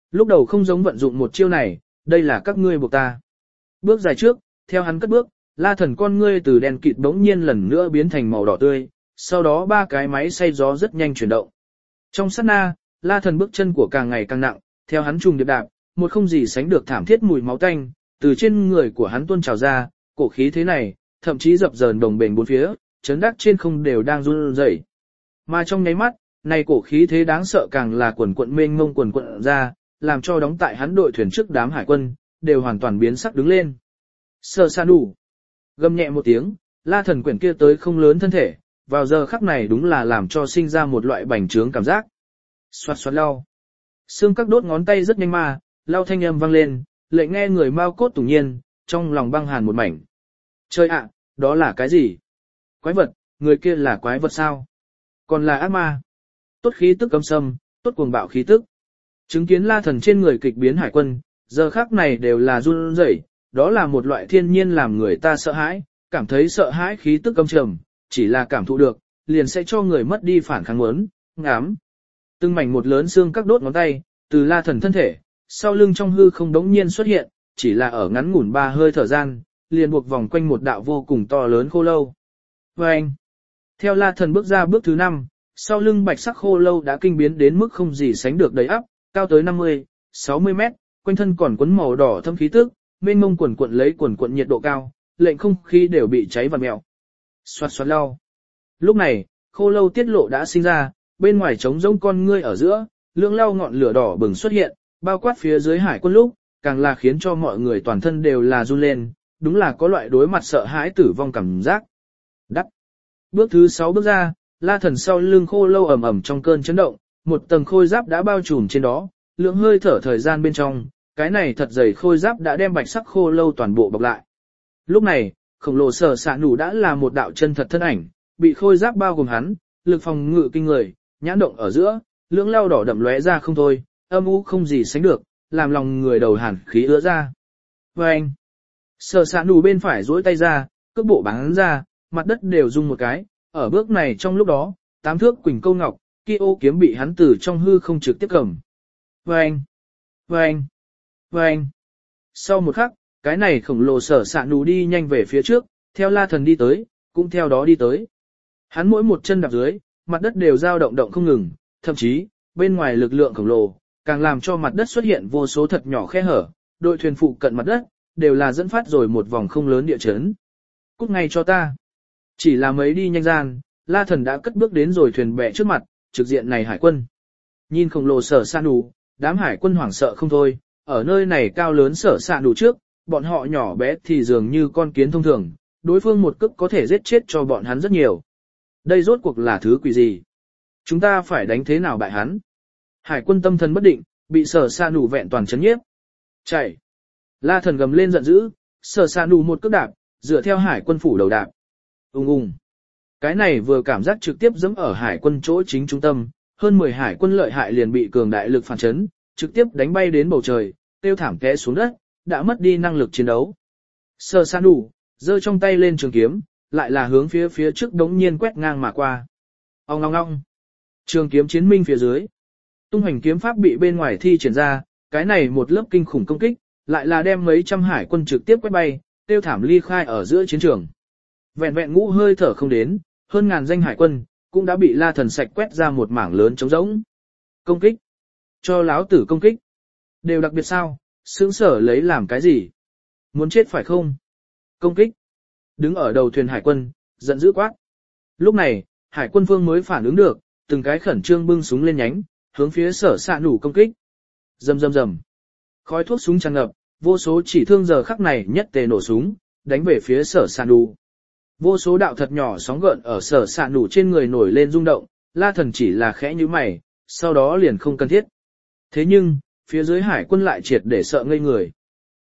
lúc đầu không giống vận dụng một chiêu này, đây là các ngươi buộc ta. Bước dài trước, theo hắn cất bước, La Thần con ngươi từ đen kịt bỗng nhiên lần nữa biến thành màu đỏ tươi, sau đó ba cái máy xay gió rất nhanh chuyển động. Trong sát na, La Thần bước chân của càng ngày càng nặng, theo hắn trùng điệp đạp, một không gì sánh được thảm thiết mùi máu tanh, từ trên người của hắn tuôn trào ra, cổ khí thế này, thậm chí dập dờn đồng bền bốn phía, chấn đắc trên không đều đang run rẩy. Mà trong nháy mắt, này cổ khí thế đáng sợ càng là quần quận mênh mông quần quận ra, làm cho đóng tại hắn đội thuyền trước đám hải quân, đều hoàn toàn biến sắc đứng lên. Sở Sa Nù gầm nhẹ một tiếng, La Thần quyển kia tới không lớn thân thể, vào giờ khắc này đúng là làm cho sinh ra một loại bành trướng cảm giác. Xoạt xoạt lau. Xương các đốt ngón tay rất nhanh mà, lau thanh âm vang lên, lệnh nghe người mau cốt tủng nhiên, trong lòng băng hàn một mảnh. Trời ạ, đó là cái gì? Quái vật, người kia là quái vật sao? Còn là ác ma. Tốt khí tức cấm sâm, tốt cuồng bạo khí tức. Chứng kiến La Thần trên người kịch biến hải quân, giờ khắc này đều là run rẩy, đó là một loại thiên nhiên làm người ta sợ hãi, cảm thấy sợ hãi khí tức cấm trầm, chỉ là cảm thụ được, liền sẽ cho người mất đi phản kháng muốn, ngám. Từng mảnh một lớn xương các đốt ngón tay, từ La Thần thân thể, sau lưng trong hư không đống nhiên xuất hiện, chỉ là ở ngắn ngủn 3 hơi thở gian, liền buộc vòng quanh một đạo vô cùng to lớn khô lâu. Và anh, theo La Thần bước ra bước thứ 5, sau lưng bạch sắc khô lâu đã kinh biến đến mức không gì sánh được đầy ắp, cao tới 50, 60 mét, quanh thân còn quấn màu đỏ thâm khí tức, mênh mông quần cuộn lấy quần cuộn nhiệt độ cao, lệnh không khí đều bị cháy và mèo. Xoạt xoạt lau. Lúc này, khô lâu tiết lộ đã sinh ra, bên ngoài trống rỗng con ngươi ở giữa, lưỡng lau ngọn lửa đỏ bừng xuất hiện, bao quát phía dưới hải quân lúc, càng là khiến cho mọi người toàn thân đều là run lên, đúng là có loại đối mặt sợ hãi tử vong cảm giác. Đắc. Bước thứ 6 bước ra, La Thần sau lưng khô lâu ầm ầm trong cơn chấn động, một tầng khôi giáp đã bao trùm trên đó, lượng hơi thở thời gian bên trong, cái này thật dày khôi giáp đã đem bạch sắc khô lâu toàn bộ bọc lại. Lúc này, khổng lồ Sở Sạ Nủ đã là một đạo chân thật thân ảnh, bị khôi giáp bao gồm hắn, lực phòng ngự kinh người, nhãn động ở giữa, lưỡng lao đỏ đậm lóe ra không thôi, âm u không gì sánh được, làm lòng người đầu hàn khí ứa ra. Và anh, Sở Sạ Nủ bên phải duỗi tay ra, cước bộ bắn ra, mặt đất đều rung một cái, ở bước này trong lúc đó, 8 thước quỳnh câu ngọc, kia ô kiếm bị hắn từ trong hư không trực tiếp cầm. Và anh, và anh, và anh. Sau một khắc, cái này khổng lồ Sở Sạ Nủ đi nhanh về phía trước, theo La Thần đi tới, cũng theo đó đi tới. Hắn mỗi một chân đạp dưới, mặt đất đều dao động động không ngừng, thậm chí, bên ngoài lực lượng khổng lồ, càng làm cho mặt đất xuất hiện vô số thật nhỏ khe hở, đội thuyền phụ cận mặt đất, đều là dẫn phát rồi một vòng không lớn địa chấn. Cút ngay cho ta. Chỉ là mấy đi nhanh gian, La Thần đã cất bước đến rồi thuyền bè trước mặt, trực diện này hải quân. Nhìn khổng lồ Sở Sạ Nủ, đám hải quân hoảng sợ không thôi, ở nơi này cao lớn Sở Sạ Nủ trước, bọn họ nhỏ bé thì dường như con kiến thông thường, đối phương một cước có thể giết chết cho bọn hắn rất nhiều. Đây rốt cuộc là thứ quỷ gì? Chúng ta phải đánh thế nào bại hắn? Hải quân tâm thần bất định, bị Sở Sạ Nủ vẹn toàn chấn nhiếp. Chạy! La Thần gầm lên giận dữ, Sở Sạ Nủ một cước đạp, dựa theo hải quân phủ đầu đạp. Ung ung. Cái này vừa cảm giác trực tiếp giẫm ở hải quân chỗ chính trung tâm, hơn 10 hải quân lợi hại liền bị cường đại lực phản chấn, trực tiếp đánh bay đến bầu trời, tiêu thảm té xuống đất, đã mất đi năng lực chiến đấu. Sở Sạ Nủ giơ trong tay lên trường kiếm, lại là hướng phía trước đống nhiên quét ngang mà qua. Ong ong ong. Trường kiếm chiến minh phía dưới. Tung hành kiếm pháp bị bên ngoài thi triển ra, cái này một lớp kinh khủng công kích, lại là đem mấy trăm hải quân trực tiếp quét bay, tiêu thảm ly khai ở giữa chiến trường. Vẹn vẹn ngũ hơi thở không đến, hơn ngàn danh hải quân, cũng đã bị La Thần sạch quét ra một mảng lớn trống rỗng. Công kích. Cho láo tử công kích. Đều đặc biệt sao, sướng sở lấy làm cái gì? Muốn chết phải không? Công kích. Đứng ở đầu thuyền hải quân, giận dữ quát. Lúc này, hải quân phương mới phản ứng được, từng cái khẩn trương bưng súng lên nhánh, hướng phía Sở Sạ Nủ công kích. Rầm rầm rầm. Khói thuốc súng tràn ngập, vô số chỉ thương giờ khắc này nhất tề nổ súng, đánh về phía Sở Sạ Nủ. Vô số đạo thật nhỏ sóng gợn ở Sở Sạ Nủ trên người nổi lên rung động, La Thần chỉ là khẽ nhíu mày, sau đó liền không cần thiết. Thế nhưng, phía dưới hải quân lại triệt để sợ ngây người.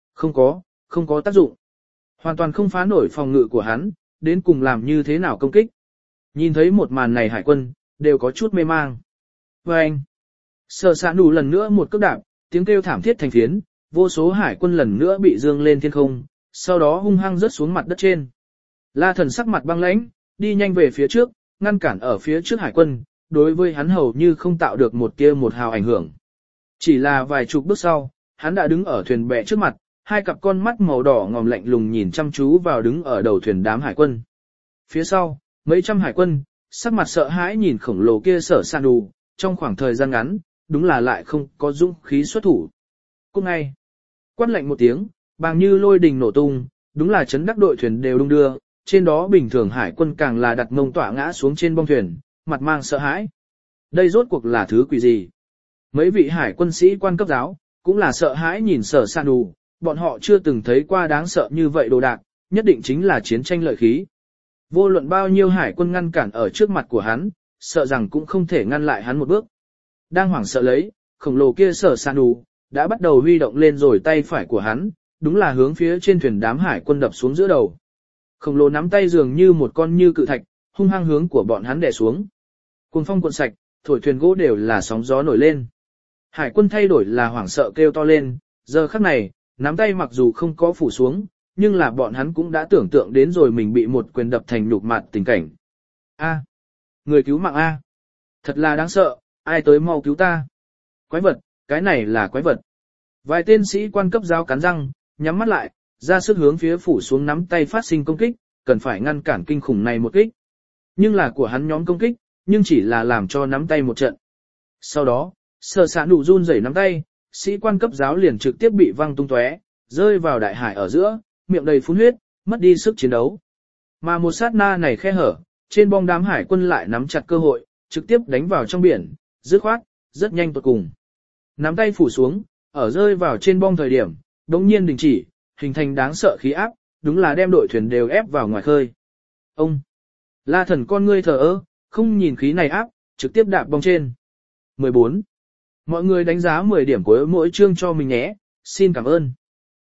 Không có tác dụng. Hoàn toàn không phá nổi phòng ngự của hắn, đến cùng làm như thế nào công kích. Nhìn thấy một màn này hải quân, đều có chút mê mang. Và anh, Sở Sạ Nủ lần nữa một cước đạp, tiếng kêu thảm thiết thành phiến, vô số hải quân lần nữa bị dương lên thiên không, sau đó hung hăng rớt xuống mặt đất trên. La Thần sắc mặt băng lãnh, đi nhanh về phía trước, ngăn cản ở phía trước hải quân, đối với hắn hầu như không tạo được một tia một hào ảnh hưởng. Chỉ là vài chục bước sau, hắn đã đứng ở thuyền bè trước mặt, hai cặp con mắt màu đỏ ngòm lạnh lùng nhìn chăm chú vào đứng ở đầu thuyền đám hải quân. Phía sau, mấy trăm hải quân, sắc mặt sợ hãi nhìn khổng lồ kia Sở Sạn Đủ, trong khoảng thời gian ngắn, đúng là lại không có dũng khí xuất thủ. Cũng ngay, quát lạnh một tiếng, bàng như lôi đình nổ tung, đúng là chấn đắc đội thuyền đều đung đưa, trên đó bình thường hải quân càng là đặt mông tỏa ngã xuống trên bong thuyền, mặt mang sợ hãi. Đây rốt cuộc là thứ quỷ gì? Mấy vị hải quân sĩ quan cấp giáo, cũng là sợ hãi nhìn Sở Sạn Đủ, bọn họ chưa từng thấy qua đáng sợ như vậy đồ đạc, nhất định chính là chiến tranh lợi khí. Vô luận bao nhiêu hải quân ngăn cản ở trước mặt của hắn, sợ rằng cũng không thể ngăn lại hắn một bước. Đang hoảng sợ lấy, khổng lồ kia Sở Sạn Đủ đã bắt đầu huy động lên rồi tay phải của hắn, đúng là hướng phía trên thuyền đám hải quân đập xuống giữa đầu. Khổng lồ nắm tay dường như một con như cự thạch, hung hăng hướng của bọn hắn đè xuống. Cuồng phong cuộn sạch, thổi thuyền gỗ đều là sóng gió nổi lên. Hải quân thay đổi là hoảng sợ kêu to lên, giờ khắc này, nắm tay mặc dù không có phủ xuống, nhưng là bọn hắn cũng đã tưởng tượng đến rồi mình bị một quyền đập thành nhục mạt tình cảnh. A, người cứu mạng A. Thật là đáng sợ, ai tới mau cứu ta. Quái vật, cái này là quái vật. Vài tên sĩ quan cấp giáo cắn răng, nhắm mắt lại, ra sức hướng phía phủ xuống nắm tay phát sinh công kích, cần phải ngăn cản kinh khủng này một kích. Nhưng là của hắn nhóm công kích, nhưng chỉ là làm cho nắm tay một trận. Sau đó, Sở Sạn Đủ run rẩy nắm tay, sĩ quan cấp giáo liền trực tiếp bị văng tung tóe, rơi vào đại hải ở giữa, miệng đầy phun huyết, mất đi sức chiến đấu. Mà một sát na này khe hở, trên bong đám hải quân lại nắm chặt cơ hội, trực tiếp đánh vào trong biển, dứt khoát, rất nhanh tụt cùng. Nắm tay phủ xuống, ở rơi vào trên bong thời điểm, đống nhiên đình chỉ, hình thành đáng sợ khí áp, đúng là đem đội thuyền đều ép vào ngoài khơi. Ông! La Thần con ngươi thờ ơ, không nhìn khí này áp, trực tiếp đạp bong trên. 14. Mọi người đánh giá 10 điểm của mỗi chương cho mình nhé, xin cảm ơn.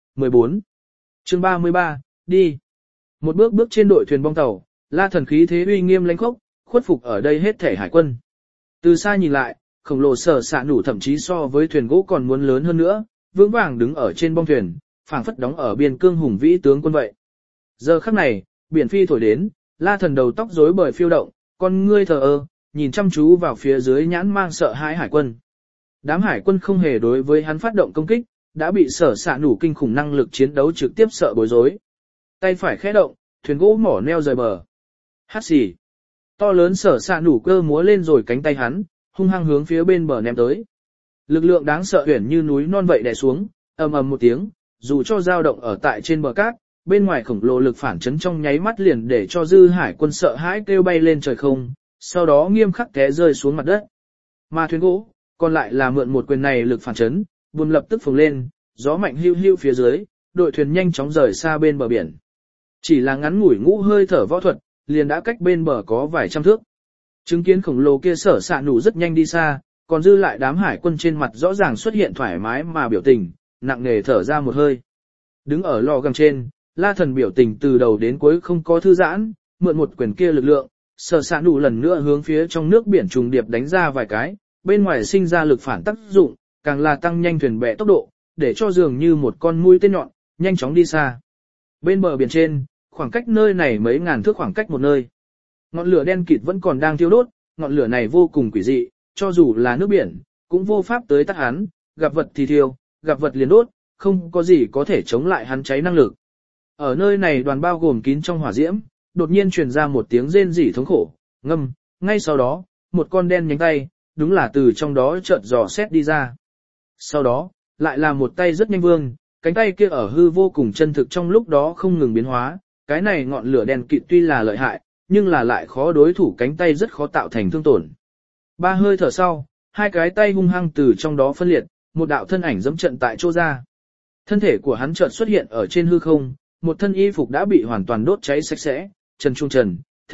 14. Chương 33, đi. Một bước bước trên đội thuyền bong tàu, La Thần khí thế uy nghiêm lãnh khốc, khuất phục ở đây hết thể hải quân. Từ xa nhìn lại, khổng lồ Sở Sạn Đủ thậm chí so với thuyền gỗ còn muốn lớn hơn nữa, vững vàng đứng ở trên bong thuyền, phảng phất đóng ở biên cương hùng vĩ tướng quân vậy. Giờ khắc này, biển phi thổi đến, La Thần đầu tóc rối bời phiêu động, con ngươi thờ ơ, nhìn chăm chú vào phía dưới nhãn mang sợ hãi hải quân. Đám hải quân không hề đối với hắn phát động công kích, đã bị Sở Sạn Đủ kinh khủng năng lực chiến đấu trực tiếp sợ bối rối. Tay phải khẽ động, thuyền gỗ mỏ neo rời bờ. Hát xì. To lớn Sở Sạn Đủ cơ múa lên rồi cánh tay hắn, hung hăng hướng phía bên bờ ném tới. Lực lượng đáng sợ huyền như núi non vậy đè xuống, ầm ầm một tiếng, dù cho dao động ở tại trên bờ cát, bên ngoài khổng lồ lực phản chấn trong nháy mắt liền để cho dư hải quân sợ hãi kêu bay lên trời không, sau đó nghiêm khắc té rơi xuống mặt đất. Mà thuyền gỗ, còn lại là mượn một quyền này lực phản chấn, buồn lập tức phồng lên, gió mạnh hưu hưu phía dưới, đội thuyền nhanh chóng rời xa bên bờ biển. Chỉ là ngắn ngủi ngũ hơi thở võ thuật, liền đã cách bên bờ có vài trăm thước. Chứng kiến khổng lồ kia Sở Sạn Đủ rất nhanh đi xa, còn dư lại đám hải quân trên mặt rõ ràng xuất hiện thoải mái mà biểu tình, nặng nề thở ra một hơi. Đứng ở lò găng trên, La Thần biểu tình từ đầu đến cuối không có thư giãn, mượn một quyền kia lực lượng, Sở Sạn Đủ lần nữa hướng phía trong nước biển trùng điệp đánh ra vài cái, bên ngoài sinh ra lực phản tác dụng, càng là tăng nhanh thuyền bè tốc độ, để cho dường như một con mũi tên nhọn, nhanh chóng đi xa. Bên bờ biển trên, khoảng cách nơi này mấy ngàn thước khoảng cách một nơi. Ngọn lửa đen kịt vẫn còn đang thiêu đốt, ngọn lửa này vô cùng quỷ dị, cho dù là nước biển, cũng vô pháp tới tắt hắn, gặp vật thì thiêu, gặp vật liền đốt, không có gì có thể chống lại hắn cháy năng lực. Ở nơi này đoàn bao gồm kín trong hỏa diễm, đột nhiên truyền ra một tiếng rên rỉ thống khổ, ngâm, ngay sau đó, một con đen nhánh tay, đúng là từ trong đó chợt dò xét đi ra. Sau đó, lại là một tay rất nhanh vương, cánh tay kia ở hư vô cùng chân thực trong lúc đó không ngừng biến hóa, cái này ngọn lửa đen kịt tuy là lợi hại, nhưng là lại khó đối thủ cánh tay rất khó tạo thành thương tổn. Ba hơi thở sau, hai cái tay hung hăng từ trong đó phân liệt, một đạo thân ảnh dẫm trận tại chỗ ra. Thân thể của hắn chợt xuất hiện ở trên hư không, một thân y phục đã bị hoàn toàn đốt cháy sạch sẽ, trần trung trần,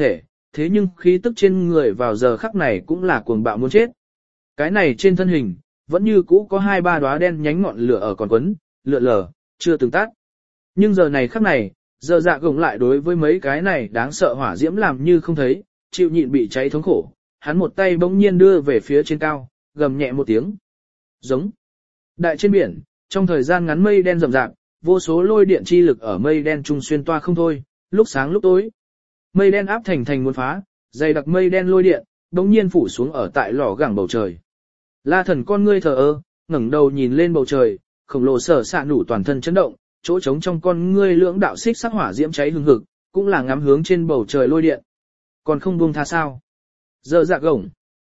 thế nhưng khí tức trên người vào giờ khắc này cũng là cuồng bạo muốn chết. Cái này trên thân hình, vẫn như cũ có 2-3 đóa đen nhánh ngọn lửa ở còn quấn, lượn lờ, chưa từng tắt. Nhưng giờ này khắc này, giờ dạ gồng lại đối với mấy cái này đáng sợ hỏa diễm làm như không thấy, chịu nhịn bị cháy thống khổ, hắn một tay bỗng nhiên đưa về phía trên cao, gầm nhẹ một tiếng. Giống. Đại trên biển, trong thời gian ngắn mây đen rậm rạp, vô số lôi điện chi lực ở mây đen trung xuyên toa không thôi, lúc sáng lúc tối. Mây đen áp thành muốn phá, dày đặc mây đen lôi điện, bỗng nhiên phủ xuống ở tại lò gẳng bầu trời. La Thần con ngươi thờ ơ, ngẩng đầu nhìn lên bầu trời, khổng lồ sở xạ nủ toàn thân chấn động, chỗ trống trong con ngươi lưỡng đạo xích sắc hỏa diễm cháy hừng hực, cũng là ngắm hướng trên bầu trời lôi điện. Còn không buông tha sao? Giờ dạ gổng.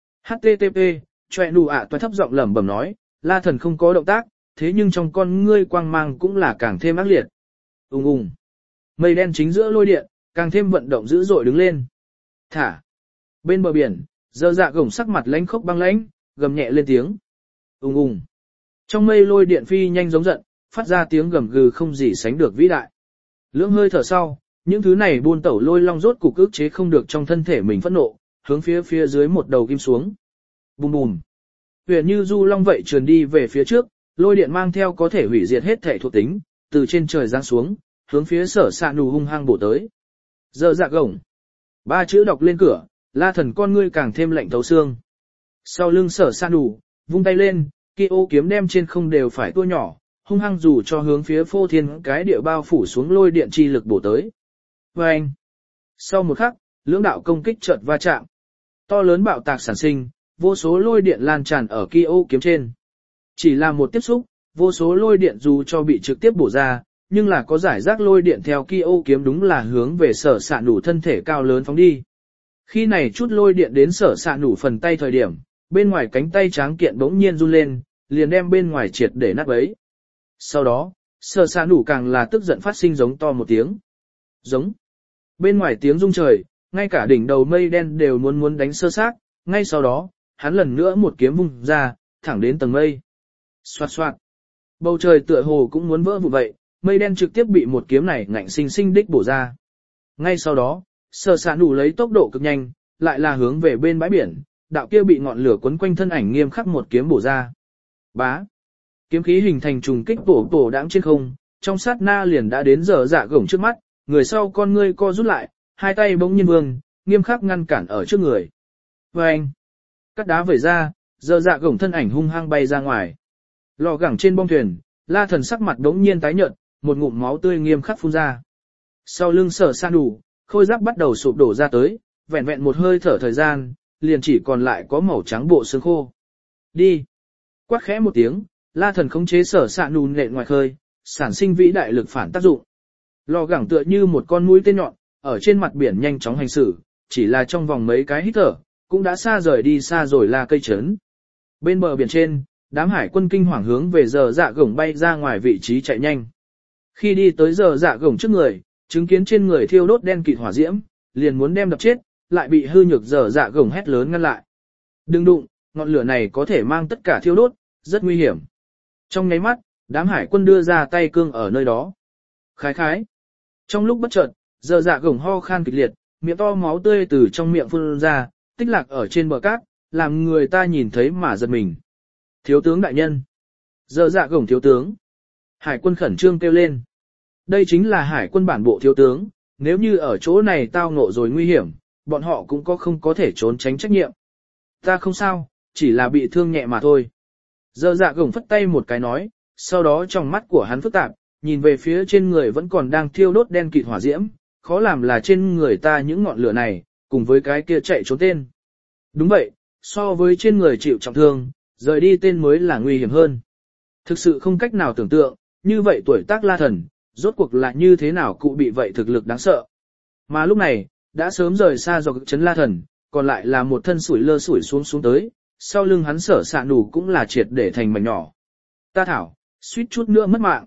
HTTP, choe nụ ạ toại thấp giọng lẩm bẩm nói, La Thần không có động tác, thế nhưng trong con ngươi quang mang cũng là càng thêm ác liệt. Ùng ùng. Mây đen chính giữa lôi điện, càng thêm vận động dữ dội đứng lên. Thả. Bên bờ biển, giờ dạ gổng sắc mặt lãnh khốc băng lãnh, gầm nhẹ lên tiếng. Ùng ùng. Trong mây lôi điện phi nhanh giống giận, phát ra tiếng gầm gừ không gì sánh được vĩ đại. Lưỡng hơi thở sau, những thứ này buôn tẩu lôi long rốt cục ức chế không được trong thân thể mình phẫn nộ, hướng phía dưới một đầu kim xuống. Bùm bùm. Huyền như du long vậy trườn đi về phía trước, lôi điện mang theo có thể hủy diệt hết thể thuộc tính, từ trên trời giáng xuống, hướng phía sở xạ nù hung hăng bổ tới. Giờ dạ gổng. Ba chữ đọc lên cửa, La Thần con ngươi càng thêm lạnh thấu xương. Sau lưng sở xạ nù, vung tay lên, kia ô kiếm đem trên không đều phải tua nhỏ, hung hăng dù cho hướng phía phô thiên cái địa bao phủ xuống lôi điện chi lực bổ tới. Và anh. Sau một khắc, lưỡng đạo công kích chợt va chạm. To lớn bạo tạc sản sinh, vô số lôi điện lan tràn ở kia ô kiếm trên. Chỉ là một tiếp xúc, vô số lôi điện dù cho bị trực tiếp bổ ra, nhưng là có giải rác lôi điện theo kia ô kiếm đúng là hướng về sở xạ nủ thân thể cao lớn phóng đi. Khi này chút lôi điện đến sở xạ nủ phần tay thời điểm, bên ngoài cánh tay tráng kiện bỗng nhiên run lên, liền đem bên ngoài triệt để nát bấy. Sau đó, sở xạ nủ càng là tức giận phát sinh giống to một tiếng. Giống. Bên ngoài tiếng rung trời, ngay cả đỉnh đầu mây đen đều muốn đánh sơ xác, ngay sau đó, hắn lần nữa một kiếm vung ra, thẳng đến tầng mây. Xoạt xoạt. Bầu trời tựa hồ cũng muốn vỡ vụn vậy, mây đen trực tiếp bị một kiếm này ngạnh sinh sinh đích bổ ra. Ngay sau đó, sở xạ nủ lấy tốc độ cực nhanh, lại là hướng về bên bãi biển, đạo kia bị ngọn lửa quấn quanh thân ảnh nghiêm khắc một kiếm bổ ra. Bá. Kiếm khí hình thành trùng kích bổ đãng trên không, trong sát na liền đã đến giờ dạ gổng trước mắt, người sau con ngươi co rút lại, hai tay bỗng nhiên vươn, nghiêm khắc ngăn cản ở trước người. Và anh. Cắt đá vẩy ra, giờ dạ gổng thân ảnh hung hăng bay ra ngoài. Lò gẳng trên bong thuyền, La Thần sắc mặt đống nhiên tái nhợt, một ngụm máu tươi nghiêm khắc phun ra. Sau lưng sở san đủ, khôi giáp bắt đầu sụp đổ ra tới, vẹn vẹn một hơi thở thời gian, liền chỉ còn lại có màu trắng bộ xương khô. Đi! Quát khẽ một tiếng, La Thần khống chế sở san đủ nện ngoài khơi, sản sinh vĩ đại lực phản tác dụng. Lò gẳng tựa như một con mũi tên nhọn, ở trên mặt biển nhanh chóng hành xử, chỉ là trong vòng mấy cái hít thở, cũng đã xa rời đi xa rồi là cây trấn. Bên bờ biển trên, đám hải quân kinh hoàng hướng về giờ dạ gổng bay ra ngoài vị trí chạy nhanh. Khi đi tới giờ dạ gổng trước người, chứng kiến trên người thiêu đốt đen kịt hỏa diễm, liền muốn đem đập chết, lại bị hư nhược giờ dạ gổng hét lớn ngăn lại. Đừng đụng, ngọn lửa này có thể mang tất cả thiêu đốt, rất nguy hiểm. Trong nháy mắt, đám hải quân đưa ra tay cương ở nơi đó. Khái khái. Trong lúc bất chợt, giờ dạ gổng ho khan kịch liệt, miệng to máu tươi từ trong miệng phun ra, tích lạc ở trên bờ cát, làm người ta nhìn thấy mà giật mình. Thiếu tướng đại nhân. Giờ dạ gổng thiếu tướng. Hải quân khẩn trương kêu lên. Đây chính là hải quân bản bộ thiếu tướng, nếu như ở chỗ này tao ngộ rồi nguy hiểm, bọn họ cũng không có thể trốn tránh trách nhiệm. Ta không sao, chỉ là bị thương nhẹ mà thôi. Giờ dạ gổng phất tay một cái nói, sau đó trong mắt của hắn phức tạp, nhìn về phía trên người vẫn còn đang thiêu đốt đen kịt hỏa diễm, khó làm là trên người ta những ngọn lửa này, cùng với cái kia chạy trốn tên. Đúng vậy, so với trên người chịu trọng thương, rời đi tên mới là nguy hiểm hơn. Thực sự không cách nào tưởng tượng, như vậy tuổi tác La Thần, rốt cuộc là như thế nào cụ bị vậy thực lực đáng sợ. Mà lúc này, đã sớm rời xa dọc trấn La Thần, còn lại là một thân sủi lơ sủi xuống tới, sau lưng hắn sở xạ nủ cũng là triệt để thành mảnh nhỏ. Ta thảo, suýt chút nữa mất mạng.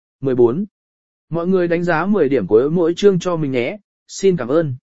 14. Mọi người đánh giá 10 điểm của mỗi chương cho mình nhé, xin cảm ơn.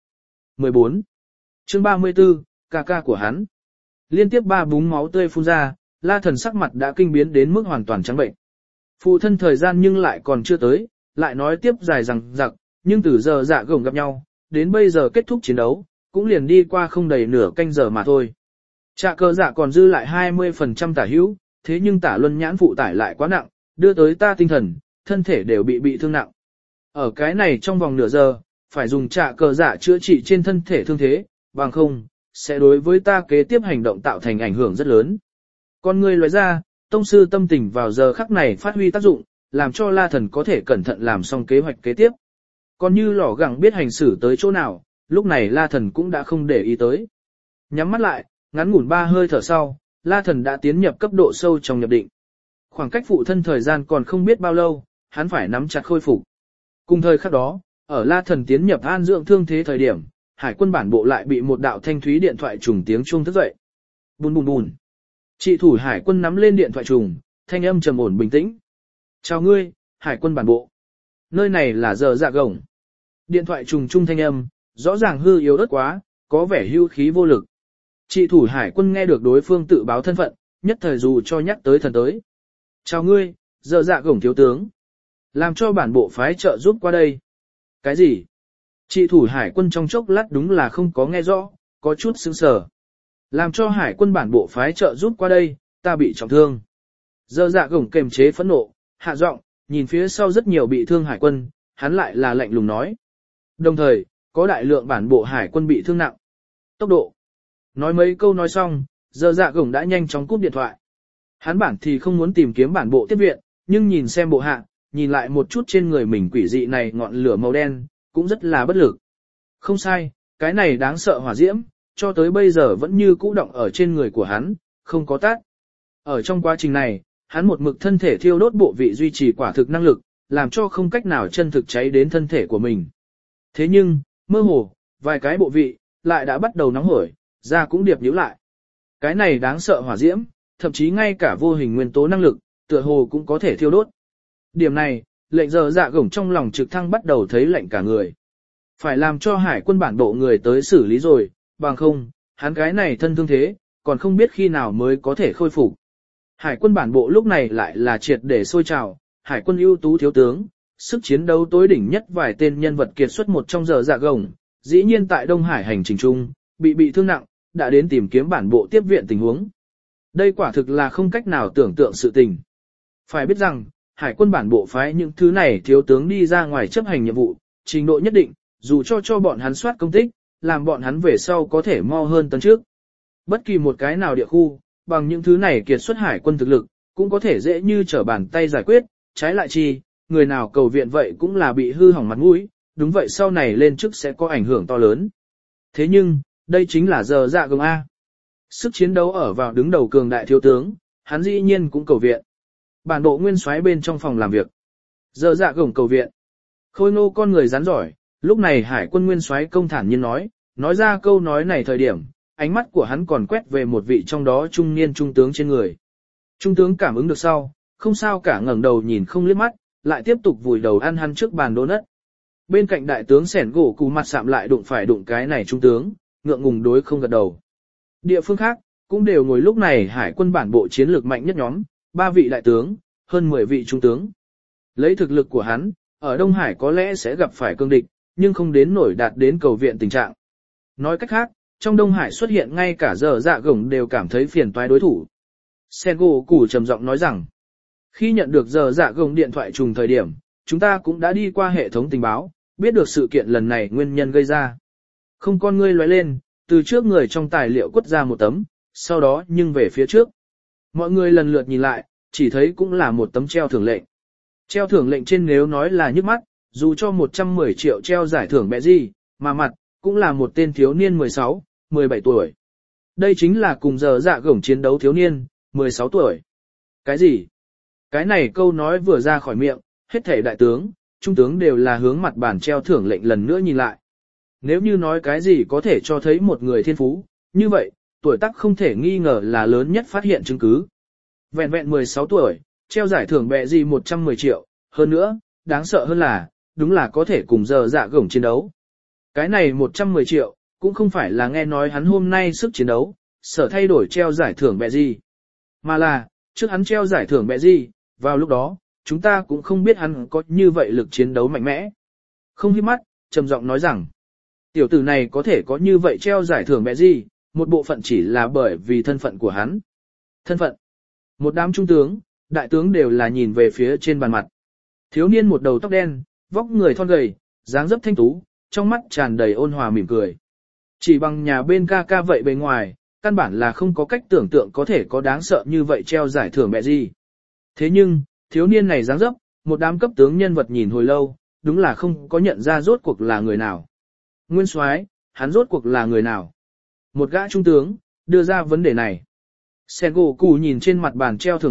14. Chương 34, ca ca của hắn. Liên tiếp 3 búng máu tươi phun ra, La Thần sắc mặt đã kinh biến đến mức hoàn toàn trắng bệnh. Phụ thân thời gian nhưng lại còn chưa tới, lại nói tiếp dài rằng rặc, nhưng từ giờ dạ gồng gặp nhau, đến bây giờ kết thúc chiến đấu, cũng liền đi qua không đầy nửa canh giờ mà thôi. Trạ cơ dạ còn dư lại 20% tả hữu, thế nhưng tả luân nhãn phụ tải lại quá nặng, đưa tới ta tinh thần, thân thể đều bị thương nặng. Ở cái này trong vòng nửa giờ, phải dùng trạ cơ dạ chữa trị trên thân thể thương thế, bằng không, sẽ đối với ta kế tiếp hành động tạo thành ảnh hưởng rất lớn. Con người loại ra, tông sư tâm tình vào giờ khắc này phát huy tác dụng, làm cho La Thần có thể cẩn thận làm xong kế hoạch kế tiếp. Còn như lỏ gẳng biết hành xử tới chỗ nào, lúc này La Thần cũng đã không để ý tới. Nhắm mắt lại, ngắn ngủn 3 hơi thở sau, La Thần đã tiến nhập cấp độ sâu trong nhập định. Khoảng cách phụ thân thời gian còn không biết bao lâu, hắn phải nắm chặt khôi phục. Cùng thời khắc đó, ở La Thần tiến nhập an dưỡng thương thế thời điểm, hải quân bản bộ lại bị một đạo thanh thúy điện thoại trùng tiếng chuông thức dậy. Bùn bùn bùn. Trị thủ hải quân nắm lên điện thoại trùng, thanh âm trầm ổn bình tĩnh. Chào ngươi, hải quân bản bộ. Nơi này là giờ dạ gồng. Điện thoại trùng trung thanh âm, rõ ràng hư yếu ớt quá, có vẻ hưu khí vô lực. Trị thủ hải quân nghe được đối phương tự báo thân phận, nhất thời dù cho nhắc tới thần tới. Chào ngươi, giờ dạ gồng thiếu tướng. Làm cho bản bộ phái trợ giúp qua đây. Cái gì? Trị thủ hải quân trong chốc lát đúng là không có nghe rõ, có chút sững sờ. Làm cho hải quân bản bộ phái trợ giúp qua đây, ta bị trọng thương. Giờ dạ gồng kềm chế phẫn nộ, hạ giọng, nhìn phía sau rất nhiều bị thương hải quân, hắn lại là lạnh lùng nói. Đồng thời, có đại lượng bản bộ hải quân bị thương nặng. Tốc độ. Nói mấy câu nói xong, giờ dạ gồng đã nhanh chóng cúp điện thoại. Hắn bản thì không muốn tìm kiếm bản bộ tiếp viện, nhưng nhìn xem bộ hạ, nhìn lại một chút trên người mình quỷ dị này ngọn lửa màu đen, cũng rất là bất lực. Không sai, cái này đáng sợ hỏa diễm, cho tới bây giờ vẫn như cũ động ở trên người của hắn, không có tắt. Ở trong quá trình này, hắn một mực thân thể thiêu đốt bộ vị duy trì quả thực năng lực, làm cho không cách nào chân thực cháy đến thân thể của mình. Thế nhưng, mơ hồ, vài cái bộ vị, lại đã bắt đầu nóng hổi, da cũng điệp nhíu lại. Cái này đáng sợ hỏa diễm, thậm chí ngay cả vô hình nguyên tố năng lực, tựa hồ cũng có thể thiêu đốt. Điểm này, lệnh giờ dạ gồng trong lòng trực thăng bắt đầu thấy lạnh cả người. Phải làm cho hải quân bản bộ người tới xử lý rồi, bằng không, hắn cái này thân thương thế, còn không biết khi nào mới có thể khôi phục. Hải quân bản bộ lúc này lại là triệt để sôi trào, hải quân ưu tú thiếu tướng, sức chiến đấu tối đỉnh nhất vài tên nhân vật kiệt xuất một trong giờ dạ gồng, dĩ nhiên tại Đông Hải hành trình chung, bị thương nặng, đã đến tìm kiếm bản bộ tiếp viện tình huống. Đây quả thực là không cách nào tưởng tượng sự tình. Phải biết rằng, hải quân bản bộ phái những thứ này thiếu tướng đi ra ngoài chấp hành nhiệm vụ, trình độ nhất định, dù cho bọn hắn soát công tích, làm bọn hắn về sau có thể mo hơn tấn trước. Bất kỳ một cái nào địa khu, bằng những thứ này kiệt xuất hải quân thực lực, cũng có thể dễ như trở bàn tay giải quyết, trái lại chi, người nào cầu viện vậy cũng là bị hư hỏng mặt mũi, đúng vậy sau này lên chức sẽ có ảnh hưởng to lớn. Thế nhưng, đây chính là giờ dạ gồng A. Sức chiến đấu ở vào đứng đầu cường đại thiếu tướng, hắn dĩ nhiên cũng cầu viện. Bản bộ nguyên soái bên trong phòng làm việc. Giờ dạ gồng cầu viện. Khôi ngô con người rắn giỏi, lúc này hải quân nguyên soái công thản nhiên nói ra câu nói này thời điểm, ánh mắt của hắn còn quét về một vị trong đó trung niên trung tướng trên người. Trung tướng cảm ứng được sau, không sao cả ngẩng đầu nhìn không liếc mắt, lại tiếp tục vùi đầu ăn hắn trước bàn đô nất. Bên cạnh đại tướng sẻn gỗ cù mặt sạm lại đụng cái này trung tướng, ngượng ngùng đối không gật đầu. Địa phương khác, cũng đều ngồi lúc này hải quân bản bộ chiến lược mạnh nhất nhóm, 3 vị đại tướng, hơn 10 vị trung tướng. Lấy thực lực của hắn, ở Đông Hải có lẽ sẽ gặp phải cương địch, nhưng không đến nổi đạt đến cầu viện tình trạng. Nói cách khác, trong Đông Hải xuất hiện ngay cả giờ dạ gồng đều cảm thấy phiền toái đối thủ. Sengo Củ trầm giọng nói rằng, khi nhận được giờ dạ gồng điện thoại trùng thời điểm, chúng ta cũng đã đi qua hệ thống tình báo, biết được sự kiện lần này nguyên nhân gây ra. Không con ngươi lóe lên, từ trước người trong tài liệu quất ra một tấm, sau đó nhưng về phía trước. Mọi người lần lượt nhìn lại, chỉ thấy cũng là một tấm treo thưởng lệnh. Treo thưởng lệnh trên nếu nói là nhức mắt, dù cho 110 triệu treo giải thưởng bẹ gì, mà mặt, cũng là một tên thiếu niên 16, 17 tuổi. Đây chính là cùng giờ dạ gồng chiến đấu thiếu niên, 16 tuổi. Cái gì? Cái này câu nói vừa ra khỏi miệng, hết thảy đại tướng, trung tướng đều là hướng mặt bàn treo thưởng lệnh lần nữa nhìn lại. Nếu như nói cái gì có thể cho thấy một người thiên phú, như vậy, tuổi tác không thể nghi ngờ là lớn nhất phát hiện chứng cứ. Vẹn vẹn 16 tuổi, treo giải thưởng bẹ gì 110 triệu, hơn nữa, đáng sợ hơn là, đúng là có thể cùng giờ dạ gồng chiến đấu. Cái này 110 triệu, cũng không phải là nghe nói hắn hôm nay sức chiến đấu, sở thay đổi treo giải thưởng bẹ gì. Mà là, trước hắn treo giải thưởng bẹ gì, vào lúc đó, chúng ta cũng không biết hắn có như vậy lực chiến đấu mạnh mẽ. Không hít mắt, trầm giọng nói rằng, tiểu tử này có thể có như vậy treo giải thưởng bẹ gì, một bộ phận chỉ là bởi vì thân phận của hắn. Thân phận. Một đám trung tướng, đại tướng đều là nhìn về phía trên bàn mặt. Thiếu niên một đầu tóc đen, vóc người thon gầy, dáng dấp thanh tú, trong mắt tràn đầy ôn hòa mỉm cười. Chỉ bằng nhà bên ca ca vậy bề ngoài, căn bản là không có cách tưởng tượng có thể có đáng sợ như vậy treo giải thưởng bẹ gì. Thế nhưng, thiếu niên này dáng dấp, một đám cấp tướng nhân vật nhìn hồi lâu, đúng là không có nhận ra rốt cuộc là người nào. Nguyên soái, hắn rốt cuộc là người nào? Một gã trung tướng, đưa ra vấn đề này. Sengoku nhìn trên mặt bàn treo thưởng lệnh,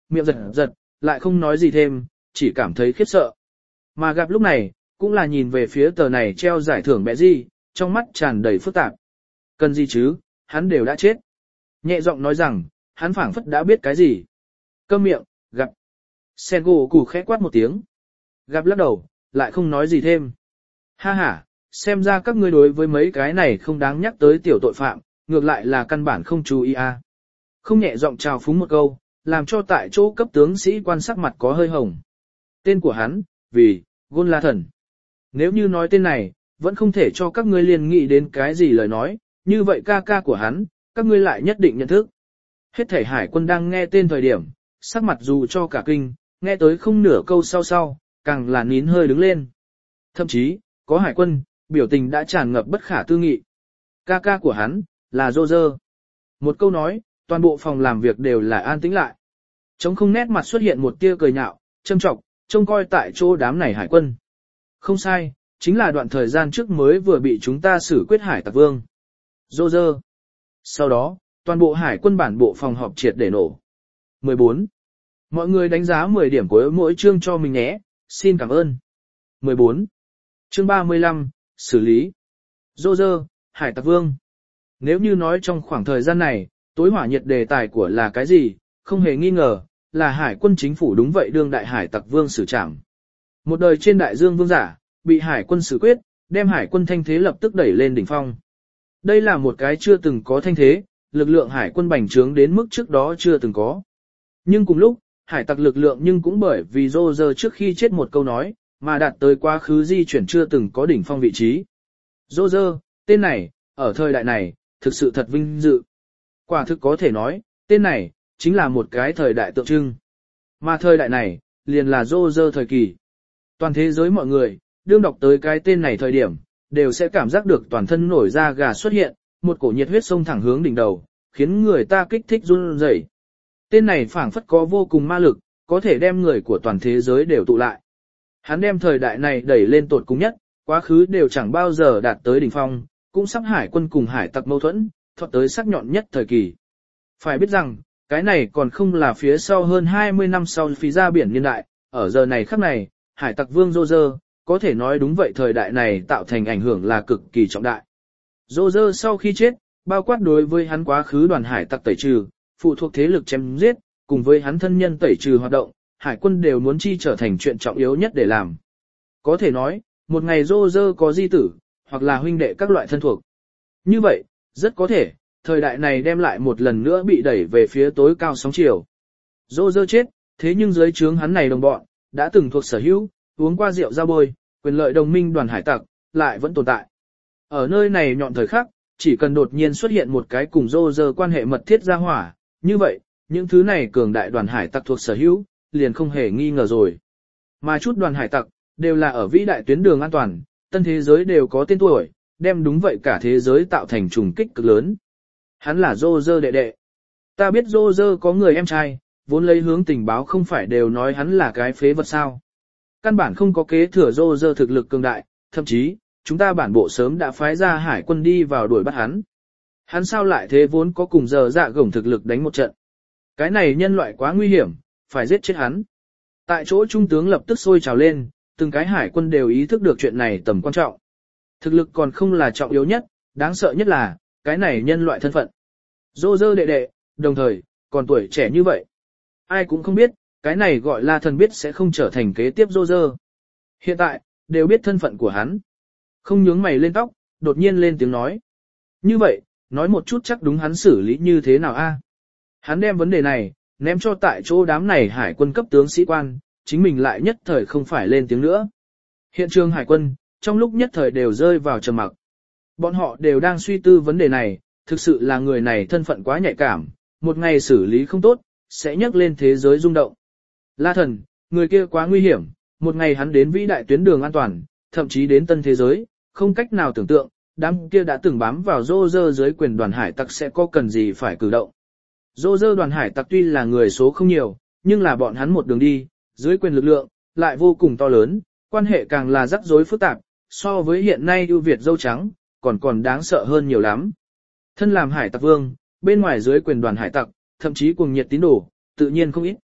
miệng giật giật, lại không nói gì thêm, chỉ cảm thấy khiếp sợ. Mà gặp lúc này, cũng là nhìn về phía tờ này treo giải thưởng bẹ gì, trong mắt tràn đầy phức tạp. Cần gì chứ, hắn đều đã chết. Nhẹ giọng nói rằng, hắn phảng phất đã biết cái gì. Câm miệng, gặp. Sengoku khẽ quát một tiếng. Gặp lắc đầu, lại không nói gì thêm. Ha ha, xem ra các ngươi đối với mấy cái này không đáng nhắc tới tiểu tội phạm, ngược lại là căn bản không chú ý à. Không nhẹ giọng chào phúng một câu, làm cho tại chỗ cấp tướng sĩ quan sắc mặt có hơi hồng. Tên của hắn, vì, Gôn La Thần. Nếu như nói tên này, vẫn không thể cho các ngươi liền nghĩ đến cái gì lời nói, như vậy ca ca của hắn, các ngươi lại nhất định nhận thức. Hết thảy hải quân đang nghe tên thời điểm, sắc mặt dù cho cả kinh, nghe tới không nửa câu sau, càng là nín hơi đứng lên. Thậm chí, có hải quân, biểu tình đã tràn ngập bất khả tư nghị. Ca ca của hắn, là Roger. Một câu nói, toàn bộ phòng làm việc đều là an tĩnh lại. Trống không nét mặt xuất hiện một tia cười nhạo, châm trọng, trông coi tại chỗ đám này hải quân. Không sai, chính là đoạn thời gian trước mới vừa bị chúng ta xử quyết hải tặc vương. Roger. Sau đó, toàn bộ hải quân bản bộ phòng họp triệt để nổ. 14. Mọi người đánh giá 10 điểm của mỗi chương cho mình nhé, xin cảm ơn. 14. Chương 35, xử lý. Roger, hải tặc vương. Nếu như nói trong khoảng thời gian này, tối hỏa nhiệt đề tài của là cái gì, không hề nghi ngờ, là hải quân chính phủ đúng vậy đương đại hải tặc vương xử trảm. Một đời trên đại dương vương giả, bị hải quân xử quyết, đem hải quân thanh thế lập tức đẩy lên đỉnh phong. Đây là một cái chưa từng có thanh thế, lực lượng hải quân bành trướng đến mức trước đó chưa từng có. Nhưng cùng lúc, hải tặc lực lượng nhưng cũng bởi vì Roger trước khi chết một câu nói, mà đạt tới quá khứ di chuyển chưa từng có đỉnh phong vị trí. Roger, tên này, ở thời đại này, thực sự thật vinh dự. Quả thực có thể nói, tên này, chính là một cái thời đại tượng trưng. Mà thời đại này, liền là Roger thời kỳ. Toàn thế giới mọi người, đương đọc tới cái tên này thời điểm, đều sẽ cảm giác được toàn thân nổi da gà xuất hiện, một cổ nhiệt huyết sông thẳng hướng đỉnh đầu, khiến người ta kích thích run rẩy. Tên này phảng phất có vô cùng ma lực, có thể đem người của toàn thế giới đều tụ lại. Hắn đem thời đại này đẩy lên tột cùng nhất, quá khứ đều chẳng bao giờ đạt tới đỉnh phong, cũng sắp hải quân cùng hải tặc mâu thuẫn, thoát tới sắc nhọn nhất thời kỳ. Phải biết rằng, cái này còn không là phía sau hơn 20 năm sau phí ra biển niên đại, ở giờ này khắc này, hải tặc vương Roger, có thể nói đúng vậy thời đại này tạo thành ảnh hưởng là cực kỳ trọng đại. Roger sau khi chết, bao quát đối với hắn quá khứ đoàn hải tặc tẩy trừ, phụ thuộc thế lực chém giết, cùng với hắn thân nhân tẩy trừ hoạt động, hải quân đều muốn chi trở thành chuyện trọng yếu nhất để làm. Có thể nói, một ngày Roger có di tử, hoặc là huynh đệ các loại thân thuộc. Như vậy, rất có thể, thời đại này đem lại một lần nữa bị đẩy về phía tối cao sóng chiều. Roger chết, thế nhưng dưới trướng hắn này đồng bọn, đã từng thuộc sở hữu, uống qua rượu ra bôi, quyền lợi đồng minh đoàn hải tặc, lại vẫn tồn tại. Ở nơi này nhọn thời khắc, chỉ cần đột nhiên xuất hiện một cái cùng Roger quan hệ mật thiết ra hỏa, như vậy, những thứ này cường đại đoàn hải tặc thuộc sở hữu, liền không hề nghi ngờ rồi. Mà chút đoàn hải tặc, đều là ở vĩ đại tuyến đường an toàn, tân thế giới đều có tên tuổi, đem đúng vậy cả thế giới tạo thành trùng kích cực lớn. Hắn là Roger đệ đệ. Ta biết Roger có người em trai, vốn lấy hướng tình báo không phải đều nói hắn là cái phế vật sao. Căn bản không có kế thừa Roger thực lực cường đại, thậm chí, chúng ta bản bộ sớm đã phái ra hải quân đi vào đuổi bắt hắn. Hắn sao lại thế vốn có cùng giờ dạ gổng thực lực đánh một trận. Cái này nhân loại quá nguy hiểm, phải giết chết hắn. Tại chỗ trung tướng lập tức sôi trào lên, từng cái hải quân đều ý thức được chuyện này tầm quan trọng. Thực lực còn không là trọng yếu nhất, đáng sợ nhất là, cái này nhân loại thân phận. Roger đệ đệ, đồng thời, còn tuổi trẻ như vậy. Ai cũng không biết, cái này gọi là thần biết sẽ không trở thành kế tiếp Roger. Hiện tại, đều biết thân phận của hắn. Không nhướng mày lên tóc, đột nhiên lên tiếng nói. Như vậy, nói một chút chắc đúng hắn xử lý như thế nào a? Hắn đem vấn đề này, ném cho tại chỗ đám này hải quân cấp tướng sĩ quan, chính mình lại nhất thời không phải lên tiếng nữa. Hiện trường hải quân, trong lúc nhất thời đều rơi vào trầm mặc. Bọn họ đều đang suy tư vấn đề này, thực sự là người này thân phận quá nhạy cảm, một ngày xử lý không tốt, sẽ nhấc lên thế giới rung động. La Thần, người kia quá nguy hiểm, một ngày hắn đến vĩ đại tuyến đường an toàn, thậm chí đến tân thế giới, không cách nào tưởng tượng, đám kia đã từng bám vào Roger dưới quyền đoàn hải tặc sẽ có cần gì phải cử động. Roger đoàn hải tặc tuy là người số không nhiều, nhưng là bọn hắn một đường đi, dưới quyền lực lượng, lại vô cùng to lớn, quan hệ càng là rắc rối phức tạp, so với hiện nay ưu việt dâu trắng, còn đáng sợ hơn nhiều lắm. Thân làm hải tặc vương, bên ngoài dưới quyền đoàn hải tặc, thậm chí cuồng nhiệt tín đồ, tự nhiên không ít.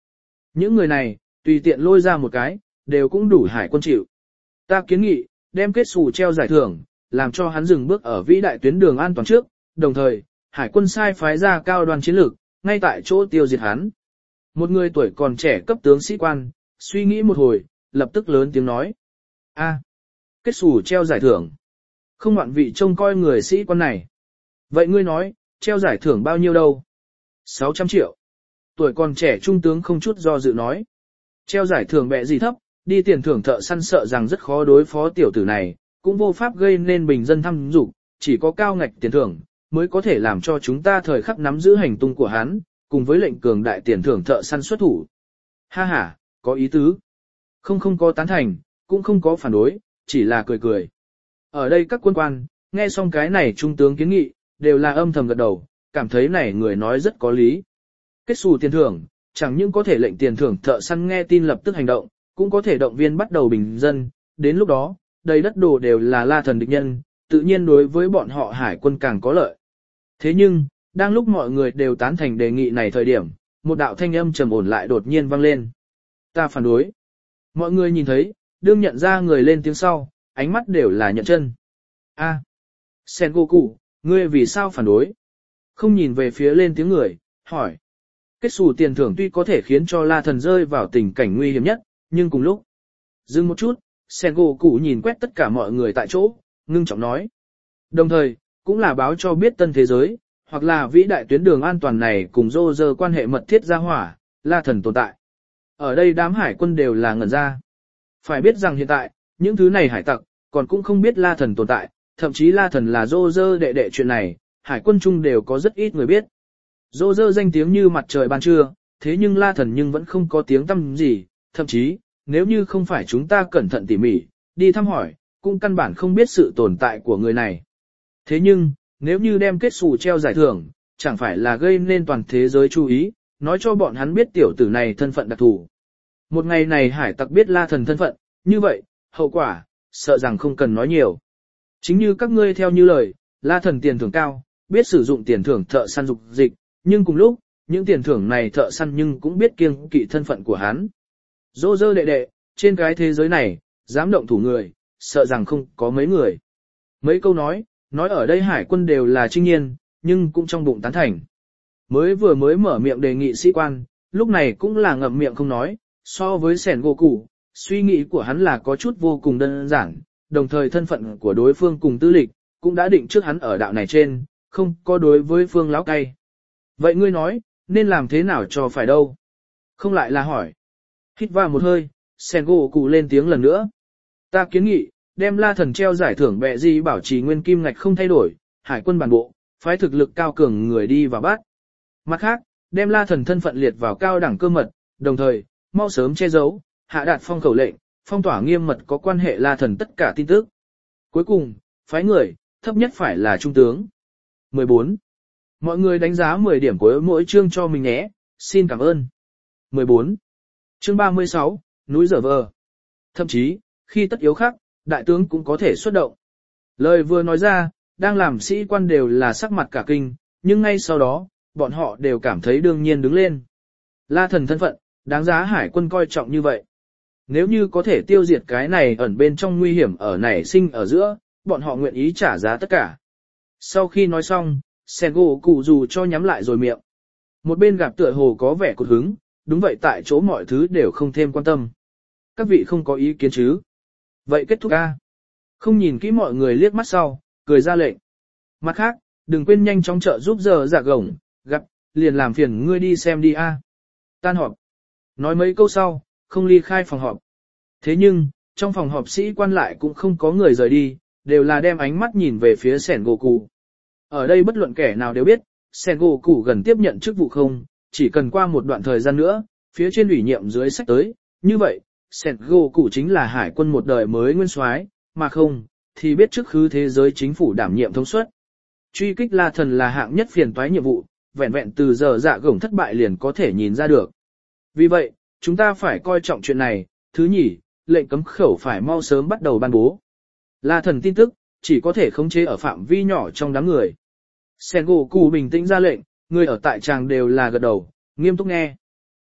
Những người này, tùy tiện lôi ra một cái, đều cũng đủ hải quân chịu. Ta kiến nghị, đem kết xù treo giải thưởng, làm cho hắn dừng bước ở vĩ đại tuyến đường an toàn trước, đồng thời, hải quân sai phái ra cao đoàn chiến lược, ngay tại chỗ tiêu diệt hắn. Một người tuổi còn trẻ cấp tướng sĩ quan, suy nghĩ một hồi, lập tức lớn tiếng nói. Kết xù treo giải thưởng. Không ngoạn vị trông coi người sĩ quan này. Vậy ngươi nói, treo giải thưởng bao nhiêu đâu? 600 triệu. Tuổi còn trẻ trung tướng không chút do dự nói. Treo giải thưởng bẹ gì thấp, đi tiền thưởng thợ săn sợ rằng rất khó đối phó tiểu tử này, cũng vô pháp gây nên bình dân thăm dục, chỉ có cao ngạch tiền thưởng, mới có thể làm cho chúng ta thời khắc nắm giữ hành tung của hắn, cùng với lệnh cường đại tiền thưởng thợ săn xuất thủ. Ha ha, có ý tứ. Không có tán thành, cũng không có phản đối, chỉ là cười cười. Ở đây các quân quan, nghe xong cái này trung tướng kiến nghị, đều là âm thầm gật đầu, cảm thấy này người nói rất có lý. Kết xù tiền thưởng, chẳng những có thể lệnh tiền thưởng thợ săn nghe tin lập tức hành động, cũng có thể động viên bắt đầu bình dân, đến lúc đó, đầy đất đồ đều là La Thần địch nhân, tự nhiên đối với bọn họ hải quân càng có lợi. Thế nhưng, đang lúc mọi người đều tán thành đề nghị này thời điểm, một đạo thanh âm trầm ổn lại đột nhiên vang lên. Ta phản đối. Mọi người nhìn thấy, đương nhận ra người lên tiếng sau, ánh mắt đều là nhận chân. Sengoku, ngươi vì sao phản đối? Không nhìn về phía lên tiếng người, hỏi. Kết xù tiền thưởng tuy có thể khiến cho La Thần rơi vào tình cảnh nguy hiểm nhất, nhưng cùng lúc. Dừng một chút, Sengoku nhìn quét tất cả mọi người tại chỗ, ngưng trọng nói. Đồng thời, cũng là báo cho biết tân thế giới, hoặc là vĩ đại tuyến đường an toàn này cùng Roger quan hệ mật thiết gia hỏa, La Thần tồn tại. Ở đây đám hải quân đều là ngẩn ra. Phải biết rằng hiện tại, những thứ này hải tặc, còn cũng không biết La Thần tồn tại, thậm chí La Thần là Roger đệ đệ chuyện này, hải quân chung đều có rất ít người biết. Roger danh tiếng như mặt trời ban trưa, thế nhưng La Thần nhưng vẫn không có tiếng tăm gì, thậm chí, nếu như không phải chúng ta cẩn thận tỉ mỉ, đi thăm hỏi, cũng căn bản không biết sự tồn tại của người này. Thế nhưng, nếu như đem kết xù treo giải thưởng, chẳng phải là gây nên toàn thế giới chú ý, nói cho bọn hắn biết tiểu tử này thân phận đặc thù. Một ngày này hải tặc biết La Thần thân phận, như vậy, hậu quả, sợ rằng không cần nói nhiều. Chính như các ngươi theo như lời, La Thần tiền thưởng cao, biết sử dụng tiền thưởng thợ săn dục dịch, nhưng cùng lúc, những tiền thưởng này thợ săn nhưng cũng biết kiêng kỵ thân phận của hắn. Roger đệ đệ, trên cái thế giới này, dám động thủ người, sợ rằng không có mấy người. Mấy câu nói ở đây hải quân đều là trinh nhiên, nhưng cũng trong bụng tán thành. Mới mở miệng đề nghị sĩ quan, lúc này cũng là ngậm miệng không nói, so với Sengoku, suy nghĩ của hắn là có chút vô cùng đơn giản, đồng thời thân phận của đối phương cùng tư lịch, cũng đã định trước hắn ở đạo này trên, không có đối với phương láo cay. Vậy ngươi nói, nên làm thế nào cho phải đâu? Không lại là hỏi. Hít vào một hơi, Sengoku lên tiếng lần nữa. Ta kiến nghị, đem La Thần treo giải thưởng bẹ gì bảo trì nguyên kim ngạch không thay đổi, hải quân bản bộ, phái thực lực cao cường người đi và bắt. Mặt khác, đem La Thần thân phận liệt vào cao đẳng cơ mật, đồng thời, mau sớm che giấu, hạ đạt phong khẩu lệnh, phong tỏa nghiêm mật có quan hệ La Thần tất cả tin tức. Cuối cùng, phái người, thấp nhất phải là trung tướng. 14. Mọi người đánh giá 10 điểm của mỗi chương cho mình nhé, xin cảm ơn. 14. Chương 36, núi Dở Vờ. Thậm chí, khi tất yếu khác, đại tướng cũng có thể xuất động. Lời vừa nói ra, đang làm sĩ quan đều là sắc mặt cả kinh, nhưng ngay sau đó, bọn họ đều cảm thấy đương nhiên đứng lên. La Thần thân phận, đáng giá hải quân coi trọng như vậy. Nếu như có thể tiêu diệt cái này ẩn bên trong nguy hiểm ở nảy sinh ở giữa, bọn họ nguyện ý trả giá tất cả. Sau khi nói xong, Sengoku dù cho nhắm lại rồi miệng. Một bên gặp tựa hồ có vẻ cột hứng, đúng vậy tại chỗ mọi thứ đều không thêm quan tâm. Các vị không có ý kiến chứ? Vậy kết thúc a. Không nhìn kỹ mọi người liếc mắt sau, cười ra lệnh. Mặt khác, đừng quên nhanh chóng trợ giúp giờ giả gồng, gặp, liền làm phiền ngươi đi xem đi a. Tan họp. Nói mấy câu sau, không ly khai phòng họp. Thế nhưng, trong phòng họp sĩ quan lại cũng không có người rời đi, đều là đem ánh mắt nhìn về phía Sengoku. Ở đây bất luận kẻ nào đều biết, Sengoku gần tiếp nhận chức vụ không, chỉ cần qua một đoạn thời gian nữa, phía trên ủy nhiệm dưới sách tới, như vậy, Sengoku chính là hải quân một đời mới nguyên soái, mà không, thì biết trước khứ thế giới chính phủ đảm nhiệm thống suất. Truy kích La Thần là hạng nhất phiền toái nhiệm vụ, vẹn vẹn từ giờ dạ gổng thất bại liền có thể nhìn ra được. Vì vậy, chúng ta phải coi trọng chuyện này. Thứ nhì, lệnh cấm khẩu phải mau sớm bắt đầu ban bố. La Thần tin tức, chỉ có thể khống chế ở phạm vi nhỏ trong đám người. Sengoku bình tĩnh ra lệnh, người ở tại tràng đều là gật đầu, nghiêm túc nghe.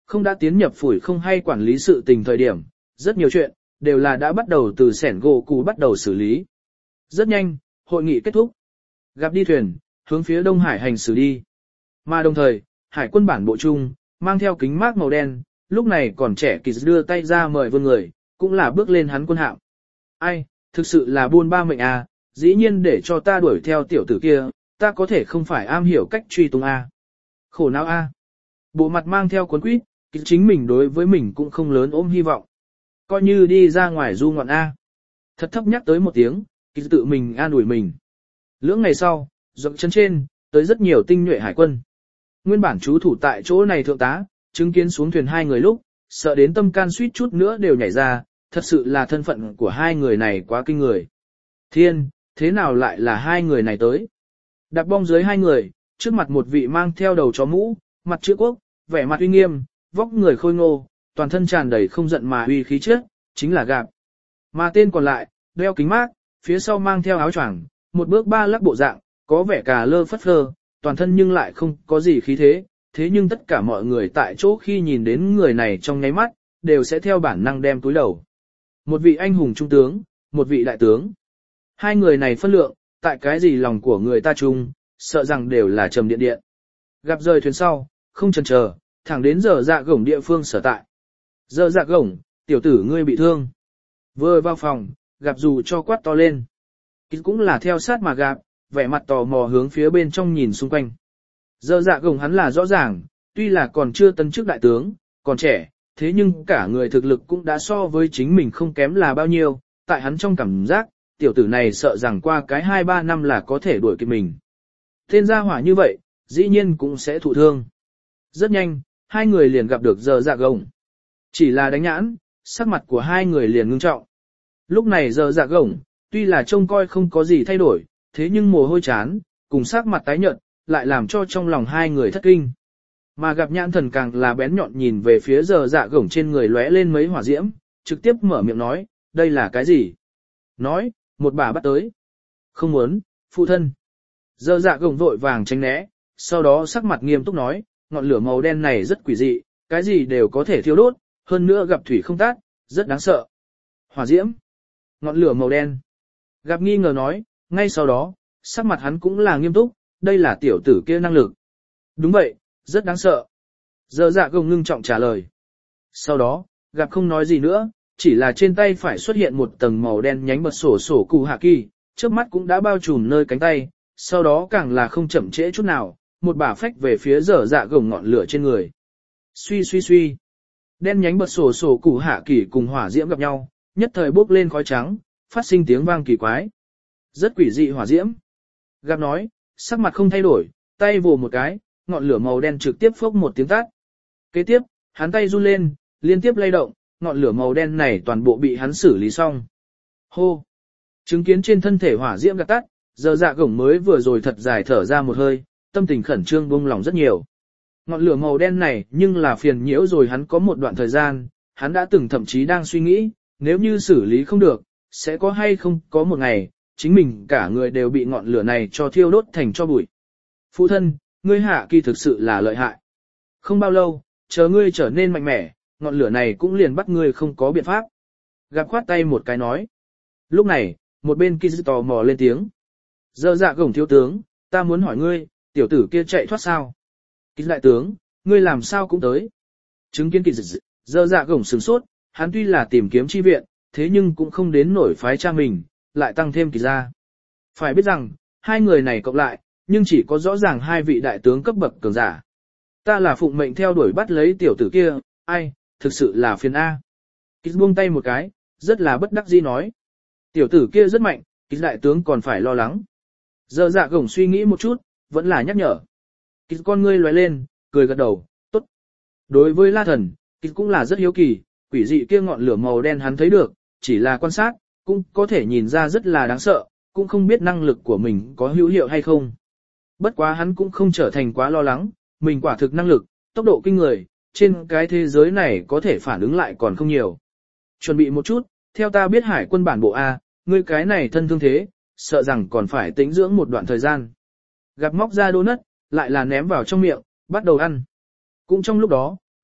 Không đã tiến nhập phủi không hay quản lý sự tình thời điểm, rất nhiều chuyện, đều là đã bắt đầu từ sẻn gỗ cụ bắt đầu xử lý. Rất nhanh, hội nghị kết thúc. Gặp đi thuyền, hướng phía Đông Hải hành xử đi. Mà đồng thời, hải quân bản bộ chung, mang theo kính mác màu đen, lúc này còn trẻ kỳ đưa tay ra mời vương người, cũng là bước lên hắn quân hạm. Ai, thực sự là buôn ba mệnh à, dĩ nhiên để cho ta đuổi theo tiểu tử kia, ta có thể không phải am hiểu cách truy tung à. Khổ não à. Bộ mặt mang theo cuốn quýt, chính mình đối với mình cũng không lớn ôm hy vọng. Coi như đi ra ngoài du ngoạn a. Thật thấp nhắc tới một tiếng, kỳ tự mình an ủi mình. Lưỡng ngày sau, dọc chân trên, tới rất nhiều tinh nhuệ hải quân. Nguyên bản trú thủ tại chỗ này thượng tá, chứng kiến xuống thuyền hai người lúc, sợ đến tâm can suýt chút nữa đều nhảy ra, thật sự là thân phận của hai người này quá kinh người. Thiên, thế nào lại là hai người này tới? Đạp bong dưới hai người, trước mặt một vị mang theo đầu chó mũ, mặt chữ quốc, vẻ mặt uy nghiêm, vóc người khôi ngô, toàn thân tràn đầy không giận mà uy khí chất, chính là Gạp. Mà tên còn lại, đeo kính mác, phía sau mang theo áo choàng, một bước ba lắc bộ dạng, có vẻ cà lơ phất phơ, toàn thân nhưng lại không có gì khí thế, thế nhưng tất cả mọi người tại chỗ khi nhìn đến người này trong nháy mắt, đều sẽ theo bản năng đem túi đầu. Một vị anh hùng trung tướng, một vị đại tướng. Hai người này phân lượng, tại cái gì lòng của người ta chung, sợ rằng đều là trầm điện điện. Gặp rời thuyền sau, không chần chờ, thẳng đến giờ dạ gổng địa phương sở tại. Giờ dạ gổng, tiểu tử ngươi bị thương. Vừa vào phòng, Gặp dù cho quát to lên. Cũng là theo sát mà Gặp, vẻ mặt tò mò hướng phía bên trong nhìn xung quanh. Giờ dạ gồng hắn là rõ ràng, tuy là còn chưa tân chức đại tướng, còn trẻ, thế nhưng cả người thực lực cũng đã so với chính mình không kém là bao nhiêu, tại hắn trong cảm giác, tiểu tử này sợ rằng qua cái 2-3 năm là có thể đuổi kịp mình. Tên gia hỏa như vậy, dĩ nhiên cũng sẽ thụ thương. Rất nhanh, hai người liền gặp được giờ dạ gồng. Chỉ là đánh nhãn, sắc mặt của hai người liền ngưng trọng. Lúc này giờ dạ gồng, tuy là trông coi không có gì thay đổi, thế nhưng mồ hôi chán, cùng sắc mặt tái nhợt, lại làm cho trong lòng hai người thất kinh. Mà Gặp nhãn thần càng là bén nhọn nhìn về phía giờ dạ gồng trên người lóe lên mấy hỏa diễm, trực tiếp mở miệng nói, đây là cái gì? Nói, một bà bắt tới. Không muốn, phụ thân. Giờ dạ gồng vội vàng tránh né, sau đó sắc mặt nghiêm túc nói, ngọn lửa màu đen này rất quỷ dị, cái gì đều có thể thiêu đốt, hơn nữa gặp thủy không tát, rất đáng sợ. Hỏa diễm, ngọn lửa màu đen. Gặp nghi ngờ nói, ngay sau đó, sắc mặt hắn cũng là nghiêm túc, đây là tiểu tử kia năng lực. Đúng vậy, rất đáng sợ. Giờ dạ gồng ngưng trọng trả lời. Sau đó, Gặp không nói gì nữa, chỉ là trên tay phải xuất hiện một tầng màu đen nhánh bật sổ cụ hạ kỳ, trước mắt cũng đã bao trùm nơi cánh tay, sau đó càng là không chậm trễ chút nào, một bả phách về phía giờ dạ gồng ngọn lửa trên người. Suy suy suy. Đen nhánh bật sổ cụ hạ kỳ cùng hỏa diễm gặp nhau, nhất thời bốc lên khói trắng, phát sinh tiếng vang kỳ quái. Rất quỷ dị hỏa diễm. Gặp nói, sắc mặt không thay đổi, tay vồ một cái, ngọn lửa màu đen trực tiếp phốc một tiếng tát. Kế tiếp, hắn tay run lên, liên tiếp lay động, ngọn lửa màu đen này toàn bộ bị hắn xử lý xong. Hô! Chứng kiến trên thân thể hỏa diễm gạt tắt, giờ dạ gổng mới vừa rồi thật dài thở ra một hơi, tâm tình khẩn trương buông lòng rất nhiều. Ngọn lửa màu đen này nhưng là phiền nhiễu rồi hắn có một đoạn thời gian, hắn đã từng thậm chí đang suy nghĩ, nếu như xử lý không được, sẽ có hay không có một ngày, chính mình cả người đều bị ngọn lửa này cho thiêu đốt thành cho bụi. Phụ thân, ngươi hạ kỳ thực sự là lợi hại. Không bao lâu, chờ ngươi trở nên mạnh mẽ, ngọn lửa này cũng liền bắt ngươi không có biện pháp. Gặp khoát tay một cái nói. Lúc này, một bên kia tò mò lên tiếng. Giờ dạ gồng thiếu tướng, ta muốn hỏi ngươi, tiểu tử kia chạy thoát sao? Kỳ đại tướng, ngươi làm sao cũng tới. Chứng kiến kỳ giờ dạ gồng sửng sốt, hắn tuy là tìm kiếm chi viện, thế nhưng cũng không đến nổi phái cha mình, lại tăng thêm kỳ ra. Phải biết rằng, hai người này cộng lại, nhưng chỉ có rõ ràng hai vị đại tướng cấp bậc cường giả. Ta là phụng mệnh theo đuổi bắt lấy tiểu tử kia, ai, thực sự là phiền A. Kỳ buông tay một cái, rất là bất đắc dĩ nói. Tiểu tử kia rất mạnh, kỳ đại tướng còn phải lo lắng. Giờ dạ gồng suy nghĩ một chút, vẫn là nhắc nhở. Kỳ con ngươi lóe lên, cười gật đầu, tốt. Đối với La Thần, kỳ cũng là rất hiếu kỳ, quỷ dị kia ngọn lửa màu đen hắn thấy được, chỉ là quan sát, cũng có thể nhìn ra rất là đáng sợ, cũng không biết năng lực của mình có hữu hiệu hay không. Bất quá hắn cũng không trở thành quá lo lắng, mình quả thực năng lực, tốc độ kinh người, trên cái thế giới này có thể phản ứng lại còn không nhiều. Chuẩn bị một chút, theo ta biết hải quân bản bộ A, ngươi cái này thân thương thế, sợ rằng còn phải tĩnh dưỡng một đoạn thời gian. Gặp móc ra donut, lại là ném vào trong miệng, bắt đầu ăn. Cũng trong lúc đó,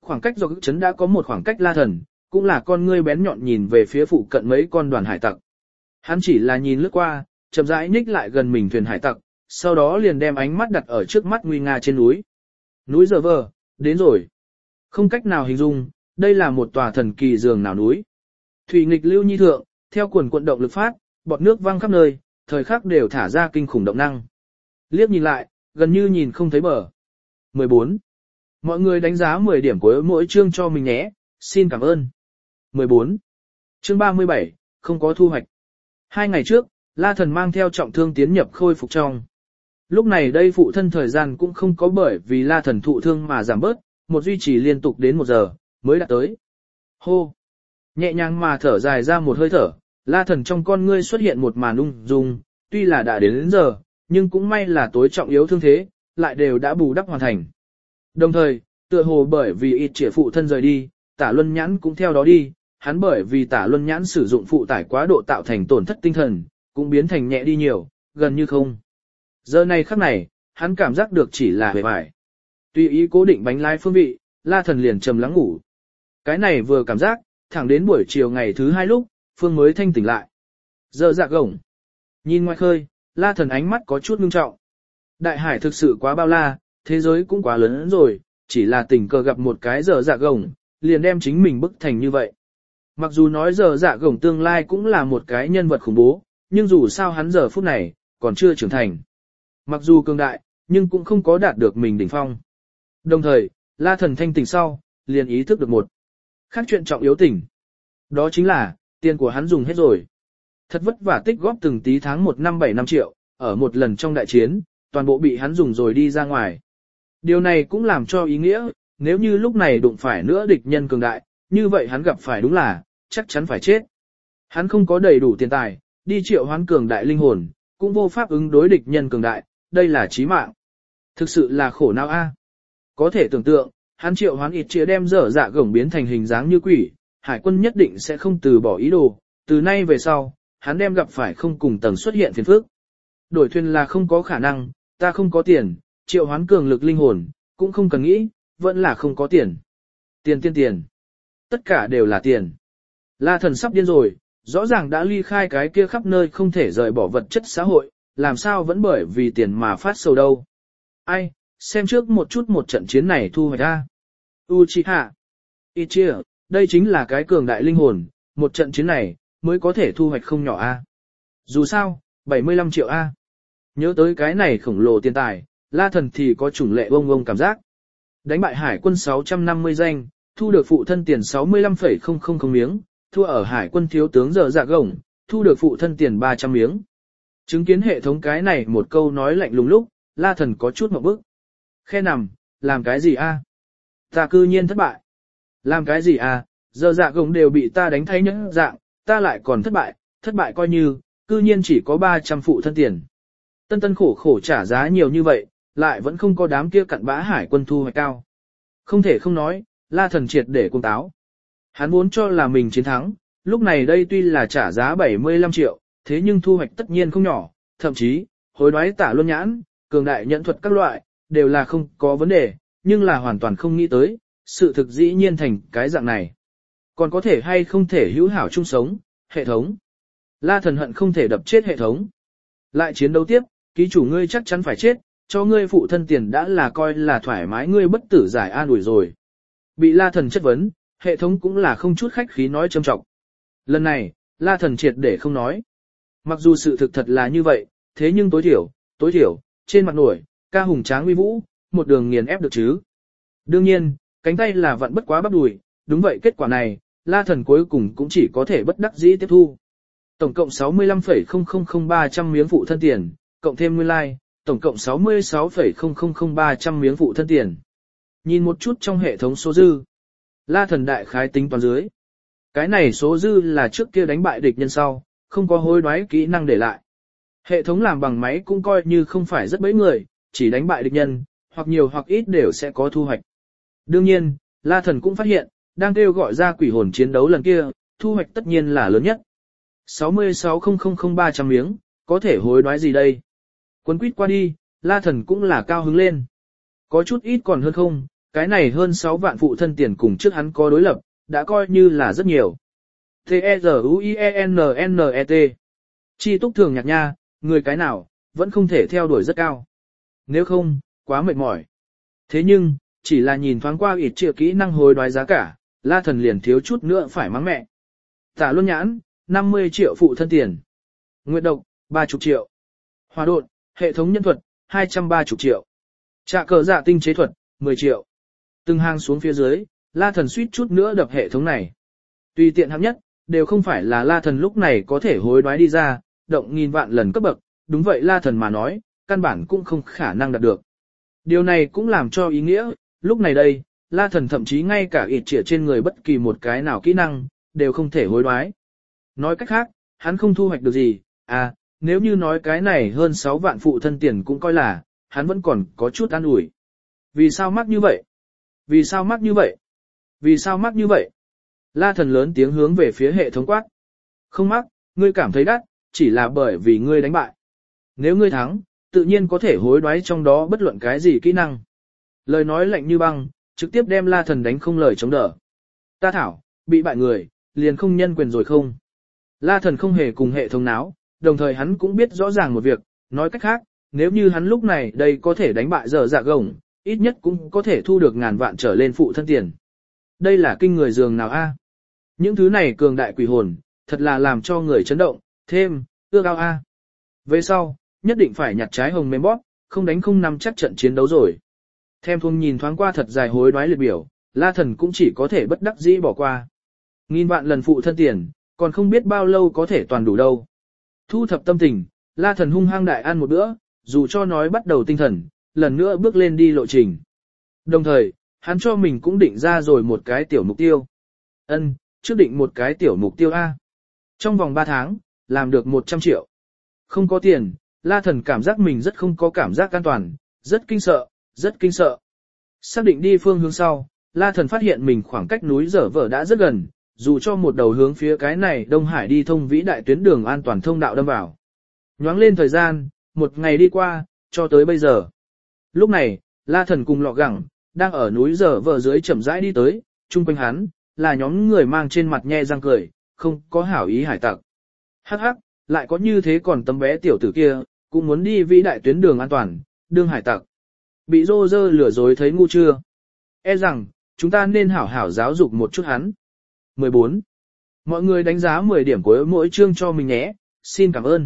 khoảng cách do chấn đã có một khoảng cách La Thần, cũng là con ngươi bén nhọn nhìn về phía phụ cận mấy con đoàn hải tặc. Hắn chỉ là nhìn lướt qua, chậm rãi nhích lại gần mình thuyền hải tặc, sau đó liền đem ánh mắt đặt ở trước mắt nguy nga trên núi. Núi giờ vờ, đến rồi. Không cách nào hình dung, đây là một tòa thần kỳ giường nào núi. Thủy nghịch lưu nhi thượng, theo quần quận động lực phát, bọt nước văng khắp nơi, thời khắc đều thả ra kinh khủng động năng. Liếc nhìn lại, gần như nhìn không thấy bờ. 14. Mọi người đánh giá 10 điểm của mỗi chương cho mình nhé, xin cảm ơn. 14. Chương 37, không có thu hoạch. 2 ngày trước, La Thần mang theo trọng thương tiến nhập khôi phục trong. Lúc này đây phụ thân thời gian cũng không có bởi vì La Thần thụ thương mà giảm bớt, một duy trì liên tục đến 1 giờ, mới đã tới. Hô! Nhẹ nhàng mà thở dài ra một hơi thở, La Thần trong con ngươi xuất hiện một màn ung dung, tuy là đã đến giờ, nhưng cũng may là tối trọng yếu thương thế, lại đều đã bù đắp hoàn thành. Đồng thời, tựa hồ bởi vì ít trịa phụ thân rời đi, Tả Luân Nhãn cũng theo đó đi, hắn bởi vì Tả Luân Nhãn sử dụng phụ tải quá độ tạo thành tổn thất tinh thần, cũng biến thành nhẹ đi nhiều, gần như không. Giờ này khắc này, hắn cảm giác được chỉ là bề bại. Tùy ý cố định bánh lái phương vị, La Thần liền trầm lắng ngủ. Cái này vừa cảm giác, thẳng đến buổi chiều ngày thứ 2 lúc, Phương mới thanh tỉnh lại. Giờ dạ gổng. Nhìn ngoài khơi, La Thần ánh mắt có chút ngưng trọng. Đại hải thực sự quá bao la, thế giới cũng quá lớn rồi, chỉ là tình cờ gặp một cái giờ dạ gổng, liền đem chính mình bức thành như vậy. Mặc dù nói giờ dạ gổng tương lai cũng là một cái nhân vật khủng bố, nhưng dù sao hắn giờ phút này, còn chưa trưởng thành. Mặc dù cường đại, nhưng cũng không có đạt được mình đỉnh phong. Đồng thời, La Thần thanh tỉnh sau, liền ý thức được một khác chuyện trọng yếu tỉnh. Đó chính là, tiền của hắn dùng hết rồi. Thật vất vả tích góp từng tí tháng 1 năm 7 năm triệu, ở một lần trong đại chiến, toàn bộ bị hắn dùng rồi đi ra ngoài. Điều này cũng làm cho ý nghĩa, nếu như lúc này đụng phải nữa địch nhân cường đại, như vậy hắn gặp phải đúng là, chắc chắn phải chết. Hắn không có đầy đủ tiền tài, đi triệu hoán cường đại linh hồn, cũng vô pháp ứng đối địch nhân cường đại, đây là chí mạng. Thực sự là khổ não a. Có thể tưởng tượng, hắn triệu hoán ít chia đem dở dạ gổng biến thành hình dáng như quỷ, hải quân nhất định sẽ không từ bỏ ý đồ, từ nay về sau, hắn đem gặp phải không cùng tầng xuất hiện phiền phức. Đổi thuyền là không có khả năng, ta không có tiền, triệu hoán cường lực linh hồn, cũng không cần nghĩ, vẫn là không có tiền. Tiền. Tất cả đều là tiền. La Thần sắp điên rồi, rõ ràng đã ly khai cái kia khắp nơi không thể rời bỏ vật chất xã hội, làm sao vẫn bởi vì tiền mà phát sầu đâu. Ai, xem trước một chút một trận chiến này thu hoạch ra. Uchiha Itachi, đây chính là cái cường đại linh hồn, một trận chiến này, mới có thể thu hoạch không nhỏ a. Dù sao, 75 triệu a. Nhớ tới cái này khổng lồ tiền tài, La Thần thì có chủng lệ bông cảm giác. Đánh bại hải quân 650 danh, thu được phụ thân tiền 65,000 miếng, thua ở hải quân thiếu tướng giờ dạ gổng, thu được phụ thân tiền 300 miếng. Chứng kiến hệ thống cái này một câu nói lạnh lùng lúc, La Thần có chút ngượng bức. Khe nằm, làm cái gì a? Ta cư nhiên thất bại. Làm cái gì a? Giờ dạ gổng đều bị ta đánh thay nhẫn dạng, ta lại còn thất bại coi như, cư nhiên chỉ có 300 phụ thân tiền. Tân khổ trả giá nhiều như vậy, lại vẫn không có đám kia cặn bã hải quân thu hoạch cao. Không thể không nói, La Thần triệt để cuồng táo. Hắn muốn cho là mình chiến thắng, lúc này đây tuy là trả giá 75 triệu, thế nhưng thu hoạch tất nhiên không nhỏ, thậm chí, hối đoái Tả Luân Nhãn, cường đại nhận thuật các loại, đều là không có vấn đề, nhưng là hoàn toàn không nghĩ tới, sự thực dĩ nhiên thành cái dạng này. Còn có thể hay không thể hữu hảo chung sống, hệ thống. La Thần hận không thể đập chết hệ thống. Lại chiến đấu tiếp, ký chủ ngươi chắc chắn phải chết, cho ngươi phụ thân tiền đã là coi là thoải mái ngươi bất tử giải an ủi rồi. Bị La Thần chất vấn, hệ thống cũng là không chút khách khí nói châm trọng. Lần này, La Thần triệt để không nói. Mặc dù sự thực thật là như vậy, thế nhưng tối thiểu, trên mặt nổi, ca hùng tráng uy vũ, một đường nghiền ép được chứ. Đương nhiên, cánh tay là vặn bất quá bắp đùi, đúng vậy kết quả này, La Thần cuối cùng cũng chỉ có thể bất đắc dĩ tiếp thu. Tổng cộng 65,000 miếng phụ thân tiền, cộng thêm nguyên lai, tổng cộng 66,000 miếng phụ thân tiền. Nhìn một chút trong hệ thống số dư. La Thần đại khái tính toán dưới. Cái này số dư là trước kia đánh bại địch nhân sau, không có hối đoái kỹ năng để lại. Hệ thống làm bằng máy cũng coi như không phải rất bấy người, chỉ đánh bại địch nhân, hoặc nhiều hoặc ít đều sẽ có thu hoạch. Đương nhiên, La Thần cũng phát hiện, đang kêu gọi ra quỷ hồn chiến đấu lần kia, thu hoạch tất nhiên là lớn nhất. 66,000 miếng, có thể hối đoái gì đây? Quấn quýt qua đi, La Thần cũng là cao hứng lên. Có chút ít còn hơn không, Cái này hơn 6 vạn phụ thân tiền cùng trước hắn có đối lập, đã coi như là rất nhiều. T-E-Z-U-I-E-N-N-E-T Chi túc thường nhạc nha, người cái nào, vẫn không thể theo đuổi rất cao. Nếu không, quá mệt mỏi. Thế nhưng, chỉ là nhìn thoáng qua ít triệu kỹ năng hối đoái giá cả, La Thần liền thiếu chút nữa phải mắng mẹ. Tả Luân Nhãn, 50 triệu phụ thân tiền. Nguyệt độc, 30 triệu. Hỏa độn, hệ thống nhân thuật, 230 triệu. Trạ cờ dạ tinh chế thuật, 10 triệu. Từng hàng xuống phía dưới, La Thần suýt chút nữa đập hệ thống này. Tùy tiện hạng nhất, đều không phải là La Thần lúc này có thể hối đoái đi ra, động nghìn vạn lần cấp bậc, đúng vậy La Thần mà nói, căn bản cũng không khả năng đạt được. Điều này cũng làm cho ý nghĩa, lúc này đây, La Thần thậm chí ngay cả ịt trịa trên người bất kỳ một cái nào kỹ năng, đều không thể hối đoái. Nói cách khác, hắn không thu hoạch được gì, nếu như nói cái này hơn 6 vạn phụ thân tiền cũng coi là, hắn vẫn còn có chút an ủi. Vì sao mắc như vậy? Vì sao mắc như vậy? Vì sao mắc như vậy? La Thần lớn tiếng hướng về phía hệ thống quát. Không mắc, ngươi cảm thấy đắt, chỉ là bởi vì ngươi đánh bại. Nếu ngươi thắng, tự nhiên có thể hối đoái trong đó bất luận cái gì kỹ năng. Lời nói lạnh như băng, trực tiếp đem La Thần đánh không lời chống đỡ. Ta thảo, bị bại người, liền không nhân quyền rồi không? La Thần không hề cùng hệ thống náo, đồng thời hắn cũng biết rõ ràng một việc, nói cách khác, nếu như hắn lúc này đây có thể đánh bại dở dạ gồng, ít nhất cũng có thể thu được ngàn vạn trở lên phụ thân tiền. Đây là kinh người dường nào a? Những thứ này cường đại quỷ hồn, thật là làm cho người chấn động, thêm, ước ao a. Về sau, nhất định phải nhặt trái hồng mềm bóp, không đánh không nắm chắc trận chiến đấu rồi. Thêm Thuông nhìn thoáng qua thật dài hối đoái liệt biểu, La Thần cũng chỉ có thể bất đắc dĩ bỏ qua. Nghìn vạn lần phụ thân tiền, còn không biết bao lâu có thể toàn đủ đâu. Thu thập tâm tình, La Thần hung hăng đại ăn một bữa, dù cho nói bắt đầu tinh thần, lần nữa bước lên đi lộ trình. Đồng thời, hắn cho mình cũng định ra rồi một cái tiểu mục tiêu. Trước định một cái tiểu mục tiêu A. Trong vòng 3 tháng, làm được 100 triệu. Không có tiền, La Thần cảm giác mình rất không có cảm giác an toàn, rất kinh sợ, rất kinh sợ. Xác định đi phương hướng sau, La Thần phát hiện mình khoảng cách núi Dở Vở đã rất gần, dù cho một đầu hướng phía cái này Đông Hải đi thông vĩ đại tuyến đường an toàn thông đạo đâm vào. Nhoáng lên thời gian, một ngày đi qua, cho tới bây giờ. Lúc này, La Thần cùng Lọ Gẳng, đang ở núi Dở Vở dưới chậm rãi đi tới, chung quanh hắn, là nhóm người mang trên mặt nhe răng cười, không có hảo ý hải tặc. Hắc hắc, lại có như thế còn tấm bé tiểu tử kia, cũng muốn đi vĩ đại tuyến đường an toàn, đương hải tặc. Bị rô rơ lừa dối thấy ngu chưa? E rằng, chúng ta nên hảo hảo giáo dục một chút hắn. 14. Mọi người đánh giá 10 điểm của mỗi chương cho mình nhé, xin cảm ơn.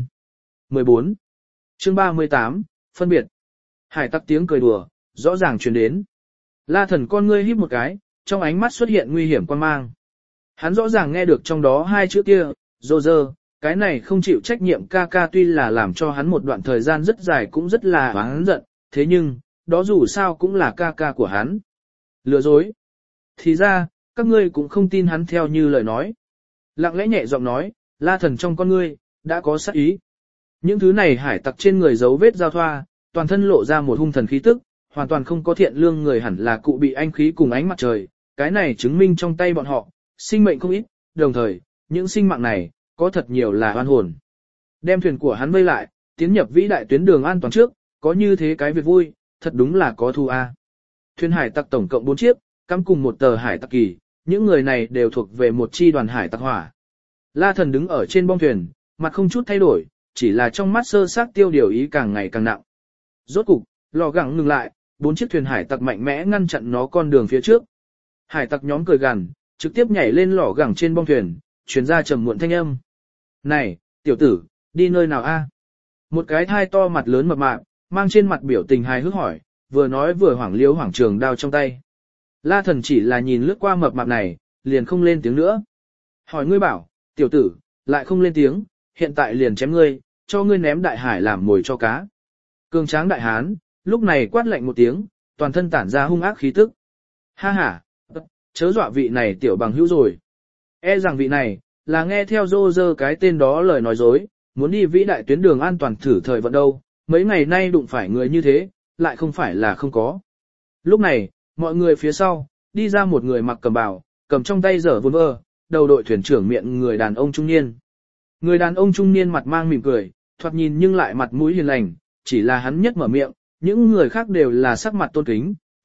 14. Chương 38, phân biệt. Hải tặc tiếng cười đùa, rõ ràng truyền đến. La Thần con ngươi híp một cái, trong ánh mắt xuất hiện nguy hiểm quan mang. Hắn rõ ràng nghe được trong đó hai chữ kia, rô rơ, cái này không chịu trách nhiệm ca ca tuy là làm cho hắn một đoạn thời gian rất dài cũng rất là oán giận, thế nhưng, đó dù sao cũng là ca ca của hắn. Lừa dối. Thì ra, các ngươi cũng không tin hắn theo như lời nói. Lặng lẽ nhẹ giọng nói, La Thần trong con ngươi, đã có sát ý. Những thứ này hải tặc trên người dấu vết giao thoa, toàn thân lộ ra một hung thần khí tức, hoàn toàn không có thiện lương người hẳn là cụ bị anh khí cùng ánh mặt trời. Cái này chứng minh trong tay bọn họ, sinh mệnh không ít, đồng thời, những sinh mạng này, có thật nhiều là oan hồn. Đem thuyền của hắn vây lại, tiến nhập vĩ đại tuyến đường an toàn trước, có như thế cái việc vui, thật đúng là có thu a. Thuyền hải tặc tổng cộng 4 chiếc, cắm cùng một tờ hải tặc kỳ, những người này đều thuộc về một chi đoàn hải tặc hỏa. La Thần đứng ở trên bong thuyền, mặt không chút thay đổi, chỉ là trong mắt sơ xác tiêu điều ý càng ngày càng nặng. Rốt cục, Lò Gẳng ngừng lại, 4 chiếc thuyền hải tặc mạnh mẽ ngăn chặn nó con đường phía trước. Hải tặc nhóm cười gằn, trực tiếp nhảy lên Lò Gẳng trên bong thuyền, truyền ra trầm muộn thanh âm. Này, tiểu tử, đi nơi nào a? Một cái thai to mặt lớn mập mạp, mang trên mặt biểu tình hài hước hỏi, vừa nói vừa hoảng liếu hoảng trường đao trong tay. La Thần chỉ là nhìn lướt qua mập mạp này, liền không lên tiếng nữa. Hỏi ngươi bảo, tiểu tử, lại không lên tiếng, hiện tại liền chém ngươi, cho ngươi ném đại hải làm mồi cho cá. Cường tráng đại hán, lúc này quát lạnh một tiếng, toàn thân tản ra hung ác khí tức. Ha ha, chớ dọa vị này tiểu bằng hữu rồi. E rằng vị này, là nghe theo rô rơ cái tên đó lời nói dối, muốn đi vĩ đại tuyến đường an toàn thử thời vận đâu, mấy ngày nay đụng phải người như thế, lại không phải là không có. Lúc này, mọi người phía sau, đi ra một người mặc cẩm bào, cầm trong tay giở vôn vơ, đầu đội thuyền trưởng miệng người đàn ông trung niên. Người đàn ông trung niên mặt mang mỉm cười, thoạt nhìn nhưng lại mặt mũi hiền lành, chỉ là hắn nhất mở miệng, những người khác đều là sắc mặt tôn kính,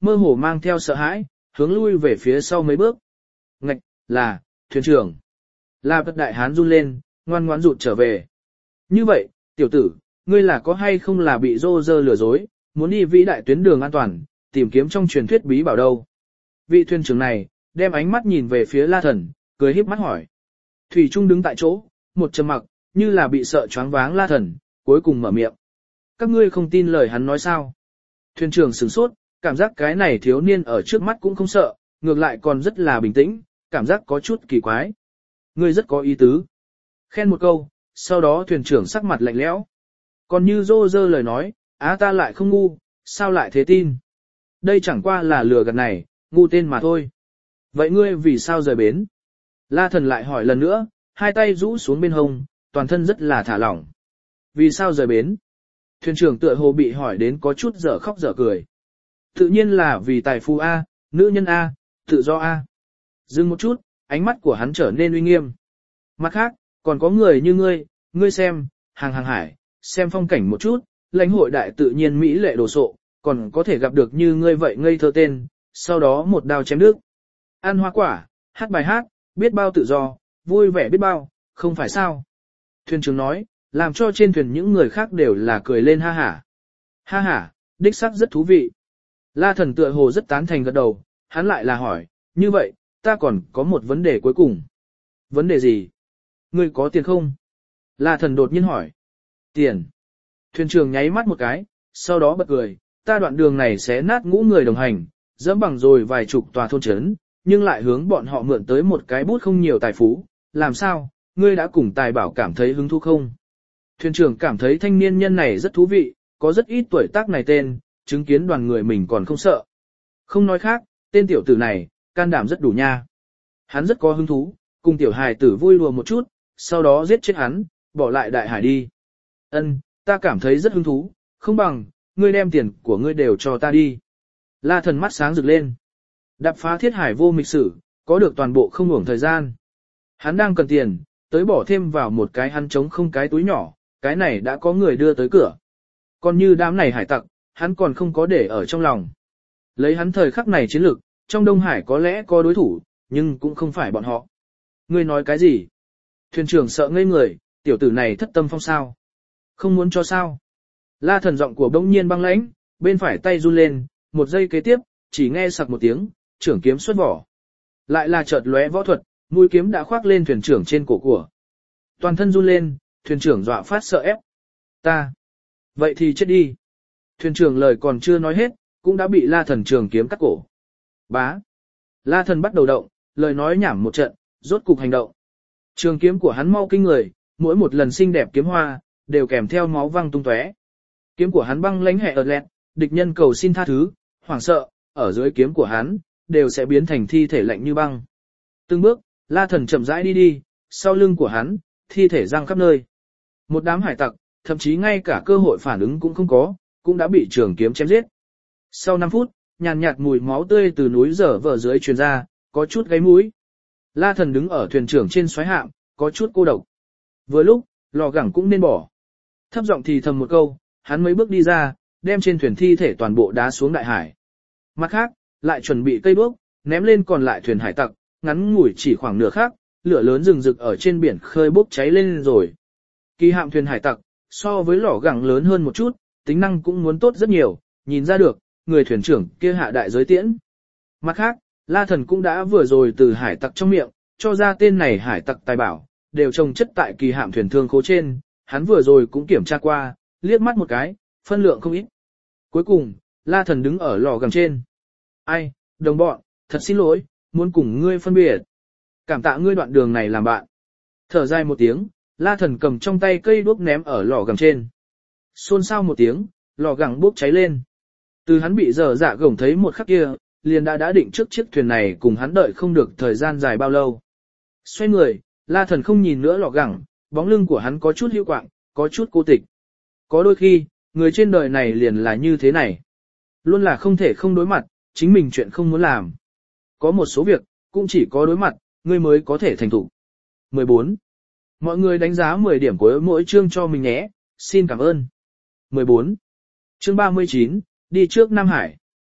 mơ hồ mang theo sợ hãi, hướng lui về phía sau mấy bước. Ngạch, là, thuyền trưởng. La Bất Đại Hán run lên, ngoan ngoãn rụt trở về. Như vậy, tiểu tử, ngươi là có hay không là bị rô rơ lừa dối, muốn đi vĩ đại tuyến đường an toàn, tìm kiếm trong truyền thuyết bí bảo đâu. Vị thuyền trưởng này, đem ánh mắt nhìn về phía La Thần, cười híp mắt hỏi. Thủy Trung đứng tại chỗ, một trầm mặc, như là bị sợ choáng váng La Thần, cuối cùng mở miệng. Các ngươi không tin lời hắn nói sao? Thuyền trưởng sửng sốt, cảm giác cái này thiếu niên ở trước mắt cũng không sợ, ngược lại còn rất là bình tĩnh, cảm giác có chút kỳ quái. Ngươi rất có ý tứ. Khen một câu, sau đó thuyền trưởng sắc mặt lạnh lẽo. Còn như rô rơ lời nói, ta lại không ngu, sao lại thế tin? Đây chẳng qua là lừa gạt này, ngu tên mà thôi. Vậy ngươi vì sao rời bến? La Thần lại hỏi lần nữa, hai tay rũ xuống bên hông, toàn thân rất là thả lỏng. Vì sao rời bến? Thuyền trưởng tựa hồ bị hỏi đến có chút dở khóc dở cười. Tự nhiên là vì tài phú A, nữ nhân A, tự do A. Dừng một chút, ánh mắt của hắn trở nên uy nghiêm. Mặt khác, còn có người như ngươi xem, hàng hải, xem phong cảnh một chút, lãnh hội đại tự nhiên mỹ lệ đồ sộ, còn có thể gặp được như ngươi vậy ngây thơ tên, sau đó một đao chém đứt. Ăn hoa quả, hát bài hát, biết bao tự do, vui vẻ biết bao, không phải sao? Thuyền trưởng nói, làm cho trên thuyền những người khác đều là cười lên ha hả. Ha hả, đích xác rất thú vị. La Thần tựa hồ rất tán thành gật đầu, hắn lại là hỏi, như vậy, ta còn có một vấn đề cuối cùng. Vấn đề gì? Ngươi có tiền không? La Thần đột nhiên hỏi. Tiền. Thuyền trưởng nháy mắt một cái, sau đó bật cười, ta đoạn đường này sẽ nát ngũ người đồng hành, dẫm bằng rồi vài chục tòa thôn trấn, nhưng lại hướng bọn họ mượn tới một cái bút không nhiều tài phú, làm sao, ngươi đã cùng tài bảo cảm thấy hứng thú không? Thuyền trưởng cảm thấy thanh niên nhân này rất thú vị, có rất ít tuổi tác này tên, chứng kiến đoàn người mình còn không sợ. Không nói khác, tên tiểu tử này, can đảm rất đủ nha. Hắn rất có hứng thú, cùng tiểu hài tử vui đùa một chút, sau đó giết chết hắn, bỏ lại đại hải đi. Ân, ta cảm thấy rất hứng thú, không bằng, ngươi đem tiền của ngươi đều cho ta đi. La Thần mắt sáng rực lên. Đạp phá thiết hải vô mịch sử, có được toàn bộ không uổng thời gian. Hắn đang cần tiền, tới bỏ thêm vào một cái hắn trống không cái túi nhỏ, cái này đã có người đưa tới cửa. Còn như đám này hải tặc, hắn còn không có để ở trong lòng. Lấy hắn thời khắc này chiến lược, trong Đông Hải có lẽ có đối thủ, nhưng cũng không phải bọn họ. Ngươi nói cái gì? Thuyền trưởng sợ ngây người, tiểu tử này thất tâm phong sao? Không muốn cho sao? La Thần giọng của bỗng nhiên băng lãnh, bên phải tay run lên, một giây kế tiếp, chỉ nghe sặc một tiếng, trưởng kiếm xuất vỏ. Lại là chợt lóe võ thuật, mũi kiếm đã khoác lên thuyền trưởng trên cổ của. Toàn thân run lên, thuyền trưởng dọa phát sợ ép. Ta. Vậy thì chết đi. Thuyền trưởng lời còn chưa nói hết, cũng đã bị La Thần trường kiếm cắt cổ. Bá. La Thần bắt đầu động, lời nói nhảm một trận, rốt cục hành động. Trường kiếm của hắn mau kinh người, mỗi một lần xinh đẹp kiếm hoa, đều kèm theo máu văng tung tóe. Kiếm của hắn băng lãnh hệ ở lẹt, địch nhân cầu xin tha thứ, hoảng sợ, ở dưới kiếm của hắn, đều sẽ biến thành thi thể lạnh như băng. Từng bước, La Thần chậm rãi đi đi, sau lưng của hắn, thi thể răng khắp nơi. Một đám hải tặc, thậm chí ngay cả cơ hội phản ứng cũng không có, cũng đã bị trường kiếm chém giết. Sau 5 phút, nhàn nhạt mùi máu tươi từ núi dở vở dưới truyền ra, có chút gáy mũi. La Thần đứng ở thuyền trưởng trên xoáy hạm, có chút cô độc. Vừa lúc, lò gẳng cũng nên bỏ. Thấp giọng thì thầm một câu, hắn mấy bước đi ra, đem trên thuyền thi thể toàn bộ đá xuống đại hải. Mặt khác, lại chuẩn bị cây đuốc, ném lên còn lại thuyền hải tặc, ngắn ngủi chỉ khoảng nửa khắc, lửa lớn rừng rực ở trên biển khơi bốc cháy lên rồi. Kỳ hạm thuyền hải tặc, so với lò gẳng lớn hơn một chút, tính năng cũng muốn tốt rất nhiều, nhìn ra được, người thuyền trưởng kia hạ đại giới tiễn. Mặt khác, La Thần cũng đã vừa rồi từ hải tặc trong miệng, cho ra tên này hải tặc tài bảo, đều trồng chất tại kỳ hạm thuyền thương khố trên, hắn vừa rồi cũng kiểm tra qua, liếc mắt một cái, phân lượng không ít. Cuối cùng, La Thần đứng ở lò gẳng trên. Ai, đồng bọn, thật xin lỗi, muốn cùng ngươi phân biệt. Cảm tạ ngươi đoạn đường này làm bạn. Thở dài một tiếng, La Thần cầm trong tay cây đuốc ném ở lò gẳng trên. Xôn xao một tiếng, lò gẳng bốc cháy lên. Từ hắn bị dở dạ gổng thấy một khắc kia, liền đã định trước chiếc thuyền này cùng hắn đợi không được thời gian dài bao lâu. Xoay người, La Thần không nhìn nữa lò gẳng, bóng lưng của hắn có chút hữu quạng, có chút cô tịch. Có đôi khi, người trên đời này liền là như thế này. Luôn là không thể không đối mặt, chính mình chuyện không muốn làm. Có một số việc, cũng chỉ có đối mặt, ngươi mới có thể thành thục. 14. Mọi người đánh giá 10 điểm của mỗi chương cho mình nhé, xin cảm ơn. 14. Chương 39, đi trước Nam Hải.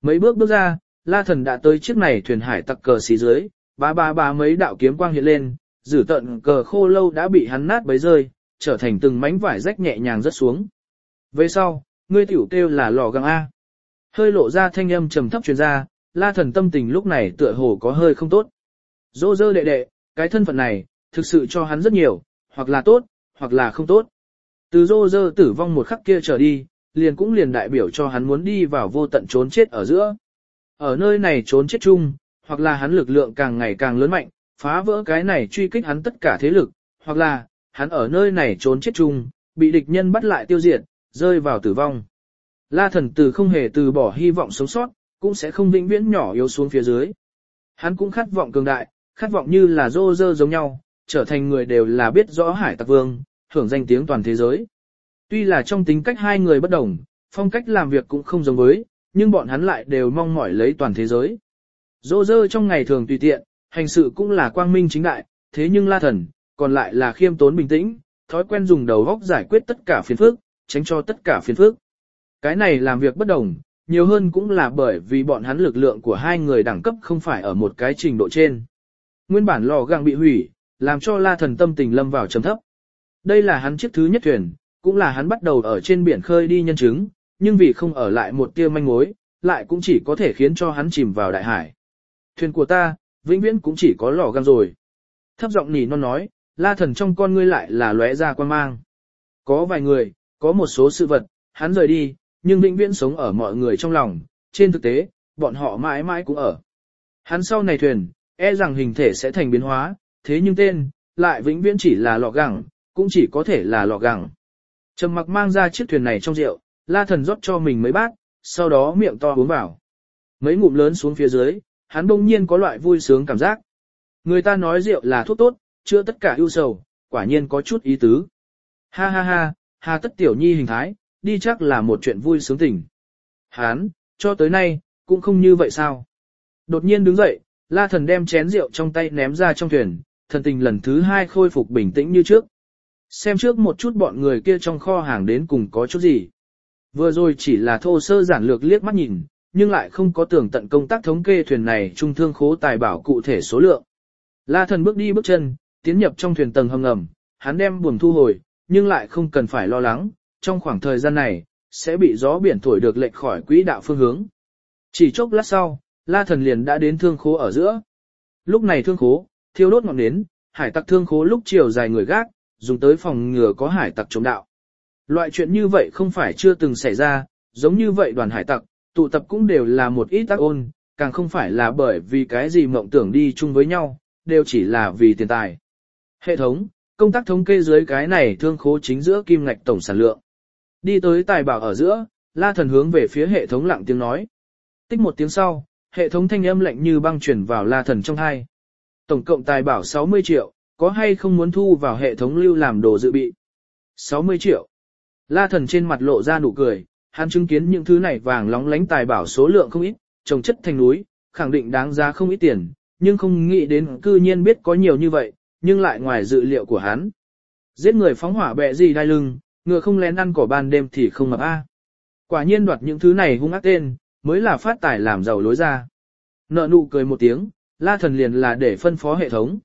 Mấy bước bước ra, La Thần đã tới chiếc này thuyền hải tặc cờ xí dưới, ba mấy đạo kiếm quang hiện lên, dử tận cờ khô lâu đã bị hắn nát bấy rơi, trở thành từng mảnh vải rách nhẹ nhàng rớt xuống. Về sau, ngươi tiểu kêu là lò găng A. Hơi lộ ra thanh âm trầm thấp truyền ra, La Thần tâm tình lúc này tựa hồ có hơi không tốt. Dô dơ đệ đệ, cái thân phận này, thực sự cho hắn rất nhiều, hoặc là tốt, hoặc là không tốt. Từ dô dơ tử vong một khắc kia trở đi, liền đại biểu cho hắn muốn đi vào vô tận trốn chết ở giữa. Ở nơi này trốn chết chung, hoặc là hắn lực lượng càng ngày càng lớn mạnh, phá vỡ cái này truy kích hắn tất cả thế lực, hoặc là hắn ở nơi này trốn chết chung, bị địch nhân bắt lại tiêu diệt, rơi vào tử vong. La Thần từ không hề từ bỏ hy vọng sống sót, cũng sẽ không vĩnh viễn nhỏ yếu xuống phía dưới. Hắn cũng khát vọng cường đại, khát vọng như là rô rơ giống nhau, trở thành người đều là biết rõ hải tặc vương, hưởng danh tiếng toàn thế giới. Tuy là trong tính cách hai người bất đồng, phong cách làm việc cũng không giống với, nhưng bọn hắn lại đều mong mỏi lấy toàn thế giới. Rô rơ trong ngày thường tùy tiện, hành sự cũng là quang minh chính đại, thế nhưng La Thần, còn lại là khiêm tốn bình tĩnh, thói quen dùng đầu óc giải quyết tất cả phiền phức, tránh cho tất cả phiền phức. Cái này làm việc bất đồng, nhiều hơn cũng là bởi vì bọn hắn lực lượng của hai người đẳng cấp không phải ở một cái trình độ trên. Nguyên bản lò găng bị hủy, làm cho La Thần tâm tình lâm vào trầm thấp. Đây là hắn chiếc thứ nhất thuyền, cũng là hắn bắt đầu ở trên biển khơi đi nhân chứng, nhưng vì không ở lại một tia manh mối, lại cũng chỉ có thể khiến cho hắn chìm vào đại hải. Thuyền của ta, vĩnh viễn cũng chỉ có lò găng rồi. Thấp giọng nỉ non nói, La Thần trong con ngươi lại là lóe ra quan mang. Có vài người, có một số sự vật, hắn rời đi, nhưng vĩnh viễn sống ở mọi người trong lòng, trên thực tế, bọn họ mãi mãi cũng ở. Hắn sau này thuyền, e rằng hình thể sẽ thành biến hóa, thế nhưng tên, lại vĩnh viễn chỉ là lò gẳng, cũng chỉ có thể là lò gẳng. Trầm mặc mang ra chiếc thuyền này trong rượu, La Thần rót cho mình mấy bát, sau đó miệng to uống vào. Mấy ngụm lớn xuống phía dưới, hắn bỗng nhiên có loại vui sướng cảm giác. Người ta nói rượu là thuốc tốt, chữa tất cả ưu sầu, quả nhiên có chút ý tứ. Ha ha ha, hà tất tiểu nhi hình thái, đi chắc là một chuyện vui sướng tình. Hắn, cho tới nay, cũng không như vậy sao. Đột nhiên đứng dậy, La Thần đem chén rượu trong tay ném ra trong thuyền, thần tình lần thứ hai khôi phục bình tĩnh như trước. Xem trước một chút bọn người kia trong kho hàng đến cùng có chút gì. Vừa rồi chỉ là thô sơ giản lược liếc mắt nhìn, nhưng lại không có tưởng tận công tác thống kê thuyền này trung thương khố tài bảo cụ thể số lượng. La Thần bước đi bước chân, tiến nhập trong thuyền tầng hầm ngầm, hắn đem buồm thu hồi, nhưng lại không cần phải lo lắng, trong khoảng thời gian này, sẽ bị gió biển thổi được lệch khỏi quỹ đạo phương hướng. Chỉ chốc lát sau, La Thần liền đã đến thương khố ở giữa. Lúc này thương khố, thiêu đốt ngọn nến, hải tặc thương khố lúc chiều dài người gác, dùng tới phòng ngừa có hải tặc chống đạo. Loại chuyện như vậy không phải chưa từng xảy ra, giống như vậy đoàn hải tặc, tụ tập cũng đều là một ít tác ôn, càng không phải là bởi vì cái gì mộng tưởng đi chung với nhau, đều chỉ là vì tiền tài. Hệ thống, công tác thống kê dưới cái này thương khố chính giữa kim ngạch tổng sản lượng. Đi tới tài bảo ở giữa, La Thần hướng về phía hệ thống lặng tiếng nói. Tích một tiếng sau, hệ thống thanh âm lạnh như băng truyền vào La Thần trong tai. Tổng cộng tài bảo 60 triệu, có hay không muốn thu vào hệ thống lưu làm đồ dự bị? 60 triệu. La Thần trên mặt lộ ra nụ cười, hắn chứng kiến những thứ này vàng lóng lánh tài bảo số lượng không ít, trồng chất thành núi, khẳng định đáng giá không ít tiền, nhưng không nghĩ đến cư nhiên biết có nhiều như vậy, nhưng lại ngoài dự liệu của hắn. Giết người phóng hỏa bẹ gì đai lưng, ngựa không lén ăn cỏ ban đêm thì không mập a. Quả nhiên đoạt những thứ này hung ác tên, mới là phát tài làm giàu lối ra. Nợ nụ cười một tiếng, La Thần liền là để phân phó hệ thống.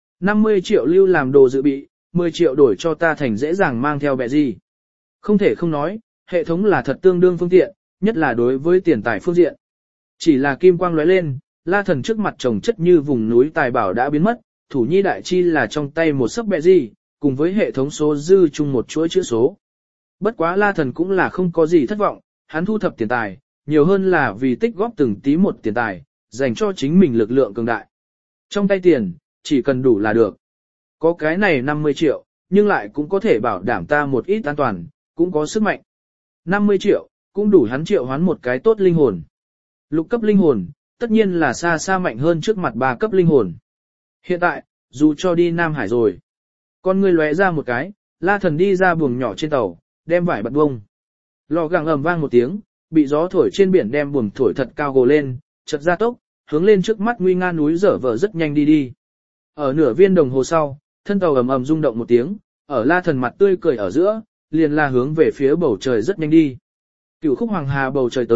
50 triệu lưu làm đồ dự bị, 10 triệu đổi cho ta thành dễ dàng mang theo bẹ gì. Không thể không nói, hệ thống là thật tương đương phương tiện, nhất là đối với tiền tài phương diện. Chỉ là kim quang lóe lên, La Thần trước mặt trồng chất như vùng núi tài bảo đã biến mất, thủ nhi đại chi là trong tay một sấp bẹ gì, cùng với hệ thống số dư chung một chuỗi chữ số. Bất quá La Thần cũng là không có gì thất vọng, hắn thu thập tiền tài, nhiều hơn là vì tích góp từng tí một tiền tài, dành cho chính mình lực lượng cường đại. Trong tay tiền, chỉ cần đủ là được. Có cái này 50 triệu, nhưng lại cũng có thể bảo đảm ta một ít an toàn, cũng có sức mạnh. 50 triệu, cũng đủ hắn triệu hoán một cái tốt linh hồn. Lục cấp linh hồn, tất nhiên là xa xa mạnh hơn trước mặt 3 cấp linh hồn. Hiện tại, dù cho đi Nam Hải rồi. Con ngươi lóe ra một cái, La Thần đi ra buồng nhỏ trên tàu, đem vải bật bông. Lò gàng ầm vang một tiếng, bị gió thổi trên biển đem buồng thổi thật cao gồ lên, chợt ra tốc, hướng lên trước mắt nguy nga núi dở vở rất nhanh đi. Ở nửa viên đồng hồ sau, thân tàu ầm ầm rung động một tiếng, ở La Thần mặt tươi cười ở giữa, liền là hướng về phía bầu trời rất nhanh đi. Cửu khúc hoàng hà bầu trời tới,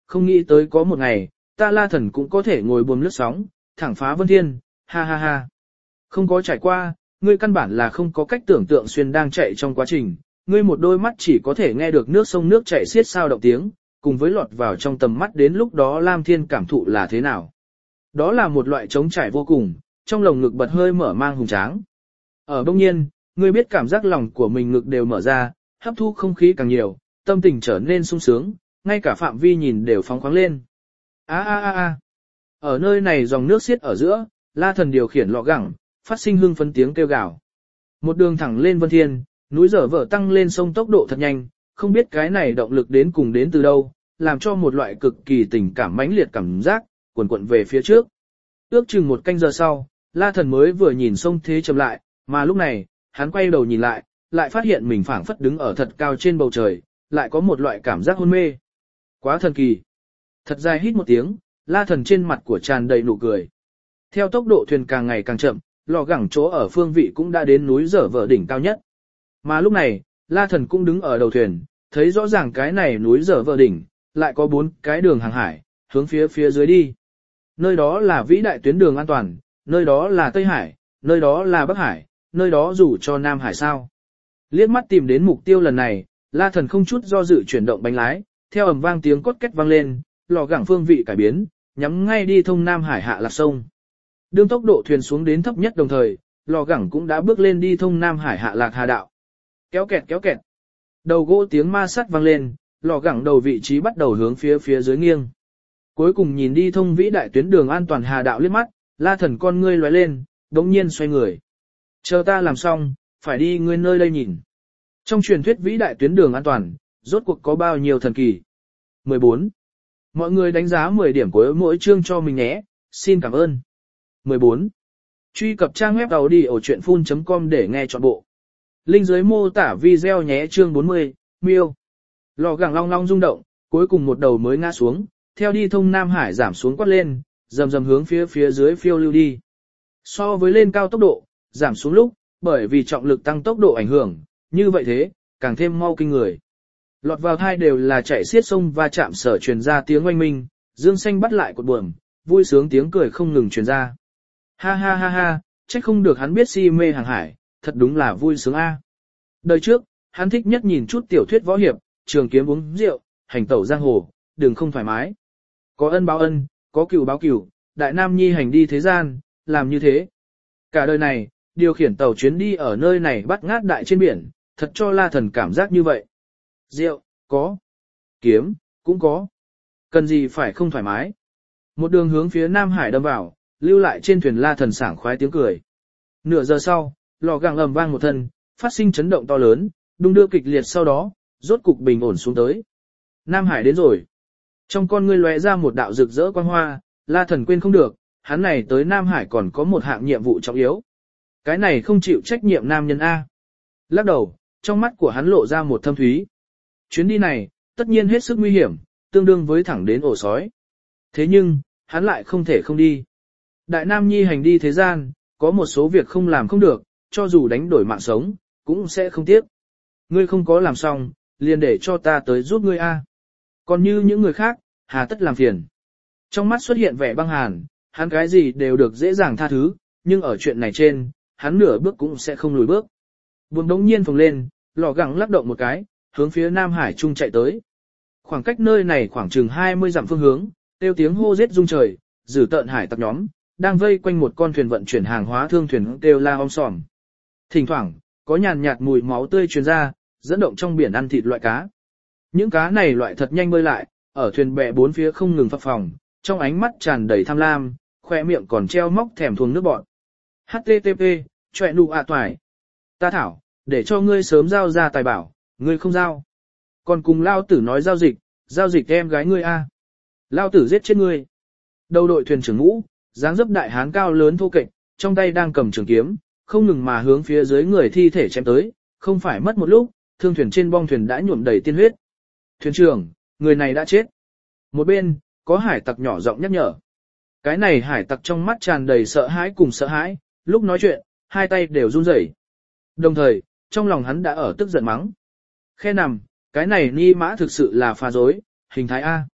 không nghĩ tới có một ngày, ta La Thần cũng có thể ngồi buồm lướt sóng, thẳng phá vân thiên, ha ha ha. Không có trải qua, ngươi căn bản là không có cách tưởng tượng xuyên đang chạy trong quá trình, ngươi một đôi mắt chỉ có thể nghe được nước sông nước chảy xiết sao động tiếng, cùng với lọt vào trong tầm mắt đến lúc đó Lam Thiên cảm thụ là thế nào. Đó là một loại trống trải vô cùng, trong lồng ngực bật hơi mở mang hùng tráng. Ở đông nhiên, ngươi biết cảm giác lòng của mình ngực đều mở ra, hấp thu không khí càng nhiều, tâm tình trở nên sung sướng, ngay cả phạm vi nhìn đều phóng khoáng lên. A a a a. Ở nơi này dòng nước xiết ở giữa, La Thần điều khiển lọ gẳng, phát sinh hưng phấn tiếng kêu gào. Một đường thẳng lên vân thiên, núi dở vở tăng lên sông tốc độ thật nhanh, không biết cái này động lực đến cùng đến từ đâu, làm cho một loại cực kỳ tình cảm mãnh liệt cảm giác, cuồn cuộn về phía trước. Ước chừng một canh giờ sau, La Thần mới vừa nhìn sông thế chậm lại, mà lúc này, hắn quay đầu nhìn lại, lại phát hiện mình phảng phất đứng ở thật cao trên bầu trời, lại có một loại cảm giác hôn mê. Quá thần kỳ. Thật dài hít một tiếng, La Thần trên mặt của tràn đầy nụ cười. Theo tốc độ thuyền càng ngày càng chậm, lò gẳng chỗ ở phương vị cũng đã đến núi dở vở đỉnh cao nhất. Mà lúc này, La Thần cũng đứng ở đầu thuyền, thấy rõ ràng cái này núi dở vở đỉnh, lại có 4 cái đường hàng hải, hướng phía dưới đi. Nơi đó là vĩ đại tuyến đường an toàn, nơi đó là Tây Hải, nơi đó là Bắc Hải, nơi đó dù cho Nam Hải sao. Liếc mắt tìm đến mục tiêu lần này, La Thần không chút do dự chuyển động bánh lái, theo ầm vang tiếng cốt két vang lên, lò gẳng phương vị cải biến, nhắm ngay đi thông Nam Hải hạ lạc sông. Đương tốc độ thuyền xuống đến thấp nhất đồng thời, lò gẳng cũng đã bước lên đi thông Nam Hải hạ lạc hà đạo. Kéo kẹt kéo kẹt. Đầu gỗ tiếng ma sắt vang lên, lò gẳng đầu vị trí bắt đầu hướng phía dưới nghiêng. Cuối cùng nhìn đi thông vĩ đại tuyến đường an toàn hà đạo liếc mắt, La Thần con ngươi lóe lên, đống nhiên xoay người. Chờ ta làm xong, phải đi ngươi nơi đây nhìn. Trong truyền thuyết vĩ đại tuyến đường an toàn, rốt cuộc có bao nhiêu thần kỳ. 14. Mọi người đánh giá 10 điểm của mỗi chương cho mình nhé, xin cảm ơn. 14. Truy cập trang web audiochuyenphun.com để nghe trọn bộ. Link dưới mô tả video nhé. Chương 40, miêu. Lò gẳng long long rung động, cuối cùng một đầu mới ngã xuống, theo đi thông Nam Hải giảm xuống quát lên, rầm rầm hướng phía dưới phiêu lưu đi. So với lên cao tốc độ, giảm xuống lúc, bởi vì trọng lực tăng tốc độ ảnh hưởng, như vậy thế, càng thêm mau kinh người. Lọt vào thai đều là chạy xiết sông và chạm sở truyền ra tiếng oanh minh, dương xanh bắt lại cột buồm, vui sướng tiếng cười không ngừng truyền ra. Ha ha ha ha, trách không được hắn biết si mê hàng hải, thật đúng là vui sướng a. Đời trước, hắn thích nhất nhìn chút tiểu thuyết võ hiệp, trường kiếm uống rượu, hành tẩu giang hồ, đừng không thoải mái. Có ân báo ân, có cừu báo cừu, đại nam nhi hành đi thế gian, làm như thế. Cả đời này, điều khiển tàu chuyến đi ở nơi này bắt ngát đại trên biển, thật cho La Thần cảm giác như vậy. Rượu, có. Kiếm, cũng có. Cần gì phải không thoải mái. Một đường hướng phía Nam Hải đâm vào, lưu lại trên thuyền La Thần sảng khoái tiếng cười. Nửa giờ sau, lò gàng ầm vang một thân, phát sinh chấn động to lớn, đung đưa kịch liệt sau đó, rốt cục bình ổn xuống tới. Nam Hải đến rồi. Trong con ngươi lóe ra một đạo rực rỡ quang hoa, La Thần quên không được, hắn này tới Nam Hải còn có một hạng nhiệm vụ trọng yếu. Cái này không chịu trách nhiệm nam nhân A. Lắc đầu, trong mắt của hắn lộ ra một thâm thúy. Chuyến đi này, tất nhiên hết sức nguy hiểm, tương đương với thẳng đến ổ sói. Thế nhưng, hắn lại không thể không đi. Đại Nam Nhi hành đi thế gian, có một số việc không làm không được, cho dù đánh đổi mạng sống, cũng sẽ không tiếc. Ngươi không có làm xong, liền để cho ta tới giúp ngươi A. Còn như những người khác, hà tất làm phiền. Trong mắt xuất hiện vẻ băng hàn, hắn cái gì đều được dễ dàng tha thứ, nhưng ở chuyện này trên, hắn nửa bước cũng sẽ không lùi bước. Buồm đống nhiên phồng lên, lò gẳng lắc động một cái, hướng phía Nam Hải Trung chạy tới. Khoảng cách nơi này khoảng chừng 20 dặm phương hướng, tiêu tiếng hô giết rung trời, dử tợn hải tặc nhóm, đang vây quanh một con thuyền vận chuyển hàng hóa thương thuyền kêu la om sòm. Thỉnh thoảng, có nhàn nhạt mùi máu tươi truyền ra, dẫn động trong biển ăn thịt loại cá. Những cá này loại thật nhanh bơi lại, ở thuyền bè bốn phía không ngừng phập phồng, trong ánh mắt tràn đầy tham lam, khoe miệng còn treo móc thèm thuồng nước bọt. HTTP, chọe nụ toải. Ta thảo, để cho ngươi sớm giao ra tài bảo, ngươi không giao. Còn cùng lao tử nói giao dịch em gái ngươi a. Lao tử giết chết ngươi. Đầu đội thuyền trưởng ngũ, dáng dấp đại hán cao lớn thô kệch, trong tay đang cầm trường kiếm, không ngừng mà hướng phía dưới người thi thể chém tới, không phải mất một lúc, thương thuyền trên bong thuyền đã nhuộm đầy tiên huyết. Thuyền trưởng, người này đã chết. Một bên, có hải tặc nhỏ giọng nhắc nhở. Cái này hải tặc trong mắt tràn đầy sợ hãi cùng sợ hãi, lúc nói chuyện, hai tay đều run rẩy. Đồng thời, trong lòng hắn đã ở tức giận mắng. Khe nằm, cái này ni mã thực sự là pha dối, hình thái A.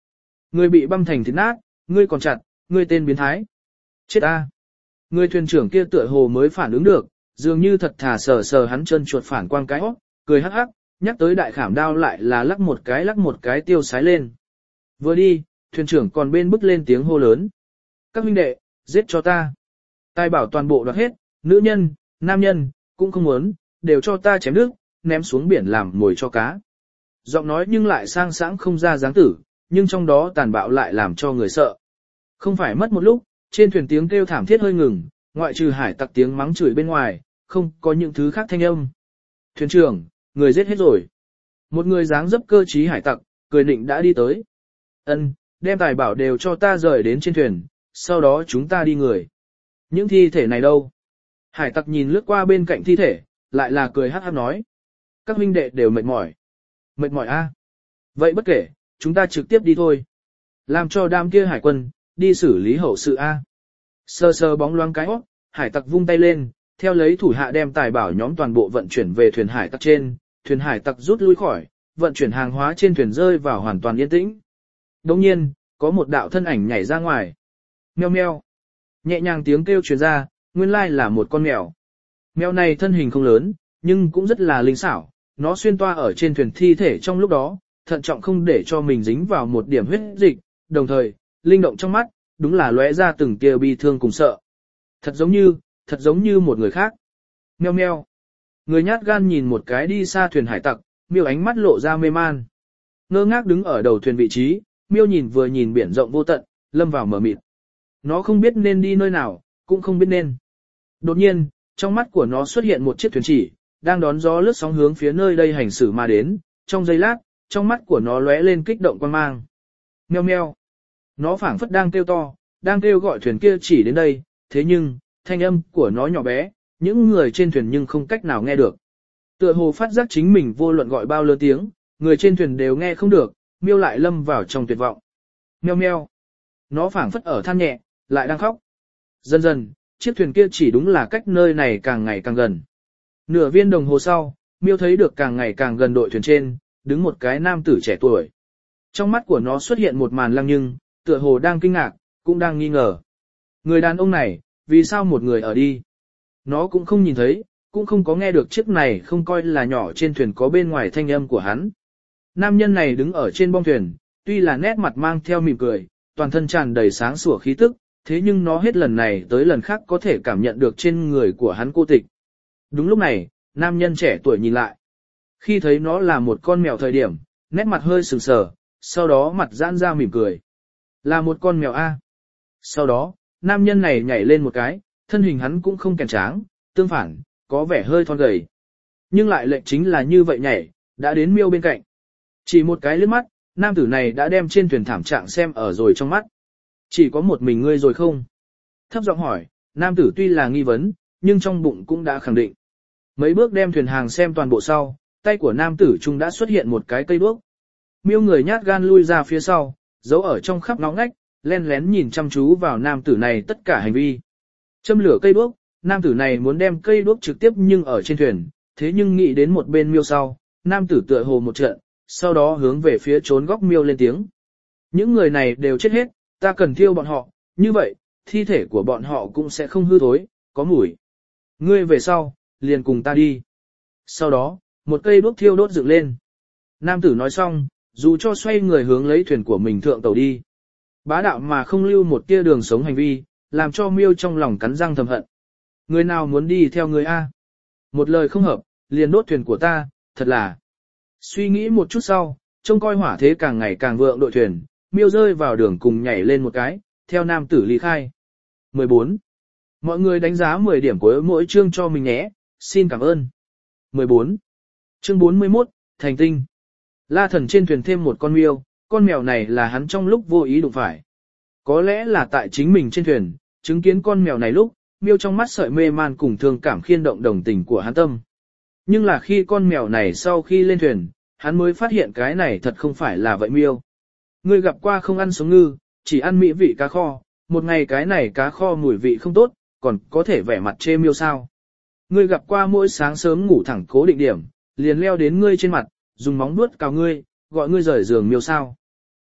Ngươi bị băm thành thịt nát, ngươi còn chặt, ngươi tên biến thái. Chết ta. Người thuyền trưởng kia tựa hồ mới phản ứng được, dường như thật thà sờ sờ hắn chân chuột phản quang cái hót, cười hắc hắc, nhắc tới đại khảm đao lại là lắc một cái tiêu sái lên. Vừa đi, thuyền trưởng còn bên bức lên tiếng hô lớn. Các huynh đệ, giết cho ta. Tài bảo toàn bộ đoạt hết, nữ nhân, nam nhân, cũng không muốn, đều cho ta chém đứt, ném xuống biển làm mồi cho cá. Giọng nói nhưng lại sang sảng không ra dáng tử, nhưng trong đó tàn bạo lại làm cho người sợ. Không phải mất một lúc, trên thuyền tiếng kêu thảm thiết hơi ngừng, ngoại trừ hải tặc tiếng mắng chửi bên ngoài, không có những thứ khác thanh âm. Thuyền trưởng, người giết hết rồi. Một người dáng dấp cơ trí hải tặc, cười nịnh đã đi tới. Ân, đem tài bảo đều cho ta rời đến trên thuyền, sau đó chúng ta đi người. Những thi thể này đâu? Hải tặc nhìn lướt qua bên cạnh thi thể, lại là cười hắc hắc nói. Các huynh đệ đều mệt mỏi. Mệt mỏi a? Vậy bất kể, chúng ta trực tiếp đi thôi. Làm cho đám kia hải quân, đi xử lý hậu sự a. Sờ sờ bóng loáng cái hót, hải tặc vung tay lên, theo lấy thủ hạ đem tài bảo nhóm toàn bộ vận chuyển về thuyền hải tặc trên, thuyền hải tặc rút lui khỏi, vận chuyển hàng hóa trên thuyền rơi vào hoàn toàn yên tĩnh. Đồng nhiên, có một đạo thân ảnh nhảy ra ngoài. Meo meo. Nhẹ nhàng tiếng kêu truyền ra, nguyên lai là một con mèo. Mèo này thân hình không lớn, nhưng cũng rất là linh xảo, nó xuyên toa ở trên thuyền thi thể trong lúc đó, thận trọng không để cho mình dính vào một điểm huyết dịch, đồng thời, linh động trong mắt, đúng là lóe ra từng tia bi thương cùng sợ. Thật giống như một người khác. Meo meo. Người nhát gan nhìn một cái đi xa thuyền hải tặc, miêu ánh mắt lộ ra mê man. Ngơ ngác đứng ở đầu thuyền vị trí, miêu vừa nhìn biển rộng vô tận, lâm vào mờ mịt. Nó không biết nên đi nơi nào, cũng không biết nên. Đột nhiên, trong mắt của nó xuất hiện một chiếc thuyền chỉ, đang đón gió lướt sóng hướng phía nơi đây hành xử mà đến, trong giây lát, trong mắt của nó lóe lên kích động quan mang. Meo meo. Nó phảng phất đang kêu to, đang kêu gọi thuyền kia chỉ đến đây, thế nhưng, thanh âm của nó nhỏ bé, những người trên thuyền nhưng không cách nào nghe được. Tựa hồ phát giác chính mình vô luận gọi bao lớn tiếng, người trên thuyền đều nghe không được, miêu lại lâm vào trong tuyệt vọng. Meo meo. Nó phảng phất ở than nhẹ, lại đang khóc. Dần dần, chiếc thuyền kia chỉ đúng là cách nơi này càng ngày càng gần. Nửa viên đồng hồ sau, miêu thấy được càng ngày càng gần đội thuyền trên, đứng một cái nam tử trẻ tuổi. Trong mắt của nó xuất hiện một màn lăng nhưng, tựa hồ đang kinh ngạc, cũng đang nghi ngờ. Người đàn ông này, vì sao một người ở đi? Nó cũng không nhìn thấy, cũng không có nghe được chiếc này không coi là nhỏ trên thuyền có bên ngoài thanh âm của hắn. Nam nhân này đứng ở trên bong thuyền, tuy là nét mặt mang theo mỉm cười, toàn thân tràn đầy sáng sủa khí tức, thế nhưng nó hết lần này tới lần khác có thể cảm nhận được trên người của hắn cô tịch. Đúng lúc này, nam nhân trẻ tuổi nhìn lại. Khi thấy nó là một con mèo thời điểm, nét mặt hơi sừng sờ, sau đó mặt giãn ra mỉm cười. Là một con mèo A. Sau đó, nam nhân này nhảy lên một cái, thân hình hắn cũng không kèn tráng, tương phản, có vẻ hơi thon gầy. Nhưng lại lệnh chính là như vậy nhảy, đã đến miêu bên cạnh. Chỉ một cái lướt mắt, nam tử này đã đem trên thuyền thảm trạng xem ở rồi trong mắt. Chỉ có một mình ngươi rồi không? Thấp giọng hỏi, nam tử tuy là nghi vấn, nhưng trong bụng cũng đã khẳng định. Mấy bước đem thuyền hàng xem toàn bộ sau, tay của nam tử trung đã xuất hiện một cái cây đuốc. Miêu người nhát gan lui ra phía sau, giấu ở trong khắp ngõ ngách, len lén nhìn chăm chú vào nam tử này tất cả hành vi. Châm lửa cây đuốc, nam tử này muốn đem cây đuốc trực tiếp nhưng ở trên thuyền, thế nhưng nghĩ đến một bên miêu sau, nam tử tựa hồ một trận, sau đó hướng về phía trốn góc miêu lên tiếng. Những người này đều chết hết, ta cần thiêu bọn họ, như vậy, thi thể của bọn họ cũng sẽ không hư thối, có mùi. Ngươi về sau, liền cùng ta đi. Sau đó, một cây đuốc thiêu đốt dựng lên. Nam tử nói xong, dù cho xoay người hướng lấy thuyền của mình thượng tàu đi. Bá đạo mà không lưu một tia đường sống hành vi, làm cho miêu trong lòng cắn răng thầm hận. Người nào muốn đi theo người A? Một lời không hợp, liền đốt thuyền của ta, thật là. Suy nghĩ một chút sau, trông coi hỏa thế càng ngày càng vượng đội thuyền, miêu rơi vào đường cùng nhảy lên một cái, theo nam tử ly khai. 14. Mọi người đánh giá 10 điểm của mỗi chương cho mình nhé, xin cảm ơn. 14. Chương 41, Thành tinh. La Thần trên thuyền thêm một con miêu, con mèo này là hắn trong lúc vô ý đụng phải. Có lẽ là tại chính mình trên thuyền, chứng kiến con mèo này lúc, miêu trong mắt sợi mê man cùng thương cảm khiên động đồng tình của hắn tâm. Nhưng là khi con mèo này sau khi lên thuyền, hắn mới phát hiện cái này thật không phải là vậy miêu. Ngươi gặp qua không ăn sống ngư, chỉ ăn mỹ vị cá kho, một ngày cái này cá kho mùi vị không tốt, còn có thể vẻ mặt chê miêu sao. Ngươi gặp qua mỗi sáng sớm ngủ thẳng cố định điểm, liền leo đến ngươi trên mặt, dùng móng vuốt cào ngươi, gọi ngươi rời giường miêu sao.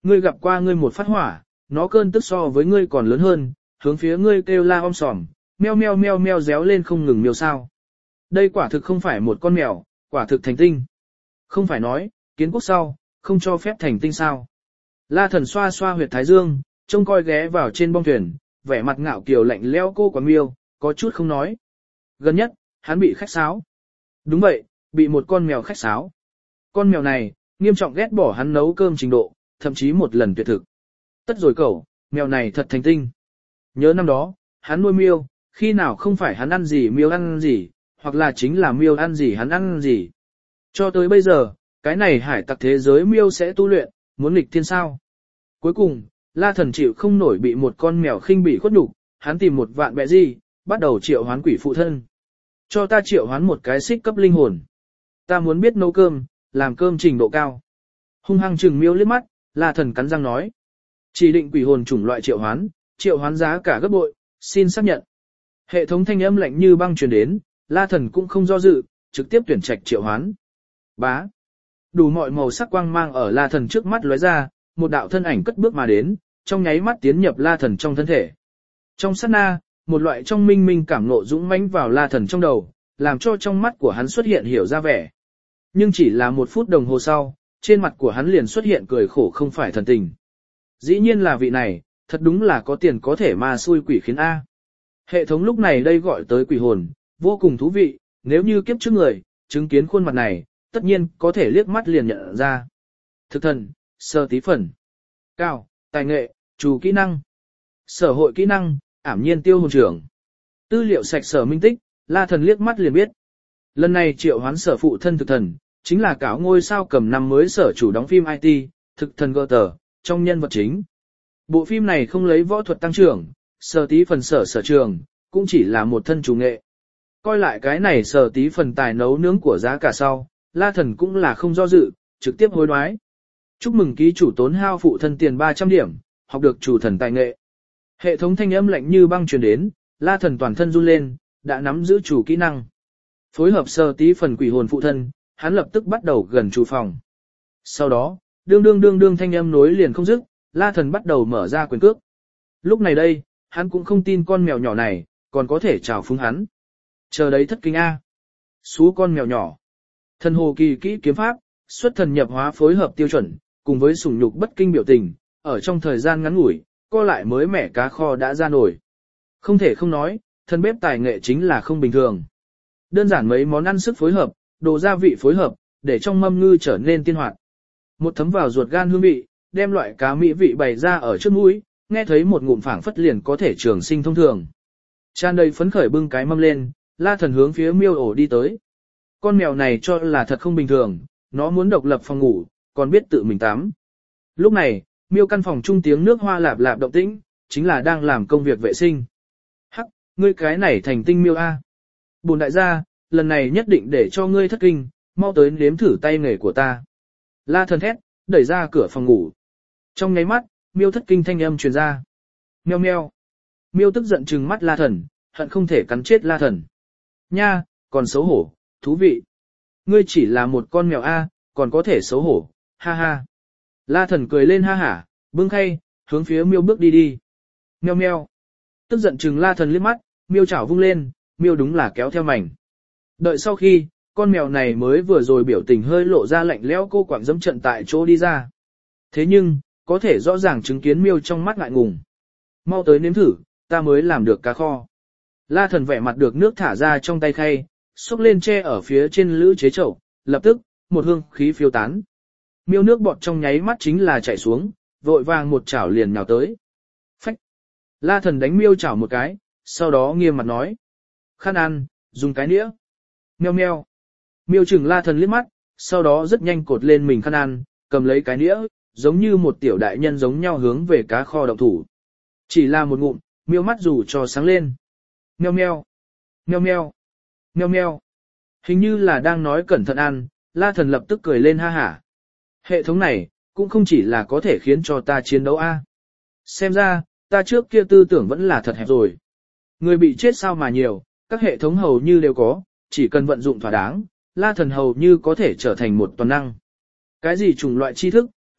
Ngươi gặp qua ngươi một phát hỏa, nó cơn tức so với ngươi còn lớn hơn, hướng phía ngươi kêu la om sòm, meo meo meo meo réo lên không ngừng miêu sao. Đây quả thực không phải một con mèo, quả thực thành tinh. Không phải nói, kiến quốc sau, không cho phép thành tinh sao. La Thần xoa xoa huyệt thái dương, trông coi ghé vào trên bong thuyền, vẻ mặt ngạo kiều lạnh lẽo cô quán miêu, có chút không nói. Gần nhất, hắn bị khách sáo. Đúng vậy, bị một con mèo khách sáo. Con mèo này, nghiêm trọng ghét bỏ hắn nấu cơm trình độ, thậm chí một lần tuyệt thực. Tất rồi cẩu, mèo này thật thành tinh. Nhớ năm đó, hắn nuôi miêu, khi nào không phải hắn ăn gì miêu ăn gì, hoặc là chính là miêu ăn gì hắn ăn gì. Cho tới bây giờ, cái này hải tặc thế giới miêu sẽ tu luyện, muốn nghịch thiên sao. Cuối cùng, La Thần chịu không nổi bị một con mèo khinh bỉ khuất nhục, hắn tìm một vạn bẹ gì, bắt đầu triệu hoán quỷ phụ thân. Cho ta triệu hoán một cái xích cấp linh hồn. Ta muốn biết nấu cơm, làm cơm trình độ cao. Hung hăng chừng miêu liếc mắt, La Thần cắn răng nói. Chỉ định quỷ hồn chủng loại triệu hoán giá cả gấp bội, xin xác nhận. Hệ thống thanh âm lạnh như băng truyền đến, La Thần cũng không do dự, trực tiếp tuyển trạch triệu hoán. Bá. Đủ mọi màu sắc quang mang ở La Thần trước mắt lóe ra, một đạo thân ảnh cất bước mà đến, trong nháy mắt tiến nhập La Thần trong thân thể. Trong sát na, một loại trong minh minh cảm ngộ dũng mãnh vào La Thần trong đầu, làm cho trong mắt của hắn xuất hiện hiểu ra vẻ. Nhưng chỉ là 1 phút đồng hồ sau, trên mặt của hắn liền xuất hiện cười khổ không phải thần tình. Dĩ nhiên là vị này, thật đúng là có tiền có thể mà xui quỷ khiến A. Hệ thống lúc này đây gọi tới quỷ hồn, vô cùng thú vị, nếu như kiếp trước người, chứng kiến khuôn mặt này, tất nhiên có thể liếc mắt liền nhận ra. Thực thần, sơ tí phần, cao, tài nghệ, chủ kỹ năng, sở hội kỹ năng, ảm nhiên tiêu hồn trưởng. Tư liệu sạch sở minh tích, La Thần liếc mắt liền biết. Lần này triệu hoán sở phụ thân thực thần, chính là cáo ngôi sao cầm năm mới sở chủ đóng phim IT, thực thần gơ tờ, trong nhân vật chính. Bộ phim này không lấy võ thuật tăng trưởng, sở tí phần sở trường, cũng chỉ là một thân chủ nghệ. Coi lại cái này sở tí phần tài nấu nướng của giá cả sau, La Thần cũng là không do dự, trực tiếp hối đoái. Chúc mừng ký chủ tốn hao phụ thân tiền 300 điểm, học được chủ thần tài nghệ. Hệ thống thanh âm lạnh như băng truyền đến, La Thần toàn thân run lên, đã nắm giữ chủ kỹ năng. Phối hợp sở tí phần quỷ hồn phụ thân, hắn lập tức bắt đầu gần chủ phòng. Sau đó, đương thanh âm nối liền không dứt, La Thần bắt đầu mở ra quyền cước. Lúc này đây, hắn cũng không tin con mèo nhỏ này, còn có thể trào phúng hắn. Chờ đấy thất kinh A. Xú con mèo nhỏ. Thần hồ kỳ kỹ kiếm pháp, xuất thần nhập hóa phối hợp tiêu chuẩn, cùng với sủng nhục bất kinh biểu tình, ở trong thời gian ngắn ngủi, co lại mới mẻ cá kho đã ra nổi. Không thể không nói, thần bếp tài nghệ chính là không bình thường. Đơn giản mấy món ăn sức phối hợp, đồ gia vị phối hợp, để trong mâm ngư trở nên tiên hoạt. Một thấm vào ruột gan hương vị, đem loại cá mỹ vị bày ra ở trước mũi, nghe thấy một ngụm phảng phất liền có thể trường sinh thông thường. Tràn đầy phấn khởi bưng cái mâm lên, La Thần hướng phía miêu ổ đi tới. Con mèo này cho là thật không bình thường, nó muốn độc lập phòng ngủ, còn biết tự mình tắm. Lúc này, miêu căn phòng trung tiếng nước hoa lạp lạp động tĩnh, chính là đang làm công việc vệ sinh. Hắc, ngươi cái này thành tinh miêu A. Bồn đại gia, lần này nhất định để cho ngươi thất kinh, mau tới nếm thử tay nghề của ta. La Thần thét, đẩy ra cửa phòng ngủ. Trong nháy mắt, miêu thất kinh thanh âm truyền ra. Meo meo. Miêu tức giận trừng mắt La Thần, hận không thể cắn chết La Thần. Nha, còn xấu hổ, thú vị. Ngươi chỉ là một con mèo A, còn có thể xấu hổ, ha ha. La Thần cười lên ha hả, bưng khay, hướng phía miêu bước đi đi. Meo meo. Tức giận trừng La Thần liếc mắt, miêu chảo vung lên, miêu đúng là kéo theo mảnh. Đợi sau khi, con mèo này mới vừa rồi biểu tình hơi lộ ra lạnh lẽo cô quạng dẫm trận tại chỗ đi ra. Thế nhưng, có thể rõ ràng chứng kiến miêu trong mắt ngại ngùng. Mau tới nếm thử, ta mới làm được cá kho. La Thần vẻ mặt được nước thả ra trong tay khay, xúc lên che ở phía trên lữ chế chậu, lập tức, một hương khí phiêu tán. Miêu nước bọt trong nháy mắt chính là chảy xuống, vội vàng một chảo liền nhào tới. Phách! La Thần đánh miêu chảo một cái, sau đó nghiêm mặt nói. Khăn ăn, dùng cái nĩa. Meo meo. Miêu chừng La Thần liếc mắt, sau đó rất nhanh cột lên mình khăn ăn, cầm lấy cái nĩa, giống như một tiểu đại nhân giống nhau hướng về cá kho động thủ. Chỉ là một ngụm, miêu mắt dù cho sáng lên. Meo meo. Meo meo. Meo meo. Hình như là đang nói cẩn thận ăn, La Thần lập tức cười lên ha hả. Hệ thống này, cũng không chỉ là có thể khiến cho ta chiến đấu a. Xem ra, ta trước kia tư tưởng vẫn là thật hẹp rồi. Người bị chết sao mà nhiều, các hệ thống hầu như đều có, chỉ cần vận dụng thỏa đáng, La Thần hầu như có thể trở thành một toàn năng. Cái gì chủng loại tri thức,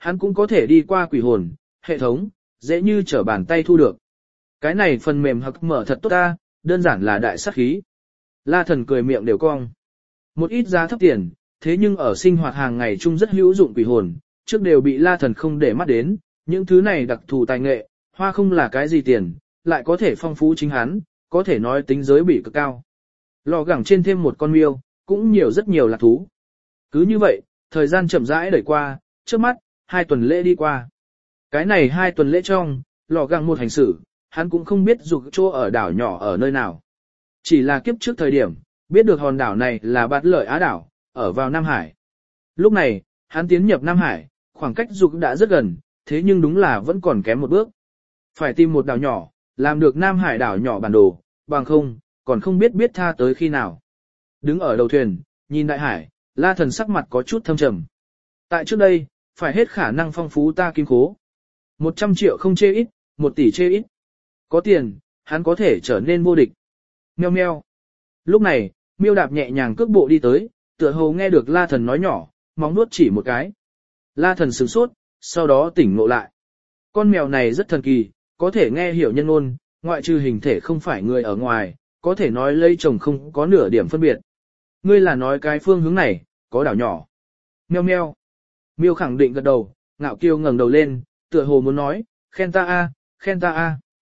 hắn cũng có thể đi qua quỷ hồn, hệ thống, dễ như trở bàn tay thu được. Cái này phần mềm hặc mở thật tốt ta, đơn giản là đại sát khí. La Thần cười miệng đều cong. Một ít giá thấp tiền, thế nhưng ở sinh hoạt hàng ngày chung rất hữu dụng quỷ hồn, trước đều bị La Thần không để mắt đến, những thứ này đặc thù tài nghệ, hoa không là cái gì tiền, lại có thể phong phú chính hắn, có thể nói tính giới bị cực cao. Lò gẳng trên thêm một con miêu, cũng nhiều rất nhiều lạc thú. Cứ như vậy, thời gian chậm rãi đẩy qua, trước mắt, 2 tuần lễ đi qua. Cái này 2 tuần lễ trong, lò gẳng một hành xử, hắn cũng không biết dục chỗ ở đảo nhỏ ở nơi nào. Chỉ là kiếp trước thời điểm, biết được hòn đảo này là Bát Lợi Á đảo, ở vào Nam Hải. Lúc này, hắn tiến nhập Nam Hải, khoảng cách dục đã rất gần, thế nhưng đúng là vẫn còn kém một bước. Phải tìm một đảo nhỏ, làm được Nam Hải đảo nhỏ bản đồ, bằng không, còn không biết tha tới khi nào. Đứng ở đầu thuyền, nhìn đại hải, La Thần sắc mặt có chút thâm trầm. Tại trước đây, phải hết khả năng phong phú ta kim khố. 100 triệu không chê ít, 1 tỷ chê ít. Có tiền, hắn có thể trở nên vô địch. Meo meo. Lúc này, miêu đạp nhẹ nhàng cước bộ đi tới, tựa hồ nghe được La Thần nói nhỏ, móng nuốt chỉ một cái. La Thần sửng sốt, sau đó tỉnh ngộ lại. Con mèo này rất thần kỳ, có thể nghe hiểu nhân ngôn, ngoại trừ hình thể không phải người ở ngoài, có thể nói lây chồng không có nửa điểm phân biệt. Ngươi là nói cái phương hướng này, có đảo nhỏ. Meo meo. Miêu khẳng định gật đầu, ngạo kiêu ngẩng đầu lên, tựa hồ muốn nói, khen ta a, khen ta a.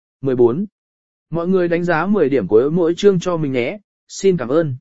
14. Mọi người đánh giá 10 điểm của mỗi chương cho mình nhé, xin cảm ơn.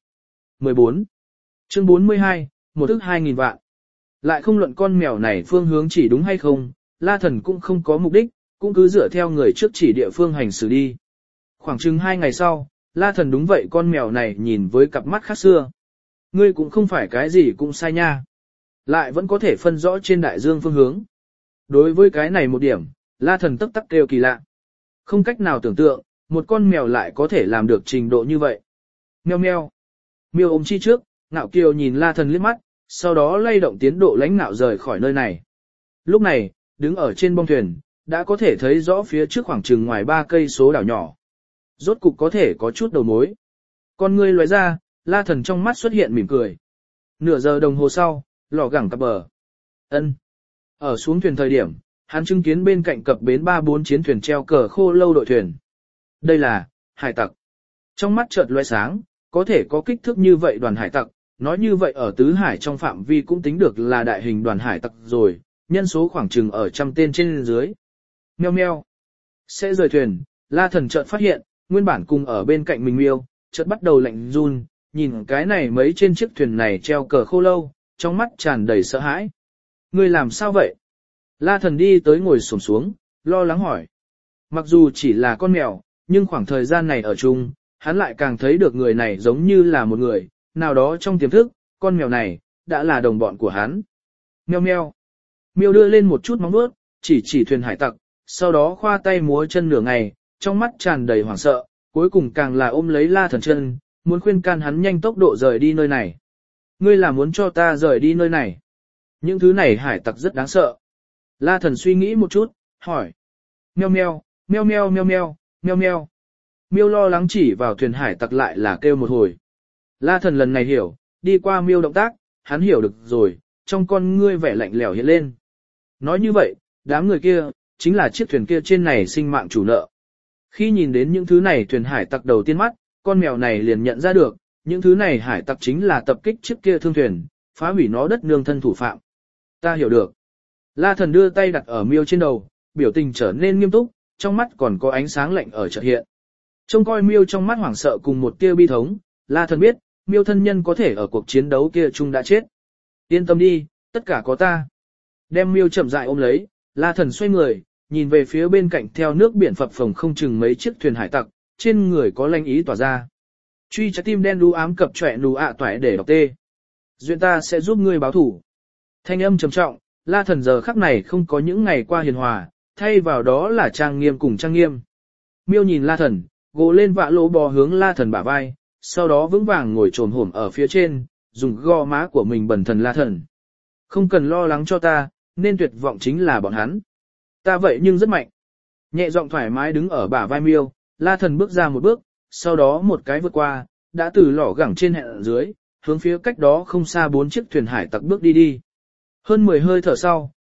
14. Chương 42, một thức 2.000 vạn. Lại không luận con mèo này phương hướng chỉ đúng hay không, La Thần cũng không có mục đích, cũng cứ dựa theo người trước chỉ địa phương hành xử đi. Khoảng chừng 2 ngày sau, La Thần đúng vậy con mèo này nhìn với cặp mắt khác xưa. Ngươi cũng không phải cái gì cũng sai nha. Lại vẫn có thể phân rõ trên đại dương phương hướng. Đối với cái này một điểm, La Thần tức tắc kêu kỳ lạ. Không cách nào tưởng tượng, một con mèo lại có thể làm được trình độ như vậy. Meo meo. Miêu ôm chi trước, ngạo kiều nhìn La Thần liếc mắt, sau đó lay động tiến độ lãnh ngạo rời khỏi nơi này. Lúc này, đứng ở trên bông thuyền, đã có thể thấy rõ phía trước khoảng chừng ngoài 3 cây số đảo nhỏ. Rốt cục có thể có chút đầu mối. Con ngươi lóe ra, La Thần trong mắt xuất hiện mỉm cười. Nửa giờ đồng hồ sau, lò gẳng cập bờ. Ân. Ở xuống thuyền thời điểm, hắn chứng kiến bên cạnh cập bến 3-4 chiến thuyền treo cờ khô lâu đội thuyền. Đây là hải tặc. Trong mắt chợt lóe sáng, có thể có kích thước như vậy đoàn hải tặc, nói như vậy ở tứ hải trong phạm vi cũng tính được là đại hình đoàn hải tặc rồi, nhân số khoảng chừng ở 100 tên trên dưới. Meo meo. Sẽ rời thuyền, La Thần chợt phát hiện, nguyên bản cùng ở bên cạnh mình miêu, chợt bắt đầu lạnh run, nhìn cái này mấy trên chiếc thuyền này treo cờ khô lâu, trong mắt tràn đầy sợ hãi. Ngươi làm sao vậy? La Thần đi tới ngồi xổm xuống, lo lắng hỏi. Mặc dù chỉ là con mèo, nhưng khoảng thời gian này ở chung, hắn lại càng thấy được người này giống như là một người, nào đó trong tiềm thức, con mèo này, đã là đồng bọn của hắn. Meo meo. Miêu đưa lên một chút móng vuốt, chỉ thuyền hải tặc, sau đó khoa tay múa chân nửa ngày, trong mắt tràn đầy hoảng sợ, cuối cùng càng là ôm lấy La Thần chân, muốn khuyên can hắn nhanh tốc độ rời đi nơi này. Ngươi là muốn cho ta rời đi nơi này? Những thứ này hải tặc rất đáng sợ. La Thần suy nghĩ một chút, hỏi. Meo meo, meo meo meo meo, meo meo. Miêu lo lắng chỉ vào thuyền hải tặc lại là kêu một hồi. La Thần lần này hiểu, đi qua miêu động tác, hắn hiểu được rồi, trong con ngươi vẻ lạnh lẽo hiện lên. Nói như vậy, đám người kia, chính là chiếc thuyền kia trên này sinh mạng chủ nợ. Khi nhìn đến những thứ này thuyền hải tặc đầu tiên mắt, con mèo này liền nhận ra được, những thứ này hải tặc chính là tập kích chiếc kia thương thuyền, phá hủy nó đất nương thân thủ phạm. Ta hiểu được. La Thần đưa tay đặt ở miêu trên đầu, biểu tình trở nên nghiêm túc, trong mắt còn có ánh sáng lạnh ở chợt hiện. Trông coi miêu trong mắt hoảng sợ cùng một tia bi thống, La Thần biết, miêu thân nhân có thể ở cuộc chiến đấu kia chung đã chết. Yên tâm đi, tất cả có ta. Đem miêu chậm rãi ôm lấy, La Thần xoay người, nhìn về phía bên cạnh theo nước biển phập phồng không chừng mấy chiếc thuyền hải tặc, trên người có lanh ý tỏa ra. Truy trái tim đen đu ám cập trọe nù ạ toại để đọc tê. Duyên ta sẽ giúp ngươi báo thủ. Thanh âm trầm trọng, La Thần giờ khắc này không có những ngày qua hiền hòa, thay vào đó là trang nghiêm cùng trang nghiêm. Miêu nhìn La Thần, gồ lên vạ lỗ bò hướng La Thần bả vai, sau đó vững vàng ngồi trồm hổm ở phía trên, dùng gò má của mình bẩn thần La Thần. Không cần lo lắng cho ta, nên tuyệt vọng chính là bọn hắn. Ta vậy nhưng rất mạnh. Nhẹ giọng thoải mái đứng ở bả vai miêu, La Thần bước ra một bước, sau đó một cái vượt qua, đã từ lỏ gẳng trên hẹn dưới, hướng phía cách đó không xa 4 chiếc thuyền hải tặc bước đi. Hơn 10 hơi thở sau,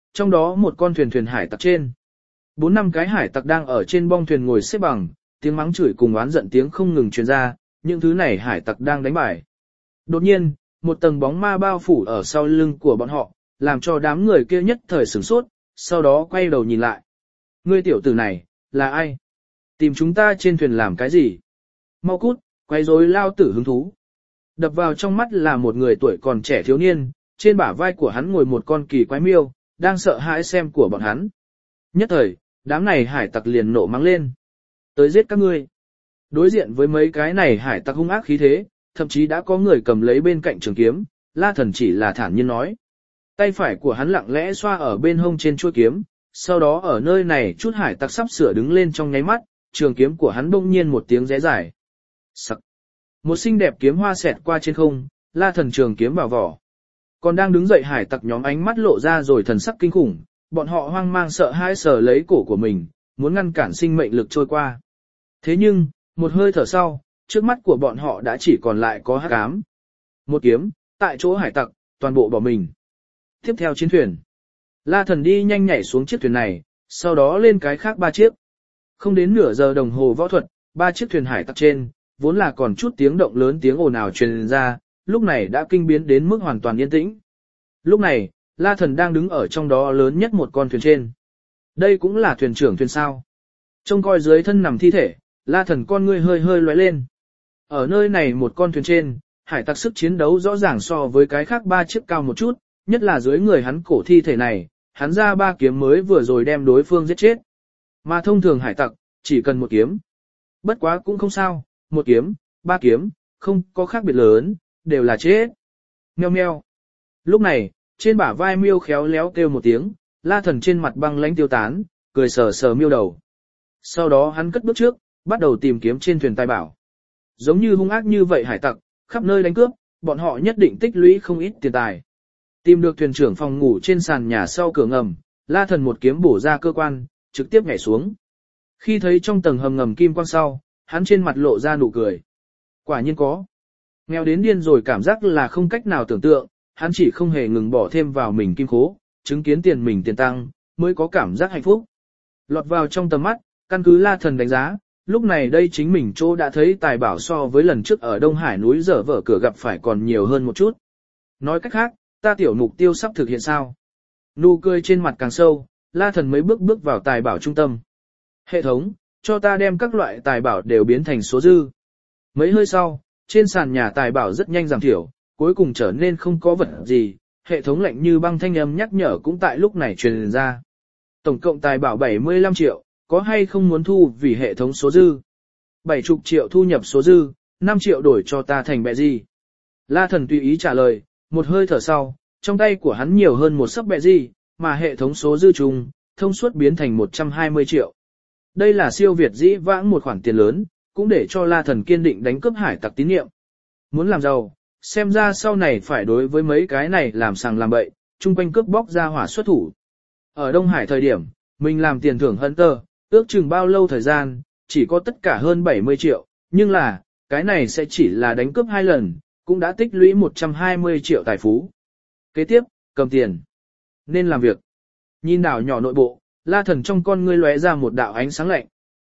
trong đó một con thuyền hải tặc trên. 4-5 cái hải tặc đang ở trên bong thuyền ngồi xếp bằng, tiếng mắng chửi cùng oán giận tiếng không ngừng truyền ra, những thứ này hải tặc đang đánh bài. Đột nhiên, một tầng bóng ma bao phủ ở sau lưng của bọn họ, làm cho đám người kia nhất thời sửng sốt, sau đó quay đầu nhìn lại. Ngươi tiểu tử này, là ai? Tìm chúng ta trên thuyền làm cái gì? Mau cút, quay rối lao tử hứng thú. Đập vào trong mắt là một người tuổi còn trẻ thiếu niên, trên bả vai của hắn ngồi một con kỳ quái miêu, đang sợ hãi xem của bọn hắn. Nhất thời, đám này hải tặc liền nộ mắng lên. Tới giết các ngươi. Đối diện với mấy cái này hải tặc hung ác khí thế, thậm chí đã có người cầm lấy bên cạnh trường kiếm, La Thần chỉ là thản nhiên nói. Tay phải của hắn lặng lẽ xoa ở bên hông trên chuôi kiếm, sau đó ở nơi này chút hải tặc sắp sửa đứng lên trong nháy mắt, trường kiếm của hắn bỗng nhiên một tiếng rẽ dài. Sắc. Một xinh đẹp kiếm hoa xẹt qua trên không, La Thần trường kiếm vào vỏ. Còn đang đứng dậy hải tặc nhóm ánh mắt lộ ra rồi thần sắc kinh khủng, bọn họ hoang mang sợ hãi sờ lấy cổ của mình, muốn ngăn cản sinh mệnh lực trôi qua. Thế nhưng, một hơi thở sau, trước mắt của bọn họ đã chỉ còn lại có hắc ám. Một kiếm, tại chỗ hải tặc, toàn bộ bỏ mình. Tiếp theo chiến thuyền. La Thần đi nhanh nhảy xuống chiếc thuyền này, sau đó lên cái khác 3 chiếc. Không đến nửa giờ đồng hồ võ thuật, 3 chiếc thuyền hải tặc trên, vốn là còn chút tiếng động lớn tiếng ồn ào truyền ra, lúc này đã kinh biến đến mức hoàn toàn yên tĩnh. Lúc này, La Thần đang đứng ở trong đó lớn nhất một con thuyền trên. Đây cũng là thuyền trưởng thuyền sao. Trông coi dưới thân nằm thi thể, La Thần con ngươi hơi hơi lóe lên. Ở nơi này một con thuyền trên, hải tặc sức chiến đấu rõ ràng so với cái khác 3 chiếc cao một chút, nhất là dưới người hắn cổ thi thể này, hắn ra 3 kiếm mới vừa rồi đem đối phương giết chết. Mà thông thường hải tặc, chỉ cần 1 kiếm. Bất quá cũng không sao, 1 kiếm, 3 kiếm, không có khác biệt lớn, đều là chết. Meo meo. Lúc này, trên bả vai miêu khéo léo kêu một tiếng, La Thần trên mặt băng lãnh tiêu tán, cười sờ sờ miêu đầu. Sau đó hắn cất bước trước, bắt đầu tìm kiếm trên thuyền tài bảo. Giống như hung ác như vậy hải tặc, khắp nơi đánh cướp, bọn họ nhất định tích lũy không ít tiền tài. Tìm được thuyền trưởng phòng ngủ trên sàn nhà sau cửa ngầm, La Thần một kiếm bổ ra cơ quan, trực tiếp nhảy xuống. Khi thấy trong tầng hầm ngầm kim quang sau, hắn trên mặt lộ ra nụ cười. Quả nhiên có. Nghèo đến điên rồi cảm giác là không cách nào tưởng tượng, hắn chỉ không hề ngừng bỏ thêm vào mình kim khố, chứng kiến tiền mình tiền tăng, mới có cảm giác hạnh phúc. Lọt vào trong tầm mắt, căn cứ La Thần đánh giá, lúc này đây chính mình chỗ đã thấy tài bảo so với lần trước ở Đông Hải núi dở vở cửa gặp phải còn nhiều hơn một chút. Nói cách khác, ta tiểu mục tiêu sắp thực hiện sao? Nụ cười trên mặt càng sâu, La Thần mấy bước vào tài bảo trung tâm. Hệ thống, cho ta đem các loại tài bảo đều biến thành số dư. Mấy hơi sau, trên sàn nhà tài bảo rất nhanh giảm thiểu, cuối cùng trở nên không có vật gì, hệ thống lạnh như băng thanh âm nhắc nhở cũng tại lúc này truyền ra. Tổng cộng tài bảo 75 triệu, có hay không muốn thu vì hệ thống số dư? 70 triệu thu nhập số dư, 5 triệu đổi cho ta thành bẹ gì? La Thần tùy ý trả lời, một hơi thở sau, trong tay của hắn nhiều hơn một sấp bẹ gì, mà hệ thống số dư chung, thông suốt biến thành 120 triệu. Đây là siêu việt dĩ vãng một khoản tiền lớn, cũng để cho La Thần kiên định đánh cướp hải tặc tín nhiệm. Muốn làm giàu, xem ra sau này phải đối với mấy cái này làm sàng làm bậy, chung quanh cướp bóc ra hỏa xuất thủ. Ở Đông Hải thời điểm, mình làm tiền thưởng Hunter, ước chừng bao lâu thời gian, chỉ có tất cả hơn 70 triệu, nhưng là, cái này sẽ chỉ là đánh cướp 2 lần, cũng đã tích lũy 120 triệu tài phú. Kế tiếp, cầm tiền. Nên làm việc. Nhìn đảo nhỏ nội bộ, La Thần trong con ngươi lóe ra một đạo ánh sáng lạnh.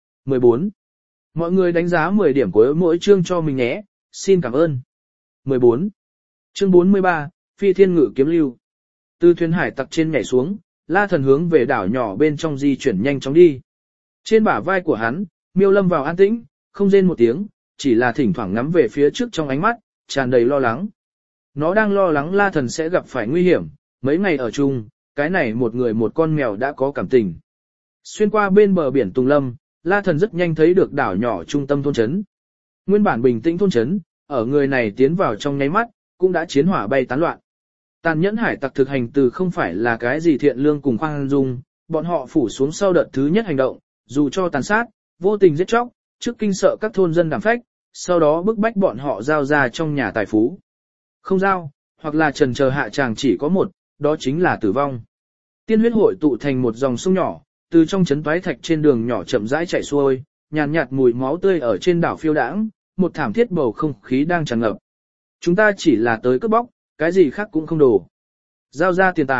14. Mọi người đánh giá 10 điểm của mỗi chương cho mình nhé, xin cảm ơn. 14. Chương 43, Phi Thiên Ngự Kiếm Lưu. Từ thuyền hải tặc trên nhảy xuống, La Thần hướng về đảo nhỏ bên trong di chuyển nhanh chóng đi. Trên bả vai của hắn, miêu lâm vào an tĩnh, không rên một tiếng, chỉ là thỉnh thoảng ngắm về phía trước trong ánh mắt, tràn đầy lo lắng. Nó đang lo lắng La Thần sẽ gặp phải nguy hiểm, mấy ngày ở chung, cái này một người một con mèo đã có cảm tình. Xuyên qua bên bờ biển Tùng Lâm, La Thần rất nhanh thấy được đảo nhỏ trung tâm thôn trấn. Nguyên bản bình tĩnh thôn trấn, ở người này tiến vào trong nháy mắt, cũng đã chiến hỏa bay tán loạn. Tàn nhẫn hải tặc thực hành từ không phải là cái gì thiện lương cùng khoan dung, bọn họ phủ xuống sau đợt thứ nhất hành động, dù cho tàn sát, vô tình giết chóc, trước kinh sợ các thôn dân đảm phách, sau đó bức bách bọn họ giao ra trong nhà tài phú. Không giao, hoặc là trần chờ hạ tràng chỉ có một, đó chính là tử vong. Tiên huyết hội tụ thành một dòng sông nhỏ, từ trong chấn toái thạch trên đường nhỏ chậm rãi chảy xuôi, nhàn nhạt mùi máu tươi ở trên đảo phiêu đãng, một thảm thiết bầu không khí đang tràn ngập. Chúng ta chỉ là tới cướp bóc, cái gì khác cũng không đồ. Giao ra tiền tài,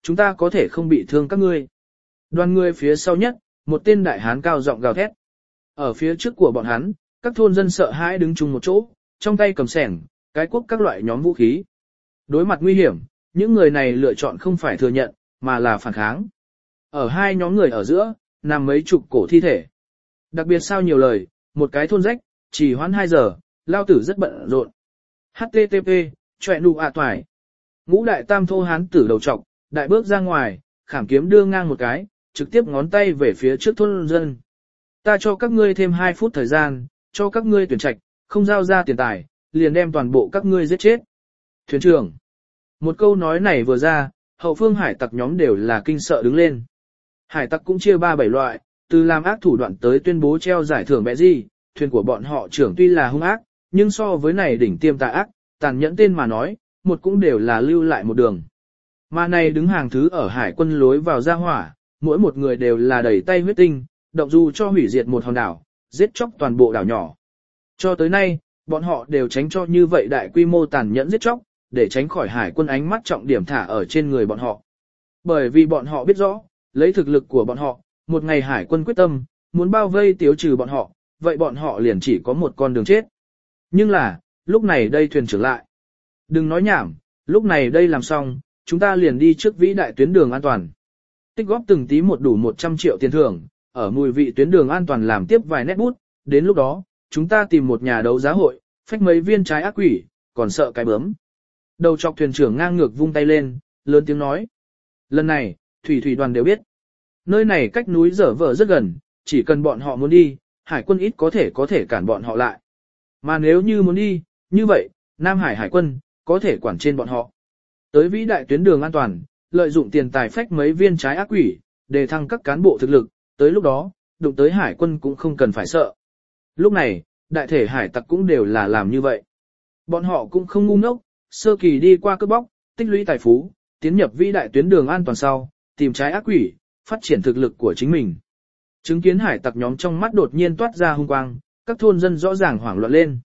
chúng ta có thể không bị thương các ngươi. Đoàn người phía sau nhất, một tên đại hán cao giọng gào thét. Ở phía trước của bọn hắn, các thôn dân sợ hãi đứng chung một chỗ, trong tay cầm xẻng, cái cuốc các loại nhóm vũ khí. Đối mặt nguy hiểm, những người này lựa chọn không phải thừa nhận, mà là phản kháng. Ở hai nhóm người ở giữa, nằm mấy chục cổ thi thể. Đặc biệt sao nhiều lời, một cái thôn rách, chỉ hoãn 2 giờ, lao tử rất bận rộn. HTTP, chọe nụ toài. Ngũ đại tam thô hán tử đầu trọc, đại bước ra ngoài, khảm kiếm đưa ngang một cái, trực tiếp ngón tay về phía trước thôn dân. Ta cho các ngươi thêm 2 phút thời gian, cho các ngươi tuyển trạch, không giao ra tiền tài, liền đem toàn bộ các ngươi giết chết. Thuyền trưởng. Một câu nói này vừa ra, hậu phương hải tặc nhóm đều là kinh sợ đứng lên. Hải tặc cũng chia 3-7 loại, từ làm ác thủ đoạn tới tuyên bố treo giải thưởng bẹ gì, thuyền của bọn họ trưởng tuy là hung ác, nhưng so với này đỉnh tiêm tà ác, tàn nhẫn tên mà nói, một cũng đều là lưu lại một đường. Mà này đứng hàng thứ ở hải quân lối vào ra hỏa, mỗi một người đều là đẩy tay huyết tinh, động du cho hủy diệt một hòn đảo, giết chóc toàn bộ đảo nhỏ. Cho tới nay, bọn họ đều tránh cho như vậy đại quy mô tàn nhẫn giết chóc, để tránh khỏi hải quân ánh mắt trọng điểm thả ở trên người bọn họ. Bởi vì bọn họ biết rõ, lấy thực lực của bọn họ, một ngày hải quân quyết tâm, muốn bao vây tiêu trừ bọn họ, vậy bọn họ liền chỉ có một con đường chết. Nhưng là, lúc này đây thuyền trưởng lại. Đừng nói nhảm, lúc này đây làm xong, chúng ta liền đi trước vĩ đại tuyến đường an toàn. Tích góp từng tí một đủ 100 triệu tiền thưởng, ở mùi vị tuyến đường an toàn làm tiếp vài nét bút, đến lúc đó, chúng ta tìm một nhà đấu giá hội, phách mấy viên trái ác quỷ, còn sợ cái bướm. Đầu chọc thuyền trưởng ngang ngược vung tay lên, lớn tiếng nói. Lần này, thủy đoàn đều biết. Nơi này cách núi Dở Vở rất gần, chỉ cần bọn họ muốn đi, hải quân ít có thể cản bọn họ lại. Mà nếu như muốn đi, như vậy, Nam Hải hải quân, có thể quản trên bọn họ. Tới vĩ đại tuyến đường an toàn, lợi dụng tiền tài phách mấy viên trái ác quỷ, để thăng các cán bộ thực lực, tới lúc đó, đụng tới hải quân cũng không cần phải sợ. Lúc này, đại thể hải tặc cũng đều là làm như vậy. Bọn họ cũng không ngu ngốc, sơ kỳ đi qua cướp bóc, tích lũy tài phú, tiến nhập vĩ đại tuyến đường an toàn sau, tìm trái ác quỷ, phát triển thực lực của chính mình. Chứng kiến hải tặc nhóm trong mắt đột nhiên toát ra hung quang, các thôn dân rõ ràng hoảng loạn lên.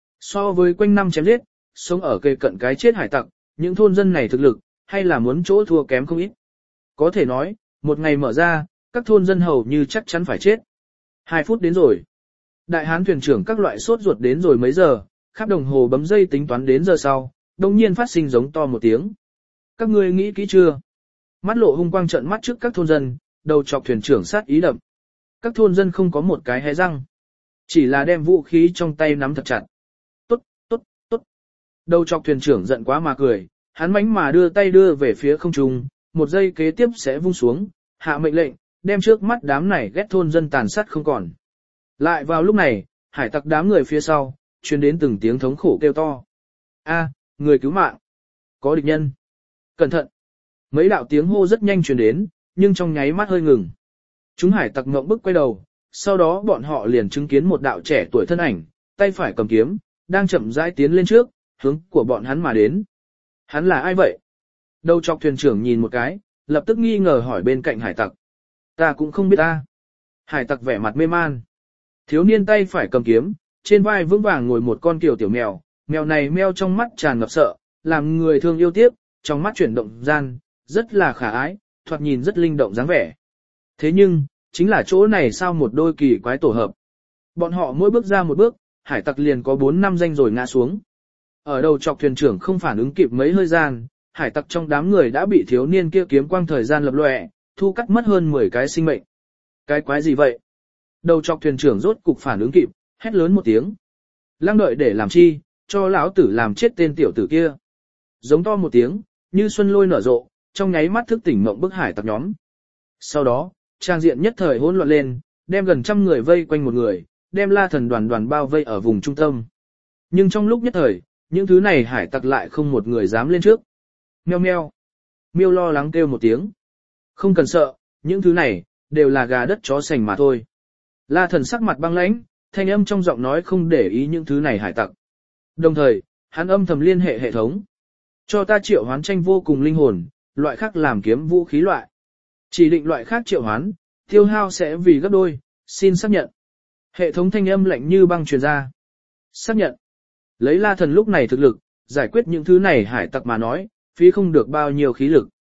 So với quanh năm chém giết, sống ở cây cận cái chết hải tặc, những thôn dân này thực lực, hay là muốn chỗ thua kém không ít. Có thể nói, một ngày mở ra, các thôn dân hầu như chắc chắn phải chết. 2 phút đến rồi. Đại hán thuyền trưởng các loại sốt ruột đến rồi mấy giờ, khắp đồng hồ bấm dây tính toán đến giờ sau, đồng nhiên phát sinh giống to một tiếng. Các ngươi nghĩ kỹ chưa? Mắt lộ hung quang trợn mắt trước các thôn dân, đầu chọc thuyền trưởng sát ý đậm. Các thôn dân không có một cái hé răng, chỉ là đem vũ khí trong tay nắm thật chặt. Tốt, tốt, tốt. Đầu chọc thuyền trưởng giận quá mà cười, hắn mánh mà đưa tay đưa về phía không trung, một giây kế tiếp sẽ vung xuống, hạ mệnh lệnh, đem trước mắt đám này ghét thôn dân tàn sát không còn. Lại vào lúc này, hải tặc đám người phía sau, truyền đến từng tiếng thống khổ kêu to. A, người cứu mạng. Có địch nhân. Cẩn thận. Mấy đạo tiếng hô rất nhanh truyền đến, nhưng trong nháy mắt hơi ngừng. Chúng hải tặc ngộng bức quay đầu, sau đó bọn họ liền chứng kiến một đạo trẻ tuổi thân ảnh, tay phải cầm kiếm, đang chậm rãi tiến lên trước, hướng của bọn hắn mà đến. Hắn là ai vậy? Đầu chọc thuyền trưởng nhìn một cái, lập tức nghi ngờ hỏi bên cạnh hải tặc. Ta cũng không biết ta. Hải tặc vẻ mặt mê man. Thiếu niên tay phải cầm kiếm, trên vai vững vàng ngồi một con kiểu tiểu mèo, mèo này meo trong mắt tràn ngập sợ, làm người thương yêu tiếc, trong mắt chuyển động gian, rất là khả ái, thoạt nhìn rất linh động dáng vẻ. Thế nhưng, chính là chỗ này sao một đôi kỳ quái tổ hợp. Bọn họ mỗi bước ra một bước, hải tặc liền có 4-5 danh rồi ngã xuống. Ở đầu chọc thuyền trưởng không phản ứng kịp mấy hơi gian, hải tặc trong đám người đã bị thiếu niên kia kiếm quang thời gian lập lòe, thu cắt mất hơn 10 cái sinh mệnh. Cái quái gì vậy? Đầu chọc thuyền trưởng rốt cục phản ứng kịp, hét lớn một tiếng. Lăng đợi để làm chi, cho lão tử làm chết tên tiểu tử kia. Giống to một tiếng, như xuân lôi nở rộ, trong nháy mắt thức tỉnh mộng bức hải tặc nhóm. Sau đó, trang diện nhất thời hỗn loạn lên, đem gần 100 người vây quanh một người, đem La Thần đoàn bao vây ở vùng trung tâm. Nhưng trong lúc nhất thời, những thứ này hải tặc lại không một người dám lên trước. Meo meo. Miêu lo lắng kêu một tiếng. Không cần sợ, những thứ này, đều là gà đất chó sành mà thôi. La Thần sắc mặt băng lãnh, thanh âm trong giọng nói không để ý những thứ này hải tặc. Đồng thời, hắn âm thầm liên hệ hệ thống. Cho ta triệu hoán tranh vô cùng linh hồn, loại khác làm kiếm vũ khí loại. Chỉ định loại khác triệu hoán, tiêu hao sẽ vì gấp đôi, xin xác nhận. Hệ thống thanh âm lạnh như băng truyền ra. Xác nhận. Lấy La Thần lúc này thực lực, giải quyết những thứ này hải tặc mà nói, phí không được bao nhiêu khí lực.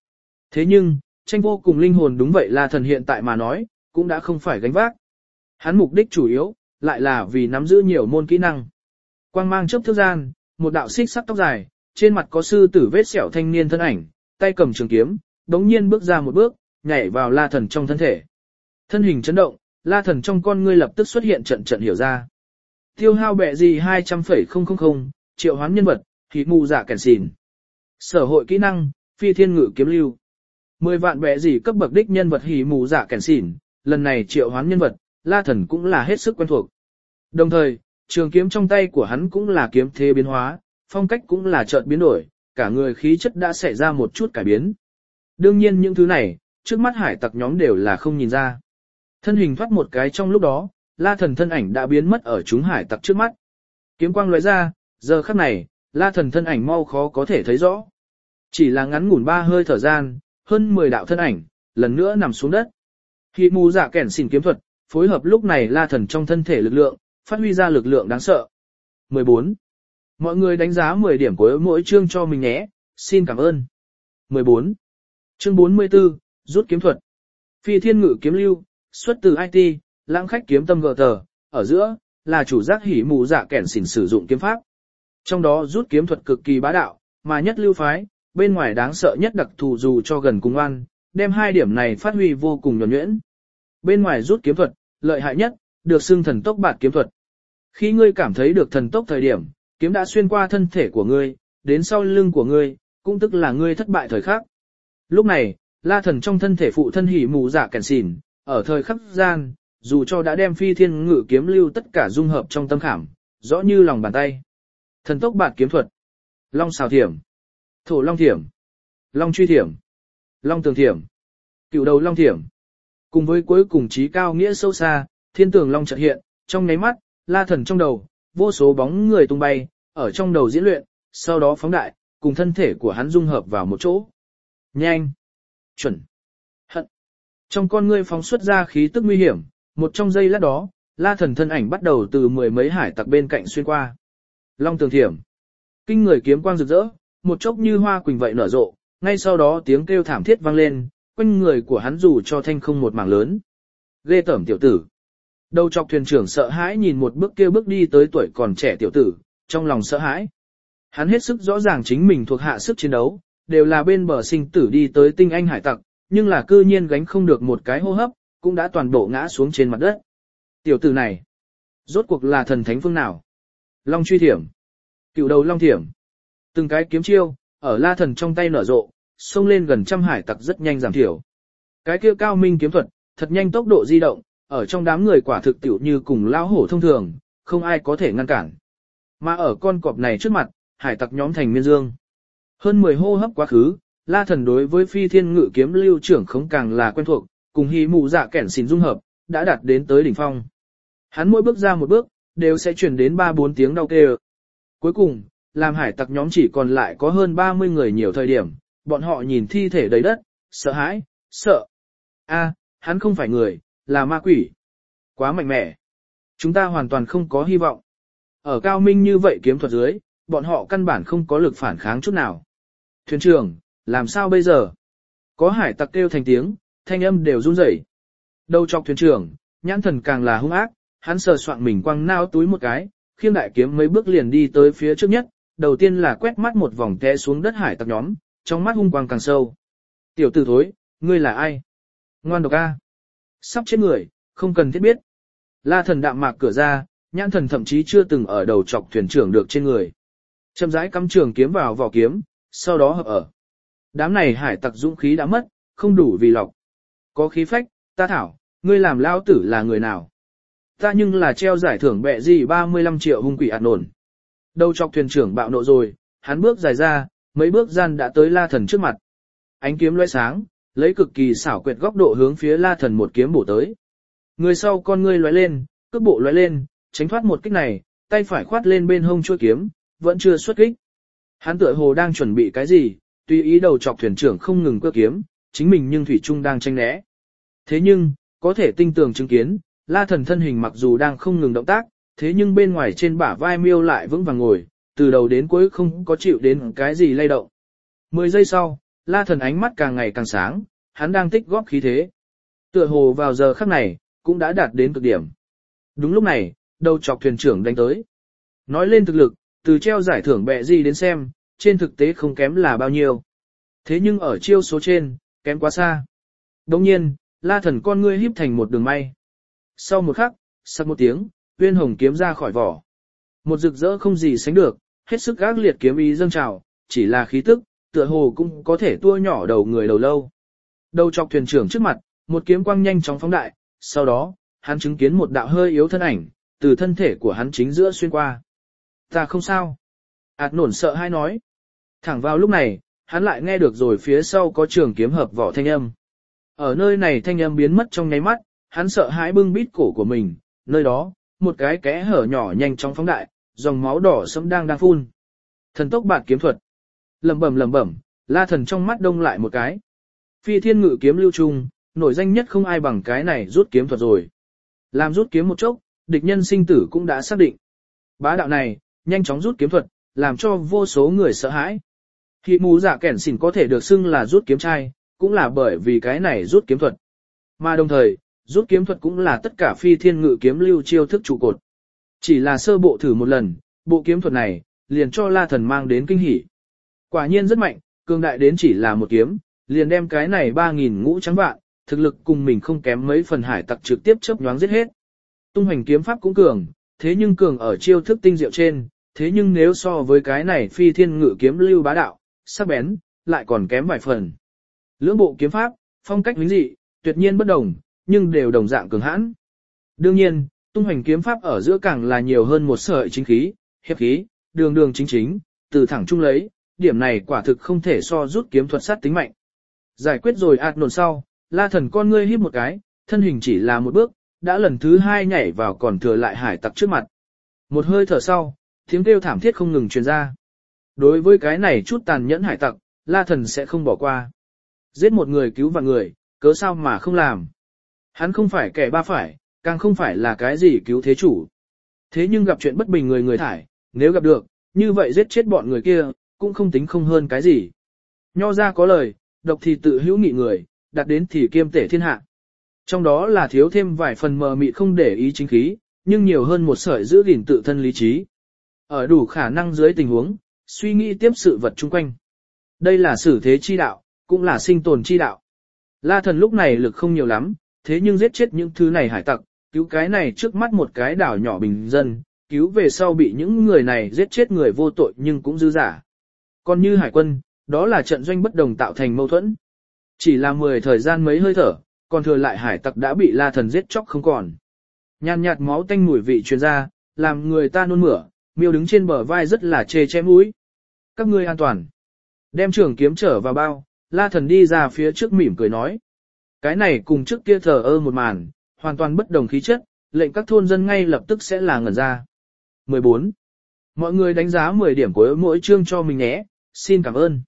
Thế nhưng, tranh vô cùng linh hồn đúng vậy La Thần hiện tại mà nói, cũng đã không phải gánh vác. Hắn mục đích chủ yếu, lại là vì nắm giữ nhiều môn kỹ năng. Quang mang chớp thức gian, một đạo xích sắc tóc dài, trên mặt có sư tử vết sẹo thanh niên thân ảnh, tay cầm trường kiếm, đống nhiên bước ra một bước, nhảy vào La Thần trong thân thể. Thân hình chấn động, La Thần trong con ngươi lập tức xuất hiện trận trận hiểu ra. Tiêu hao bẹ gì 200,000, triệu hoán nhân vật, thì mù dạ kèn xỉn. Sở hội kỹ năng, phi thiên ngự kiếm lưu. 10 vạn bẹ gì cấp bậc đích nhân vật hỉ mù dạ kèn xỉn, lần này triệu hoán nhân vật, La Thần cũng là hết sức quen thuộc. Đồng thời, trường kiếm trong tay của hắn cũng là kiếm thế biến hóa, phong cách cũng là chợt biến đổi, cả người khí chất đã xảy ra một chút cải biến. Đương nhiên những thứ này, trước mắt hải tặc nhóm đều là không nhìn ra. Thân hình thoát một cái trong lúc đó, La Thần thân ảnh đã biến mất ở chúng hải tặc trước mắt. Kiếm quang lóe ra, giờ khắc này, La Thần thân ảnh mau khó có thể thấy rõ. Chỉ là ngắn ngủn 3 hơi thở gian, hơn 10 đạo thân ảnh, lần nữa nằm xuống đất. Khi mù dạ kẻn xỉn kiếm thuật, phối hợp lúc này La Thần trong thân thể lực lượng, phát huy ra lực lượng đáng sợ. 14. Mọi người đánh giá 10 điểm của mỗi chương cho mình nhé, xin cảm ơn. 14. Chương 44, rút kiếm thuật. Phi thiên ngự kiếm lưu, xuất từ IT, lãng khách kiếm tâm gờ tờ, ở giữa, là chủ giác hỉ mù dạ kẻn xỉn sử dụng kiếm pháp. Trong đó rút kiếm thuật cực kỳ bá đạo, mà nhất lưu phái, bên ngoài đáng sợ nhất đặc thù dù cho gần cùng oan, đem 2 điểm này phát huy vô cùng nhuần nhuyễn. Bên ngoài rút kiếm thuật, lợi hại nhất, được xưng thần tốc bạt kiếm thuật. Khi ngươi cảm thấy được thần tốc thời điểm, kiếm đã xuyên qua thân thể của ngươi, đến sau lưng của ngươi, cũng tức là ngươi thất bại thời khắc. Lúc này, La Thần trong thân thể phụ thân hỉ mù dạ kèn xỉn, ở thời khắc gian, dù cho đã đem phi thiên ngự kiếm lưu tất cả dung hợp trong tâm khảm, rõ như lòng bàn tay. Thần tốc bạt kiếm thuật, long xào thiểm, thổ long thiểm, long truy thiểm, long tường thiểm, cựu đầu long thiểm. Cùng với cuối cùng trí cao nghĩa sâu xa, thiên tường long chợt hiện, trong nháy mắt, La Thần trong đầu, vô số bóng người tung bay, ở trong đầu diễn luyện, sau đó phóng đại, cùng thân thể của hắn dung hợp vào một chỗ. Nhanh, chuẩn, hận. Trong con ngươi phóng xuất ra khí tức nguy hiểm, một trong giây lát đó, La Thần thân ảnh bắt đầu từ 10 mấy hải tặc bên cạnh xuyên qua. Long tường thiểm, kinh người kiếm quang rực rỡ, một chốc như hoa quỳnh vậy nở rộ, ngay sau đó tiếng kêu thảm thiết vang lên, quanh người của hắn dù cho thanh không một mảng lớn. Ghê tởm tiểu tử. Đầu chọc thuyền trưởng sợ hãi nhìn một bước kia bước đi tới tuổi còn trẻ tiểu tử, trong lòng sợ hãi. Hắn hết sức rõ ràng chính mình thuộc hạ sức chiến đấu, đều là bên bờ sinh tử đi tới tinh anh hải tặc, nhưng là cư nhiên gánh không được một cái hô hấp, cũng đã toàn bộ ngã xuống trên mặt đất. Tiểu tử này, rốt cuộc là thần thánh phương nào? Long truy thiểm, cựu đầu long thiểm, từng cái kiếm chiêu, ở La Thần trong tay nở rộ, xông lên gần trăm hải tặc rất nhanh giảm thiểu. Cái kia cao minh kiếm thuật, thật nhanh tốc độ di động, ở trong đám người quả thực tiểu như cùng lão hổ thông thường, không ai có thể ngăn cản. Mà ở con cọp này trước mặt, hải tặc nhóm thành miên dương. Hơn 10 hô hấp quá khứ, La Thần đối với phi thiên ngự kiếm lưu trưởng không càng là quen thuộc, cùng hí mù dạ kẻn xỉn dung hợp, đã đạt đến tới đỉnh phong. Hắn mỗi bước ra một bước, đều sẽ truyền đến 3-4 tiếng đau kêu. Cuối cùng, làm hải tặc nhóm chỉ còn lại có hơn 30 người nhiều thời điểm, bọn họ nhìn thi thể đầy đất, sợ hãi, sợ. Hắn không phải người, là ma quỷ. Quá mạnh mẽ. Chúng ta hoàn toàn không có hy vọng. Ở cao minh như vậy kiếm thuật dưới, bọn họ căn bản không có lực phản kháng chút nào. Thuyền trưởng, làm sao bây giờ? Có hải tặc kêu thành tiếng, thanh âm đều run rẩy. Đầu chọc thuyền trưởng, nhãn thần càng là hung ác, hắn sờ soạng mình quăng nao túi một cái, khiêng đại kiếm mấy bước liền đi tới phía trước nhất, đầu tiên là quét mắt một vòng té xuống đất hải tặc nhóm, trong mắt hung quang càng sâu. Tiểu tử thối, ngươi là ai? Ngoan độc a. Sắp chết người, không cần thiết biết. La Thần đạm mạc cửa ra, nhãn thần thậm chí chưa từng ở đầu chọc thuyền trưởng được trên người. Chậm rãi cắm trường kiếm vào vỏ kiếm, sau đó hợp ở. Đám này hải tặc dũng khí đã mất, không đủ vì lọc. Có khí phách, ta thảo, ngươi làm lao tử là người nào? Ta nhưng là treo giải thưởng bẹ gì 35 triệu hung quỷ ạt nổn. Đầu chọc thuyền trưởng bạo nộ rồi, hắn bước dài ra, mấy bước gian đã tới La Thần trước mặt. Ánh kiếm lóe sáng, lấy cực kỳ xảo quyệt góc độ hướng phía La Thần một kiếm bổ tới. Người sau con ngươi lóe lên, cước bộ lóe lên, tránh thoát một kích này, tay phải khoát lên bên hông chuôi kiếm, vẫn chưa xuất kích. Hắn tựa hồ đang chuẩn bị cái gì, tùy ý đầu chọc thuyền trưởng không ngừng cơ kiếm, chính mình nhưng thủy chung đang tranh né. Thế nhưng, có thể tinh tường chứng kiến, La Thần thân hình mặc dù đang không ngừng động tác, thế nhưng bên ngoài trên bả vai miêu lại vững vàng ngồi, từ đầu đến cuối không có chịu đến cái gì lay động. 10 giây sau, La Thần ánh mắt càng ngày càng sáng, hắn đang tích góp khí thế. Tựa hồ vào giờ khắc này, cũng đã đạt đến cực điểm. Đúng lúc này, đầu chọc thuyền trưởng đánh tới. Nói lên thực lực, từ treo giải thưởng bẹ gì đến xem, trên thực tế không kém là bao nhiêu. Thế nhưng ở chiêu số trên, kém quá xa. Đồng nhiên, La Thần con ngươi híp thành một đường may. Sau một khắc, sắc một tiếng, uyên hồng kiếm ra khỏi vỏ. Một rực rỡ không gì sánh được, hết sức ác liệt kiếm ý dâng trào, chỉ là khí tức, tựa hồ cũng có thể tua nhỏ đầu người đầu lâu. Đầu chọc thuyền trưởng trước mặt, một kiếm quang nhanh chóng phóng đại, sau đó, hắn chứng kiến một đạo hơi yếu thân ảnh, từ thân thể của hắn chính giữa xuyên qua. Ta không sao. Ảt nổn sợ hai nói. Thẳng vào lúc này, hắn lại nghe được rồi phía sau có trường kiếm hợp vỏ thanh âm. Ở nơi này thanh âm biến mất trong nháy mắt, hắn sợ hãi bưng bít cổ của mình, nơi đó, một cái kẽ hở nhỏ nhanh chóng phóng đại, dòng máu đỏ sẫm đang phun. Thần tốc bạt kiếm thuật. Lẩm bẩm, La Thần trong mắt đông lại một cái. Phi thiên ngự kiếm lưu trung, nổi danh nhất không ai bằng cái này rút kiếm thuật rồi. Làm rút kiếm một chốc, địch nhân sinh tử cũng đã xác định. Bá đạo này, nhanh chóng rút kiếm thuật, làm cho vô số người sợ hãi. Khi mù giả kẻn xỉn có thể được xưng là rút kiếm trai, cũng là bởi vì cái này rút kiếm thuật. Mà đồng thời, rút kiếm thuật cũng là tất cả phi thiên ngự kiếm lưu chiêu thức trụ cột. Chỉ là sơ bộ thử một lần, bộ kiếm thuật này, liền cho La Thần mang đến kinh hỉ. Quả nhiên rất mạnh, cường đại đến chỉ là một kiếm, liền đem cái này 3.000 ngũ trắng vạn, thực lực cùng mình không kém mấy phần hải tặc trực tiếp chớp nhoáng giết hết. Tung hoành kiếm pháp cũng cường, thế nhưng cường ở chiêu thức tinh diệu trên, thế nhưng nếu so với cái này phi thiên ngự kiếm lưu bá đạo, sắc bén, lại còn kém vài phần. Lưỡng bộ kiếm pháp, phong cách lính dị, tuyệt nhiên bất đồng, nhưng đều đồng dạng cường hãn. Đương nhiên, tung hoành kiếm pháp ở giữa càng là nhiều hơn một sợi chính khí, hiệp khí, đường đường chính chính, từ thẳng trung lấy, điểm này quả thực không thể so rút kiếm thuật sát tính mạnh. Giải quyết rồi ạt nổn sau, La Thần con ngươi híp một cái, thân hình chỉ là một bước, đã lần thứ hai nhảy vào còn thừa lại hải tặc trước mặt. Một hơi thở sau, tiếng kêu thảm thiết không ngừng truyền ra. Đối với cái này chút tàn nhẫn hải tặc, La Thần sẽ không bỏ qua. Giết một người cứu vạn người, cớ sao mà không làm. Hắn không phải kẻ ba phải, càng không phải là cái gì cứu thế chủ. Thế nhưng gặp chuyện bất bình người người thải, nếu gặp được, như vậy giết chết bọn người kia, cũng không tính không hơn cái gì. Nho ra có lời, độc thì tự hữu nghị người, đặt đến thì kiêm tể thiên hạ. Trong đó là thiếu thêm vài phần mờ mịt không để ý chính khí, nhưng nhiều hơn một sợi giữ gìn tự thân lý trí. Ở đủ khả năng dưới tình huống, suy nghĩ tiếp sự vật chung quanh. Đây là xử thế chi đạo, cũng là sinh tồn chi đạo. La Thần lúc này lực không nhiều lắm, thế nhưng giết chết những thứ này hải tặc, cứu cái này trước mắt một cái đảo nhỏ bình dân, cứu về sau bị những người này giết chết người vô tội nhưng cũng dư giả. Còn như hải quân, đó là trận doanh bất đồng tạo thành mâu thuẫn. Chỉ là 10 thời gian mấy hơi thở, còn thừa lại hải tặc đã bị La Thần giết chóc không còn. Nhàn nhạt máu tanh mùi vị truyền ra, làm người ta nôn mửa, miêu đứng trên bờ vai rất là chê chém mũi. Các ngươi an toàn. Đem trường kiếm trở vào bao, La Thần đi ra phía trước mỉm cười nói. Cái này cùng trước kia thờ ơ một màn, hoàn toàn bất đồng khí chất, lệnh các thôn dân ngay lập tức sẽ là ngẩn ra. 14. Mọi người đánh giá 10 điểm của mỗi chương cho mình nhé, xin cảm ơn.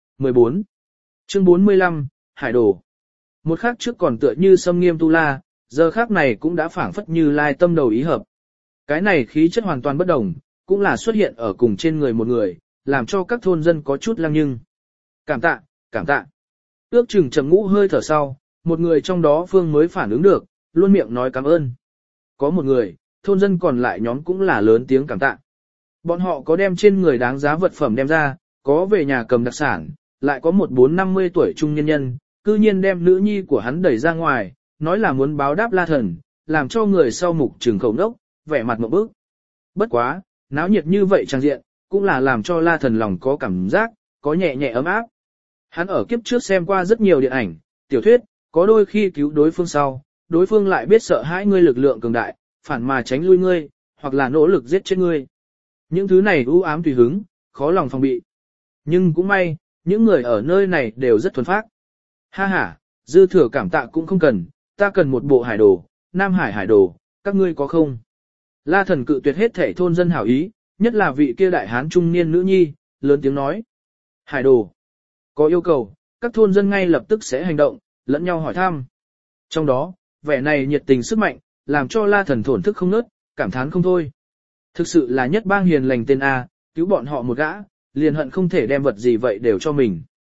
14. Chương 45, Hải Đồ. Một khắc trước còn tựa như sâm nghiêm tu la, giờ khắc này cũng đã phảng phất như lai tâm đầu ý hợp. Cái này khí chất hoàn toàn bất đồng, cũng là xuất hiện ở cùng trên người một người, làm cho các thôn dân có chút lăng nhưng. Cảm tạ, cảm tạ. Ước chừng trầm ngũ hơi thở sau, một người trong đó Phương mới phản ứng được, luôn miệng nói cảm ơn. Có một người, thôn dân còn lại nhóm cũng là lớn tiếng cảm tạ. Bọn họ có đem trên người đáng giá vật phẩm đem ra, có về nhà cầm đặc sản, lại có một 4-50 tuổi trung nhân nhân, cư nhiên đem nữ nhi của hắn đẩy ra ngoài, nói là muốn báo đáp La Thần, làm cho người sau mục trừng khẩu đốc, vẻ mặt một bước. Bất quá, náo nhiệt như vậy trang diện, cũng là làm cho La Thần lòng có cảm giác, có nhẹ nhẹ ấm áp. Hắn ở kiếp trước xem qua rất nhiều điện ảnh, tiểu thuyết, có đôi khi cứu đối phương sau, đối phương lại biết sợ hãi ngươi lực lượng cường đại, phản mà tránh lui ngươi, hoặc là nỗ lực giết chết ngươi. Những thứ này u ám tùy hứng, khó lòng phòng bị. Nhưng cũng may, những người ở nơi này đều rất thuần phác. Ha ha, dư thừa cảm tạ cũng không cần, ta cần một bộ hải đồ, Nam Hải hải đồ, các ngươi có không? La Thần cự tuyệt hết thể thôn dân hảo ý, nhất là vị kia đại hán trung niên nữ nhi, lớn tiếng nói. Hải đồ. Có yêu cầu, các thôn dân ngay lập tức sẽ hành động, lẫn nhau hỏi thăm. Trong đó, vẻ này nhiệt tình sức mạnh, làm cho La Thần thổn thức không nớt, cảm thán không thôi. Thực sự là nhất bang hiền lành tên A, cứu bọn họ một gã, liền hận không thể đem vật gì vậy đều cho mình.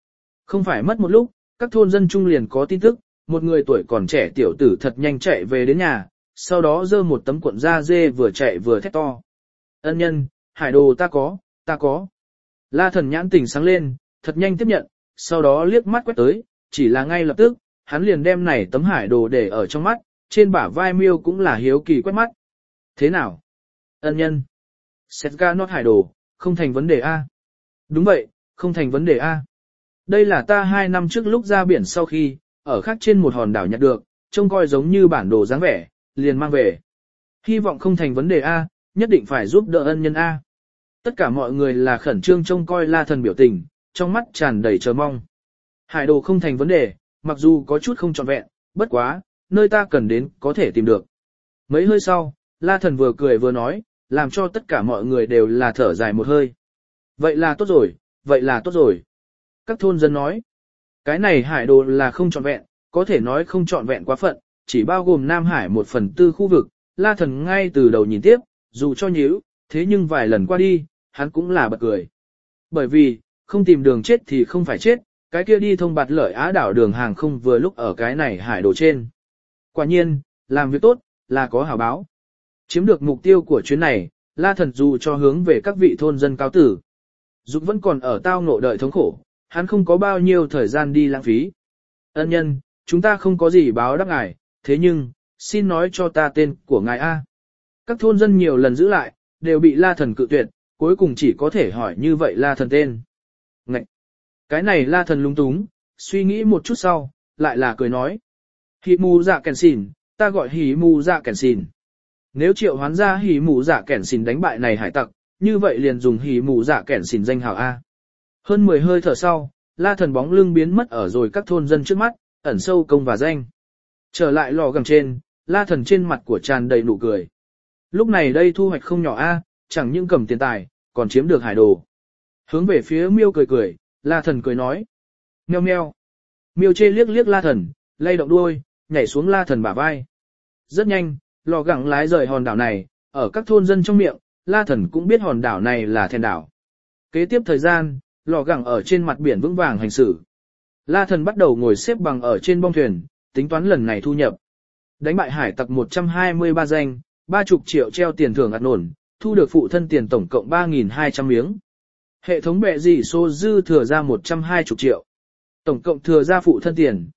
Không phải mất một lúc, các thôn dân trung liền có tin tức, một người tuổi còn trẻ tiểu tử thật nhanh chạy về đến nhà, sau đó giơ một tấm cuộn da dê vừa chạy vừa thét to. Ân nhân, hải đồ ta có. La Thần nhãn tỉnh sáng lên, thật nhanh tiếp nhận, sau đó liếc mắt quét tới, chỉ là ngay lập tức, hắn liền đem này tấm hải đồ để ở trong mắt, trên bả vai Miêu cũng là hiếu kỳ quét mắt. Thế nào? Ân nhân. Setga nót hải đồ, không thành vấn đề A. Đúng vậy, không thành vấn đề A. Đây là ta 2 năm trước lúc ra biển sau khi, ở khác trên một hòn đảo nhặt được, trông coi giống như bản đồ dáng vẻ, liền mang về. Hy vọng không thành vấn đề A, nhất định phải giúp đỡ ân nhân A. Tất cả mọi người là khẩn trương trông coi La Thần biểu tình, trong mắt tràn đầy chờ mong. Hải đồ không thành vấn đề, mặc dù có chút không trọn vẹn, bất quá, nơi ta cần đến có thể tìm được. Mấy hơi sau, La Thần vừa cười vừa nói, làm cho tất cả mọi người đều là thở dài một hơi. Vậy là tốt rồi, vậy là tốt rồi. Các thôn dân nói, cái này hải đồ là không trọn vẹn, có thể nói không trọn vẹn quá phận, chỉ bao gồm Nam Hải 1/4 khu vực. La Thần ngay từ đầu nhìn tiếp, dù cho nhíu, thế nhưng vài lần qua đi, hắn cũng là bật cười. Bởi vì, không tìm đường chết thì không phải chết, cái kia đi thông bạt lợi Á đảo đường hàng không vừa lúc ở cái này hải đồ trên. Quả nhiên, làm việc tốt, là có hảo báo. Chiếm được mục tiêu của chuyến này, La Thần dù cho hướng về các vị thôn dân cáo tử. Dục vẫn còn ở tao ngộ đợi thống khổ, hắn không có bao nhiêu thời gian đi lãng phí. Ân nhân, chúng ta không có gì báo đáp ngài, thế nhưng, xin nói cho ta tên của ngài A. Các thôn dân nhiều lần giữ lại, đều bị La Thần cự tuyệt, cuối cùng chỉ có thể hỏi như vậy La Thần tên. Ngậy! Cái này La Thần lung túng, suy nghĩ một chút sau, lại là cười nói. Hỉ mù dạ kèn xỉn, ta gọi hỉ mù dạ kèn xỉn. Nếu triệu hoán ra hỉ mù dạ kèn xỉn đánh bại này hải tặc, như vậy liền dùng hỉ mù dạ kèn xỉn danh hào A. Hơn 10 hơi thở sau, La Thần bóng lưng biến mất ở rồi các thôn dân trước mắt, ẩn sâu công và danh. Trở lại lò gầm trên, La Thần trên mặt của tràn đầy nụ cười. Lúc này đây thu hoạch không nhỏ A, chẳng những cầm tiền tài, còn chiếm được hải đồ. Hướng về phía Miêu cười cười, La Thần cười nói. Meo meo. Miêu chê liếc liếc La Thần, lay động đuôi, nhảy xuống La Thần bả vai. Rất nhanh, lò gẳng lái rời hòn đảo này, ở các thôn dân trong miệng, La Thần cũng biết hòn đảo này là thèn đảo. Kế tiếp thời gian, lò gẳng ở trên mặt biển vững vàng hành xử. La Thần bắt đầu ngồi xếp bằng ở trên bong thuyền, tính toán lần này thu nhập. Đánh bại hải tặc 123 danh, 30 triệu treo tiền thưởng ạt nổn, thu được phụ thân tiền tổng cộng 3.200 miếng. Hệ thống bệ dị số dư thừa ra 120 triệu. Tổng cộng thừa ra phụ thân tiền,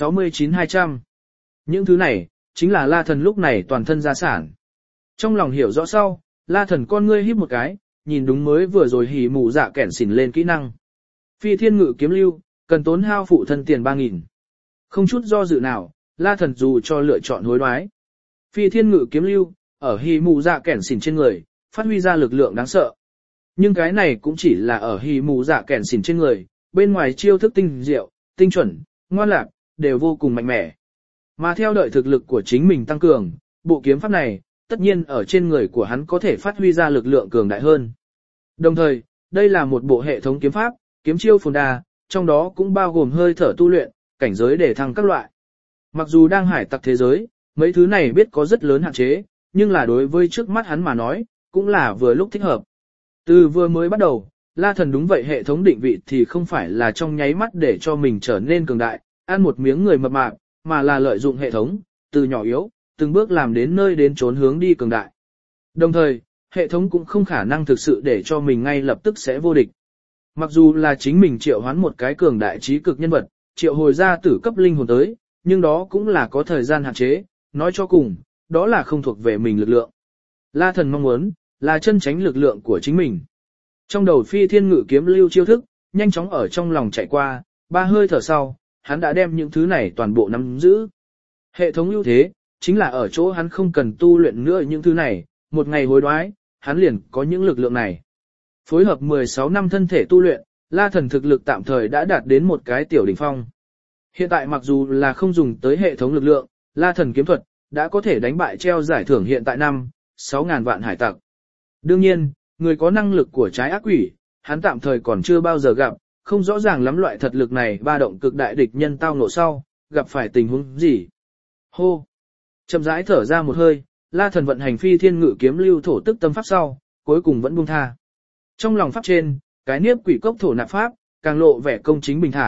69.200. Những thứ này, chính là La Thần lúc này toàn thân gia sản. Trong lòng hiểu rõ sau, La Thần con ngươi híp một cái, nhìn đúng mới vừa rồi hỉ mù dạ kẻn xỉn lên kỹ năng. Phi thiên ngự kiếm lưu, cần tốn hao phụ thân tiền 3.000. Không chút do dự nào, La Thần dù cho lựa chọn hối đoái. Phi thiên ngự kiếm lưu, ở hỉ mù dạ kẻn xỉn trên người, phát huy ra lực lượng đáng sợ. Nhưng cái này cũng chỉ là ở hỉ mù dạ kẻn xỉn trên người, bên ngoài chiêu thức tinh diệu, tinh chuẩn, ngoan lạc, đều vô cùng mạnh mẽ. Mà theo đợi thực lực của chính mình tăng cường, bộ kiếm pháp này, tất nhiên ở trên người của hắn có thể phát huy ra lực lượng cường đại hơn. Đồng thời, đây là một bộ hệ thống kiếm pháp, kiếm chiêu phồn đa, trong đó cũng bao gồm hơi thở tu luyện, cảnh giới để thăng các loại. Mặc dù đang hải tặc thế giới, mấy thứ này biết có rất lớn hạn chế, nhưng là đối với trước mắt hắn mà nói, cũng là vừa lúc thích hợp. Từ vừa mới bắt đầu, La Thần đúng vậy hệ thống định vị thì không phải là trong nháy mắt để cho mình trở nên cường đại, ăn một miếng người mập mạp, mà là lợi dụng hệ thống, từ nhỏ yếu, từng bước làm đến nơi đến chốn hướng đi cường đại. Đồng thời, hệ thống cũng không khả năng thực sự để cho mình ngay lập tức sẽ vô địch. Mặc dù là chính mình triệu hoán một cái cường đại trí cực nhân vật, triệu hồi ra tử cấp linh hồn tới, nhưng đó cũng là có thời gian hạn chế, nói cho cùng, đó là không thuộc về mình lực lượng. La Thần mong muốn, là chân tránh lực lượng của chính mình. Trong đầu phi thiên ngự kiếm lưu chiêu thức, nhanh chóng ở trong lòng chạy qua, 3 hơi thở sau, hắn đã đem những thứ này toàn bộ nắm giữ. Hệ thống ưu thế, chính là ở chỗ hắn không cần tu luyện nữa những thứ này, một ngày hối đoái, hắn liền có những lực lượng này. Phối hợp 16 năm thân thể tu luyện, La Thần thực lực tạm thời đã đạt đến một cái tiểu đỉnh phong. Hiện tại mặc dù là không dùng tới hệ thống lực lượng, La Thần kiếm thuật, đã có thể đánh bại treo giải thưởng hiện tại 6.000 vạn hải tặc. Đương nhiên, người có năng lực của trái ác quỷ, hắn tạm thời còn chưa bao giờ gặp, không rõ ràng lắm loại thật lực này ba động cực đại địch nhân tao ngộ sau, gặp phải tình huống gì. Hô! Chậm rãi thở ra một hơi, La Thần vận hành phi thiên ngự kiếm lưu thổ tức tâm pháp sau, cuối cùng vẫn buông tha. Trong lòng pháp trên, cái niếp quỷ cốc thổ nạp pháp, càng lộ vẻ công chính bình thản,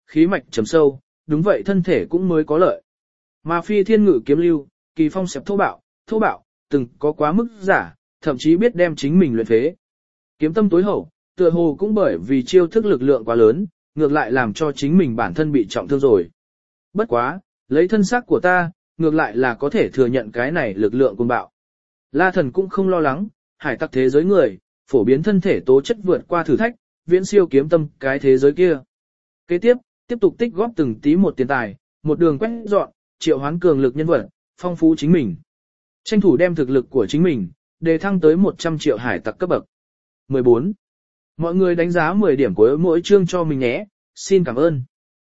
khí mạch trầm sâu, đúng vậy thân thể cũng mới có lợi. Mà phi thiên ngự kiếm lưu, kỳ phong xẹp thô bạo, từng có quá mức giả, thậm chí biết đem chính mình luyện phế. Kiếm tâm tối hậu, tựa hồ cũng bởi vì chiêu thức lực lượng quá lớn, ngược lại làm cho chính mình bản thân bị trọng thương rồi. Bất quá, lấy thân xác của ta, ngược lại là có thể thừa nhận cái này lực lượng cuồng bạo. La Thần cũng không lo lắng, hải tặc thế giới người, phổ biến thân thể tố chất vượt qua thử thách, viễn siêu kiếm tâm cái thế giới kia. Kế tiếp tục tích góp từng tí một tiền tài, một đường quét dọn, triệu hoán cường lực nhân vật, phong phú chính mình. Tranh thủ đem thực lực của chính mình, đề thăng tới 100 triệu hải tặc cấp bậc. 14. Mọi người đánh giá 10 điểm của mỗi chương cho mình nhé, xin cảm ơn.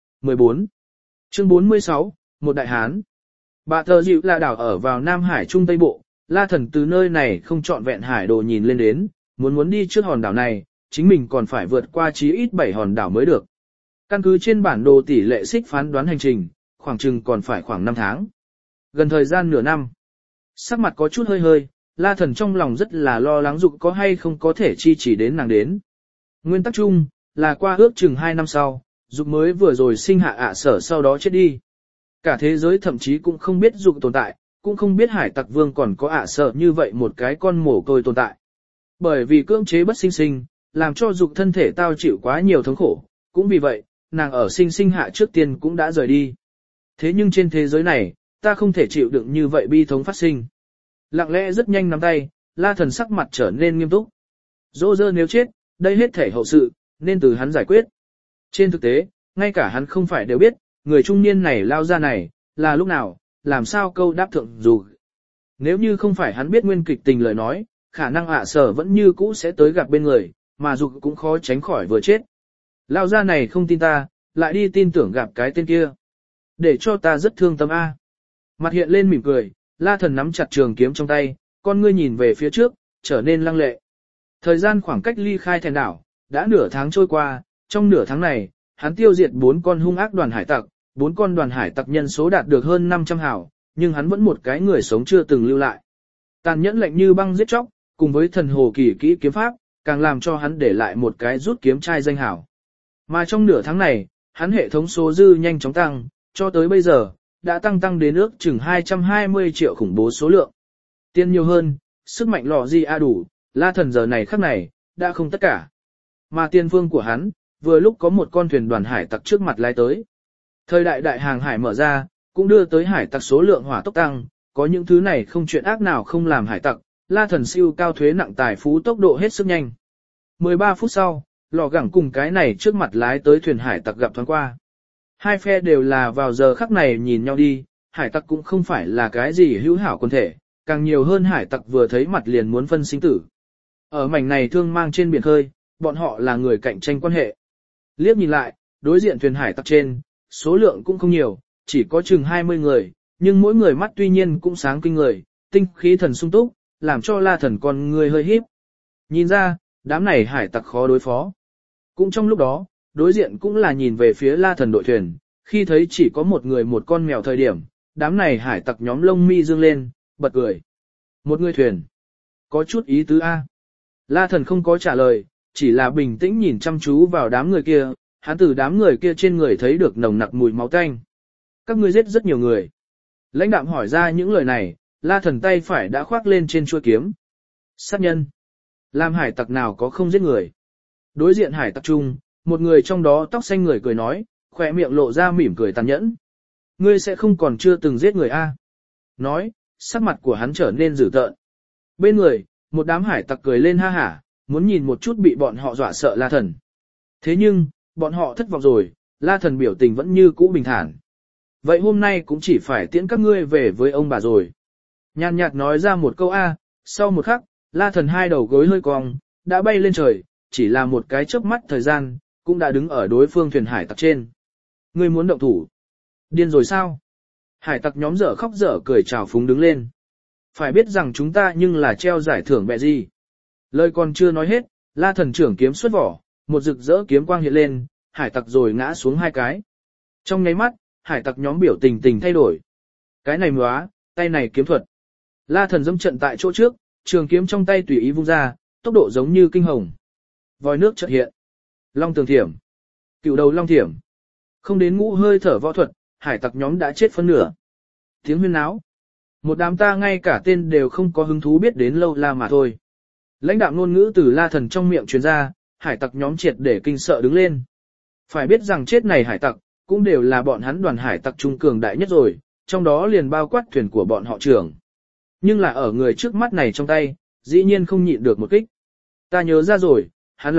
14. Chương 46, một đại hán. Bà thờ dịu là đảo ở vào Nam Hải Trung Tây Bộ, La Thần từ nơi này không chọn vẹn hải đồ nhìn lên đến, muốn đi trước hòn đảo này, chính mình còn phải vượt qua chí ít 7 hòn đảo mới được. Căn cứ trên bản đồ tỷ lệ xích phán đoán hành trình, khoảng chừng còn phải khoảng 5 tháng. Gần thời gian nửa năm. Sắc mặt có chút hơi, La Thần trong lòng rất là lo lắng dục có hay không có thể chi chỉ đến nàng đến. Nguyên tắc chung, là qua ước chừng 2 năm sau, dục mới vừa rồi sinh hạ ạ sở sau đó chết đi. Cả thế giới thậm chí cũng không biết dục tồn tại, cũng không biết hải tặc vương còn có ạ sở như vậy một cái con mồ côi tồn tại. Bởi vì cưỡng chế bất sinh, làm cho dục thân thể tao chịu quá nhiều thống khổ, cũng vì vậy, nàng ở sinh hạ trước tiên cũng đã rời đi. Thế nhưng trên thế giới này, ta không thể chịu đựng như vậy bi thống phát sinh. Lặng lẽ rất nhanh nắm tay, La Thần sắc mặt trở nên nghiêm túc. Dô dơ nếu chết, đây hết thể hậu sự, nên từ hắn giải quyết. Trên thực tế, ngay cả hắn không phải đều biết, người trung niên này lao ra này, là lúc nào, làm sao câu đáp thượng dù. Nếu như không phải hắn biết nguyên kịch tình lời nói, khả năng ạ sở vẫn như cũ sẽ tới gặp bên người, mà dục cũng khó tránh khỏi vừa chết. Lao ra này không tin ta, lại đi tin tưởng gặp cái tên kia. Để cho ta rất thương tâm A. Mặt hiện lên mỉm cười, La Thần nắm chặt trường kiếm trong tay, con ngươi nhìn về phía trước, trở nên lăng lệ. Thời gian khoảng cách ly khai thèn đảo, đã nửa tháng trôi qua, trong nửa tháng này, hắn tiêu diệt 4 con hung ác đoàn hải tặc, 4 con đoàn hải tặc nhân số đạt được hơn 500 hảo, nhưng hắn vẫn một cái người sống chưa từng lưu lại. Tàn nhẫn lạnh như băng giết chóc, cùng với thần hồ kỳ kỹ kiếm pháp, càng làm cho hắn để lại một cái rút kiếm trai danh hảo. Mà trong nửa tháng này, hắn hệ thống số dư nhanh chóng tăng, cho tới bây giờ, đã tăng đến ước chừng 220 triệu khủng bố số lượng. Tiền nhiều hơn, sức mạnh lò gì đủ, La Thần giờ này khắc này, đã không tất cả. Mà tiền phương của hắn, vừa lúc có một con thuyền đoàn hải tặc trước mặt lái tới. Thời đại đại hàng hải mở ra, cũng đưa tới hải tặc số lượng hỏa tốc tăng, có những thứ này không chuyện ác nào không làm hải tặc, La Thần siêu cao thuế nặng tài phú tốc độ hết sức nhanh. 13 phút sau, lò gẳng cùng cái này trước mặt lái tới thuyền hải tặc gặp thoáng qua. Hai phe đều là vào giờ khắc này nhìn nhau đi, hải tặc cũng không phải là cái gì hữu hảo quân thể, càng nhiều hơn hải tặc vừa thấy mặt liền muốn phân sinh tử. Ở mảnh này thương mang trên biển khơi, bọn họ là người cạnh tranh quan hệ. Liếc nhìn lại, đối diện thuyền hải tặc trên, số lượng cũng không nhiều, chỉ có chừng 20 người, nhưng mỗi người mắt tuy nhiên cũng sáng kinh người, tinh khí thần sung túc, làm cho La Thần con người hơi híp. Nhìn ra, đám này hải tặc khó đối phó. Cũng trong lúc đó, đối diện cũng là nhìn về phía La Thần đội thuyền, khi thấy chỉ có một người một con mèo thời điểm, đám này hải tặc nhóm lông mi dương lên, bật cười. Một người thuyền. Có chút ý tứ A. La Thần không có trả lời, chỉ là bình tĩnh nhìn chăm chú vào đám người kia, hắn từ đám người kia trên người thấy được nồng nặc mùi máu tanh. Các ngươi giết rất nhiều người. Lãnh đạm hỏi ra những lời này, La Thần tay phải đã khoác lên trên chuôi kiếm. Sát nhân. Làm hải tặc nào có không giết người. Đối diện hải tặc chung, một người trong đó tóc xanh người cười nói, khỏe miệng lộ ra mỉm cười tàn nhẫn. Ngươi sẽ không còn chưa từng giết người a? Nói, sắc mặt của hắn trở nên dữ tợn. Bên người, một đám hải tặc cười lên ha hả, muốn nhìn một chút bị bọn họ dọa sợ La Thần. Thế nhưng, bọn họ thất vọng rồi, La Thần biểu tình vẫn như cũ bình thản. Vậy hôm nay cũng chỉ phải tiễn các ngươi về với ông bà rồi. Nhàn nhạt nói ra một câu A, sau một khắc, La Thần hai đầu gối hơi cong, đã bay lên trời, chỉ là một cái chớp mắt thời gian, cũng đã đứng ở đối phương thuyền hải tặc trên. Ngươi muốn động thủ? Điên rồi sao? Hải tặc nhóm dở khóc dở cười chào phúng đứng lên. Phải biết rằng chúng ta nhưng là treo giải thưởng bẹ gì. Lời còn chưa nói hết, La Thần trưởng kiếm xuất vỏ, một rực rỡ kiếm quang hiện lên, hải tặc rồi ngã xuống hai cái. Trong nháy mắt, hải tặc nhóm biểu tình thay đổi. Cái này móa, tay này kiếm thuật. La Thần dẫm trận tại chỗ trước, trường kiếm trong tay tùy ý vung ra, tốc độ giống như kinh hồng. Vòi nước chợt hiện. Long tường thiểm. Cựu đầu long thiểm. Không đến ngũ hơi thở võ thuật, hải tặc nhóm đã chết phân nửa. Tiếng huyên náo. Một đám ta ngay cả tên đều không có hứng thú biết đến lâu la mà thôi. Lãnh đạm ngôn ngữ từ La Thần trong miệng truyền ra, hải tặc nhóm triệt để kinh sợ đứng lên. Phải biết rằng chết này hải tặc, cũng đều là bọn hắn đoàn hải tặc trung cường đại nhất rồi, trong đó liền bao quát thuyền của bọn họ trưởng. Nhưng là ở người trước mắt này trong tay, dĩ nhiên không nhịn được một kích. Ta nhớ ra rồi, hắn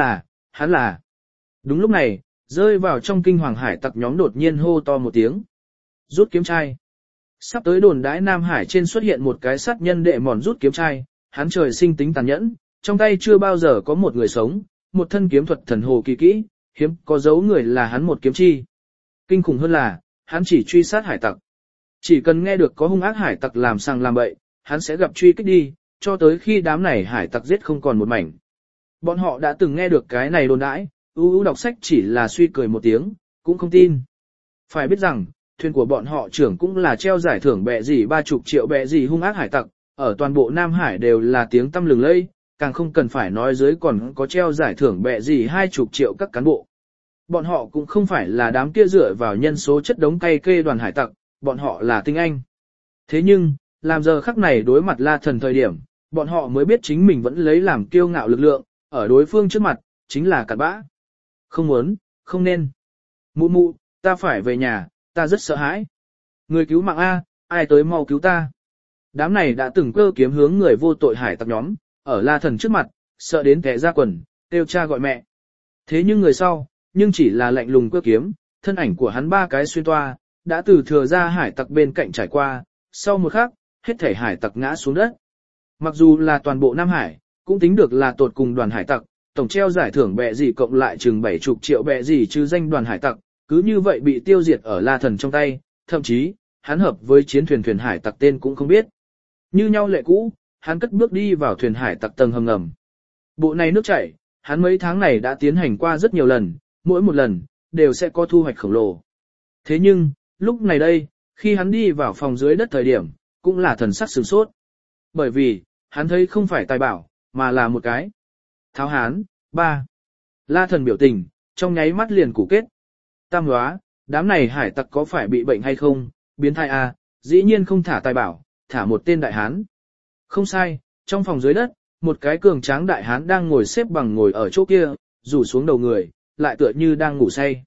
là. Đúng lúc này, rơi vào trong kinh hoàng hải tặc nhóm đột nhiên hô to một tiếng. Rút kiếm trai. Sắp tới đồn đãi Nam Hải trên xuất hiện một cái sát nhân đệ mòn rút kiếm trai, hắn trời sinh tính tàn nhẫn, trong tay chưa bao giờ có một người sống, một thân kiếm thuật thần hồ kỳ kỹ, hiếm có dấu người là hắn một kiếm chi. Kinh khủng hơn là, hắn chỉ truy sát hải tặc. Chỉ cần nghe được có hung ác hải tặc làm sang làm bậy, hắn sẽ gặp truy kích đi, cho tới khi đám này hải tặc giết không còn một mảnh. Bọn họ đã từng nghe được cái này đồn đãi, đọc sách chỉ là suy cười một tiếng, cũng không tin. Phải biết rằng, thuyền của bọn họ trưởng cũng là treo giải thưởng bẹ gì 30 triệu bẹ gì hung ác hải tặc, ở toàn bộ Nam Hải đều là tiếng tăm lừng lẫy, càng không cần phải nói dưới còn có treo giải thưởng bẹ gì 20 triệu các cán bộ. Bọn họ cũng không phải là đám kia dựa vào nhân số chất đống cay kê đoàn hải tặc, bọn họ là tinh anh. Thế nhưng, làm giờ khắc này đối mặt La Thần thời điểm, bọn họ mới biết chính mình vẫn lấy làm kiêu ngạo lực lượng, ở đối phương trước mặt, chính là cặn bã. Không muốn, không nên. Mụ mụ, ta phải về nhà, ta rất sợ hãi. Người cứu mạng A, ai tới mau cứu ta. Đám này đã từng cơ kiếm hướng người vô tội hải tặc nhóm, ở La Thần trước mặt, sợ đến kẻ ra quần, kêu cha gọi mẹ. Thế nhưng người sau, nhưng chỉ là lạnh lùng cơ kiếm, thân ảnh của hắn ba cái xuyên toa, đã từ thừa ra hải tặc bên cạnh trải qua, sau một khắc, hết thể hải tặc ngã xuống đất. Mặc dù là toàn bộ Nam Hải, cũng tính được là tột cùng đoàn hải tặc, tổng treo giải thưởng bẹ gì cộng lại chừng 70 triệu bẹ gì chứ danh đoàn hải tặc, cứ như vậy bị tiêu diệt ở La Thần trong tay, thậm chí, hắn hợp với chiến thuyền hải tặc tên cũng không biết. Như nhau lệ cũ, hắn cất bước đi vào thuyền hải tặc tầng hầm ngầm. Bộ này nước chảy, hắn mấy tháng này đã tiến hành qua rất nhiều lần, mỗi một lần, đều sẽ có thu hoạch khổng lồ. Thế nhưng, lúc này đây, khi hắn đi vào phòng dưới đất thời điểm, cũng là thần sắc sửng sốt. Bởi vì, hắn thấy không phải tài bảo, mà là một cái tháo hán, ba. La Thần biểu tình, trong nháy mắt liền củ kết. Tam hóa, đám này hải tặc có phải bị bệnh hay không, biến thai à, dĩ nhiên không thả tài bảo, thả một tên đại hán. Không sai, trong phòng dưới đất, một cái cường tráng đại hán đang ngồi xếp bằng ngồi ở chỗ kia, rủ xuống đầu người, lại tựa như đang ngủ say.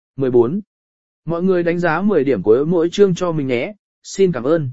14. Mọi người đánh giá 10 điểm của mỗi chương cho mình nhé, xin cảm ơn.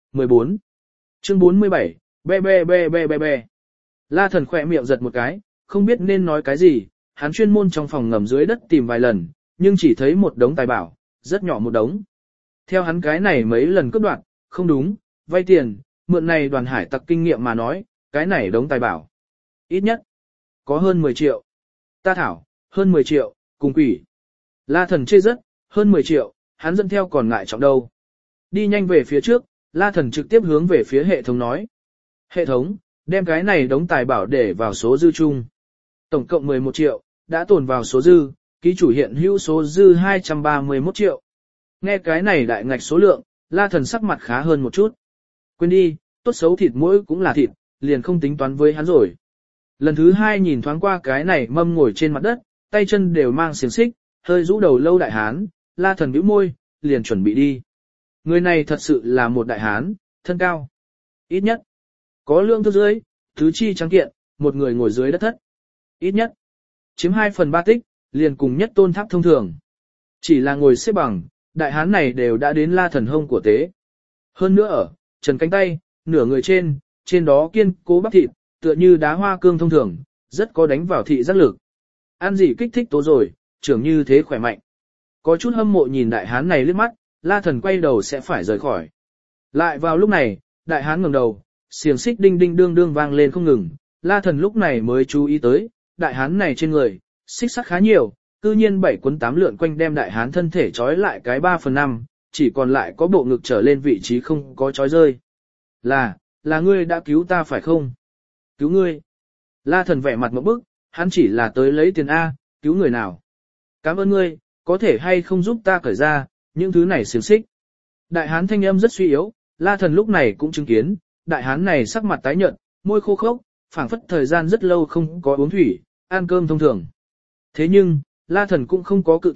14. Chương 47, be be be be be be. La Thần khỏe miệng giật một cái, không biết nên nói cái gì, hắn chuyên môn trong phòng ngầm dưới đất tìm vài lần, nhưng chỉ thấy một đống tài bảo, rất nhỏ một đống. Theo hắn cái này mấy lần cướp đoạt, không đúng, vay tiền, mượn này đoàn hải tặc kinh nghiệm mà nói, cái này đống tài bảo. Ít nhất, có hơn 10 triệu. Ta thảo, hơn 10 triệu, cùng quỷ. La Thần chê rất, hơn 10 triệu, hắn dẫn theo còn ngại trọng đâu. Đi nhanh về phía trước, La Thần trực tiếp hướng về phía hệ thống nói. Hệ thống, đem cái này đống tài bảo để vào số dư chung. Tổng cộng 11 triệu, đã tồn vào số dư, ký chủ hiện hữu số dư 231 triệu. Nghe cái này đại ngạch số lượng, La Thần sắc mặt khá hơn một chút. Quên đi, tốt xấu thịt mỗi cũng là thịt, liền không tính toán với hắn rồi. Lần thứ hai nhìn thoáng qua cái này mâm ngồi trên mặt đất, tay chân đều mang xiềng xích, hơi rũ đầu lâu đại hán, La Thần bĩu môi, liền chuẩn bị đi. Người này thật sự là một đại hán, thân cao. Ít nhất, có lương thước dưới, tứ chi trắng kiện, một người ngồi dưới đất thất. Ít nhất, chiếm 2/3 tích, liền cùng nhất tôn tháp thông thường. Chỉ là ngồi xếp bằng, đại hán này đều đã đến La Thần hông của tế. Hơn nữa ở, trần cánh tay, nửa người trên đó kiên cố bắp thịt, tựa như đá hoa cương thông thường, rất có đánh vào thị giác lực. Ăn gì kích thích tố rồi, trưởng như thế khỏe mạnh. Có chút hâm mộ nhìn đại hán này liếc mắt, La Thần quay đầu sẽ phải rời khỏi. Lại vào lúc này, đại hán ngẩng đầu, xiềng xích đinh đinh đương đương vang lên không ngừng, La Thần lúc này mới chú ý tới, đại hán này trên người, xích sắt khá nhiều, cư nhiên 7 cuốn 8 lượn quanh đem đại hán thân thể trói lại cái 3/5, chỉ còn lại có bộ ngực trở lên vị trí không có trói rơi. Là ngươi đã cứu ta phải không? Cứu ngươi. La Thần vẻ mặt ngộp bức, hắn chỉ là tới lấy tiền A, cứu người nào? Cảm ơn ngươi, có thể hay không giúp ta cởi ra, những thứ này xiềng xích. Đại hán thanh âm rất suy yếu, La Thần lúc này cũng chứng kiến, đại hán này sắc mặt tái nhợt, môi khô khốc, phảng phất thời gian rất lâu không có uống thủy, ăn cơm thông thường. Thế nhưng, La Thần cũng không có cự tuyệt,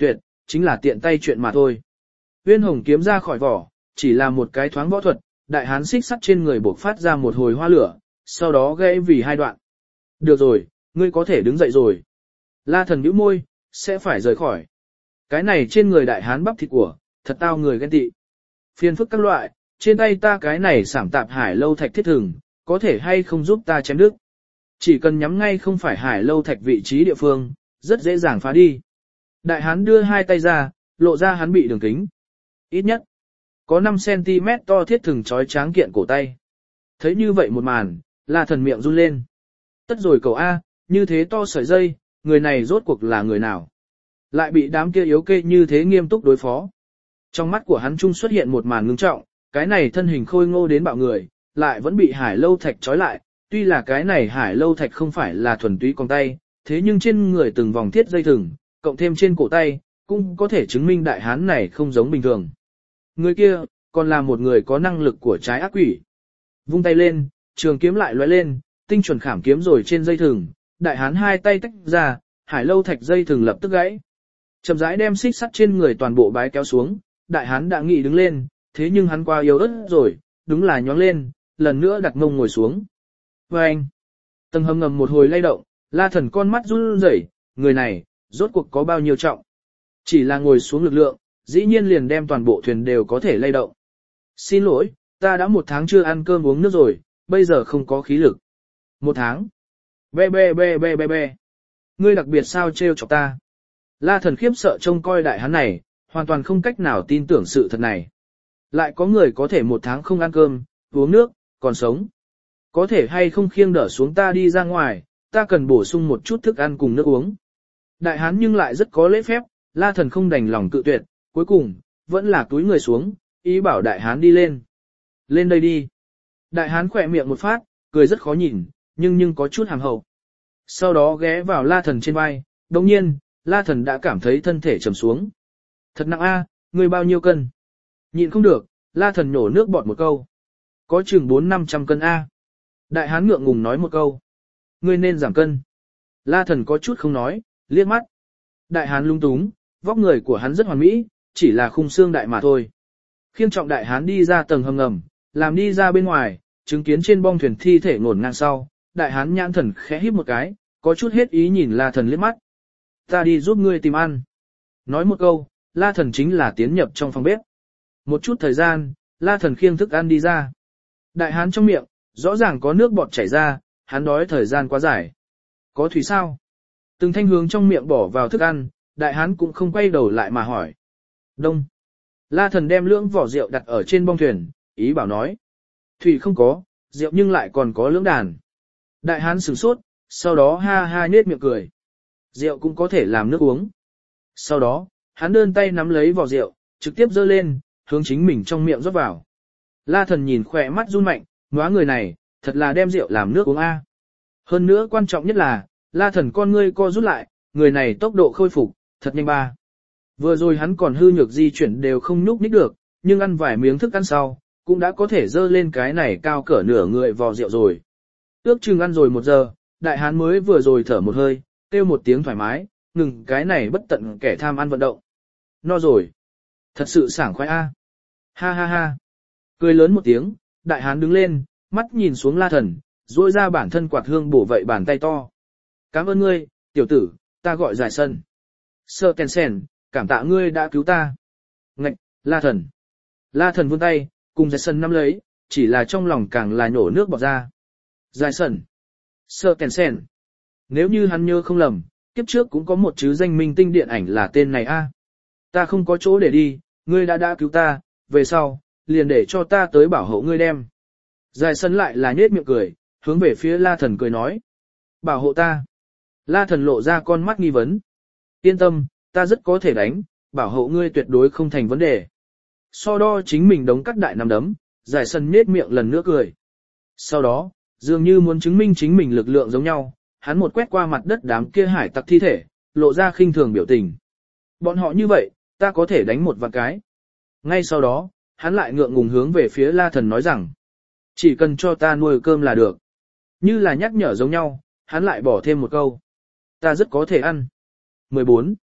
chính là tiện tay chuyện mà thôi. Uyên hồng kiếm ra khỏi vỏ, chỉ là một cái thoáng võ thuật, đại hán xích sắt trên người bộc phát ra một hồi hoa lửa, sau đó gãy vì hai đoạn. Được rồi, ngươi có thể đứng dậy rồi. La Thần nhíu môi, sẽ phải rời khỏi. Cái này trên người đại hán bắp thịt của, thật tao người ghen tị. Phiền phức các loại, trên tay ta cái này sảm tạp hải lâu thạch thiết thừng, có thể hay không giúp ta chém đứt. Chỉ cần nhắm ngay không phải hải lâu thạch vị trí địa phương, rất dễ dàng phá đi. Đại hán đưa hai tay ra, lộ ra hắn bị đường kính. Ít nhất, có 5cm to thiết thừng trói tráng kiện cổ tay. Thấy như vậy một màn, La Thần miệng run lên. Tất rồi cậu A, như thế to sợi dây, người này rốt cuộc là người nào? Lại bị đám kia yếu kê như thế nghiêm túc đối phó. Trong mắt của hắn trung xuất hiện một màn ngưng trọng, cái này thân hình khôi ngô đến bạo người, lại vẫn bị hải lâu thạch trói lại. Tuy là cái này hải lâu thạch không phải là thuần túy con tay, thế nhưng trên người từng vòng thiết dây thừng, cộng thêm trên cổ tay, cũng có thể chứng minh đại hán này không giống bình thường. Người kia, còn là một người có năng lực của trái ác quỷ. Vung tay lên, trường kiếm lại lóe lên, tinh chuẩn khảm kiếm rồi trên dây thừng, đại hán hai tay tách ra, hải lâu thạch dây thừng lập tức gãy. Chậm rãi đem xích sắt trên người toàn bộ bái kéo xuống, đại hán đã nghĩ đứng lên, thế nhưng hắn qua yếu ớt rồi, đúng là nhoáng lên, lần nữa đặt mông ngồi xuống. Và anh, tầng hầm ngầm một hồi lay động, La Thần con mắt run rẩy, người này, rốt cuộc có bao nhiêu trọng. Chỉ là ngồi xuống lực lượng, dĩ nhiên liền đem toàn bộ thuyền đều có thể lay động. Xin lỗi, ta đã 1 tháng chưa ăn cơm uống nước rồi, bây giờ không có khí lực. 1 tháng. Be be be be be be. Ngươi đặc biệt sao trêu chọc ta. La Thần khiếp sợ trông coi đại hán này, hoàn toàn không cách nào tin tưởng sự thật này. Lại có người có thể 1 tháng không ăn cơm, uống nước, còn sống. Có thể hay không khiêng đỡ xuống ta đi ra ngoài, ta cần bổ sung một chút thức ăn cùng nước uống. Đại hán nhưng lại rất có lễ phép, La Thần không đành lòng cự tuyệt, cuối cùng, vẫn là túi người xuống, ý bảo đại hán đi lên. Lên đây đi. Đại hán khỏe miệng một phát, cười rất khó nhìn, nhưng có chút hàm hậu. Sau đó ghé vào La Thần trên vai, đồng nhiên, La Thần đã cảm thấy thân thể trầm xuống. Thật nặng a, ngươi bao nhiêu cân? Nhịn không được, La Thần nhổ nước bọt một câu. Có chừng 400-500 cân a. Đại hán ngượng ngùng nói một câu. Ngươi nên giảm cân. La Thần có chút không nói, liếc mắt. Đại hán lung túng, vóc người của hắn rất hoàn mỹ, chỉ là khung xương đại mà thôi. Khiêng trọng đại hán đi ra tầng hầm ngầm, làm đi ra bên ngoài, chứng kiến trên bong thuyền thi thể ngổn ngang sau, đại hán nhãn thần khẽ híp một cái, có chút hết ý nhìn La Thần liếc mắt. Ta đi giúp ngươi tìm ăn. Nói một câu, La Thần chính là tiến nhập trong phòng bếp. Một chút thời gian, La Thần khiêng thức ăn đi ra. Đại hán trong miệng, rõ ràng có nước bọt chảy ra, hắn đói thời gian quá dài. Có thủy sao? Từng thanh hướng trong miệng bỏ vào thức ăn, đại hán cũng không quay đầu lại mà hỏi. Đông. La Thần đem lưỡng vỏ rượu đặt ở trên bong thuyền, ý bảo nói. Thủy không có, rượu nhưng lại còn có lưỡng đàn. Đại hán sửng sốt, sau đó ha ha nhếch miệng cười. Rượu cũng có thể làm nước uống. Sau đó, hắn đơn tay nắm lấy vỏ rượu, trực tiếp giơ lên, hướng chính mình trong miệng rót vào. La Thần nhìn khỏe mắt run mạnh, nóa người này, thật là đem rượu làm nước uống a. Hơn nữa quan trọng nhất là, La Thần con ngươi co rút lại, người này tốc độ khôi phục, thật nhanh ba. Vừa rồi hắn còn hư nhược di chuyển đều không nhúc nhích được, nhưng ăn vài miếng thức ăn sau, cũng đã có thể dơ lên cái này cao cỡ nửa người vò rượu rồi. Ước chừng ăn rồi 1 giờ, đại hán mới vừa rồi thở một hơi, kêu một tiếng thoải mái, ngừng cái này bất tận kẻ tham ăn vận động. No rồi. Thật sự sảng khoái a. Ha ha ha. Cười lớn một tiếng, đại hán đứng lên, mắt nhìn xuống La Thần, duỗi ra bản thân quạt hương bổ vậy bàn tay to. Cảm ơn ngươi, tiểu tử, ta gọi Giải Sân. Sơ Kèn Sen, cảm tạ ngươi đã cứu ta. Ngạch, La Thần. La Thần vươn tay, cùng Giải Sân nắm lấy, chỉ là trong lòng càng là nhổ nước bọt ra. Giải Sân. Sơ Kèn Sen. Nếu như hắn nhớ không lầm, kiếp trước cũng có một chứ danh minh tinh điện ảnh là tên này a. Ta không có chỗ để đi, ngươi đã cứu ta, về sau, liền để cho ta tới bảo hộ ngươi đem. Giải Sân lại là nhếch miệng cười, hướng về phía La Thần cười nói. Bảo hộ ta. La Thần lộ ra con mắt nghi vấn. Yên tâm, ta rất có thể đánh, bảo hộ ngươi tuyệt đối không thành vấn đề. So đo chính mình đống cắt đại nắm đấm, Giải Sân nhếch miệng lần nữa cười. Sau đó, dường như muốn chứng minh chính mình lực lượng giống nhau, hắn một quét qua mặt đất đám kia hải tặc thi thể, lộ ra khinh thường biểu tình. Bọn họ như vậy, ta có thể đánh một vạn cái. Ngay sau đó, hắn lại ngượng ngùng hướng về phía La Thần nói rằng, chỉ cần cho ta nuôi cơm là được. Như là nhắc nhở giống nhau, hắn lại bỏ thêm một câu. Ta rất có thể ăn. 14.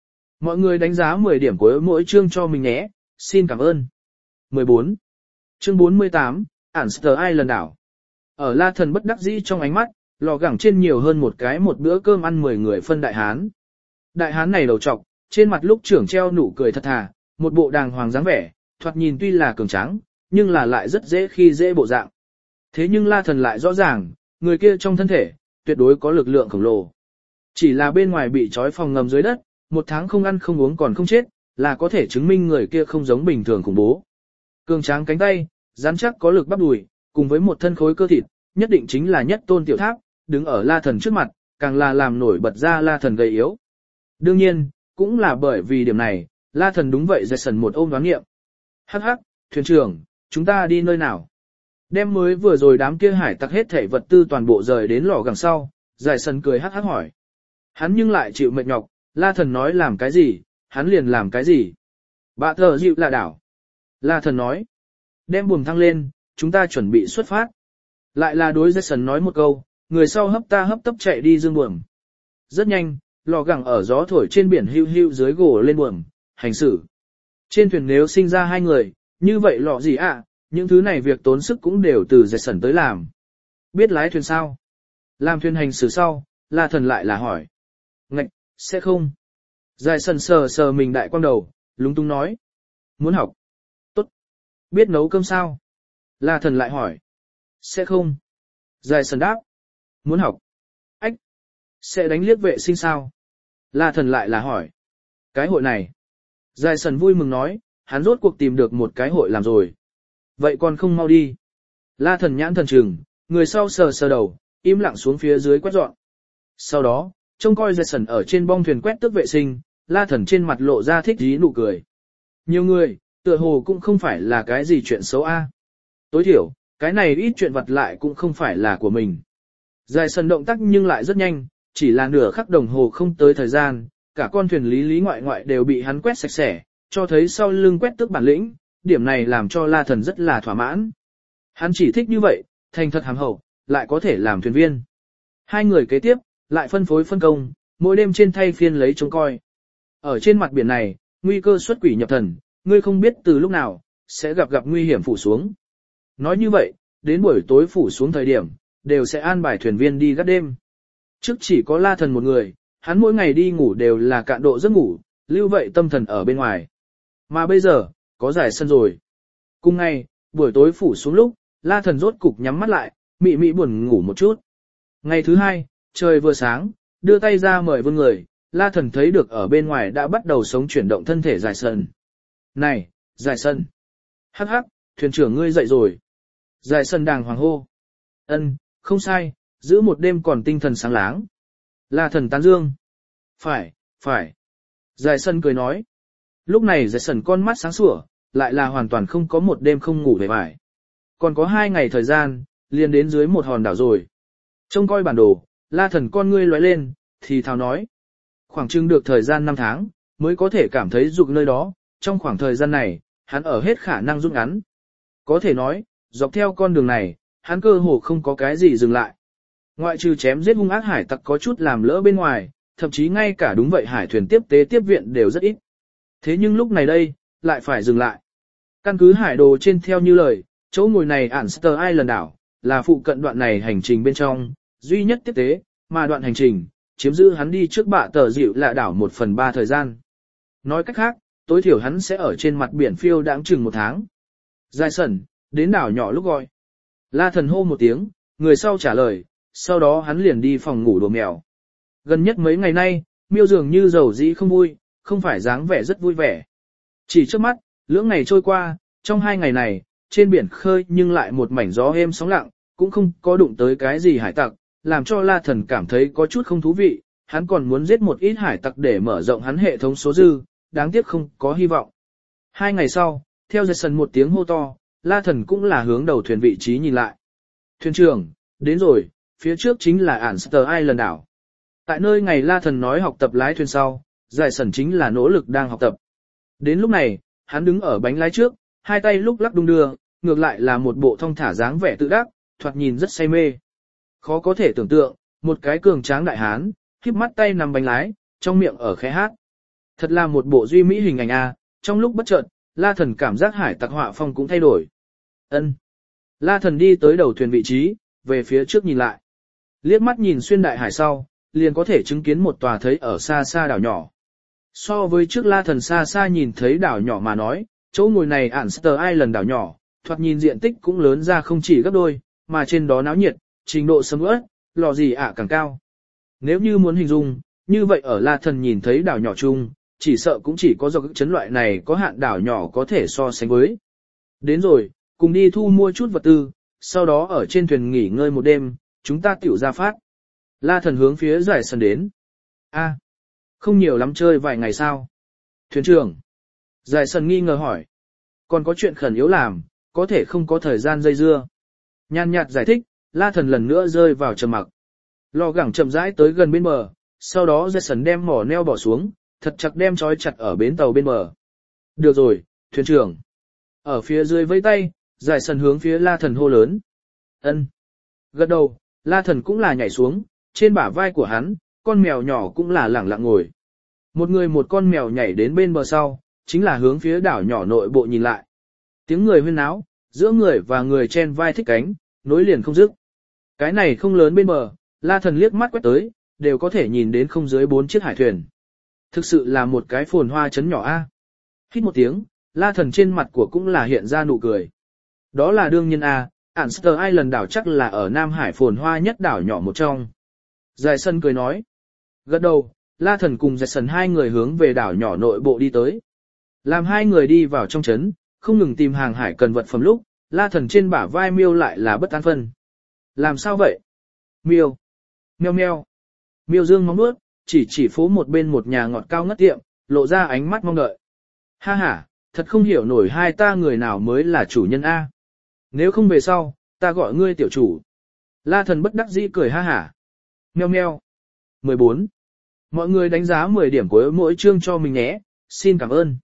Mọi người đánh giá 10 điểm của mỗi chương cho mình nhé, xin cảm ơn. 14. Chương 48, Anster Island đảo. Ở La Thần bất đắc dĩ trong ánh mắt, lò gẳng trên nhiều hơn một bữa cơm ăn 10 người phân đại hán. Đại hán này đầu trọc, trên mặt lúc trưởng treo nụ cười thật thà, một bộ đàng hoàng dáng vẻ, thoạt nhìn tuy là cường tráng, nhưng là lại rất dễ khi dễ bộ dạng. Thế nhưng La Thần lại rõ ràng, người kia trong thân thể, tuyệt đối có lực lượng khổng lồ. Chỉ là bên ngoài bị trói phòng ngầm dưới đất, 1 tháng không ăn không uống còn không chết, là có thể chứng minh người kia không giống bình thường khủng bố. Cường tráng cánh tay, rắn chắc có lực bắp đùi, cùng với một thân khối cơ thịt, nhất định chính là nhất tôn tiểu tháp, đứng ở La Thần trước mặt, càng là làm nổi bật ra La Thần gầy yếu. Đương nhiên, cũng là bởi vì điểm này, La Thần đúng vậy Jason một ôm đoán nghiệm. Hắc hắc, thuyền trưởng, chúng ta đi nơi nào? Đem mới vừa rồi đám kia hải tặc hết thể vật tư toàn bộ rời đến lò gẳng sau, Jason cười hắc hắc hỏi. Hắn nhưng lại chịu mệt nhọc, La Thần nói làm cái gì, hắn liền làm cái gì. Bạ thờ dịu là đảo. La Thần nói. Đem buồm thăng lên, chúng ta chuẩn bị xuất phát. Lại là đối Jason nói một câu, người sau hấp ta hấp tấp chạy đi dương buồm. Rất nhanh, lò gẳng ở gió thổi trên biển hưu hưu dưới gỗ lên buồm, hành xử. Trên thuyền nếu sinh ra 2 người, như vậy lọ gì ạ, những thứ này việc tốn sức cũng đều từ Jason tới làm. Biết lái thuyền sao? Làm thuyền hành xử sau, La Thần lại là hỏi. Ngạch, sẽ không. Jason sờ sờ mình đại quang đầu, lúng túng nói. Muốn học. Tốt. Biết nấu cơm sao? La Thần lại hỏi. Sẽ không. Jason đáp. Muốn học. Ách. Sẽ đánh liếc vệ sinh sao? La Thần lại là hỏi. Cái hội này. Jason vui mừng nói, hắn rốt cuộc tìm được một cái hội làm rồi. Vậy còn không mau đi. La Thần nhãn thần trừng, người sau sờ sờ đầu, im lặng xuống phía dưới quét dọn. Sau đó, trông coi Jason ở trên bong thuyền quét tước vệ sinh, La Thần trên mặt lộ ra thích dí nụ cười. Nhiều người, tựa hồ cũng không phải là cái gì chuyện xấu a. Tối thiểu, cái này ít chuyện vặt lại cũng không phải là của mình. Jason động tác nhưng lại rất nhanh, chỉ là nửa khắc đồng hồ không tới thời gian, cả con thuyền lý ngoại ngoại đều bị hắn quét sạch sẽ, cho thấy sau lưng quét tước bản lĩnh, điểm này làm cho La Thần rất là thỏa mãn. Hắn chỉ thích như vậy, thành thật hàm hậu, lại có thể làm thuyền viên. 2 người kế tiếp, lại phân phối phân công, mỗi đêm trên thay phiên lấy trông coi. Ở trên mặt biển này, nguy cơ xuất quỷ nhập thần, ngươi không biết từ lúc nào, sẽ gặp nguy hiểm phủ xuống. Nói như vậy, đến buổi tối phủ xuống thời điểm, đều sẽ an bài thuyền viên đi gác đêm. Trước chỉ có La Thần một người, hắn mỗi ngày đi ngủ đều là cạn độ giấc ngủ, lưu vậy tâm thần ở bên ngoài. Mà bây giờ, có giải sân rồi. Cùng ngày, buổi tối phủ xuống lúc, La Thần rốt cục nhắm mắt lại, mị buồn ngủ một chút. Ngày thứ 2, trời vừa sáng, đưa tay ra mời vươn người, La Thần thấy được ở bên ngoài đã bắt đầu sống chuyển động thân thể Giải Sân. Này, Giải Sân. Hắc hắc, thuyền trưởng ngươi dậy rồi. Giải Sân đàng hoàng hô. Ân, không sai, giữ một đêm còn tinh thần sáng láng. La Thần tán dương. Phải. Giải Sân cười nói. Lúc này Giải Sân con mắt sáng sủa, lại là hoàn toàn không có một đêm không ngủ về vải. Còn có 2 ngày thời gian, liền đến dưới một hòn đảo rồi. Trông coi bản đồ, La Thần con ngươi lóe lên, thì thào nói. Khoảng chừng được thời gian 5 tháng, mới có thể cảm thấy dục nơi đó, trong khoảng thời gian này, hắn ở hết khả năng rút ngắn. Có thể nói, dọc theo con đường này, hắn cơ hồ không có cái gì dừng lại. Ngoại trừ chém giết hung ác hải tặc có chút làm lỡ bên ngoài, thậm chí ngay cả đúng vậy hải thuyền tiếp tế tiếp viện đều rất ít. Thế nhưng lúc này đây, lại phải dừng lại. Căn cứ hải đồ trên theo như lời, chỗ ngồi này Anster Island đảo, là phụ cận đoạn này hành trình bên trong, duy nhất tiếp tế, mà đoạn hành trình, chiếm giữ hắn đi trước bạ tờ dịu là đảo 1/3 thời gian. Nói cách khác, tối thiểu hắn sẽ ở trên mặt biển phiêu đãng chừng 1 tháng. Giải Sẩn, đến đảo nhỏ lúc gọi. La Thần hô một tiếng, người sau trả lời, sau đó hắn liền đi phòng ngủ đùa mèo. Gần nhất mấy ngày nay, Miêu dường như giàu dĩ không vui, không phải dáng vẻ rất vui vẻ. Chỉ trước mắt, lưỡng ngày trôi qua, trong 2 ngày này, trên biển khơi nhưng lại một mảnh gió êm sóng lặng, cũng không có đụng tới cái gì hải tặc, làm cho La Thần cảm thấy có chút không thú vị, hắn còn muốn giết một ít hải tặc để mở rộng hắn hệ thống số dư, đáng tiếc không có hy vọng. 2 ngày sau, theo Jason một tiếng hô to, La Thần cũng là hướng đầu thuyền vị trí nhìn lại. Thuyền trưởng, đến rồi, phía trước chính là Anster Island đảo. Tại nơi ngày La Thần nói học tập lái thuyền sau, Jason chính là nỗ lực đang học tập. Đến lúc này, hắn đứng ở bánh lái trước, 2 tay lúc lắc đung đưa, ngược lại là một bộ thong thả dáng vẻ tự đắc, thoạt nhìn rất say mê. Khó có thể tưởng tượng, một cái cường tráng đại hán, khép mắt tay nằm bánh lái, trong miệng ở khẽ hát. Thật là một bộ duy mỹ hình ảnh a, trong lúc bất chợt, La Thần cảm giác hải tặc họa phong cũng thay đổi. Ân. La Thần đi tới đầu thuyền vị trí, về phía trước nhìn lại. Liếc mắt nhìn xuyên đại hải sau, liền có thể chứng kiến một tòa thấy ở xa xa đảo nhỏ. So với trước La Thần xa xa nhìn thấy đảo nhỏ mà nói, chỗ ngồi này Anster Island đảo nhỏ, thoạt nhìn diện tích cũng lớn ra không chỉ gấp đôi, mà trên đó náo nhiệt, trình độ sầm uất, lò gì càng cao. Nếu như muốn hình dung, như vậy ở La Thần nhìn thấy đảo nhỏ chung, chỉ sợ cũng chỉ có dọc chấn loại này có hạn đảo nhỏ có thể so sánh với. Đến rồi, cùng đi thu mua chút vật tư, sau đó ở trên thuyền nghỉ ngơi một đêm, chúng ta tiểu ra phát. La Thần hướng phía giải sân đến. A, không nhiều lắm chơi vài ngày sao? Thuyền trưởng. Giải sân nghi ngờ hỏi. Còn có chuyện khẩn yếu làm, có thể không có thời gian dây dưa. Nhàn nhạt giải thích, La Thần lần nữa rơi vào trầm mặc. Lò gẳng chậm rãi tới gần bên bờ, sau đó Jason đem mỏ neo bỏ xuống, thật chặt đem trói chặt ở bến tàu bên bờ. Được rồi, thuyền trưởng. Ở phía dưới vẫy tay, Jason hướng phía La Thần hô lớn. Ân. Gật đầu, La Thần cũng là nhảy xuống, trên bả vai của hắn, con mèo nhỏ cũng là lẳng lặng ngồi. Một người một con mèo nhảy đến bên bờ sau, chính là hướng phía đảo nhỏ nội bộ nhìn lại. Tiếng người huyên náo, giữa người và người chen vai thích cánh, nối liền không dứt. Cái này không lớn bên bờ, La Thần liếc mắt quét tới, đều có thể nhìn đến không dưới 4 chiếc hải thuyền. Thực sự là một cái phồn hoa trấn nhỏ a. Hít một tiếng, La Thần trên mặt của cũng là hiện ra nụ cười. Đó là đương nhiên a, Anster Island đảo chắc là ở Nam Hải phồn hoa nhất đảo nhỏ một trong. Giải sân cười nói. Gật đầu, La Thần cùng Giải sân hai người hướng về đảo nhỏ nội bộ đi tới. Làm hai người đi vào trong trấn, không ngừng tìm hàng hải cần vật phẩm lúc, La Thần trên bả vai Miêu lại là bất an phân. Làm sao vậy? Miêu. Meo meo. Miêu dương móng nuốt, chỉ phố một bên một nhà ngọt cao ngất tiệm, lộ ra ánh mắt mong đợi. Ha ha, thật không hiểu nổi hai ta người nào mới là chủ nhân A. Nếu không về sau, ta gọi ngươi tiểu chủ. La Thần bất đắc dĩ cười ha hả. Meo meo. 14. Mọi người đánh giá 10 điểm của mỗi chương cho mình nhé, xin cảm ơn.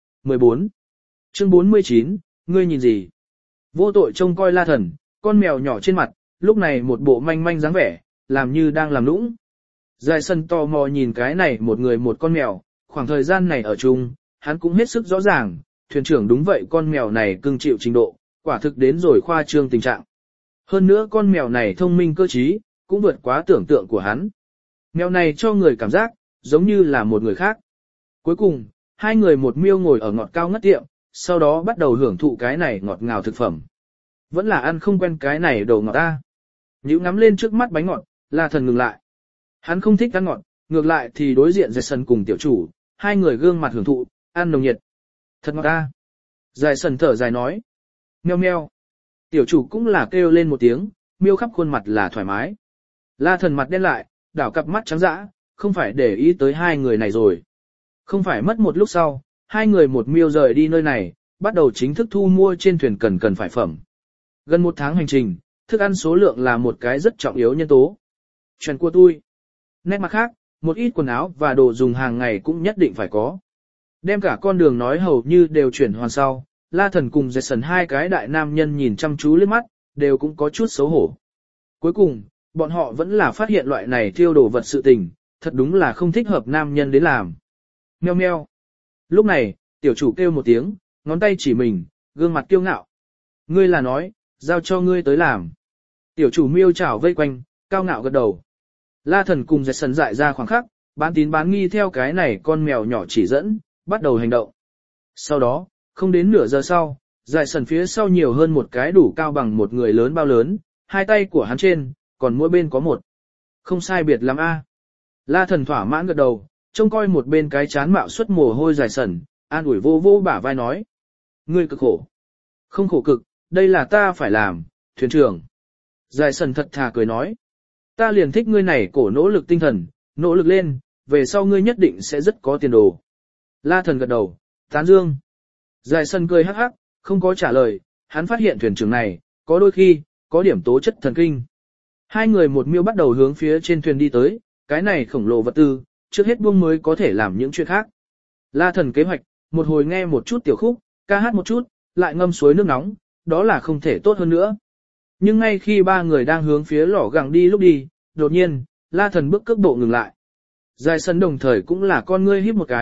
14. Chương 49, ngươi nhìn gì? Vô tội trông coi La Thần, con mèo nhỏ trên mặt, lúc này một bộ manh manh dáng vẻ, làm như đang làm nũng. Giải sân tò mò nhìn cái này một người một con mèo, khoảng thời gian này ở chung, hắn cũng hết sức rõ ràng, thuyền trưởng đúng vậy con mèo này cưng chịu trình độ, quả thực đến rồi khoa trương tình trạng. Hơn nữa con mèo này thông minh cơ trí, cũng vượt quá tưởng tượng của hắn. Mèo này cho người cảm giác, giống như là một người khác. Cuối cùng, hai người một miêu ngồi ở ngọt cao ngất tiệm, sau đó bắt đầu hưởng thụ cái này ngọt ngào thực phẩm. Vẫn là ăn không quen cái này đồ ngọt ta. Nhíu ngắm lên trước mắt bánh ngọt, La Thần ngừng lại. Hắn không thích ăn ngọt, ngược lại thì đối diện Jason cùng tiểu chủ, hai người gương mặt hưởng thụ, ăn nồng nhiệt. Thật ngọt ta. Jason thở dài nói. Meo meo. Tiểu chủ cũng là kêu lên một tiếng, miêu khắp khuôn mặt là thoải mái. La Thần mặt đen lại, đảo cặp mắt trắng dã, không phải để ý tới hai người này rồi. Không phải mất một lúc sau, hai người một miêu rời đi nơi này, bắt đầu chính thức thu mua trên thuyền cần phải phẩm. Gần 1 tháng hành trình, thức ăn số lượng là một cái rất trọng yếu nhân tố. Chuyện của tôi. Nét mặt khác, một ít quần áo và đồ dùng hàng ngày cũng nhất định phải có. Đem cả con đường nói hầu như đều chuyển hoàn sau, La Thần cùng Jason hai cái đại nam nhân nhìn chăm chú liếc mắt, đều cũng có chút xấu hổ. Cuối cùng, bọn họ vẫn là phát hiện loại này thiêu đồ vật sự tình, thật đúng là không thích hợp nam nhân đến làm. Meo meo. Lúc này, tiểu chủ kêu một tiếng, ngón tay chỉ mình, gương mặt kiêu ngạo. Ngươi là nói, giao cho ngươi tới làm. Tiểu chủ miêu chảo vây quanh, cao ngạo gật đầu. La Thần cùng Jason dại ra khoảng khắc, bán tín bán nghi theo cái này con mèo nhỏ chỉ dẫn, bắt đầu hành động. Sau đó, không đến nửa giờ sau, Jason phía sau nhiều hơn một cái đủ cao bằng một người lớn bao lớn, hai tay của hắn trên, còn mỗi bên có một. Không sai biệt lắm a. La Thần thỏa mãn gật đầu, trông coi một bên cái chán mạo xuất mồ hôi dài sần, an ủi vô vô bả vai nói. Ngươi cực khổ. Không khổ cực, đây là ta phải làm, thuyền trưởng. Dài sần thật thà cười nói. Ta liền thích ngươi này cổ nỗ lực tinh thần, nỗ lực lên, về sau ngươi nhất định sẽ rất có tiền đồ. La Thần gật đầu, tán dương. Dài sần cười hắc hắc, không có trả lời, hắn phát hiện thuyền trưởng này, có đôi khi, có điểm tố chất thần kinh. Hai người một miêu bắt đầu hướng phía trên thuyền đi tới, cái này khổng lồ vật tư, trước hết buông mới có thể làm những chuyện khác. La Thần kế hoạch, một hồi nghe một chút tiểu khúc, ca hát một chút, lại ngâm suối nước nóng, đó là không thể tốt hơn nữa. Nhưng ngay khi ba người đang hướng phía lò gẳng đi lúc đi, đột nhiên, La Thần bước cước bộ ngừng lại. Dài sân đồng thời cũng là con ngươi híp một cái,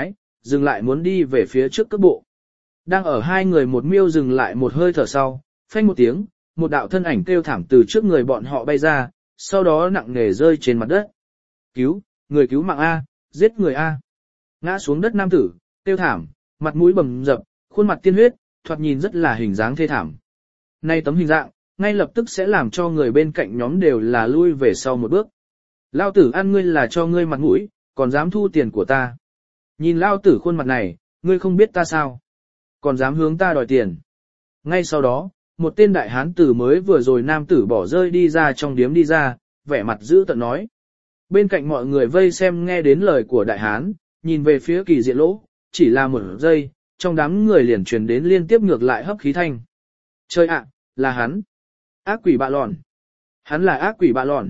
dừng lại muốn đi về phía trước cước bộ. Đang ở hai người một miêu dừng lại một hơi thở sau, phanh một tiếng, một đạo thân ảnh kêu thảm từ trước người bọn họ bay ra, sau đó nặng nề rơi trên mặt đất. Cứu, người cứu mạng A, giết người A. Ngã xuống đất nam tử, kêu thảm, mặt mũi bầm dập, khuôn mặt tiên huyết, thoạt nhìn rất là hình dáng thê thảm. Nay tấm hình dạng, ngay lập tức sẽ làm cho người bên cạnh nhóm đều là lui về sau một bước. Lao tử ăn ngươi là cho ngươi mặt mũi, còn dám thu tiền của ta. Nhìn lao tử khuôn mặt này, ngươi không biết ta sao. Còn dám hướng ta đòi tiền. Ngay sau đó, một tên đại hán tử mới vừa rồi nam tử bỏ rơi đi ra trong điếm đi ra, vẻ mặt dữ tợn nói. Bên cạnh mọi người vây xem nghe đến lời của đại hán, nhìn về phía Kỳ Diện Lỗ, chỉ là một giây, trong đám người liền truyền đến liên tiếp ngược lại hấp khí thanh. Trời ạ, là hắn. Ác quỷ bạ lòn. Hắn là ác quỷ bạ lòn.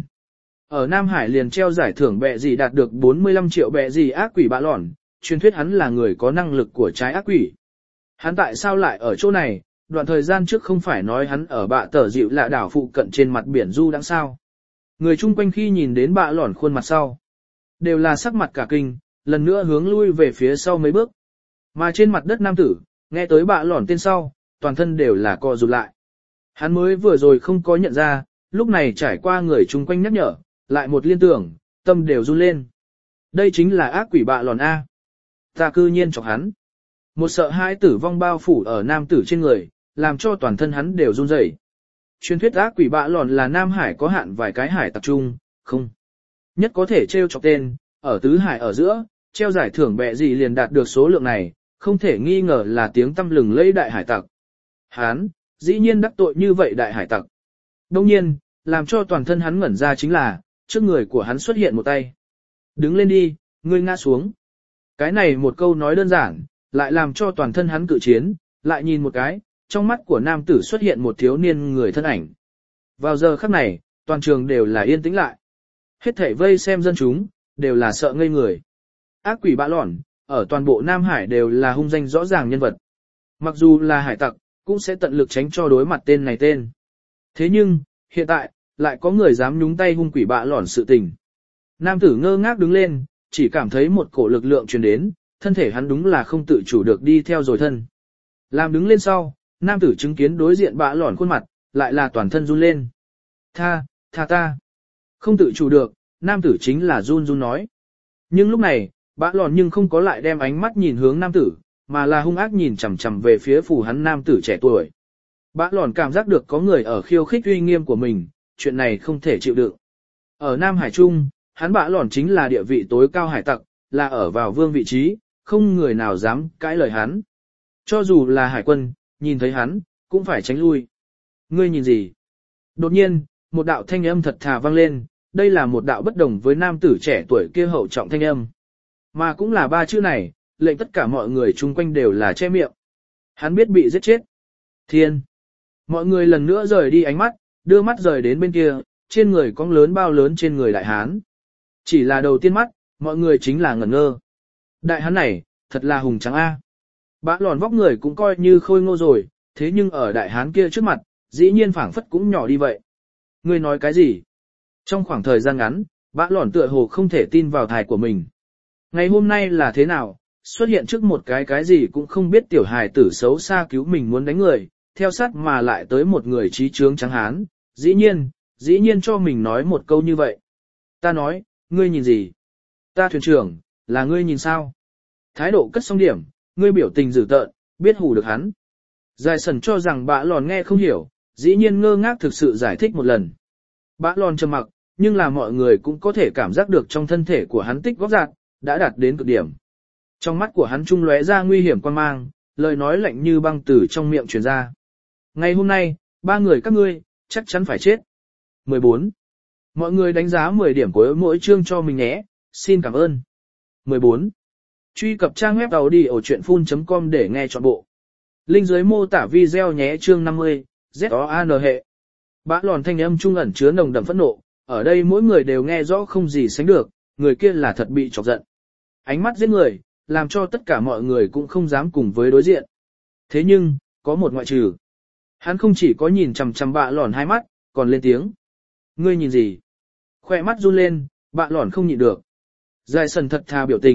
Ở Nam Hải liền treo giải thưởng bẹ gì đạt được 45 triệu bẹ gì ác quỷ bạ lòn, truyền thuyết hắn là người có năng lực của trái ác quỷ. Hắn tại sao lại ở chỗ này, đoạn thời gian trước không phải nói hắn ở bạ tờ dịu lạ đảo phụ cận trên mặt biển du đãng sao. Người chung quanh khi nhìn đến bạ lòn khuôn mặt sau, đều là sắc mặt cả kinh, lần nữa hướng lui về phía sau mấy bước. Mà trên mặt đất nam tử, nghe tới bạ lòn tên sau, toàn thân đều là co rụt lại. Hắn mới vừa rồi không có nhận ra, lúc này trải qua người chung quanh nhắc nhở, lại một liên tưởng, tâm đều run lên. Đây chính là ác quỷ bạ lòn A. Ta cư nhiên chọc hắn. Một sợ hãi tử vong bao phủ ở nam tử trên người, làm cho toàn thân hắn đều run rẩy. Truyền thuyết ác quỷ bạ lòn là Nam Hải có hạn vài cái hải tập trung, không. Nhất có thể treo chọc tên, ở tứ hải ở giữa, treo giải thưởng bẹ gì liền đạt được số lượng này, không thể nghi ngờ là tiếng tăm lừng lẫy đại hải tặc. Hán, dĩ nhiên đắc tội như vậy đại hải tặc. Đông nhiên, làm cho toàn thân hắn ngẩn ra chính là, trước người của hắn xuất hiện một tay. Đứng lên đi, ngươi ngã xuống. Cái này một câu nói đơn giản, lại làm cho toàn thân hắn cự chiến, lại nhìn một cái, trong mắt của nam tử xuất hiện một thiếu niên người thân ảnh. Vào giờ khắc này, toàn trường đều là yên tĩnh lại. Hết thảy vây xem dân chúng, đều là sợ ngây người. Ác quỷ bạ lòn, ở toàn bộ Nam Hải đều là hung danh rõ ràng nhân vật. Mặc dù là hải tặc, cũng sẽ tận lực tránh cho đối mặt tên này tên. Thế nhưng, hiện tại, lại có người dám nhúng tay hung quỷ bạ lòn sự tình. Nam tử ngơ ngác đứng lên, chỉ cảm thấy một cổ lực lượng truyền đến, thân thể hắn đúng là không tự chủ được đi theo rồi thân. Làm đứng lên sau, nam tử chứng kiến đối diện bạ lòn khuôn mặt, lại là toàn thân run lên. Tha ta. Không tự chủ được, nam tử chính là run run nói. Nhưng lúc này, bạ lòn nhưng không có lại đem ánh mắt nhìn hướng nam tử, mà là hung ác nhìn chằm chằm về phía phủ hắn nam tử trẻ tuổi. Bạ lòn cảm giác được có người ở khiêu khích uy nghiêm của mình, chuyện này không thể chịu đựng. Ở Nam Hải Trung, hắn bạ lòn chính là địa vị tối cao hải tặc, là ở vào vương vị trí, không người nào dám cãi lời hắn. Cho dù là hải quân, nhìn thấy hắn, cũng phải tránh lui. Ngươi nhìn gì? Đột nhiên, một đạo thanh âm thật thà vang lên, đây là một đạo bất đồng với nam tử trẻ tuổi kia hậu trọng thanh âm. Mà cũng là ba chữ này, lệnh tất cả mọi người chung quanh đều là che miệng. Hắn biết bị giết chết. Thiên! Mọi người lần nữa rời đi ánh mắt, đưa mắt rời đến bên kia, trên người cong lớn bao lớn trên người đại hán. Chỉ là đầu tiên mắt, mọi người chính là ngẩn ngơ. Đại hán này, thật là hùng tráng A. Bã lòn vóc người cũng coi như khôi ngô rồi, thế nhưng ở đại hán kia trước mặt, dĩ nhiên phảng phất cũng nhỏ đi vậy. Ngươi nói cái gì? Trong khoảng thời gian ngắn, bã lòn tựa hồ không thể tin vào thai của mình. Ngày hôm nay là thế nào, xuất hiện trước một cái gì cũng không biết tiểu hài tử xấu xa cứu mình muốn đánh người, theo sát mà lại tới một người trí trướng trắng hán, dĩ nhiên cho mình nói một câu như vậy. Ta nói, ngươi nhìn gì? Ta thuyền trưởng, là ngươi nhìn sao? Thái độ cất xong điểm, ngươi biểu tình dữ tợn, biết hù được hắn. Giải sần cho rằng bã lòn nghe không hiểu, dĩ nhiên ngơ ngác thực sự giải thích một lần. Bã lòn trầm mặc, nhưng là mọi người cũng có thể cảm giác được trong thân thể của hắn tích góp giạt, đã đạt đến cực điểm. Trong mắt của hắn trung lóe ra nguy hiểm quan mang, lời nói lạnh như băng từ trong miệng truyền ra. Ngày hôm nay, ba người các ngươi, chắc chắn phải chết. 14. Mọi người đánh giá 10 điểm của mỗi chương cho mình nhé, xin cảm ơn. 14. Truy cập trang web audiochuyenphun.com để nghe trọn bộ. Link dưới mô tả video nhé chương 50, ZOAN hệ. Bã lòn thanh âm trung ẩn chứa nồng đậm phẫn nộ, ở đây mỗi người đều nghe rõ không gì sánh được, người kia là thật bị chọc giận. Ánh mắt giết người, làm cho tất cả mọi người cũng không dám cùng với đối diện. Thế nhưng, có một ngoại trừ. Hắn không chỉ có nhìn chằm chằm bạ lòn hai mắt, còn lên tiếng. Ngươi nhìn gì? Khoe mắt run lên, bạ lòn không nhịn được. Giải sần thật thà biểu tình,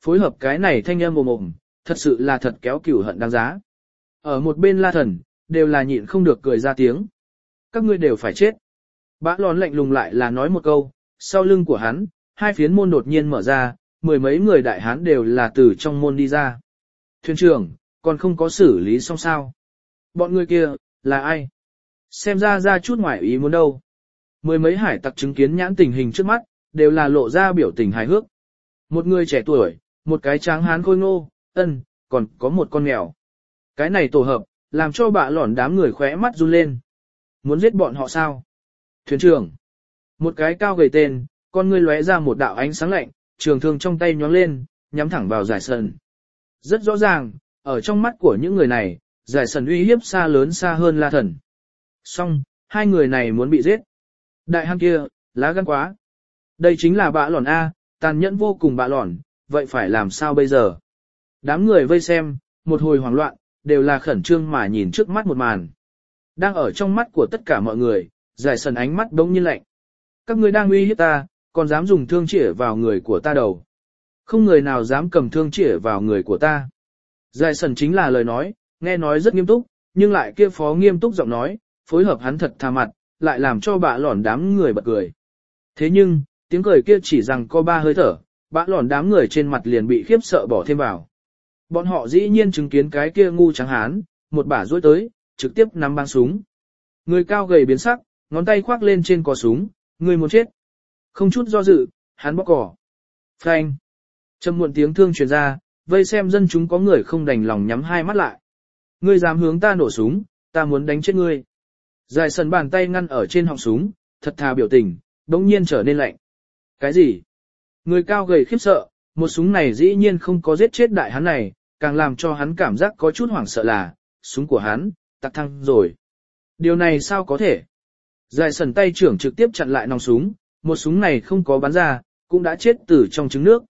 phối hợp cái này thanh âm ồm ồm, thật sự là thật kéo cửu hận đáng giá. Ở một bên La Thần, đều là nhịn không được cười ra tiếng. Các ngươi đều phải chết. Bã lòn lạnh lùng lại là nói một câu, sau lưng của hắn, hai phiến môn đột nhiên mở ra, mười mấy người đại hán đều là từ trong môn đi ra. Thuyền trưởng, còn không có xử lý xong sao? Bọn người kia, là ai? Xem ra chút ngoài ý muốn đâu. Mười mấy hải tặc chứng kiến nhãn tình hình trước mắt, đều là lộ ra biểu tình hài hước. Một người trẻ tuổi, một cái tráng hán khôi ngô, còn có một con mèo. Cái này tổ hợp, làm cho bạ lỏn đám người khóe mắt run lên. Muốn giết bọn họ sao? Thuyền trưởng. Một cái cao gầy tên, con ngươi lóe ra một đạo ánh sáng lạnh, trường thương trong tay nhón lên, nhắm thẳng vào giải sần. Rất rõ ràng, ở trong mắt của những người này, giải sần uy hiếp xa lớn xa hơn La Thần. Song, hai người này muốn bị giết. Đại hăng kia, lá gan quá. Đây chính là bạ lỏn A, tàn nhẫn vô cùng bạ lỏn, vậy phải làm sao bây giờ? Đám người vây xem, một hồi hoảng loạn, đều là khẩn trương mà nhìn trước mắt một màn. Đang ở trong mắt của tất cả mọi người, giải sần ánh mắt đống nhiên lạnh. Các ngươi đang uy hiếp ta, còn dám dùng thương chĩa vào người của ta đầu. Không người nào dám cầm thương chĩa vào người của ta. Giải sần chính là lời nói, nghe nói rất nghiêm túc, nhưng lại kia phó nghiêm túc giọng nói, phối hợp hắn thật thà mặt, lại làm cho bạ lỏn đám người bật cười. Thế nhưng, tiếng cười kia chỉ rằng có 3 hơi thở, bạ lỏn đám người trên mặt liền bị khiếp sợ bỏ thêm vào. Bọn họ dĩ nhiên chứng kiến cái kia ngu trắng hán, một bả duỗi tới, trực tiếp nắm băng súng. Người cao gầy biến sắc, ngón tay khoác lên trên cò súng, người muốn chết. Không chút do dự, hắn bóc cò. Phanh. Trầm muộn tiếng thương truyền ra, vây xem dân chúng có người không đành lòng nhắm hai mắt lại. Ngươi dám hướng ta nổ súng, ta muốn đánh chết ngươi. Giải sần bàn tay ngăn ở trên họng súng, thật thà biểu tình, đống nhiên trở nên lạnh. Cái gì? Người cao gầy khiếp sợ, một súng này dĩ nhiên không có giết chết đại hắn này, càng làm cho hắn cảm giác có chút hoảng sợ là, súng của hắn, tạc thăng rồi. Điều này sao có thể? Giải sần tay trưởng trực tiếp chặn lại nòng súng, một súng này không có bắn ra, cũng đã chết từ trong trứng nước.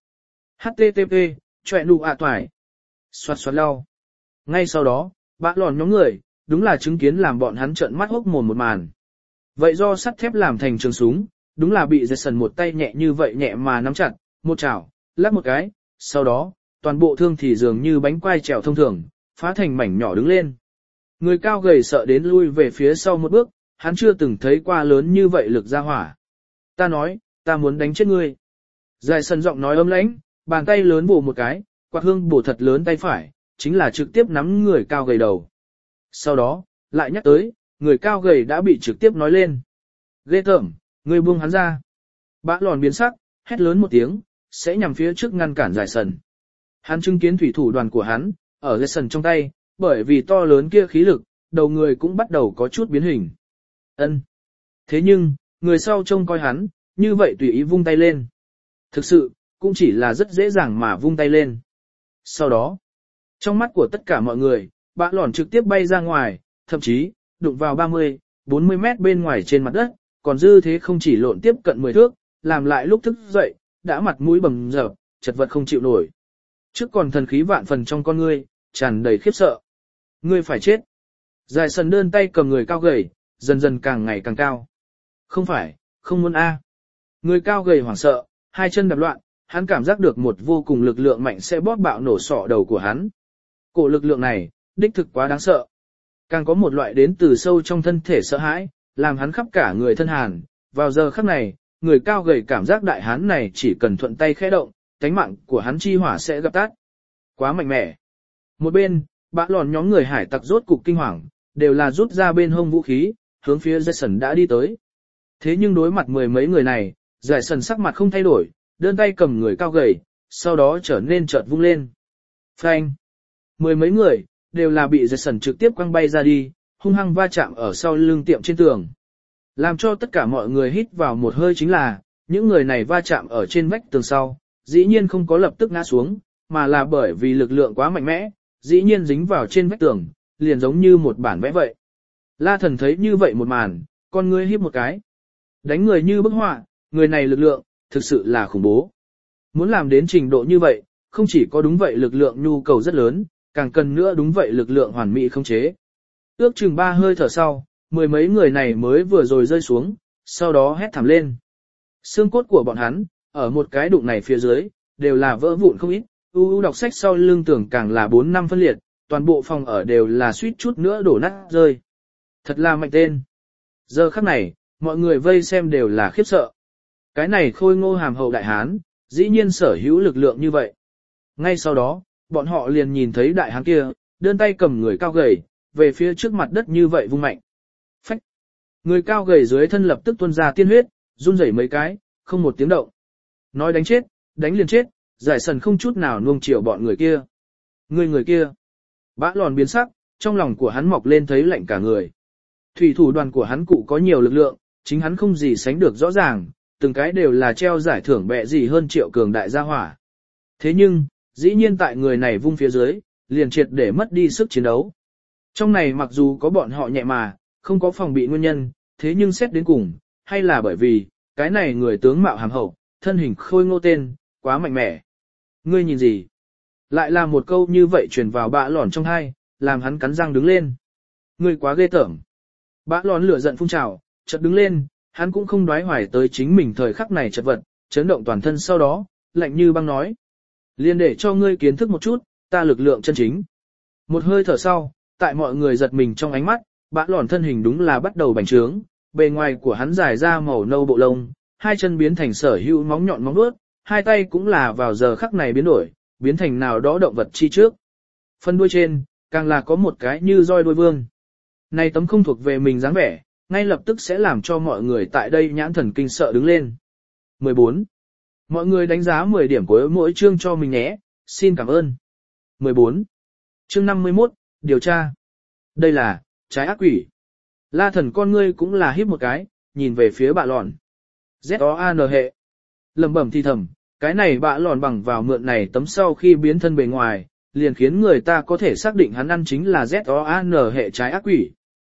HTTP, chọe nụ ạ toài. Xoạt xoạt lau. Ngay sau đó, bạ lòn nhóm người, đúng là chứng kiến làm bọn hắn trợn mắt hốc mồm một màn. Vậy do sắt thép làm thành trường súng, đúng là bị Jason một tay nhẹ như vậy nhẹ mà nắm chặt, một chảo, lắc một cái, sau đó, toàn bộ thương thì dường như bánh quai trèo thông thường, phá thành mảnh nhỏ đứng lên. Người cao gầy sợ đến lui về phía sau một bước, hắn chưa từng thấy qua lớn như vậy lực ra hỏa. Ta nói, ta muốn đánh chết ngươi. Dài sân giọng nói âm lãnh, bàn tay lớn bổ một cái, quạt hương bổ thật lớn tay phải, chính là trực tiếp nắm người cao gầy đầu. Sau đó, lại nhắc tới, người cao gầy đã bị trực tiếp nói lên. Ghê tởm, ngươi buông hắn ra. Bã lòn biến sắc, hét lớn một tiếng, sẽ nhằm phía trước ngăn cản giải sần. Hắn chứng kiến thủy thủ đoàn của hắn, ở giải sần trong tay, bởi vì to lớn kia khí lực, đầu người cũng bắt đầu có chút biến hình. Ân. Thế nhưng, người sau trông coi hắn, như vậy tùy ý vung tay lên. Thực sự, cũng chỉ là rất dễ dàng mà vung tay lên. Sau đó, trong mắt của tất cả mọi người, bã lòn trực tiếp bay ra ngoài, thậm chí, đụng vào 30, 40 mét bên ngoài trên mặt đất, còn dư thế không chỉ lộn tiếp cận 10 thước, làm lại lúc thức dậy, đã mặt mũi bầm dập, chật vật không chịu nổi. Trước còn thần khí vạn phần trong con ngươi, tràn đầy khiếp sợ. Ngươi phải chết. Dài sần đơn tay cầm người cao gầy, dần dần càng ngày càng cao. Không phải, không muốn a. Người cao gầy hoảng sợ, hai chân đập loạn, hắn cảm giác được một vô cùng lực lượng mạnh sẽ bóp bạo nổ sọ đầu của hắn. Cổ lực lượng này, đích thực quá đáng sợ. Càng có một loại đến từ sâu trong thân thể sợ hãi, làm hắn khắp cả người thân hàn. Vào giờ khắc này, người cao gầy cảm giác đại hán này chỉ cần thuận tay khẽ động, tánh mạng của hắn chi hỏa sẽ gặp tắt. Quá mạnh mẽ. Một bên, bã lòn nhóm người hải tặc rốt cục kinh hoàng, đều là rút ra bên hông vũ khí, hướng phía Jason đã đi tới. Thế nhưng đối mặt mười mấy người này, Jason sắc mặt không thay đổi, đơn tay cầm người cao gầy, sau đó trở nên chợt vung lên. Phanh! Mười mấy người, đều là bị Jason trực tiếp quăng bay ra đi, hung hăng va chạm ở sau lưng tiệm trên tường. Làm cho tất cả mọi người hít vào một hơi chính là, những người này va chạm ở trên vách tường sau, dĩ nhiên không có lập tức ngã xuống, mà là bởi vì lực lượng quá mạnh mẽ, dĩ nhiên dính vào trên vách tường, liền giống như một bản vẽ vậy. La Thần thấy như vậy một màn, con ngươi híp một cái. Đánh người như bức họa, người này lực lượng, thực sự là khủng bố. Muốn làm đến trình độ như vậy, không chỉ có đúng vậy lực lượng nhu cầu rất lớn, càng cần nữa đúng vậy lực lượng hoàn mỹ không chế. Ước chừng 3 hơi thở sau, mười mấy người này mới vừa rồi rơi xuống, sau đó hét thảm lên. Xương cốt của bọn hắn, ở một cái đụng này phía dưới, đều là vỡ vụn không ít, U đọc sách sau lưng tưởng càng là 4 năm phân liệt, toàn bộ phòng ở đều là suýt chút nữa đổ nát rơi. Thật là mạnh tên. Giờ khắc này, mọi người vây xem đều là khiếp sợ. Cái này khôi ngô hàm hậu đại hán, dĩ nhiên sở hữu lực lượng như vậy. Ngay sau đó, bọn họ liền nhìn thấy đại hán kia, đơn tay cầm người cao gầy, về phía trước mặt đất như vậy vung mạnh. Phách! Người cao gầy dưới thân lập tức tuôn ra tiên huyết, run rẩy mấy cái, không một tiếng động. Nói đánh chết, đánh liền chết, giải sần không chút nào nuông chiều bọn người kia. Người kia! Bã lòn biến sắc, trong lòng của hắn mọc lên thấy lạnh cả người. Thủy thủ đoàn của hắn cụ có nhiều lực lượng, chính hắn không gì sánh được rõ ràng, từng cái đều là treo giải thưởng bẹ gì hơn triệu cường đại gia hỏa. Thế nhưng, dĩ nhiên tại người này vung phía dưới, liền triệt để mất đi sức chiến đấu. Trong này mặc dù có bọn họ nhẹ mà, không có phòng bị nguyên nhân, thế nhưng xét đến cùng, hay là bởi vì, cái này người tướng mạo hàm hậu, thân hình khôi ngô tên, quá mạnh mẽ. Ngươi nhìn gì? Lại là một câu như vậy truyền vào bã lòn trong hai, làm hắn cắn răng đứng lên. Ngươi quá ghê tởm. Bã lòn lửa giận phun trào, chợt đứng lên, hắn cũng không đoái hoài tới chính mình thời khắc này chật vật, chấn động toàn thân sau đó, lạnh như băng nói. Liên để cho ngươi kiến thức một chút, ta lực lượng chân chính. Một hơi thở sau, tại mọi người giật mình trong ánh mắt, bã lòn thân hình đúng là bắt đầu bành trướng, bề ngoài của hắn dài ra màu nâu bộ lông, hai chân biến thành sở hữu móng nhọn móng vuốt, hai tay cũng là vào giờ khắc này biến đổi, biến thành nào đó động vật chi trước. Phần đuôi trên, càng là có một cái như roi đuôi vương. Này tấm không thuộc về mình dáng vẻ, ngay lập tức sẽ làm cho mọi người tại đây nhãn thần kinh sợ đứng lên. 14. Mọi người đánh giá 10 điểm của mỗi chương cho mình nhé, xin cảm ơn. 14. Chương 51, điều tra. Đây là, trái ác quỷ. La thần con ngươi cũng là híp một cái, nhìn về phía bạ lòn. Z-O-A-N hệ. Lầm bẩm thì thầm, cái này bạ lòn bằng vào mượn này tấm sau khi biến thân bề ngoài, liền khiến người ta có thể xác định hắn ăn chính là Z-O-A-N hệ trái ác quỷ.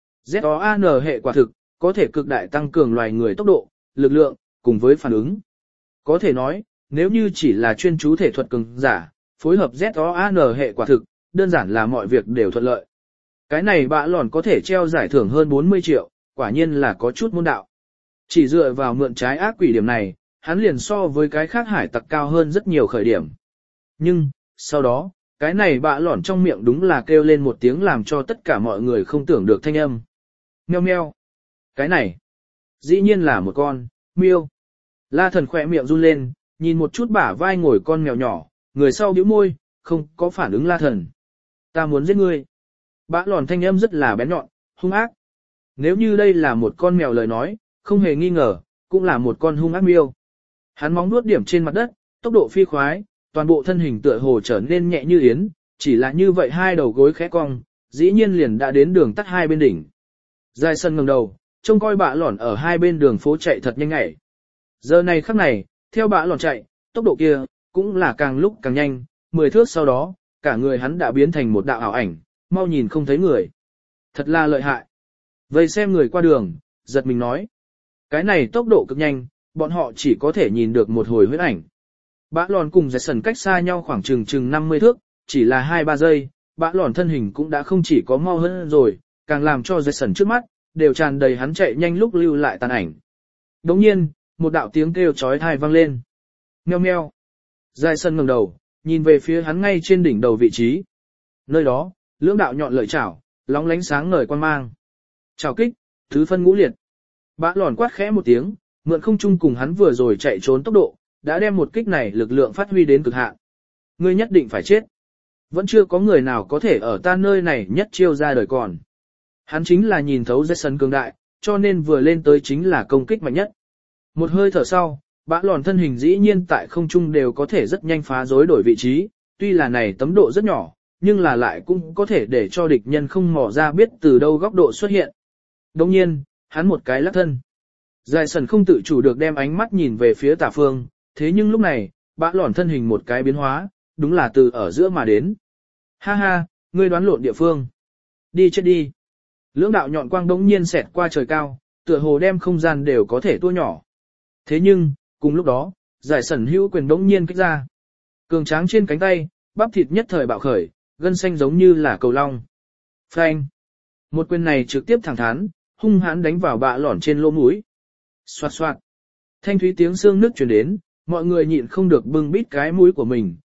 Z-O-A-N hệ quả thực, có thể cực đại tăng cường loài người tốc độ, lực lượng, cùng với phản ứng. Có thể nói, nếu như chỉ là chuyên chú thể thuật cường giả, phối hợp Z-O-A-N hệ quả thực, đơn giản là mọi việc đều thuận lợi. Cái này bạ lòn có thể treo giải thưởng hơn 40 triệu, quả nhiên là có chút môn đạo. Chỉ dựa vào mượn trái ác quỷ điểm này, hắn liền so với cái khác hải tặc cao hơn rất nhiều khởi điểm. Nhưng, sau đó, cái này bạ lòn trong miệng đúng là kêu lên một tiếng làm cho tất cả mọi người không tưởng được thanh âm. Meo meo. Cái này, dĩ nhiên là một con, miêu. La thần khỏe miệng run lên, nhìn một chút bả vai ngồi con mèo nhỏ, người sau bĩu môi, không có phản ứng la thần. Ta muốn giết ngươi. Bã lòn thanh âm rất là bén nhọn, hung ác. Nếu như đây là một con mèo lời nói, không hề nghi ngờ, cũng là một con hung ác miêu. Hắn móng nuốt điểm trên mặt đất, tốc độ phi khoái, toàn bộ thân hình tựa hồ trở nên nhẹ như yến, chỉ là như vậy hai đầu gối khẽ cong, dĩ nhiên liền đã đến đường tắt hai bên đỉnh. Dài sân ngẩng đầu, trông coi bạ lòn ở hai bên đường phố chạy thật nhanh nhạy. Giờ này khắc này, theo bạ lòn chạy, tốc độ kia, cũng là càng lúc càng nhanh, 10 thước sau đó, cả người hắn đã biến thành một đạo ảo ảnh, mau nhìn không thấy người. Thật là lợi hại. Vây xem người qua đường, giật mình nói. Cái này tốc độ cực nhanh, bọn họ chỉ có thể nhìn được một hồi huyết ảnh. Bã lòn cùng giải sần cách xa nhau khoảng chừng 50 thước, chỉ là 2-3 giây, bã lòn thân hình cũng đã không chỉ có mau hơn rồi, càng làm cho giải sần trước mắt, đều tràn đầy hắn chạy nhanh lúc lưu lại tàn ảnh. Đồng nhiên, một đạo tiếng kêu chói tai vang lên. Meo meo. Giải sần ngẩng đầu, nhìn về phía hắn ngay trên đỉnh đầu vị trí. Nơi đó, lưỡng đạo nhọn lợi chảo, lóng lánh sáng ngời quang mang. Chảo kích, thứ phân ngũ liệt. Bã lòn quát khẽ một tiếng, mượn không trung cùng hắn vừa rồi chạy trốn tốc độ, đã đem một kích này lực lượng phát huy đến cực hạn. Ngươi nhất định phải chết. Vẫn chưa có người nào có thể ở ta nơi này nhất chiêu ra đời còn. Hắn chính là nhìn thấu Jason cường đại, cho nên vừa lên tới chính là công kích mạnh nhất. Một hơi thở sau, bã lòn thân hình dĩ nhiên tại không trung đều có thể rất nhanh phá rối đổi vị trí, tuy là này tấm độ rất nhỏ, nhưng là lại cũng có thể để cho địch nhân không mò ra biết từ đâu góc độ xuất hiện. Đồng nhiên, hắn một cái lắc thân. Giải sần không tự chủ được đem ánh mắt nhìn về phía tả phương, thế nhưng lúc này, bã lòn thân hình một cái biến hóa, đúng là từ ở giữa mà đến. Ha ha, ngươi đoán lộn địa phương. Đi chết đi. Lưỡng đạo nhọn quang đống nhiên xẹt qua trời cao, tựa hồ đem không gian đều có thể tua nhỏ. Thế nhưng, cùng lúc đó, giải sần hữu quyền đống nhiên kích ra. Cường tráng trên cánh tay, bắp thịt nhất thời bạo khởi, gân xanh giống như là cầu long. Phanh. Một quyền này trực tiếp thẳng thắn, hung hãn đánh vào bạ lỏn trên lỗ mũi. Xoạt xoạt. Thanh thúy tiếng xương nước truyền đến, mọi người nhịn không được bưng bít cái mũi của mình,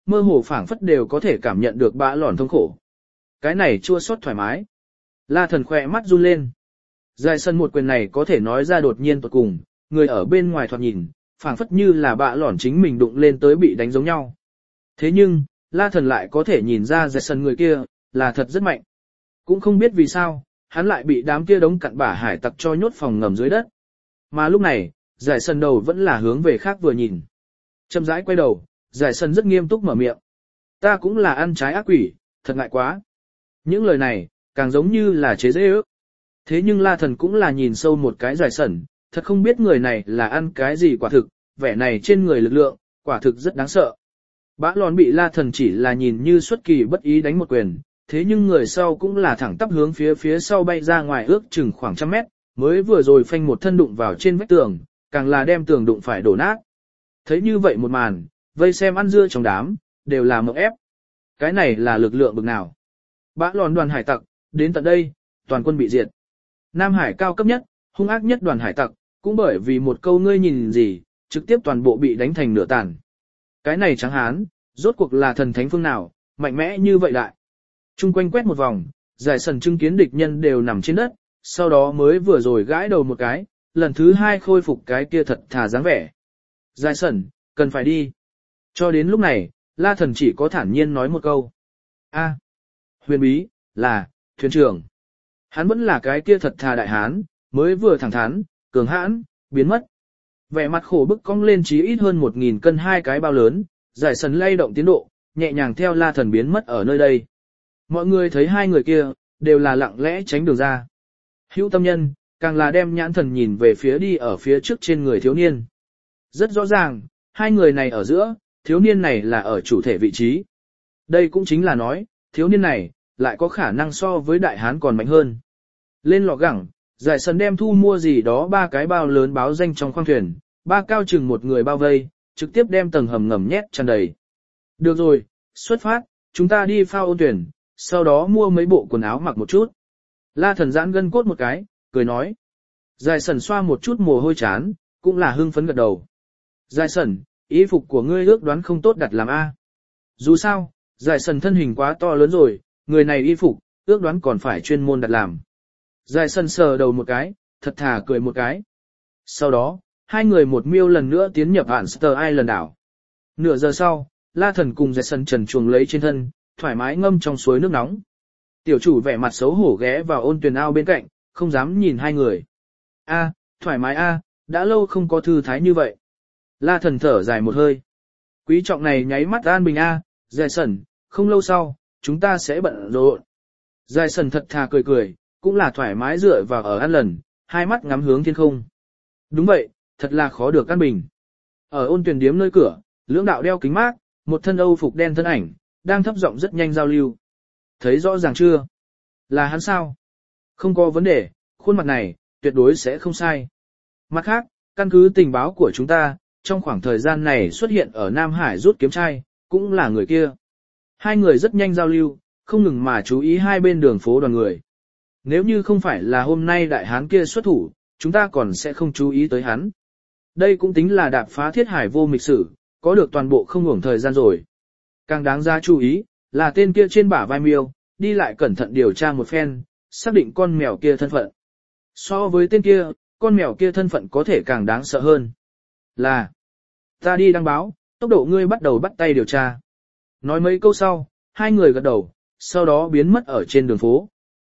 mơ hồ phảng phất đều có thể cảm nhận được bã lòn thống khổ. Cái này chua xót thoải mái. La Thần khỏe mắt run lên. Dài sân một quyền này có thể nói ra đột nhiên tột cùng, người ở bên ngoài thoạt nhìn, phảng phất như là bã lòn chính mình đụng lên tới bị đánh giống nhau. Thế nhưng, La Thần lại có thể nhìn ra dài sân người kia, là thật rất mạnh. Cũng không biết vì sao, hắn lại bị đám kia đống cặn bã hải tặc cho nhốt phòng ngầm dưới đất. Mà lúc này, giải sân đầu vẫn là hướng về khác vừa nhìn. Chậm rãi quay đầu, giải sân rất nghiêm túc mở miệng. Ta cũng là ăn trái ác quỷ, thật ngại quá. Những lời này, càng giống như là chế giễu ước. Thế nhưng La Thần cũng là nhìn sâu một cái giải sẩn, thật không biết người này là ăn cái gì quả thực, vẻ này trên người lực lượng, quả thực rất đáng sợ. Bã lòn bị La Thần chỉ là nhìn như xuất kỳ bất ý đánh một quyền, thế nhưng người sau cũng là thẳng tắp hướng phía sau bay ra ngoài ước chừng khoảng 100 mét, mới vừa rồi phanh một thân đụng vào trên vách tường, càng là đem tường đụng phải đổ nát. Thấy như vậy một màn, vây xem ăn dưa trong đám, đều là mộng ép. Cái này là lực lượng bực nào? Bã lòn đoàn hải tặc, đến tận đây, toàn quân bị diệt. Nam Hải cao cấp nhất, hung ác nhất đoàn hải tặc, cũng bởi vì một câu ngươi nhìn gì, trực tiếp toàn bộ bị đánh thành nửa tàn. Cái này trắng hán, rốt cuộc là thần thánh phương nào, mạnh mẽ như vậy đại. Trung quanh quét một vòng, giải sần chứng kiến địch nhân đều nằm trên đất, sau đó mới vừa rồi gãi đầu một cái, lần thứ hai khôi phục cái kia thật thà dáng vẻ. Giải sần, cần phải đi. Cho đến lúc này, La Thần chỉ có thản nhiên nói một câu. A, huyền bí, là, thuyền trưởng. Hắn vẫn là cái kia thật thà đại hán, mới vừa thẳng thắn, cường hãn, biến mất. Vẻ mặt khổ bức cong lên chí ít hơn 1.000 cân hai cái bao lớn, giải sần lay động tiến độ, nhẹ nhàng theo La Thần biến mất ở nơi đây. Mọi người thấy hai người kia, đều là lặng lẽ tránh đường ra. Hữu tâm nhân, càng là đem nhãn thần nhìn về phía đi ở phía trước trên người thiếu niên. Rất rõ ràng, hai người này ở giữa, thiếu niên này là ở chủ thể vị trí. Đây cũng chính là nói, thiếu niên này, lại có khả năng so với đại hán còn mạnh hơn. Lên lò gẳng, giải sần đem thu mua gì đó ba cái bao lớn báo danh trong khoang thuyền, ba cao chừng một người bao vây, trực tiếp đem tầng hầm ngầm nhét tràn đầy. Được rồi, xuất phát, chúng ta đi phao ôn thuyền, sau đó mua mấy bộ quần áo mặc một chút. La Thần giãn gân cốt một cái, cười nói. Giải sần xoa một chút mồ hôi chán, cũng là hưng phấn gật đầu. Giải sần, y phục của ngươi ước đoán không tốt đặt làm A. Dù sao, giải sần thân hình quá to lớn rồi, người này y phục, ước đoán còn phải chuyên môn đặt làm. Giải sần sờ đầu một cái, thật thà cười một cái. Sau đó, hai người một miêu lần nữa tiến nhập Hunter Island đảo. Nửa giờ sau, La Thần cùng giải sần trần chuồng lấy trên thân, thoải mái ngâm trong suối nước nóng. Tiểu chủ vẻ mặt xấu hổ ghé vào ôn tuyền ao bên cạnh, không dám nhìn hai người. A, thoải mái a, đã lâu không có thư thái như vậy. La Thần thở dài một hơi. Quý trọng này nháy mắt an bình a, giải sần, không lâu sau, chúng ta sẽ bận rộn. Giải sần thật thà cười cười, cũng là thoải mái dựa vào ở an lần, hai mắt ngắm hướng thiên không. Đúng vậy, thật là khó được an bình. Ở ôn tuyển điếm nơi cửa, lưỡng đạo đeo kính mát, một thân âu phục đen thân ảnh, đang thấp giọng rất nhanh giao lưu. Thấy rõ ràng chưa? Là hắn sao? Không có vấn đề, khuôn mặt này, tuyệt đối sẽ không sai. Mặt khác, căn cứ tình báo của chúng ta, trong khoảng thời gian này xuất hiện ở Nam Hải rút kiếm trai, cũng là người kia. Hai người rất nhanh giao lưu, không ngừng mà chú ý hai bên đường phố đoàn người. Nếu như không phải là hôm nay đại hán kia xuất thủ, chúng ta còn sẽ không chú ý tới hắn. Đây cũng tính là đạp phá thiết hải vô mịch sử, có được toàn bộ không hưởng thời gian rồi. Càng đáng ra chú ý, là tên kia trên bả vai miêu, đi lại cẩn thận điều tra một phen, xác định con mèo kia thân phận. So với tên kia, con mèo kia thân phận có thể càng đáng sợ hơn. Là, ta đi đăng báo, tốc độ ngươi bắt đầu bắt tay điều tra. Nói mấy câu sau, hai người gật đầu, sau đó biến mất ở trên đường phố.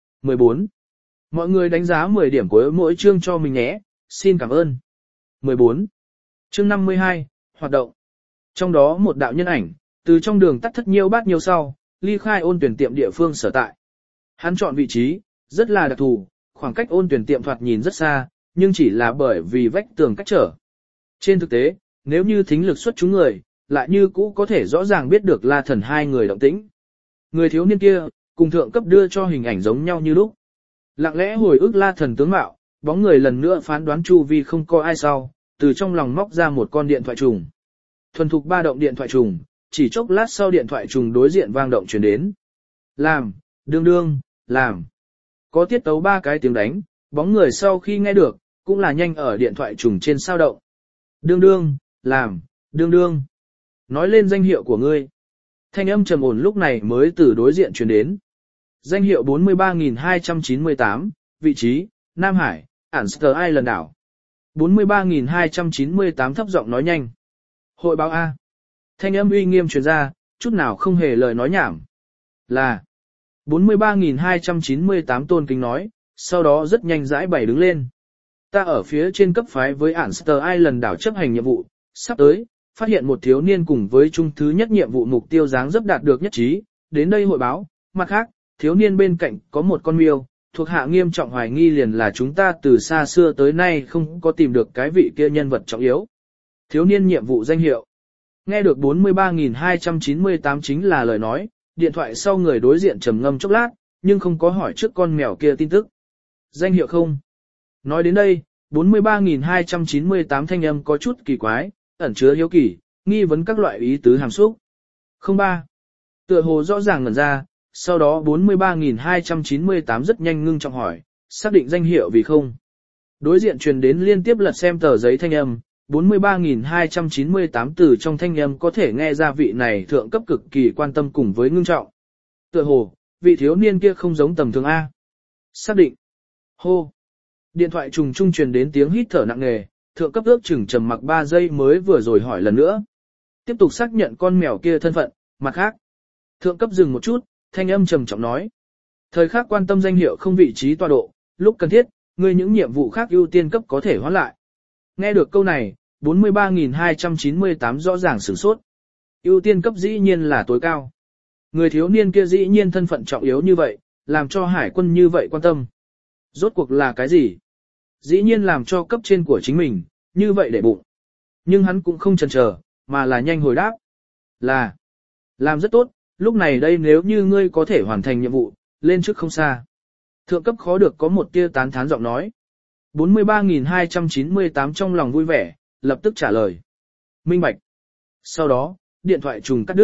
14. Mọi người đánh giá 10 điểm của mỗi chương cho mình nhé, xin cảm ơn. 14. Chương 52, hoạt động. Trong đó một đạo nhân ảnh, từ trong đường tắt thất nhiêu bát nhiêu sau, ly khai ôn tuyển tiệm địa phương sở tại. Hắn chọn vị trí, rất là đặc thù, khoảng cách ôn tuyển tiệm thoạt nhìn rất xa, nhưng chỉ là bởi vì vách tường cách trở. Trên thực tế, nếu như thính lực xuất chúng người, lại như cũ có thể rõ ràng biết được La Thần hai người động tĩnh. Người thiếu niên kia, cùng thượng cấp đưa cho hình ảnh giống nhau như lúc. Lặng lẽ hồi ức La Thần tướng mạo, bóng người lần nữa phán đoán chu vi không có ai sau, từ trong lòng móc ra một con điện thoại trùng. Thuần thục ba động điện thoại trùng, chỉ chốc lát sau điện thoại trùng đối diện vang động truyền đến. Làm, đương đương, làm. Có tiết tấu ba cái tiếng đánh, bóng người sau khi nghe được, cũng là nhanh ở điện thoại trùng trên sao động. Đương đương, làm, đương đương. Nói lên danh hiệu của ngươi. Thanh âm trầm ổn lúc này mới từ đối diện truyền đến. Danh hiệu 43.298, vị trí, Nam Hải, Anster Island đảo. 43.298 thấp giọng nói nhanh. Hội báo A. Thanh âm uy nghiêm truyền ra, chút nào không hề lời nói nhảm. Là 43.298 tôn kính nói, sau đó rất nhanh rãi bày đứng lên. Ta ở phía trên cấp phái với Anster Island đảo chấp hành nhiệm vụ, sắp tới, phát hiện một thiếu niên cùng với chung thứ nhất nhiệm vụ mục tiêu dáng dấp đạt được nhất trí, đến đây hội báo, mặt khác, thiếu niên bên cạnh có một con miêu, thuộc hạ nghiêm trọng hoài nghi liền là chúng ta từ xa xưa tới nay không có tìm được cái vị kia nhân vật trọng yếu. Thiếu niên nhiệm vụ danh hiệu. Nghe được 43.298 chính là lời nói, điện thoại sau người đối diện trầm ngâm chốc lát, nhưng không có hỏi trước con mèo kia tin tức. Danh hiệu không? Nói đến đây, 43.298 thanh âm có chút kỳ quái, ẩn chứa hiếu kỳ, nghi vấn các loại ý tứ hàm xúc. 03. Tựa hồ rõ ràng ngẩn ra, sau đó 43.298 rất nhanh ngưng trọng hỏi, xác định danh hiệu vì không. Đối diện truyền đến liên tiếp lật xem tờ giấy thanh âm, 43.298 từ trong thanh âm có thể nghe ra vị này thượng cấp cực kỳ quan tâm cùng với ngưng trọng. Tựa hồ, vị thiếu niên kia không giống tầm thường A. Xác định. Hô. Điện thoại trùng trung truyền đến tiếng hít thở nặng nề, thượng cấp ước chừng trầm mặc 3 giây mới vừa rồi hỏi lần nữa. Tiếp tục xác nhận con mèo kia thân phận, mặt khác. Thượng cấp dừng một chút, thanh âm trầm trọng nói. Thời khắc quan tâm danh hiệu không vị trí tọa độ, lúc cần thiết, ngươi những nhiệm vụ khác ưu tiên cấp có thể hoãn lại. Nghe được câu này, 43.298 rõ ràng sửng sốt. Ưu tiên cấp dĩ nhiên là tối cao. Người thiếu niên kia dĩ nhiên thân phận trọng yếu như vậy, làm cho hải quân như vậy quan tâm. Rốt cuộc là cái gì? Dĩ nhiên làm cho cấp trên của chính mình, như vậy để bụng. Nhưng hắn cũng không chần chờ, mà là nhanh hồi đáp. Là, làm rất tốt, lúc này đây nếu như ngươi có thể hoàn thành nhiệm vụ, lên trước không xa. Thượng cấp khó được có một tia tán thán giọng nói. 43.298 trong lòng vui vẻ, lập tức trả lời. Minh bạch. Sau đó, điện thoại trùng cắt đứt.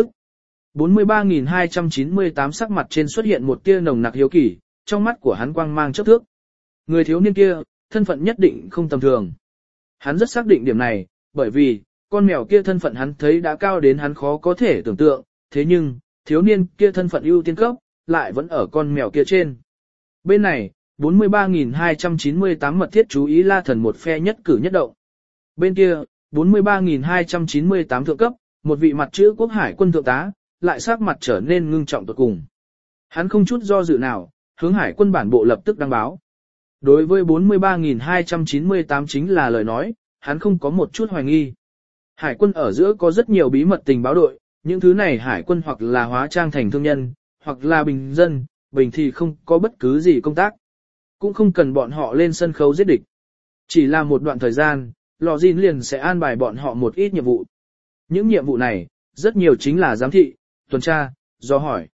43.298 sắc mặt trên xuất hiện một tia nồng nặc hiếu kỳ, trong mắt của hắn quang mang chớp thước. Người thiếu niên kia, thân phận nhất định không tầm thường. Hắn rất xác định điểm này, bởi vì, con mèo kia thân phận hắn thấy đã cao đến hắn khó có thể tưởng tượng, thế nhưng, thiếu niên kia thân phận ưu tiên cấp, lại vẫn ở con mèo kia trên. Bên này, 43.298 mật thiết chú ý La Thần một phe nhất cử nhất động. Bên kia, 43.298 thượng cấp, một vị mặt chữ quốc hải quân thượng tá, lại sắc mặt trở nên ngưng trọng tột cùng. Hắn không chút do dự nào, hướng hải quân bản bộ lập tức đăng báo. Đối với 43.298 chính là lời nói, hắn không có một chút hoài nghi. Hải quân ở giữa có rất nhiều bí mật tình báo đội, những thứ này hải quân hoặc là hóa trang thành thương nhân, hoặc là bình dân, bình thì không có bất cứ gì công tác. Cũng không cần bọn họ lên sân khấu giết địch. Chỉ là một đoạn thời gian, Lò Jin liền sẽ an bài bọn họ một ít nhiệm vụ. Những nhiệm vụ này, rất nhiều chính là giám thị, tuần tra, do hỏi.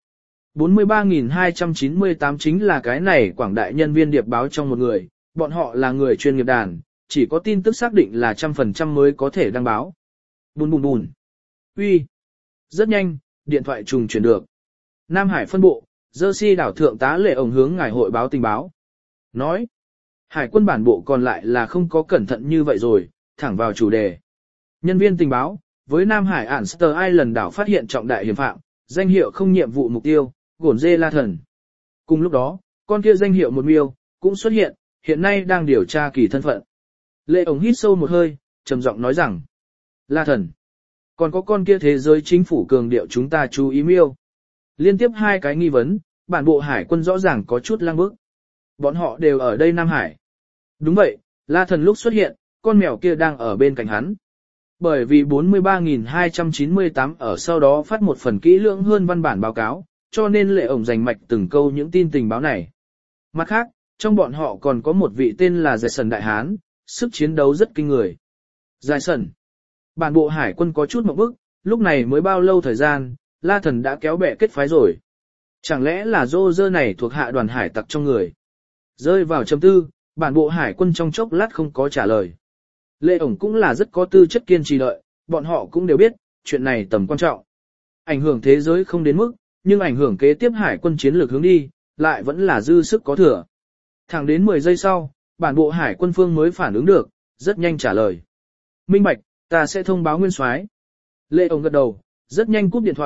43.298 chính là cái này quảng đại nhân viên điệp báo trong một người, bọn họ là người chuyên nghiệp đàn, chỉ có tin tức xác định là 100% mới có thể đăng báo. Bùn bùn bùn. Uy. Rất nhanh, điện thoại trùng chuyển được. Nam Hải phân bộ, Jersey đảo thượng tá Lệ ổng hướng ngài hội báo tình báo. Nói. Hải quân bản bộ còn lại là không có cẩn thận như vậy rồi, thẳng vào chủ đề. Nhân viên tình báo, với Nam Hải Anster Island đảo phát hiện trọng đại hiểm phạm, danh hiệu không nhiệm vụ mục tiêu, gổn dê La Thần. Cùng lúc đó, con kia danh hiệu một miêu, cũng xuất hiện, hiện nay đang điều tra kỳ thân phận. Lệ ổng hít sâu một hơi, trầm giọng nói rằng, La Thần. Còn có con kia thế giới chính phủ cường điệu chúng ta chú ý miêu. Liên tiếp hai cái nghi vấn, bản bộ hải quân rõ ràng có chút lăng bức. Bọn họ đều ở đây Nam Hải. Đúng vậy, La Thần lúc xuất hiện, con mèo kia đang ở bên cạnh hắn. Bởi vì 43.298 ở sau đó phát một phần kỹ lưỡng hơn văn bản báo cáo, cho nên Lệ ổng dành mạch từng câu những tin tình báo này. Mặt khác, trong bọn họ còn có một vị tên là Giải Sần Đại Hán, sức chiến đấu rất kinh người. Giải Sần. Bản bộ hải quân có chút một bức, lúc này mới bao lâu thời gian, La Thần đã kéo bè kết phái rồi. Chẳng lẽ là Roger này thuộc hạ đoàn hải tặc trong người? Rơi vào trầm tư, bản bộ hải quân trong chốc lát không có trả lời. Lệ ổng cũng là rất có tư chất kiên trì đợi, bọn họ cũng đều biết, chuyện này tầm quan trọng. Ảnh hưởng thế giới không đến mức, nhưng ảnh hưởng kế tiếp hải quân chiến lược hướng đi, lại vẫn là dư sức có thừa. Thẳng đến 10 giây sau, bản bộ hải quân phương mới phản ứng được, rất nhanh trả lời. Minh bạch, ta sẽ thông báo nguyên soái. Lệ ổng gật đầu, rất nhanh cúp điện thoại,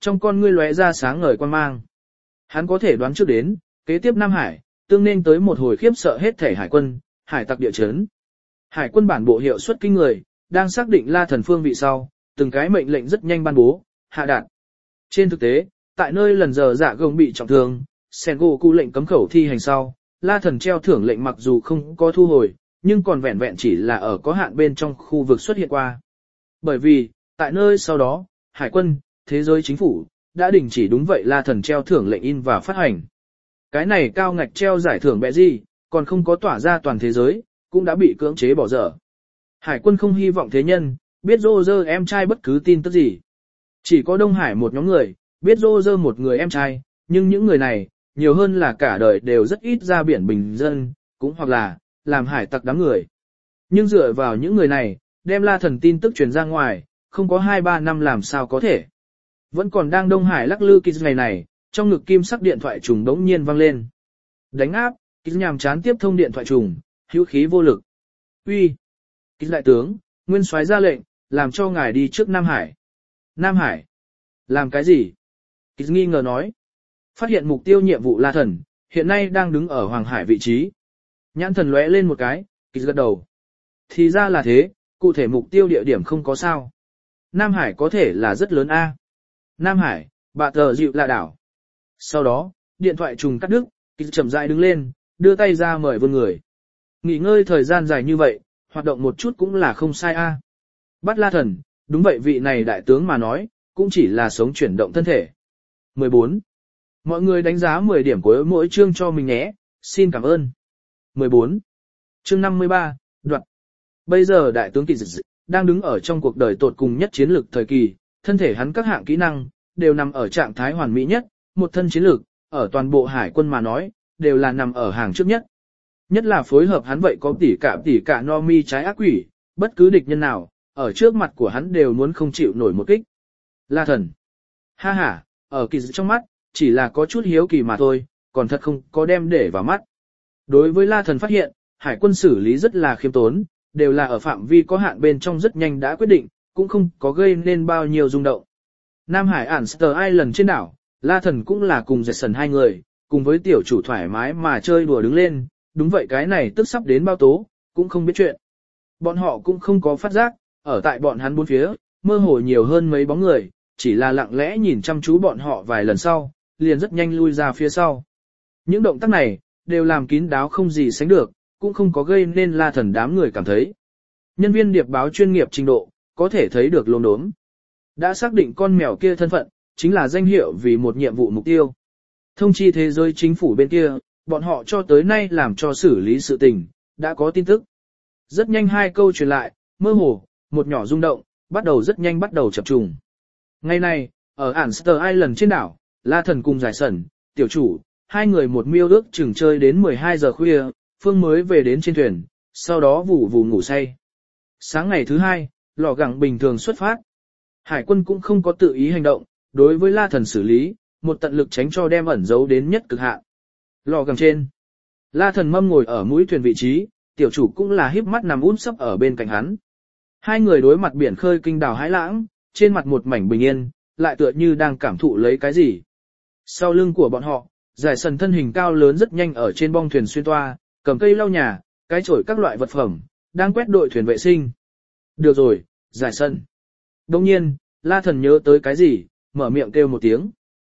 trong con ngươi lóe ra sáng ngời quan mang. Hắn có thể đoán trước đến, kế tiếp Nam Hải, tương nên tới một hồi khiếp sợ hết thể hải quân, hải tặc địa chấn. Hải quân bản bộ hiệu suất kinh người, đang xác định La Thần phương vị sau, từng cái mệnh lệnh rất nhanh ban bố, hạ đạt. Trên thực tế, tại nơi lần giờ dạ gồng bị trọng thương, Sengoku lệnh cấm khẩu thi hành sau, La Thần treo thưởng lệnh mặc dù không có thu hồi, nhưng còn vẹn vẹn chỉ là ở có hạn bên trong khu vực xuất hiện qua. Bởi vì, tại nơi sau đó, hải quân, thế giới chính phủ, đã đình chỉ đúng vậy La Thần treo thưởng lệnh in và phát hành. Cái này cao ngạch treo giải thưởng bẹ gì, còn không có tỏa ra toàn thế giới, cũng đã bị cưỡng chế bỏ dở. Hải quân không hy vọng thế nhân, biết Roger em trai bất cứ tin tức gì. Chỉ có Đông Hải một nhóm người, biết Roger một người em trai, nhưng những người này, nhiều hơn là cả đời đều rất ít ra biển bình dân, cũng hoặc là, làm hải tặc đám người. Nhưng dựa vào những người này, đem La Thần tin tức truyền ra ngoài, không có 2-3 năm làm sao có thể. Vẫn còn đang Đông Hải lắc lư Kiz ngày này, trong ngực kim sắc điện thoại trùng đống nhiên vang lên. Đánh áp, Kiz nhàm chán tiếp thông điện thoại trùng, hữu khí vô lực. Uy, Kiz đại tướng, nguyên soái ra lệnh, làm cho ngài đi trước Nam Hải. Nam Hải? Làm cái gì? Kiz nghi ngờ nói. Phát hiện mục tiêu nhiệm vụ La Thần, hiện nay đang đứng ở Hoàng Hải vị trí. Nhãn thần lóe lên một cái, Kiz gật đầu. Thì ra là thế, cụ thể mục tiêu địa điểm không có sao. Nam Hải có thể là rất lớn a. Nam Hải, bà tờ dịu là đảo. Sau đó, điện thoại trùng cắt đứt, Kiz chậm rãi đứng lên, đưa tay ra mời vươn người. Nghỉ ngơi thời gian dài như vậy, hoạt động một chút cũng là không sai a. Bắt La Thần, đúng vậy vị này đại tướng mà nói, cũng chỉ là sống chuyển động thân thể. 14. Mọi người đánh giá 10 điểm của mỗi chương cho mình nhé, xin cảm ơn. 14. Chương 53, đoạn. Bây giờ đại tướng Kiz đang đứng ở trong cuộc đời tột cùng nhất chiến lược thời kỳ, thân thể hắn các hạng kỹ năng, đều nằm ở trạng thái hoàn mỹ nhất, một thân chiến lược, ở toàn bộ hải quân mà nói, đều là nằm ở hàng trước nhất. Nhất là phối hợp hắn vậy có tỉ cả no mi trái ác quỷ, bất cứ địch nhân nào, ở trước mặt của hắn đều muốn không chịu nổi một kích. La Thần. Ha ha, ở Kiz trong mắt, chỉ là có chút hiếu kỳ mà thôi, còn thật không có đem để vào mắt. Đối với La Thần phát hiện, hải quân xử lý rất là khiêm tốn, đều là ở phạm vi có hạn bên trong rất nhanh đã quyết định, cũng không có gây nên bao nhiêu rung động. Nam Hải Anster Island trên đảo, La Thần cũng là cùng Jason hai người, cùng với tiểu chủ thoải mái mà chơi đùa đứng lên, đúng vậy cái này tức sắp đến bao tố, cũng không biết chuyện. Bọn họ cũng không có phát giác, ở tại bọn hắn bốn phía, mơ hồ nhiều hơn mấy bóng người, chỉ là lặng lẽ nhìn chăm chú bọn họ vài lần sau, liền rất nhanh lui ra phía sau. Những động tác này, đều làm kín đáo không gì sánh được, cũng không có gây nên La Thần đám người cảm thấy. Nhân viên điệp báo chuyên nghiệp trình độ, có thể thấy được lốm đốm. Đã xác định con mèo kia thân phận, chính là danh hiệu vì một nhiệm vụ mục tiêu. Thông chi thế giới chính phủ bên kia, bọn họ cho tới nay làm cho xử lý sự tình, đã có tin tức. Rất nhanh hai câu truyền lại, mơ hồ, một nhỏ rung động, bắt đầu rất nhanh bắt đầu chập trùng. Ngày này, ở Anster Island trên đảo, La Thần cùng Giải Sẩn, tiểu chủ, hai người một miêu ước chừng chơi đến 12 giờ khuya, Phương mới về đến trên thuyền, sau đó vù vù ngủ say. Sáng ngày thứ hai, lò gẳng bình thường xuất phát. Hải quân cũng không có tự ý hành động, đối với La Thần xử lý, một tận lực tránh cho đem ẩn giấu đến nhất cực hạn. Lò gẳng trên, La Thần mâm ngồi ở mũi thuyền vị trí, tiểu chủ cũng là híp mắt nằm út sấp ở bên cạnh hắn. Hai người đối mặt biển khơi kinh đảo hãi lãng, trên mặt một mảnh bình yên, lại tựa như đang cảm thụ lấy cái gì. Sau lưng của bọn họ, Giải Sần thân hình cao lớn rất nhanh ở trên bong thuyền xuyên toa, cầm cây lau nhà, cái chổi các loại vật phẩm, đang quét đội thuyền vệ sinh. Được rồi, Giải Sần. Đồng nhiên, La Thần nhớ tới cái gì, mở miệng kêu một tiếng.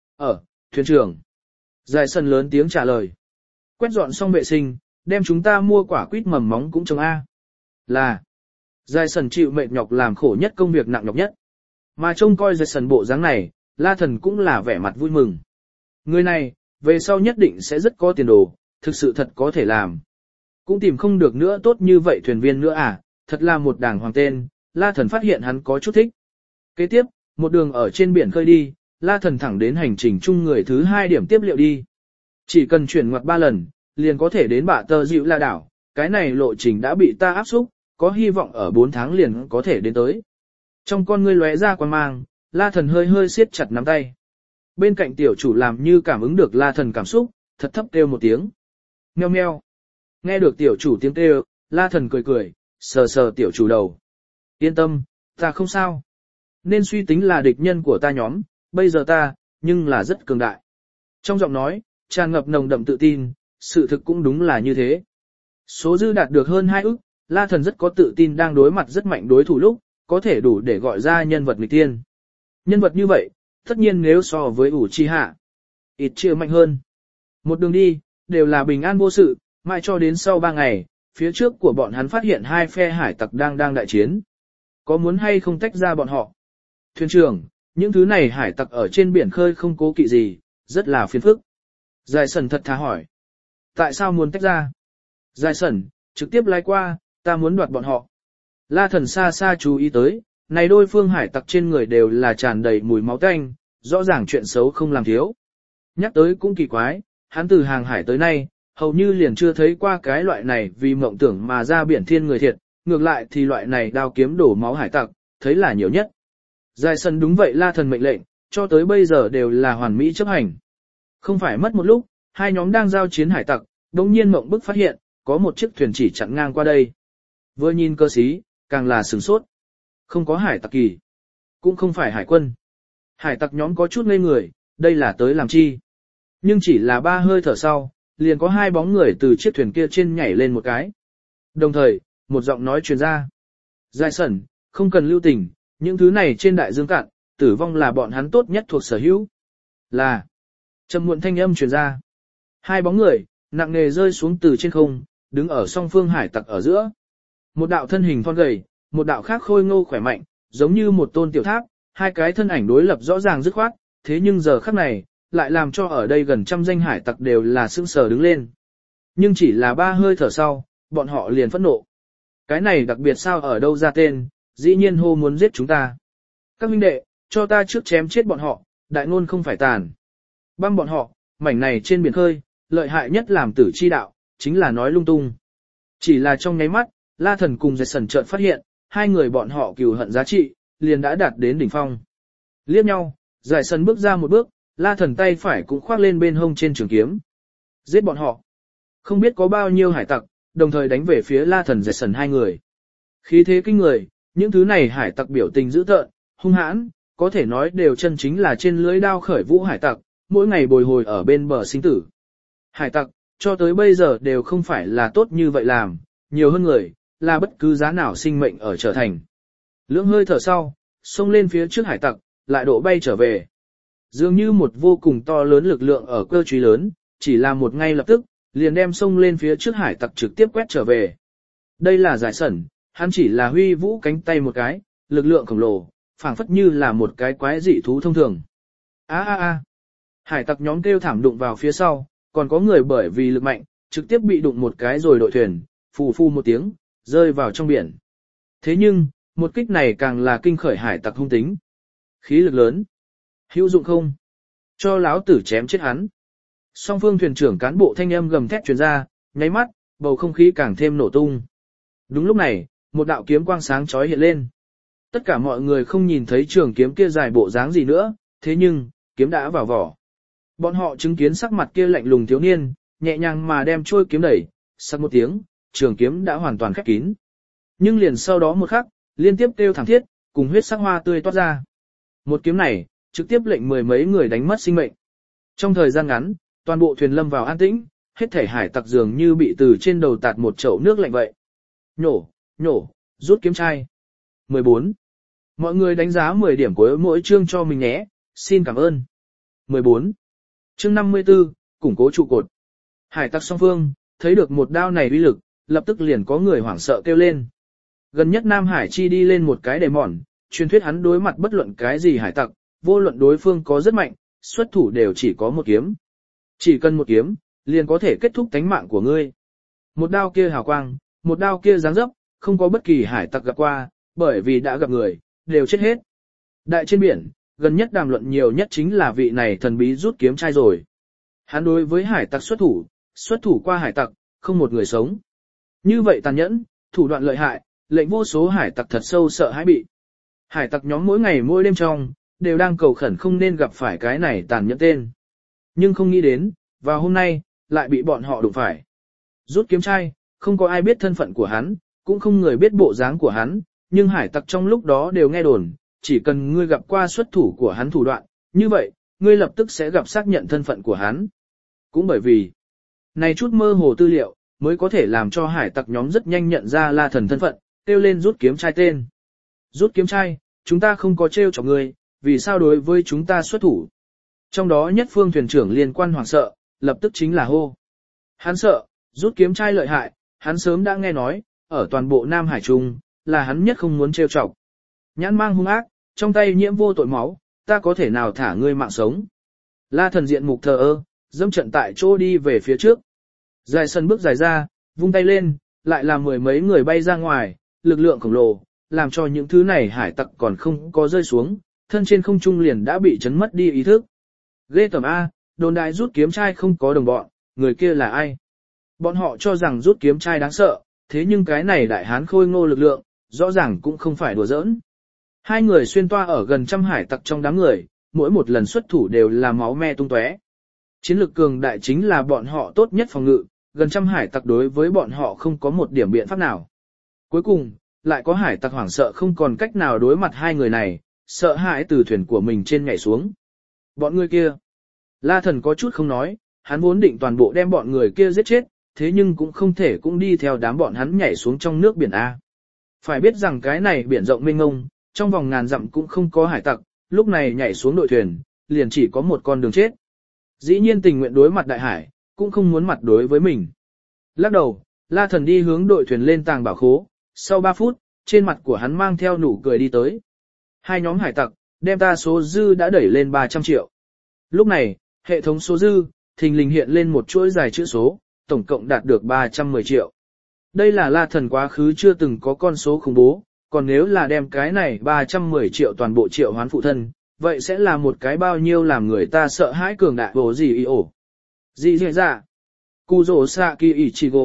Thuyền trưởng. Giải Sần lớn tiếng trả lời. Quét dọn xong vệ sinh, đem chúng ta mua quả quýt mầm móng cũng trồng A. Là. Giải Sần chịu mệt nhọc làm khổ nhất công việc nặng nhọc nhất. Mà trông coi Giải Sần bộ dáng này, La Thần cũng là vẻ mặt vui mừng. Người này, về sau nhất định sẽ rất có tiền đồ, thực sự thật có thể làm. Cũng tìm không được nữa tốt như vậy thuyền viên nữa à, thật là một đảng hoàng tên, La Thần phát hiện hắn có chút thích. Kế tiếp, một đường ở trên biển khơi đi, La Thần thẳng đến hành trình chung người thứ 2 điểm tiếp liệu đi. Chỉ cần chuyển ngoặt 3 lần, liền có thể đến bạ tờ dịu La đảo, cái này lộ trình đã bị ta áp xúc, có hy vọng ở 4 tháng liền có thể đến tới. Trong con ngươi lóe ra quan mang, La Thần hơi hơi siết chặt nắm tay. Bên cạnh tiểu chủ làm như cảm ứng được La Thần cảm xúc, thật thấp kêu một tiếng. Meo meo. Nghe được tiểu chủ tiếng kêu, La Thần cười cười, sờ sờ tiểu chủ đầu. Yên tâm, ta không sao. Nên suy tính là địch nhân của ta nhóm, bây giờ ta, nhưng là rất cường đại. Trong giọng nói, tràn ngập nồng đậm tự tin, sự thực cũng đúng là như thế. Số dư đạt được hơn 2 ức, La Thần rất có tự tin đang đối mặt rất mạnh đối thủ lúc, có thể đủ để gọi ra nhân vật nghịch tiên. Nhân vật như vậy, tất nhiên nếu so với Uchiha, ít chia mạnh hơn. Một đường đi, đều là bình an vô sự, mãi cho đến sau 3 ngày, phía trước của bọn hắn phát hiện 2 phe hải tặc đang đại chiến. Có muốn hay không tách ra bọn họ? Thuyền trưởng, những thứ này hải tặc ở trên biển khơi không cố kỵ gì, rất là phiền phức. Giải Sẩn thật thà hỏi. Tại sao muốn tách ra? Giải Sẩn, trực tiếp lái qua, ta muốn đoạt bọn họ. La Thần xa xa chú ý tới, này đôi phương hải tặc trên người đều là tràn đầy mùi máu tanh, rõ ràng chuyện xấu không làm thiếu. Nhắc tới cũng kỳ quái, hắn từ hàng hải tới nay, hầu như liền chưa thấy qua cái loại này vì mộng tưởng mà ra biển thiên người thiệt, ngược lại thì loại này đao kiếm đổ máu hải tặc, thấy là nhiều nhất. Giải Sẩn đúng vậy, La Thần mệnh lệnh, cho tới bây giờ đều là hoàn mỹ chấp hành. Không phải mất một lúc, hai nhóm đang giao chiến hải tặc, đột nhiên mộng bức phát hiện, có một chiếc thuyền chỉ chặn ngang qua đây. Vừa nhìn cơ sĩ, càng là sửng sốt. Không có hải tặc kỳ, cũng không phải hải quân. Hải tặc nhóm có chút ngây người, đây là tới làm chi? Nhưng chỉ là 3 hơi thở sau, liền có 2 bóng người từ chiếc thuyền kia trên nhảy lên một cái. Đồng thời, một giọng nói truyền ra. Giải Sẩn, không cần lưu tình, những thứ này trên đại dương cạn, tử vong là bọn hắn tốt nhất thuộc sở hữu. Là, trầm muộn thanh âm truyền ra. 2 bóng người, nặng nề rơi xuống từ trên không, đứng ở song phương hải tặc ở giữa. Một đạo thân hình thon gầy, một đạo khác khôi ngô khỏe mạnh, giống như một tôn tiểu tháp, 2 cái thân ảnh đối lập rõ ràng dứt khoát, thế nhưng giờ khắc này, lại làm cho ở đây gần trăm danh hải tặc đều là sững sờ đứng lên. Nhưng chỉ là 3 hơi thở sau, bọn họ liền phẫn nộ. Cái này đặc biệt sao ở đâu ra tên, dĩ nhiên hô muốn giết chúng ta. Các huynh đệ, cho ta trước chém chết bọn họ, đại ngôn không phải tàn. Băm bọn họ, mảnh này trên biển khơi, lợi hại nhất làm tử chi đạo, chính là nói lung tung. Chỉ là trong nháy mắt, La Thần cùng Giải Sẩn chợt phát hiện, 2 người bọn họ cừu hận giá trị, liền đã đạt đến đỉnh phong. Liếc nhau, Giải Sẩn bước ra một bước, La Thần tay phải cũng khoác lên bên hông trên trường kiếm. Giết bọn họ. Không biết có bao nhiêu hải tặc, đồng thời đánh về phía La Thần Giải Sẩn 2 người. Khí thế kinh người, những thứ này hải tặc biểu tình dữ tợn, hung hãn, có thể nói đều chân chính là trên lưới đao khởi vũ hải tặc, mỗi ngày bồi hồi ở bên bờ sinh tử. Hải tặc, cho tới bây giờ đều không phải là tốt như vậy làm, nhiều hơn người, là bất cứ giá nào sinh mệnh ở trở thành. Lưỡng hơi thở sau, xông lên phía trước hải tặc, lại độ bay trở về. Dường như một vô cùng to lớn lực lượng ở cơ truy lớn, chỉ là một ngay lập tức, liền đem xông lên phía trước hải tặc trực tiếp quét trở về. Đây là Giải Sẩn, hắn chỉ là huy vũ cánh tay một cái, lực lượng khổng lồ, phảng phất như là một cái quái dị thú thông thường. Hải tặc nhóm kêu thảm đụng vào phía sau, còn có người bởi vì lực mạnh, trực tiếp bị đụng một cái rồi đội thuyền, phù phù một tiếng, rơi vào trong biển. Thế nhưng, một kích này càng là kinh khởi hải tặc hung tính. Khí lực lớn. Hữu dụng không? Cho láo tử chém chết hắn. Song phương thuyền trưởng cán bộ thanh âm gầm thét truyền ra, nháy mắt, bầu không khí càng thêm nổ tung. Đúng lúc này, một đạo kiếm quang sáng chói hiện lên. Tất cả mọi người không nhìn thấy trường kiếm kia dài bộ dáng gì nữa, thế nhưng, kiếm đã vào vỏ. Bọn họ chứng kiến sắc mặt kia lạnh lùng thiếu niên, nhẹ nhàng mà đem trôi kiếm đẩy, sắc một tiếng, trường kiếm đã hoàn toàn khép kín. Nhưng liền sau đó một khắc, liên tiếp kêu thảm thiết, cùng huyết sắc hoa tươi toát ra. Một kiếm này, trực tiếp lệnh 10 mấy người đánh mất sinh mệnh. Trong thời gian ngắn, toàn bộ thuyền lâm vào an tĩnh, hết thể hải tặc dường như bị từ trên đầu tạt một chậu nước lạnh vậy. Nhổ, rút kiếm trai. 14. Mọi người đánh giá 10 điểm của mỗi chương cho mình nhé, xin cảm ơn. 14. Chương 54, củng cố trụ cột. Hải tặc song phương, thấy được một đao này uy lực, lập tức liền có người hoảng sợ kêu lên. Gần nhất Nam Hải Chi đi lên một cái đề mòn, truyền thuyết hắn đối mặt bất luận cái gì hải tặc, vô luận đối phương có rất mạnh, xuất thủ đều chỉ có một kiếm. Chỉ cần một kiếm, liền có thể kết thúc tánh mạng của ngươi. Một đao kia hào quang, một đao kia dáng dấp, không có bất kỳ hải tặc gặp qua, bởi vì đã gặp người, đều chết hết. Đại trên biển, gần nhất đàm luận nhiều nhất chính là vị này thần bí rút kiếm trai rồi. Hắn đối với hải tặc xuất thủ qua hải tặc, không một người sống. Như vậy tàn nhẫn, thủ đoạn lợi hại, lệnh vô số hải tặc thật sâu sợ hãi bị. Hải tặc nhóm mỗi ngày mỗi đêm trong, đều đang cầu khẩn không nên gặp phải cái này tàn nhẫn tên. Nhưng không nghĩ đến, vào hôm nay, lại bị bọn họ đụng phải. Rút kiếm trai, không có ai biết thân phận của hắn, cũng không người biết bộ dáng của hắn, nhưng hải tặc trong lúc đó đều nghe đồn, chỉ cần ngươi gặp qua xuất thủ của hắn thủ đoạn, Như vậy, ngươi lập tức sẽ gặp xác nhận thân phận của hắn. Cũng bởi vì, này chút mơ hồ tư liệu, mới có thể làm cho hải tặc nhóm rất nhanh nhận ra La Thần thân phận, kêu lên rút kiếm trai tên. Rút kiếm trai, chúng ta không có trêu chọc ngươi, vì sao đối với chúng ta xuất thủ. Trong đó nhất phương thuyền trưởng liên quan hoảng sợ, lập tức chính là hô. Hắn sợ, rút kiếm trai lợi hại, hắn sớm đã nghe nói, ở toàn bộ Nam Hải Trung, là hắn nhất không muốn trêu chọc. Nhãn mang hung ác, trong tay nhiễm vô tội máu, ta có thể nào thả ngươi mạng sống. La Thần diện mục thờ ơ, dẫm trận tại chỗ đi về phía trước. Dài sân bước dài ra, vung tay lên, lại làm mười mấy người bay ra ngoài, lực lượng khổng lồ, làm cho những thứ này hải tặc còn không có rơi xuống, thân trên không trung liền đã bị chấn mất đi ý thức. Ghê tởm A, đồn đại rút kiếm trai không có đồng bọn, người kia là ai? Bọn họ cho rằng rút kiếm trai đáng sợ, thế nhưng cái này đại hán khôi ngô lực lượng, rõ ràng cũng không phải đùa giỡn. Hai người xuyên toa ở gần trăm hải tặc trong đám người, mỗi một lần xuất thủ đều là máu me tung tóe. Chiến lược cường đại chính là bọn họ tốt nhất phòng ngự, gần trăm hải tặc đối với bọn họ không có một điểm biện pháp nào. Cuối cùng, lại có hải tặc hoảng sợ không còn cách nào đối mặt hai người này, sợ hãi từ thuyền của mình trên nhảy xuống. Bọn người kia, La Thần có chút không nói, hắn vốn định toàn bộ đem bọn người kia giết chết, thế nhưng cũng không thể cũng đi theo đám bọn hắn nhảy xuống trong nước biển A. Phải biết rằng cái này biển rộng mênh mông, trong vòng ngàn dặm cũng không có hải tặc, lúc này nhảy xuống đội thuyền, liền chỉ có một con đường chết. Dĩ nhiên tình nguyện đối mặt đại hải, cũng không muốn mặt đối với mình. Lắc đầu, La Thần đi hướng đội thuyền lên tàng bảo khố, sau 3 phút, trên mặt của hắn mang theo nụ cười đi tới. Hai nhóm hải tặc, đem ta số dư đã đẩy lên 300 triệu. Lúc này, hệ thống số dư, thình lình hiện lên một chuỗi dài chữ số, tổng cộng đạt được 310 triệu. Đây là La Thần quá khứ chưa từng có con số khủng bố, còn nếu là đem cái này 310 triệu toàn bộ triệu hoán phụ thân, vậy sẽ là một cái bao nhiêu làm người ta sợ hãi cường đại bố gì ý ổ. Gì dễ dạ? Kuzo Saki Ichigo.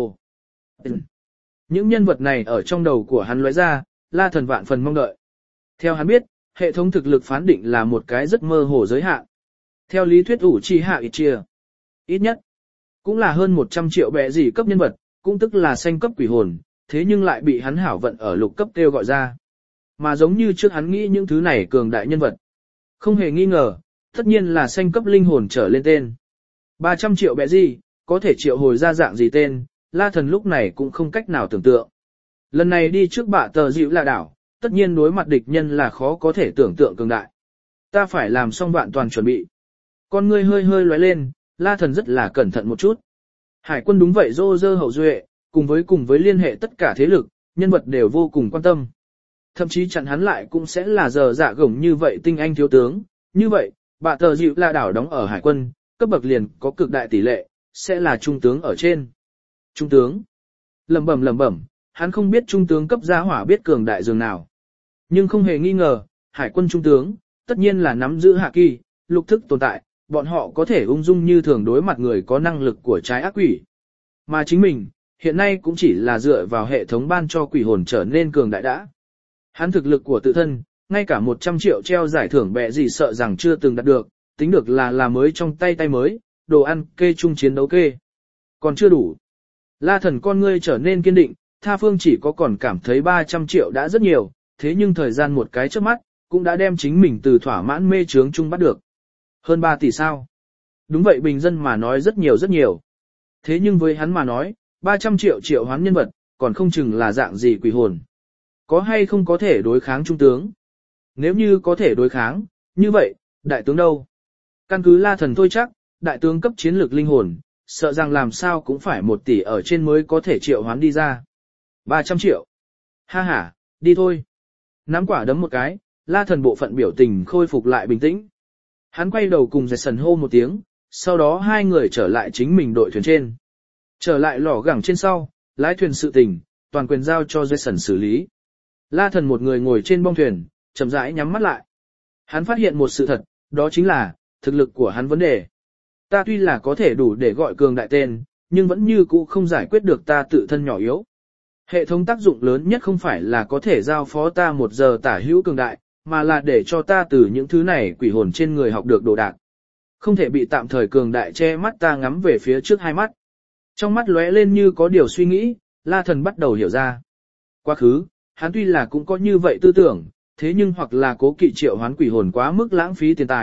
Những nhân vật này ở trong đầu của hắn lóe ra, La Thần vạn phần mong đợi. Theo hắn biết, hệ thống thực lực phán định là một cái rất mơ hồ giới hạn. Theo lý thuyết Uchiha Itachi, ít nhất, cũng là hơn 100 triệu bẻ gì cấp nhân vật, cũng tức là xanh cấp quỷ hồn, thế nhưng lại bị hắn hảo vận ở lục cấp kêu gọi ra. Mà giống như trước hắn nghĩ những thứ này cường đại nhân vật. Không hề nghi ngờ, tất nhiên là xanh cấp linh hồn trở lên tên. 300 triệu bẻ gì, có thể triệu hồi ra dạng gì tên, La Thần lúc này cũng không cách nào tưởng tượng. Lần này đi trước bạ tờ dịu là đảo, tất nhiên đối mặt địch nhân là khó có thể tưởng tượng cường đại. Ta phải làm xong vạn toàn chuẩn bị. Con ngươi hơi hơi lóe lên, La Thần rất là cẩn thận một chút. Hải quân đúng vậy rô rơ hậu duệ, cùng với liên hệ tất cả thế lực, nhân vật đều vô cùng quan tâm. Thậm chí chặn hắn lại cũng sẽ là giờ dạ gổng như vậy tinh anh thiếu tướng. Như vậy, bạ tờ dịu là đảo đóng ở hải quân, cấp bậc liền có cực đại tỷ lệ, sẽ là trung tướng ở trên. Trung tướng. Lẩm bẩm, hắn không biết trung tướng cấp gia hỏa biết cường đại dường nào. Nhưng không hề nghi ngờ, hải quân trung tướng, tất nhiên là nắm giữ hạ kỳ, lục thức tồn tại, bọn họ có thể ung dung như thường đối mặt người có năng lực của trái ác quỷ. Mà chính mình, hiện nay cũng chỉ là dựa vào hệ thống ban cho quỷ hồn trở nên cường đại đã. Hắn thực lực của tự thân, ngay cả 100 triệu treo giải thưởng bẹ gì sợ rằng chưa từng đạt được, tính được là mới trong tay mới, đồ ăn kê chung chiến đấu kê. Còn chưa đủ. La Thần con ngươi trở nên kiên định, tha phương chỉ có còn cảm thấy 300 triệu đã rất nhiều, thế nhưng thời gian một cái trước mắt, cũng đã đem chính mình từ thỏa mãn mê trướng chung bắt được. Hơn 3 tỷ sao? Đúng vậy bình dân mà nói rất nhiều rất nhiều. Thế nhưng với hắn mà nói, 300 triệu triệu hoán nhân vật, còn không chừng là dạng gì quỷ hồn. Có hay không có thể đối kháng trung tướng? Nếu như có thể đối kháng, như vậy, đại tướng đâu? Căn cứ La Thần thôi chắc, đại tướng cấp chiến lược linh hồn, sợ rằng làm sao cũng phải 1 tỷ ở trên mới có thể triệu hoán đi ra. 300 triệu. Ha ha, đi thôi. Nắm quả đấm một cái, La Thần bộ phận biểu tình khôi phục lại bình tĩnh. Hắn quay đầu cùng Jason hô một tiếng, sau đó hai người trở lại chính mình đội thuyền trên. Trở lại lò gẳng trên sau, lái thuyền sự tình, toàn quyền giao cho Jason xử lý. La Thần một người ngồi trên bong thuyền, chậm rãi nhắm mắt lại. Hắn phát hiện một sự thật, đó chính là, thực lực của hắn vấn đề. Ta tuy là có thể đủ để gọi cường đại tên, nhưng vẫn như cũ không giải quyết được ta tự thân nhỏ yếu. Hệ thống tác dụng lớn nhất không phải là có thể giao phó ta 1 giờ tả hữu cường đại, mà là để cho ta từ những thứ này quỷ hồn trên người học được đồ đạc. Không thể bị tạm thời cường đại che mắt ta ngắm về phía trước hai mắt. Trong mắt lóe lên như có điều suy nghĩ, La Thần bắt đầu hiểu ra. Quá khứ, hắn tuy là cũng có như vậy tư tưởng, thế nhưng hoặc là cố kỵ triệu hoán quỷ hồn quá mức lãng phí tiền tài,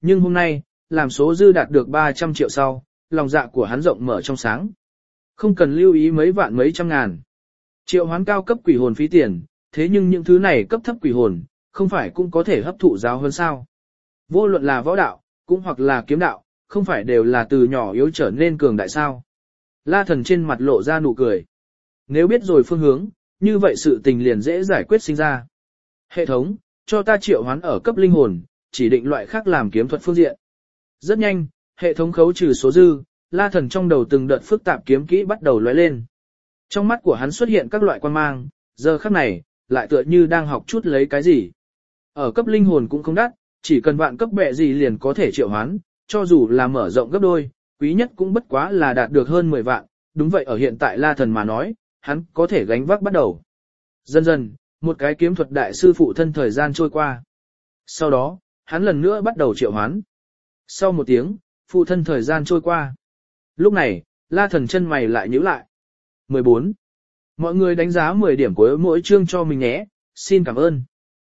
Nhưng hôm nay, làm số dư đạt được 300 triệu sau, lòng dạ của hắn rộng mở trong sáng. Không cần lưu ý mấy vạn mấy trăm ngàn. Triệu hoán cao cấp quỷ hồn phí tiền, thế nhưng những thứ này cấp thấp quỷ hồn, không phải cũng có thể hấp thụ giáo hơn sao. Vô luận là võ đạo, cũng hoặc là kiếm đạo, không phải đều là từ nhỏ yếu trở nên cường đại sao. La Thần trên mặt lộ ra nụ cười. Nếu biết rồi phương hướng, như vậy sự tình liền dễ giải quyết sinh ra. Hệ thống, cho ta triệu hoán ở cấp linh hồn, chỉ định loại khác làm kiếm thuật phương diện. Rất nhanh, hệ thống khấu trừ số dư, La Thần trong đầu từng đợt phức tạp kiếm kỹ bắt đầu lóe lên. Trong mắt của hắn xuất hiện các loại quan mang, giờ khắc này, lại tựa như đang học chút lấy cái gì. Ở cấp linh hồn cũng không đắt, chỉ cần vạn cấp bệ gì liền có thể triệu hoán, cho dù là mở rộng gấp đôi, quý nhất cũng bất quá là đạt được hơn 10 vạn, đúng vậy ở hiện tại La Thần mà nói, hắn có thể gánh vác bắt đầu. Dần dần, một cái kiếm thuật đại sư phụ thân thời gian trôi qua. Sau đó, hắn lần nữa bắt đầu triệu hoán. Sau một tiếng, phụ thân thời gian trôi qua. Lúc này, La Thần chân mày lại nhíu lại. 14. Mọi người đánh giá 10 điểm của mỗi chương cho mình nhé, xin cảm ơn.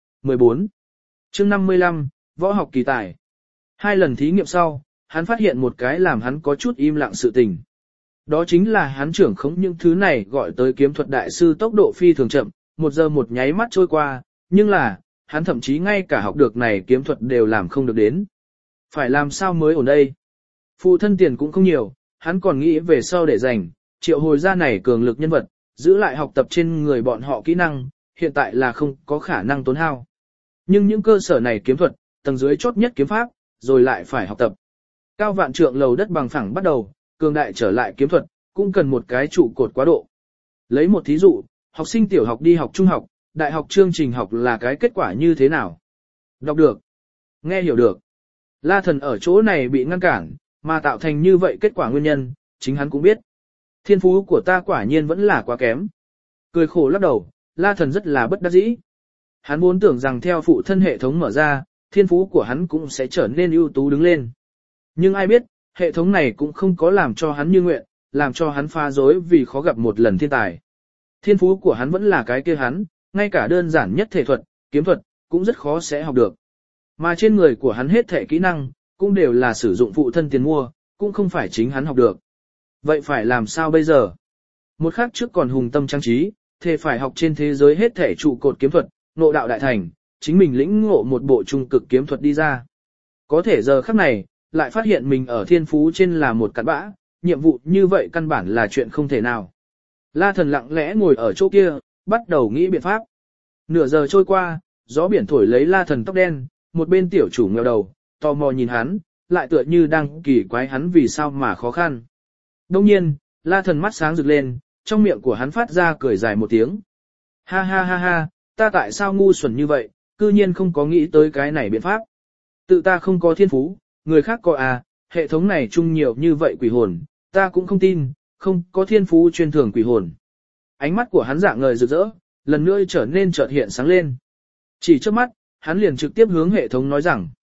14. Chương 55, võ học kỳ tài. 2 lần thí nghiệm sau, hắn phát hiện một cái làm hắn có chút im lặng sự tình. Đó chính là hắn trưởng khống những thứ này gọi tới kiếm thuật đại sư tốc độ phi thường chậm, 1 giờ một nháy mắt trôi qua, nhưng là, hắn thậm chí ngay cả học được này kiếm thuật đều làm không được đến. Phải làm sao mới ổn đây? Phụ thân tiền cũng không nhiều, hắn còn nghĩ về sau để dành, triệu hồi ra này cường lực nhân vật, giữ lại học tập trên người bọn họ kỹ năng, hiện tại là không có khả năng tốn hao. Nhưng những cơ sở này kiếm thuật, tầng dưới chốt nhất kiếm pháp, rồi lại phải học tập. Cao vạn trượng lầu đất bằng phẳng bắt đầu, cường đại trở lại kiếm thuật, cũng cần một cái trụ cột quá độ. Lấy một thí dụ, học sinh tiểu học đi học trung học, đại học chương trình học là cái kết quả như thế nào? Đọc được, nghe hiểu được. La Thần ở chỗ này bị ngăn cản, mà tạo thành như vậy kết quả nguyên nhân, chính hắn cũng biết. Thiên phú của ta quả nhiên vẫn là quá kém. Cười khổ lắc đầu, La Thần rất là bất đắc dĩ. Hắn vốn tưởng rằng theo phụ thân hệ thống mở ra, thiên phú của hắn cũng sẽ trở nên ưu tú đứng lên. Nhưng ai biết, hệ thống này cũng không có làm cho hắn như nguyện, làm cho hắn pha dối vì khó gặp một lần thiên tài. Thiên phú của hắn vẫn là cái kia hắn, ngay cả đơn giản nhất thể thuật, kiếm thuật, cũng rất khó sẽ học được. Mà trên người của hắn hết thể kỹ năng, cũng đều là sử dụng phụ thân tiền mua, cũng không phải chính hắn học được. Vậy phải làm sao bây giờ? Một khắc trước còn hùng tâm trang trí, thề phải học trên thế giới hết thể trụ cột kiếm thuật, ngộ đạo đại thành, chính mình lĩnh ngộ một bộ trung cực kiếm thuật đi ra. Có thể giờ khắc này, lại phát hiện mình ở thiên phú trên là một cặn bã, nhiệm vụ như vậy căn bản là chuyện không thể nào. La Thần lặng lẽ ngồi ở chỗ kia, bắt đầu nghĩ biện pháp. Nửa giờ trôi qua, gió biển thổi lấy La Thần tóc đen, một bên tiểu chủ nghèo đầu, tò mò nhìn hắn, lại tựa như đang kỳ quái hắn vì sao mà khó khăn. Đông nhiên, La Thần mắt sáng rực lên, trong miệng của hắn phát ra cười dài một tiếng. Ha ha ha ha, ta tại sao ngu xuẩn như vậy, cư nhiên không có nghĩ tới cái này biện pháp. Tự ta không có thiên phú, người khác có à, hệ thống này chung nhiều như vậy quỷ hồn, ta cũng không tin, không có thiên phú chuyên thường quỷ hồn. Ánh mắt của hắn dạng ngời rực rỡ, lần nữa trở nên chợt hiện sáng lên. Chỉ trước mắt, hắn liền trực tiếp hướng hệ thống nói rằng.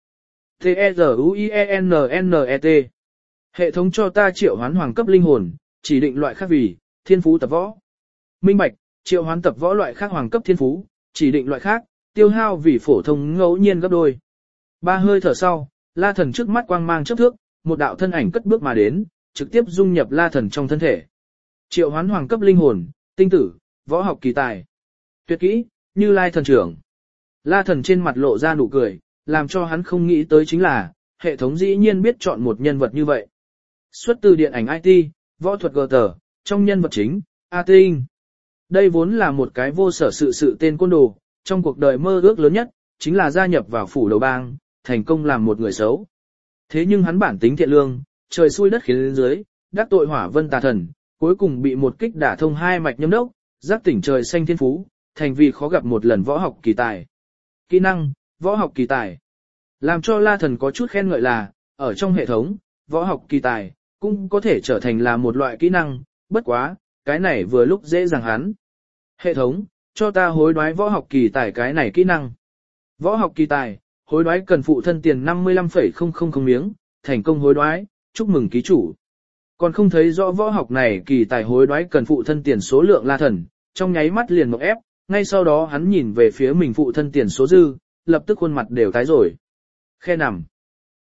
T-E-Z-U-I-E-N-N-E-T. Hệ thống cho ta triệu hoán hoàng cấp linh hồn, chỉ định loại khác vì, thiên phú tập võ. Minh bạch, triệu hoán tập võ loại khác hoàng cấp thiên phú, chỉ định loại khác, tiêu hao vì phổ thông ngẫu nhiên gấp đôi. 3 hơi thở sau, La Thần trước mắt quang mang chớp thước, một đạo thân ảnh cất bước mà đến, trực tiếp dung nhập La Thần trong thân thể. Triệu hoán hoàng cấp linh hồn, tinh tử, võ học kỳ tài. Tuyệt kỹ, Như Lai thần trưởng. La Thần trên mặt lộ ra nụ cười, làm cho hắn không nghĩ tới chính là, hệ thống dĩ nhiên biết chọn một nhân vật như vậy. Xuất từ điện ảnh IT, võ thuật gờ tờ, trong nhân vật chính, A Tinh. Đây vốn là một cái vô sở sự tên côn đồ, trong cuộc đời mơ ước lớn nhất, chính là gia nhập vào phủ đầu bang, thành công làm một người xấu. Thế nhưng hắn bản tính thiện lương, trời xui đất khiến lên dưới, đắc tội Hỏa Vân Tà Thần, cuối cùng bị một kích đả thông 2 mạch nhâm đốc, giác tỉnh trời xanh thiên phú, thành vì khó gặp một lần võ học kỳ tài. Kỹ năng, võ học kỳ tài. Làm cho La Thần có chút khen ngợi là, ở trong hệ thống, võ học kỳ tài, cũng có thể trở thành là một loại kỹ năng, bất quá, cái này vừa lúc dễ dàng hắn. Hệ thống, cho ta hối đoái võ học kỳ tài cái này kỹ năng. Võ học kỳ tài, hối đoái cần phụ thân tiền 55,000 miếng, thành công hối đoái, chúc mừng ký chủ. Còn không thấy rõ võ học này kỳ tài hối đoái cần phụ thân tiền số lượng La Thần, trong nháy mắt liền mộng ép, ngay sau đó hắn nhìn về phía mình phụ thân tiền số dư, lập tức khuôn mặt đều tái rồi. Khe nằm.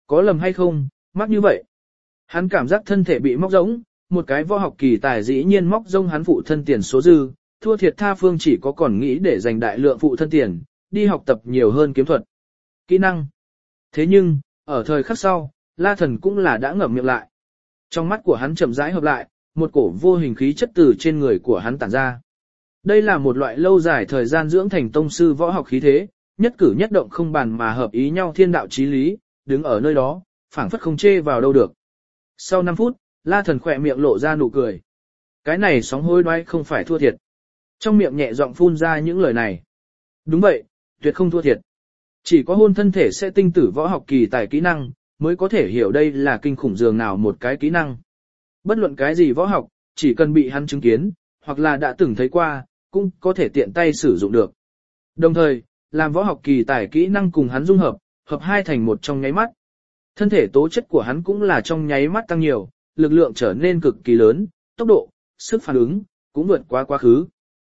Có lầm hay không, mắc như vậy. Hắn cảm giác thân thể bị móc giống, một cái võ học kỳ tài dĩ nhiên móc rông hắn phụ thân tiền số dư, thua thiệt tha phương chỉ có còn nghĩ để dành đại lượng phụ thân tiền, đi học tập nhiều hơn kiếm thuật. Kỹ năng. Thế nhưng, ở thời khắc sau, La Thần cũng là đã ngậm miệng lại. Trong mắt của hắn chậm rãi hợp lại, một cổ vô hình khí chất từ trên người của hắn tản ra. Đây là một loại lâu dài thời gian dưỡng thành tông sư võ học khí thế, nhất cử nhất động không bàn mà hợp ý nhau thiên đạo chí lý, đứng ở nơi đó, phảng phất không chê vào đâu được. Sau 5 phút, La Thần khỏe miệng lộ ra nụ cười. Cái này sóng hối đoái không phải thua thiệt. Trong miệng nhẹ giọng phun ra những lời này. Đúng vậy, tuyệt không thua thiệt. Chỉ có hôn thân thể sẽ tinh tử võ học kỳ tài kỹ năng, mới có thể hiểu đây là kinh khủng dường nào một cái kỹ năng. Bất luận cái gì võ học, chỉ cần bị hắn chứng kiến, hoặc là đã từng thấy qua, cũng có thể tiện tay sử dụng được. Đồng thời, làm võ học kỳ tài kỹ năng cùng hắn dung hợp, hợp hai thành một trong nháy mắt. Thân thể tố chất của hắn cũng là trong nháy mắt tăng nhiều, lực lượng trở nên cực kỳ lớn, tốc độ, sức phản ứng, cũng vượt qua quá khứ.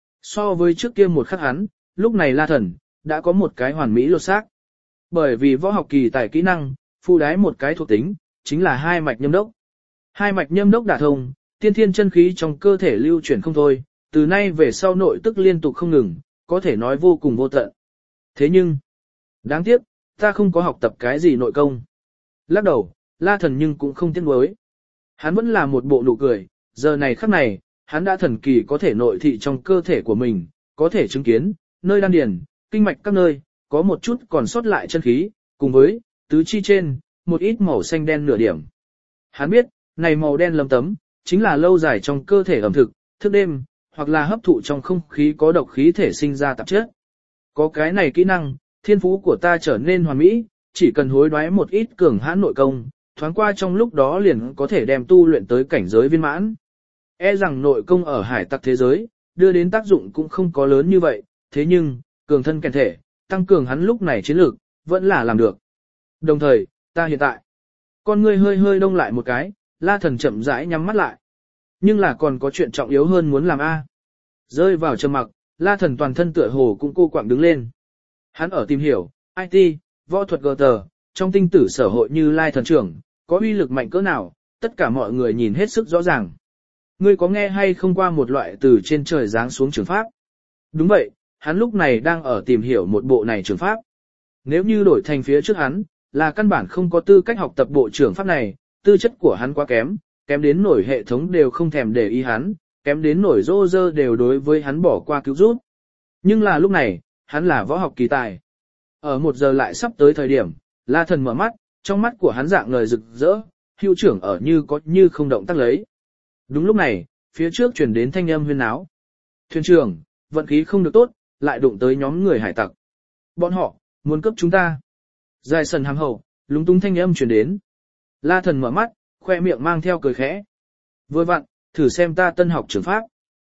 So với trước kia một khắc hắn, lúc này La Thần, đã có một cái hoàn mỹ lột xác. Bởi vì võ học kỳ tài kỹ năng, phụ đái một cái thuộc tính, chính là hai mạch nhâm đốc. Hai mạch nhâm đốc đả thông, tiên thiên chân khí trong cơ thể lưu chuyển không thôi, từ nay về sau nội tức liên tục không ngừng, có thể nói vô cùng vô tận. Thế nhưng, đáng tiếc, ta không có học tập cái gì nội công. Lắc đầu, La Thần nhưng cũng không tiếc nuối. Hắn vẫn là một bộ nụ cười, giờ này khắc này, hắn đã thần kỳ có thể nội thị trong cơ thể của mình, có thể chứng kiến, nơi đan điền, kinh mạch các nơi, có một chút còn sót lại chân khí, cùng với, tứ chi trên, một ít màu xanh đen nửa điểm. Hắn biết, này màu đen lấm tấm, chính là lâu dài trong cơ thể ẩm thực, thức đêm, hoặc là hấp thụ trong không khí có độc khí thể sinh ra tạp chất. Có cái này kỹ năng, thiên phú của ta trở nên hoàn mỹ, chỉ cần hối đoái một ít cường hãn nội công, thoáng qua trong lúc đó liền có thể đem tu luyện tới cảnh giới viên mãn. E rằng nội công ở hải tặc thế giới, đưa đến tác dụng cũng không có lớn như vậy, thế nhưng, cường thân kèn thể, tăng cường hắn lúc này chiến lược, vẫn là làm được. Đồng thời, ta hiện tại, con ngươi hơi hơi đông lại một cái, La Thần chậm rãi nhắm mắt lại. Nhưng là còn có chuyện trọng yếu hơn muốn làm a. Rơi vào trầm mặc, La Thần toàn thân tựa hồ cũng cô quạng đứng lên. Hắn ở tìm hiểu, IT, võ thuật GT, trong tinh tử sở hội như Lai Thần trưởng, có uy lực mạnh cỡ nào, tất cả mọi người nhìn hết sức rõ ràng. Ngươi có nghe hay không qua một loại từ trên trời giáng xuống trường pháp? Đúng vậy, hắn lúc này đang ở tìm hiểu một bộ này trường pháp. Nếu như đổi thành phía trước hắn, là căn bản không có tư cách học tập bộ trường pháp này, tư chất của hắn quá kém, kém đến nổi hệ thống đều không thèm để ý hắn, kém đến nổi rô rơ đều đối với hắn bỏ qua cứu giúp. Nhưng là lúc này, hắn là võ học kỳ tài. Ở 1 giờ lại sắp tới thời điểm, La Thần mở mắt, trong mắt của hắn dạng ngời rực rỡ, hưu trưởng ở như có như không động tác lấy. Đúng lúc này, phía trước truyền đến thanh âm huyên náo. Thuyền trưởng, vận khí không được tốt, lại đụng tới nhóm người hải tặc. Bọn họ, muốn cướp chúng ta. Dài sần hàm hậu, lúng túng thanh âm truyền đến. La Thần mở mắt, khoe miệng mang theo cười khẽ. Vừa vặn, thử xem ta tân học trường pháp.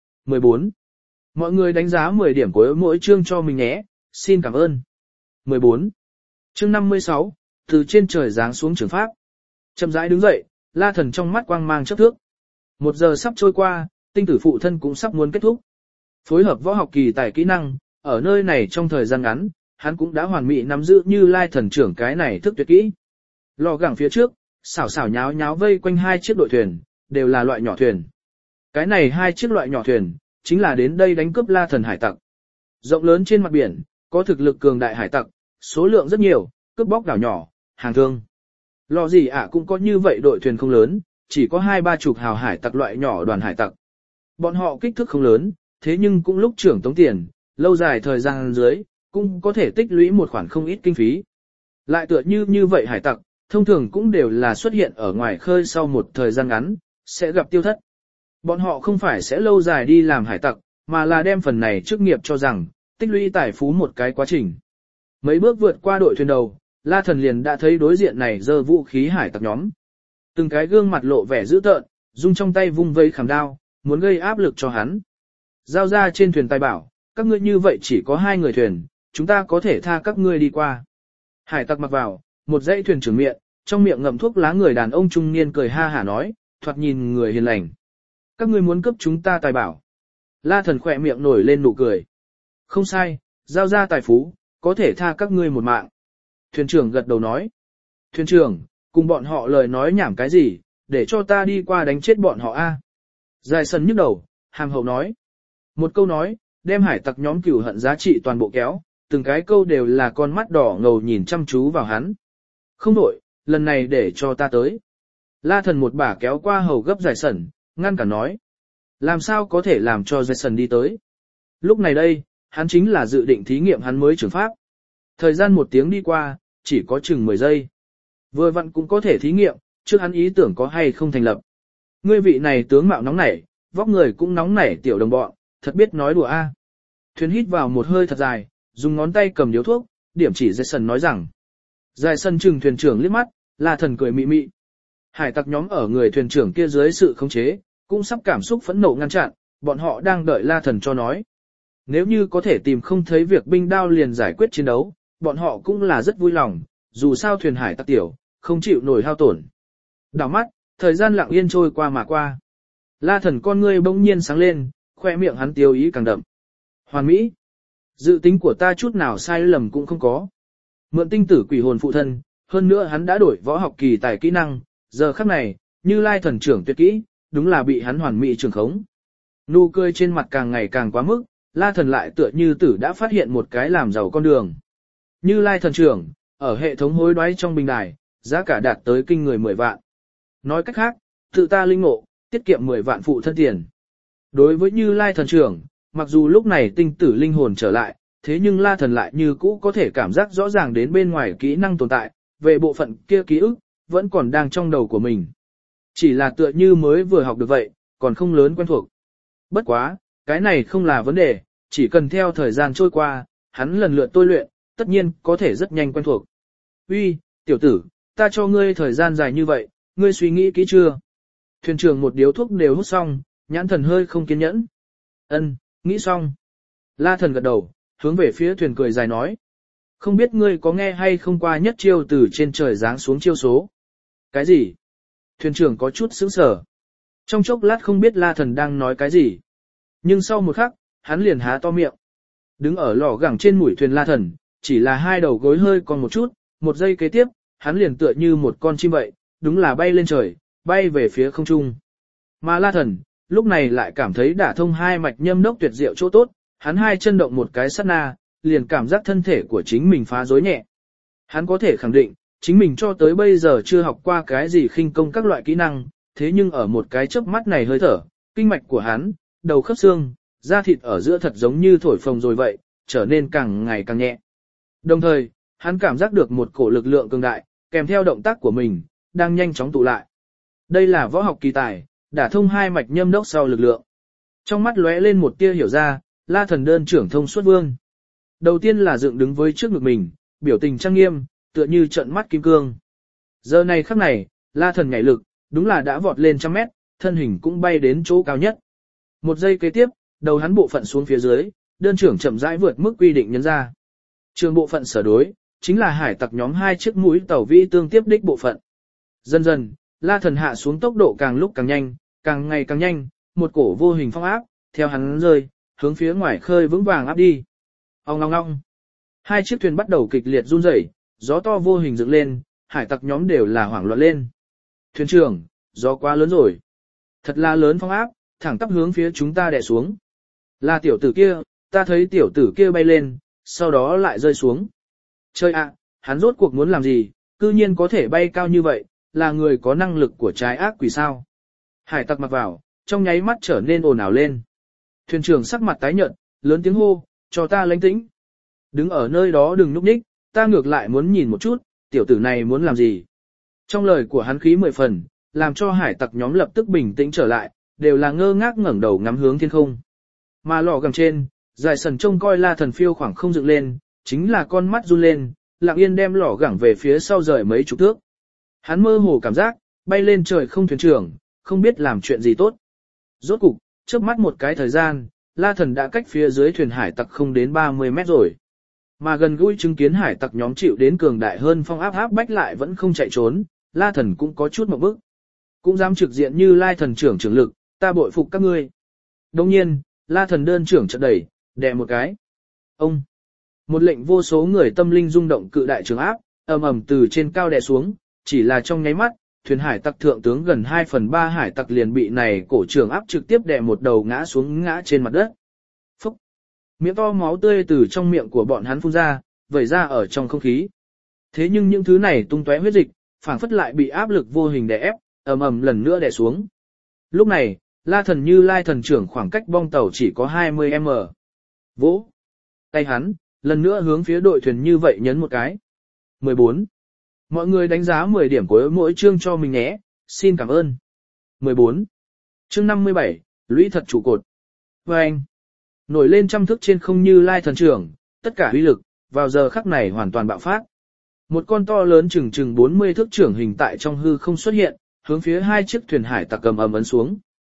14. Mọi người đánh giá 10 điểm của mỗi chương cho mình nhé, xin cảm ơn. 14. Chương 56, từ trên trời giáng xuống trường pháp. Chậm rãi đứng dậy, La Thần trong mắt quang mang chớp thước. 1 giờ sắp trôi qua, tinh tử phụ thân cũng sắp muốn kết thúc. Phối hợp võ học kỳ tài kỹ năng, ở nơi này trong thời gian ngắn, hắn cũng đã hoàn mỹ nắm giữ như Lai Thần trưởng cái này thức tuyệt kỹ. Lò gẳng phía trước, xảo xảo nháo nháo vây quanh 2 chiếc đội thuyền, đều là loại nhỏ thuyền. Cái này 2 chiếc loại nhỏ thuyền, chính là đến đây đánh cướp La Thần hải tặc. Rộng lớn trên mặt biển, có thực lực cường đại hải tặc, số lượng rất nhiều, cướp bóc đảo nhỏ, hàng thương. Lò gì cũng có như vậy đội thuyền không lớn, chỉ có 2-3 chục hào hải tặc loại nhỏ đoàn hải tặc. Bọn họ kích thước không lớn, thế nhưng cũng lúc trưởng tống tiền, lâu dài thời gian dưới, cũng có thể tích lũy một khoản không ít kinh phí. Lại tựa như vậy hải tặc, thông thường cũng đều là xuất hiện ở ngoài khơi sau một thời gian ngắn, sẽ gặp tiêu thất. Bọn họ không phải sẽ lâu dài đi làm hải tặc, mà là đem phần này chức nghiệp cho rằng, tích lũy tài phú một cái quá trình. Mấy bước vượt qua đội thuyền đầu, La Thần liền đã thấy đối diện này giơ vũ khí hải tặc nhóm. Từng cái gương mặt lộ vẻ dữ tợn, dung trong tay vung vây khảm đao, muốn gây áp lực cho hắn. Giao ra trên thuyền tài bảo, các ngươi như vậy chỉ có 2 người thuyền, chúng ta có thể tha các ngươi đi qua. Hải tặc mặc vào, một dãy thuyền trưởng miệng, trong miệng ngậm thuốc lá người đàn ông trung niên cười ha hả nói, thoạt nhìn người hiền lành. Các ngươi muốn cướp chúng ta tài bảo. La Thần khỏe miệng nổi lên nụ cười. Không sai, giao ra tài phú, có thể tha các ngươi một mạng. Thuyền trưởng gật đầu nói. Thuyền trưởng, cùng bọn họ lời nói nhảm cái gì, để cho ta đi qua đánh chết bọn họ a. Giải sần nhức đầu, hàm hậu nói. Một câu nói, đem hải tặc nhóm cửu hận giá trị toàn bộ kéo, từng cái câu đều là con mắt đỏ ngầu nhìn chăm chú vào hắn. Không đổi, lần này để cho ta tới. La thần một bả kéo qua hầu gấp giải sần, ngăn cả nói. Làm sao có thể làm cho giải sần đi tới. Lúc này đây, hắn chính là dự định thí nghiệm hắn mới trường pháp. Thời gian 1 tiếng đi qua, chỉ có chừng 10 giây. Vừa vặn cũng có thể thí nghiệm, trước hắn ý tưởng có hay không thành lập. Ngươi vị này tướng mạo nóng nảy, vóc người cũng nóng nảy tiểu đồng bọn, thật biết nói đùa a. Thuyền hít vào một hơi thật dài, dùng ngón tay cầm điếu thuốc, điểm chỉ Jason nói rằng. Dài sân trừng thuyền trưởng liếc mắt, La Thần cười mị mị. Hải tặc nhóm ở người thuyền trưởng kia dưới sự khống chế, cũng sắp cảm xúc phẫn nộ ngăn chặn, bọn họ đang đợi La Thần cho nói. Nếu như có thể tìm không thấy việc binh đao liền giải quyết chiến đấu, bọn họ cũng là rất vui lòng, dù sao thuyền hải tặc tiểu, không chịu nổi hao tổn. Đảo mắt, thời gian lặng yên trôi qua mà qua. La Thần con ngươi bỗng nhiên sáng lên, khoe miệng hắn tiêu ý càng đậm. Hoàn mỹ. Dự tính của ta chút nào sai lầm cũng không có. Mượn tinh tử quỷ hồn phụ thân, hơn nữa hắn đã đổi võ học kỳ tài kỹ năng, giờ khắc này, Như Lai thần trưởng tuyệt kỹ, đúng là bị hắn hoàn mỹ trường khống. Nụ cười trên mặt càng ngày càng quá mức, La Thần lại tựa như tử đã phát hiện một cái làm giàu con đường. Như Lai thần trưởng, ở hệ thống hối đoái trong bình đài, giá cả đạt tới kinh người 10 vạn. Nói cách khác, tự ta linh ngộ, tiết kiệm 10 vạn phụ thân tiền. Đối với Như Lai thần trưởng, mặc dù lúc này tinh tử linh hồn trở lại, thế nhưng La Thần lại như cũ có thể cảm giác rõ ràng đến bên ngoài kỹ năng tồn tại, về bộ phận kia ký ức, vẫn còn đang trong đầu của mình. Chỉ là tựa như mới vừa học được vậy, còn không lớn quen thuộc. Bất quá, cái này không là vấn đề, chỉ cần theo thời gian trôi qua, hắn lần lượt tôi luyện, tất nhiên có thể rất nhanh quen thuộc. Uy, tiểu tử, ta cho ngươi thời gian dài như vậy, ngươi suy nghĩ kỹ chưa? Thuyền trưởng một điếu thuốc đều hút xong, nhãn thần hơi không kiên nhẫn. Ân, nghĩ xong. La Thần gật đầu, hướng về phía thuyền cười dài nói. Không biết ngươi có nghe hay không qua nhất chiêu từ trên trời giáng xuống chiêu số. Cái gì? Thuyền trưởng có chút sững sờ. Trong chốc lát không biết La Thần đang nói cái gì. Nhưng sau một khắc, hắn liền há to miệng. Đứng ở lò gẳng trên mũi thuyền La Thần, chỉ là hai đầu gối hơi còn một chút, một giây kế tiếp, hắn liền tựa như một con chim vậy, đúng là bay lên trời, bay về phía không trung. Mà La Thần, lúc này lại cảm thấy đả thông hai mạch nhâm đốc tuyệt diệu chỗ tốt, hắn hai chân động một cái sát na, liền cảm giác thân thể của chính mình phá rối nhẹ. Hắn có thể khẳng định, chính mình cho tới bây giờ chưa học qua cái gì khinh công các loại kỹ năng, thế nhưng ở một cái chớp mắt này hơi thở, kinh mạch của hắn, đầu khớp xương, da thịt ở giữa thật giống như thổi phồng rồi vậy, trở nên càng ngày càng nhẹ. Đồng thời, hắn cảm giác được một cổ lực lượng cường đại, kèm theo động tác của mình, đang nhanh chóng tụ lại. Đây là võ học kỳ tài, đả thông hai mạch nhâm đốc sau lực lượng. Trong mắt lóe lên một tia hiểu ra, La Thần đơn trưởng thông suốt vương. Đầu tiên là dựng đứng với trước ngực mình, biểu tình trang nghiêm, tựa như trận mắt kim cương. Giờ này khắc này, La Thần nhảy lực, đúng là đã vọt lên 100 mét, thân hình cũng bay đến chỗ cao nhất. Một giây kế tiếp, đầu hắn bộ phận xuống phía dưới, đơn trưởng chậm rãi vượt mức quy định nhấn ra. Trường bộ phận sở đối, chính là hải tặc nhóm hai chiếc mũi tàu vĩ tương tiếp đích bộ phận. Dần dần, La Thần hạ xuống tốc độ càng lúc càng nhanh, càng ngày càng nhanh, một cổ vô hình phong áp, theo hắn rơi, hướng phía ngoài khơi vững vàng áp đi. Ong ong ong. Hai chiếc thuyền bắt đầu kịch liệt run rẩy, gió to vô hình dựng lên, hải tặc nhóm đều là hoảng loạn lên. Thuyền trưởng, gió quá lớn rồi. Thật là lớn phong áp, thẳng tắp hướng phía chúng ta đè xuống. Là tiểu tử kia, ta thấy tiểu tử kia bay lên, sau đó lại rơi xuống. Chơi ạ, hắn rốt cuộc muốn làm gì, cư nhiên có thể bay cao như vậy, là người có năng lực của trái ác quỷ sao. Hải tặc mặc vào, trong nháy mắt trở nên ồn ào lên. Thuyền trưởng sắc mặt tái nhợt, lớn tiếng hô, cho ta lánh tĩnh. Đứng ở nơi đó đừng núp nhích, ta ngược lại muốn nhìn một chút, tiểu tử này muốn làm gì. Trong lời của hắn khí 10 phần, làm cho hải tặc nhóm lập tức bình tĩnh trở lại, đều là ngơ ngác ngẩng đầu ngắm hướng thiên không. Mà lò gầm trên, dài sần trông coi La Thần phiêu khoảng không dựng lên, chính là con mắt run lên, lặng yên đem lò gẳng về phía sau rời mấy chục thước. Hắn mơ hồ cảm giác, bay lên trời không thuyền trưởng, không biết làm chuyện gì tốt. Rốt cục, chớp mắt một cái thời gian, La Thần đã cách phía dưới thuyền hải tặc không đến 30 mét rồi. Mà gần gũi chứng kiến hải tặc nhóm chịu đến cường đại hơn phong áp bách lại vẫn không chạy trốn, La Thần cũng có chút mộng bức. Cũng dám trực diện như Lai Thần trưởng trưởng lực, ta bội phục các ngươi. Đồng nhiên, La Thần đơn trưởng chợt đẩy, đè một cái. Ông! Một lệnh vô số người tâm linh rung động cự đại trường áp, ầm ầm từ trên cao đè xuống, chỉ là trong nháy mắt, thuyền hải tặc thượng tướng gần 2/3 hải tặc liền bị này cổ trưởng áp trực tiếp đè một đầu ngã xuống ngã trên mặt đất. Phúc! Miệng to máu tươi từ trong miệng của bọn hắn phun ra, vẩy ra ở trong không khí. Thế nhưng những thứ này tung tóe huyết dịch, phảng phất lại bị áp lực vô hình đè ép, ầm ầm lần nữa đè xuống. Lúc này, La Thần Như Lai thần trưởng khoảng cách bong tàu chỉ có 20m. Vỗ! Tay hắn, lần nữa hướng phía đội thuyền như vậy nhấn một cái. 14. Mọi người đánh giá 10 điểm của mỗi chương cho mình nhé, xin cảm ơn. 14. Chương 57, lũy thật trụ cột. Và anh, nổi lên trăm thước trên không Như Lai thần trưởng, tất cả uy lực, vào giờ khắc này hoàn toàn bạo phát. Một con to lớn chừng 40 thước trưởng hình tại trong hư không xuất hiện, hướng phía hai chiếc thuyền hải tặc cầm ầm ấn xuống.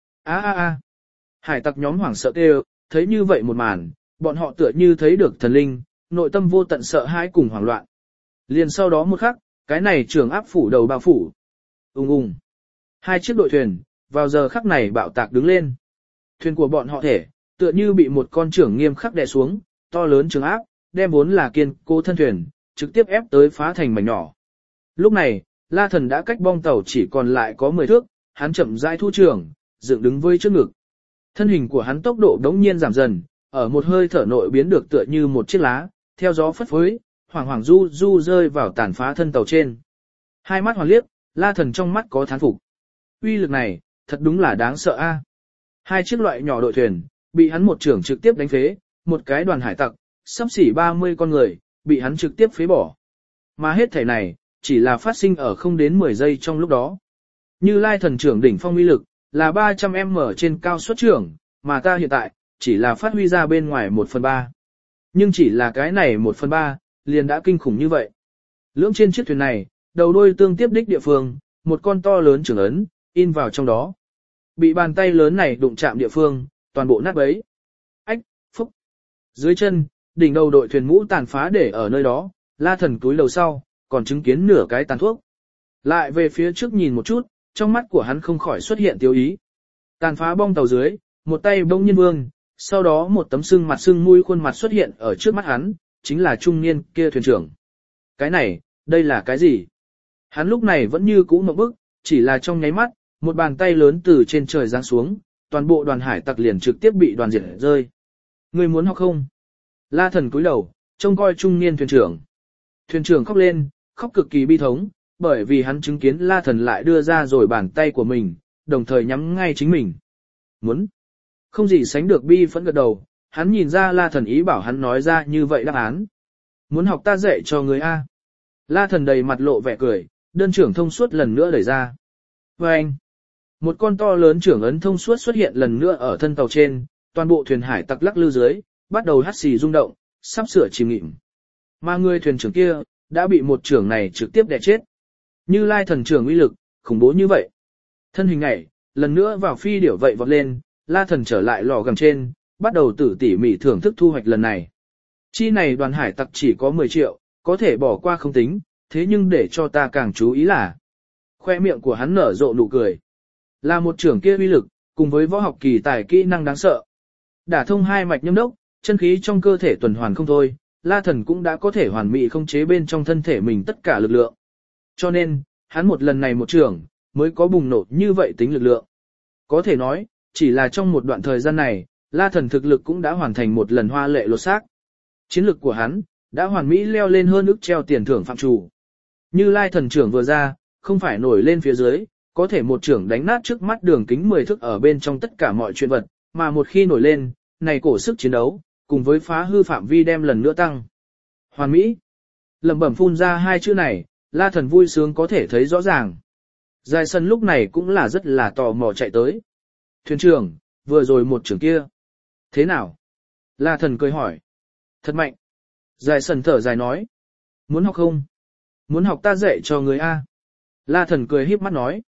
Hải tặc nhóm hoảng sợ kêu, thấy như vậy một màn, bọn họ tựa như thấy được thần linh, nội tâm vô tận sợ hãi cùng hoảng loạn. Liền sau đó một khắc, cái này trưởng áp phủ đầu bao phủ. Ùng ùng. Hai chiếc đội thuyền, vào giờ khắc này bạo tạc đứng lên. Thuyền của bọn họ thể, tựa như bị một con trưởng nghiêm khắc đè xuống, to lớn trưởng áp, đem vốn là kiên cố thân thuyền, trực tiếp ép tới phá thành mảnh nhỏ. Lúc này, La Thần đã cách bong tàu chỉ còn lại có 10 thước, hắn chậm rãi thu trưởng, dựng đứng với trước ngực. Thân hình của hắn tốc độ đống nhiên giảm dần, ở một hơi thở nội biến được tựa như một chiếc lá, theo gió phất phới, hoảng hoảng du du rơi vào tàn phá thân tàu trên. Hai mắt hoàn liếc, La Thần trong mắt có thán phục. Uy lực này, thật đúng là đáng sợ a. Hai chiếc loại nhỏ đội thuyền, bị hắn một trưởng trực tiếp đánh phế, một cái đoàn hải tặc, sắp xỉ 30 con người, bị hắn trực tiếp phế bỏ. Mà hết thể này, chỉ là phát sinh ở không đến 10 giây trong lúc đó. Như Lai thần trưởng đỉnh phong uy lực, là 300m trên cao xuất trưởng, mà ta hiện tại, chỉ là phát huy ra bên ngoài 1/3. Nhưng chỉ là cái này 1/3, liền đã kinh khủng như vậy. Lưỡng trên chiếc thuyền này, đầu đuôi tương tiếp đích địa phương, một con to lớn trưởng ấn, in vào trong đó. Bị bàn tay lớn này đụng chạm địa phương, toàn bộ nát bấy. Ách, phúc. Dưới chân, đỉnh đầu đội thuyền mũ tàn phá để ở nơi đó, La Thần cúi đầu sau, còn chứng kiến nửa cái tàn thuốc. Lại về phía trước nhìn một chút, trong mắt của hắn không khỏi xuất hiện tiêu ý. Tàn phá bong tàu dưới, một tay bỗng nhiên vương, sau đó một tấm sưng mặt sưng mũi khuôn mặt xuất hiện ở trước mắt hắn, chính là trung niên kia thuyền trưởng. Cái này, đây là cái gì? Hắn lúc này vẫn như cũ ngộp bức, chỉ là trong nháy mắt, một bàn tay lớn từ trên trời giáng xuống, toàn bộ đoàn hải tặc liền trực tiếp bị đoàn diệt rơi. Ngươi muốn học không? La Thần cúi đầu, trông coi trung niên thuyền trưởng. Thuyền trưởng khóc lên, khóc cực kỳ bi thống, bởi vì hắn chứng kiến La Thần lại đưa ra rồi bàn tay của mình, đồng thời nhắm ngay chính mình. Muốn. Không gì sánh được bi phẫn gật đầu, hắn nhìn ra La Thần ý bảo hắn nói ra như vậy đáp án. Muốn học ta dạy cho người A. La Thần đầy mặt lộ vẻ cười, đơn trưởng thông suốt lần nữa đẩy ra. Và anh. Một con to lớn trưởng ấn thông suốt xuất hiện lần nữa ở thân tàu trên, toàn bộ thuyền hải tặc lắc lư dưới, bắt đầu hắt xì rung động, sắp sửa chìm nghỉm. Mà người thuyền trưởng kia, đã bị một trưởng này trực tiếp đè chết. Như Lai thần trưởng uy lực, khủng bố như vậy. Thân hình này, lần nữa vào phi điểu vậy vọt lên, La Thần trở lại lò gầm trên, bắt đầu tỉ mỉ thưởng thức thu hoạch lần này. Chi này đoàn hải tặc chỉ có 10 triệu, có thể bỏ qua không tính, thế nhưng để cho ta càng chú ý là, khoe miệng của hắn nở rộ nụ cười. Là một trưởng kia uy lực, cùng với võ học kỳ tài kỹ năng đáng sợ. Đả thông hai mạch nhâm đốc, chân khí trong cơ thể tuần hoàn không thôi, La Thần cũng đã có thể hoàn mỹ không chế bên trong thân thể mình tất cả lực lượng. Cho nên, hắn một lần này một trưởng, mới có bùng nổ như vậy tính lực lượng. Có thể nói, chỉ là trong một đoạn thời gian này, La Thần thực lực cũng đã hoàn thành một lần hoa lệ lột xác. Chiến lực của hắn, đã hoàn mỹ leo lên hơn ức treo tiền thưởng phạm chủ. Như Lai thần trưởng vừa ra, không phải nổi lên phía dưới, có thể một trưởng đánh nát trước mắt đường kính 10 thước ở bên trong tất cả mọi chuyện vật, mà một khi nổi lên, này cổ sức chiến đấu, cùng với phá hư phạm vi đem lần nữa tăng. Hoàn mỹ. Lẩm bẩm phun ra hai chữ này, La Thần vui sướng có thể thấy rõ ràng. Dài sân lúc này cũng là rất là tò mò chạy tới. Thuyền trưởng, vừa rồi một trưởng kia. Thế nào? La Thần cười hỏi. Thật mạnh. Dài sân thở dài nói. Muốn học không? Muốn học ta dạy cho người A. La Thần cười híp mắt nói.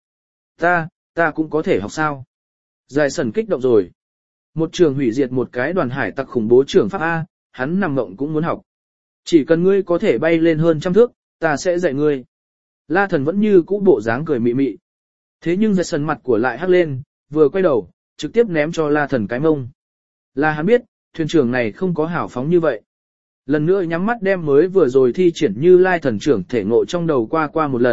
Ta cũng có thể học sao? Dài sân kích động rồi. Một trường hủy diệt một cái đoàn hải tặc khủng bố trưởng pháp A, hắn nằm mộng cũng muốn học. Chỉ cần ngươi có thể bay lên hơn trăm thước, ta sẽ dạy ngươi. La Thần vẫn như cũ bộ dáng cười mị mị. Thế nhưng Dài sân mặt của lại hắc lên, vừa quay đầu, trực tiếp ném cho La Thần cái mông. Là hắn biết, thuyền trưởng này không có hảo phóng như vậy. Lần nữa nhắm mắt đem mới vừa rồi thi triển Như Lai thần trưởng thể ngộ trong đầu qua một lần,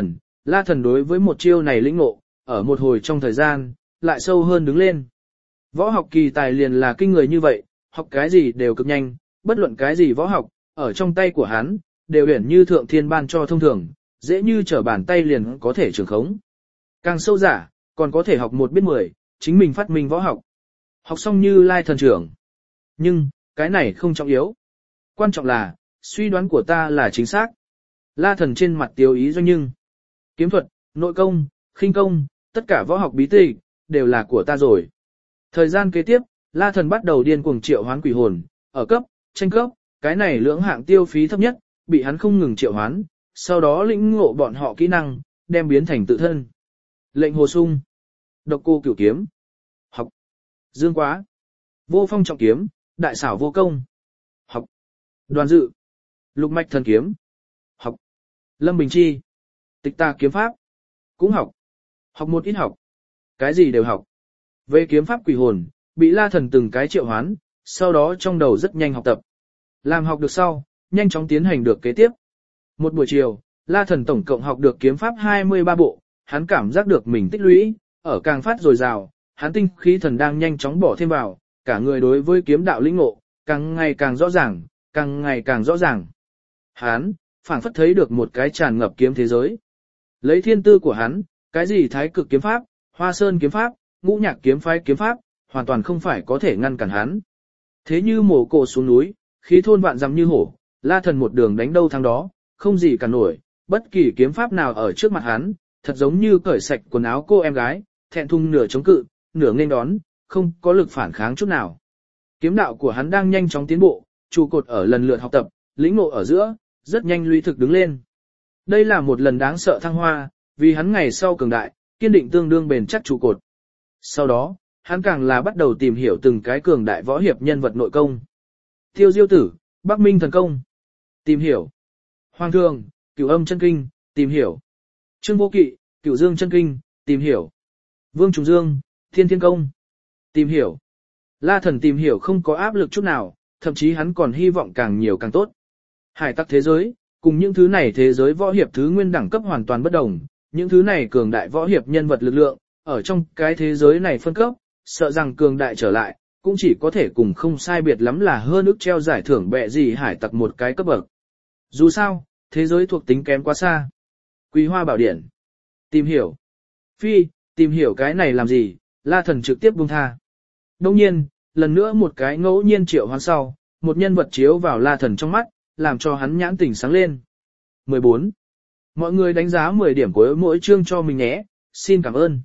La Thần đối với một chiêu này lĩnh ngộ, ở một hồi trong thời gian, lại sâu hơn đứng lên. Võ học kỳ tài liền là kinh người như vậy, học cái gì đều cực nhanh, bất luận cái gì võ học, ở trong tay của hắn, đều hiển như thượng thiên ban cho thông thường, dễ như trở bàn tay liền có thể trường khống. Càng sâu giả, còn có thể học một biết 10, chính mình phát minh võ học. Học xong như lai thần trưởng. Nhưng, cái này không trọng yếu. Quan trọng là, suy đoán của ta là chính xác. La Thần trên mặt tiêu ý doanh nhưng. Kiếm thuật, nội công, khinh công, tất cả võ học bí tịch, đều là của ta rồi. Thời gian kế tiếp, La Thần bắt đầu điên cuồng triệu hoán quỷ hồn, ở cấp, tranh cấp, cái này lưỡng hạng tiêu phí thấp nhất, bị hắn không ngừng triệu hoán, sau đó lĩnh ngộ bọn họ kỹ năng, đem biến thành tự thân. Lệnh hồ sung, độc cô cửu kiếm, học, dương quá, vô phong trọng kiếm, đại xảo vô công, học, đoàn dự, lục mạch thần kiếm, học, lâm bình chi, tịch ta kiếm pháp, cũng học, học một ít học, cái gì đều học. Về kiếm pháp quỷ hồn, bị La Thần từng cái triệu hoán, sau đó trong đầu rất nhanh học tập. Làm học được sau, nhanh chóng tiến hành được kế tiếp. Một buổi chiều, La Thần tổng cộng học được kiếm pháp 23 bộ, hắn cảm giác được mình tích lũy, ở càng phát dồi dào, hắn tinh khí thần đang nhanh chóng bỏ thêm vào, cả người đối với kiếm đạo lĩnh ngộ, càng ngày càng rõ ràng, càng ngày càng rõ ràng. Hắn, phảng phất thấy được một cái tràn ngập kiếm thế giới. Lấy thiên tư của hắn, cái gì thái cực kiếm pháp, hoa sơn kiếm pháp, ngũ nhạc kiếm phái kiếm pháp, hoàn toàn không phải có thể ngăn cản hắn. Thế như mổ cổ xuống núi, khí thôn vạn dặm như hổ, La Thần một đường đánh đâu thắng đó, không gì cả nổi, bất kỳ kiếm pháp nào ở trước mặt hắn, thật giống như cởi sạch quần áo cô em gái, thẹn thùng nửa chống cự, nửa nghênh đón, không có lực phản kháng chút nào. Kiếm đạo của hắn đang nhanh chóng tiến bộ, trụ cột ở lần lượt học tập, lĩnh ngộ ở giữa, rất nhanh lũy thực đứng lên. Đây là một lần đáng sợ thăng hoa, vì hắn ngày sau cường đại, kiên định tương đương bền chắc trụ cột. Sau đó, hắn càng là bắt đầu tìm hiểu từng cái cường đại võ hiệp nhân vật nội công. Tiêu Diêu Tử, Bắc Minh thần công, tìm hiểu. Hoàng Thường, Cửu Âm chân kinh, tìm hiểu. Trương Vô Kỵ, Cửu Dương chân kinh, tìm hiểu. Vương Trùng Dương, Thiên Thiên công, tìm hiểu. La Thần tìm hiểu không có áp lực chút nào, thậm chí hắn còn hy vọng càng nhiều càng tốt. Hải tặc thế giới, cùng những thứ này thế giới võ hiệp thứ nguyên đẳng cấp hoàn toàn bất đồng, những thứ này cường đại võ hiệp nhân vật lực lượng, ở trong cái thế giới này phân cấp, sợ rằng cường đại trở lại, cũng chỉ có thể cùng không sai biệt lắm là hơn ức treo giải thưởng bẹ gì hải tặc một cái cấp bậc. Dù sao, thế giới thuộc tính kém quá xa. Quý Hoa Bảo Điển. Tìm hiểu. Phi, tìm hiểu cái này làm gì, La Thần trực tiếp buông tha. Đồng nhiên, lần nữa một cái ngẫu nhiên triệu hoán sau, một nhân vật chiếu vào La Thần trong mắt, làm cho hắn nhãn tỉnh sáng lên. 14. Mọi người đánh giá 10 điểm của mỗi chương cho mình nhé, xin cảm ơn.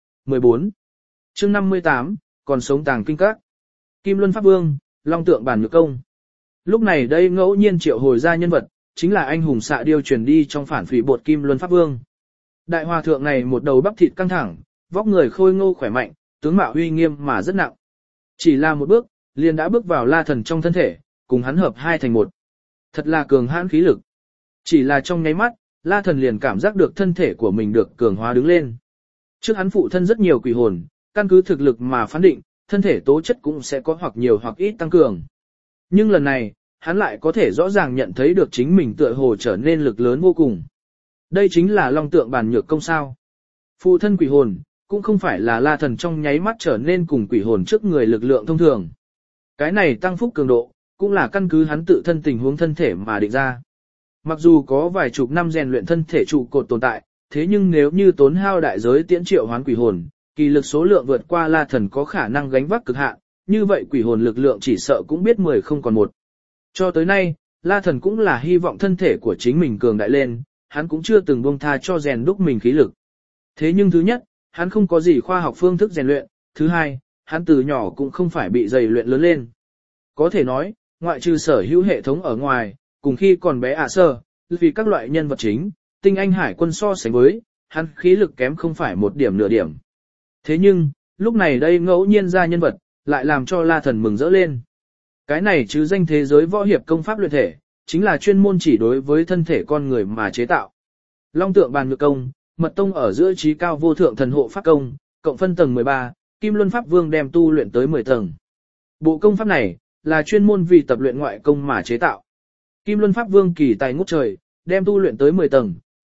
14. Chương 58, còn sống tàng kinh các. Kim Luân Pháp Vương, Long Tượng Bản Nhược Công. Lúc này đây ngẫu nhiên triệu hồi ra nhân vật, chính là anh hùng xạ điêu truyền đi trong phản phỉ bột Kim Luân Pháp Vương. Đại hòa thượng này một đầu bắp thịt căng thẳng, vóc người khôi ngô khỏe mạnh, tướng mạo uy nghiêm mà rất nặng. Chỉ là một bước, liền đã bước vào La Thần trong thân thể, cùng hắn hợp hai thành một. Thật là cường hãn khí lực. Chỉ là trong nháy mắt, La Thần liền cảm giác được thân thể của mình được cường hóa đứng lên. Trước hắn phụ thân rất nhiều quỷ hồn, căn cứ thực lực mà phán định, thân thể tố chất cũng sẽ có hoặc nhiều hoặc ít tăng cường. Nhưng lần này, hắn lại có thể rõ ràng nhận thấy được chính mình tựa hồ trở nên lực lớn vô cùng. Đây chính là Long Tượng Bản Nhược Công sao. Phụ thân quỷ hồn, cũng không phải là La Thần trong nháy mắt trở nên cùng quỷ hồn trước người lực lượng thông thường. Cái này tăng phúc cường độ, cũng là căn cứ hắn tự thân tình huống thân thể mà định ra. Mặc dù có vài chục năm rèn luyện thân thể trụ cột tồn tại, thế nhưng nếu như tốn hao đại giới tiễn triệu hoán quỷ hồn, kỳ lực số lượng vượt qua La Thần có khả năng gánh vác cực hạn, như vậy quỷ hồn lực lượng chỉ sợ cũng biết 10 không còn một. Cho tới nay, La Thần cũng là hy vọng thân thể của chính mình cường đại lên, hắn cũng chưa từng buông tha cho rèn đúc mình khí lực. Thế nhưng thứ nhất, hắn không có gì khoa học phương thức rèn luyện, thứ hai, hắn từ nhỏ cũng không phải bị dày luyện lớn lên. Có thể nói, ngoại trừ sở hữu hệ thống ở ngoài, cùng khi còn bé sơ, vì các loại nhân vật chính, tinh anh hải quân so sánh với, hắn khí lực kém không phải một điểm nửa điểm. Thế nhưng, lúc này đây ngẫu nhiên ra nhân vật, lại làm cho La Thần mừng rỡ lên. Cái này chứ danh thế giới võ hiệp công pháp luyện thể, chính là chuyên môn chỉ đối với thân thể con người mà chế tạo. Long Tượng Bản Nhược Công, mật tông ở giữa trí cao vô thượng thần hộ pháp công, cộng phân tầng 13, Kim Luân Pháp Vương đem tu luyện tới 10 tầng. Bộ công pháp này, là chuyên môn vì tập luyện ngoại công mà chế tạo. Kim Luân Pháp Vương kỳ tài ngút trời, đem tu luyện tới 10 tầng,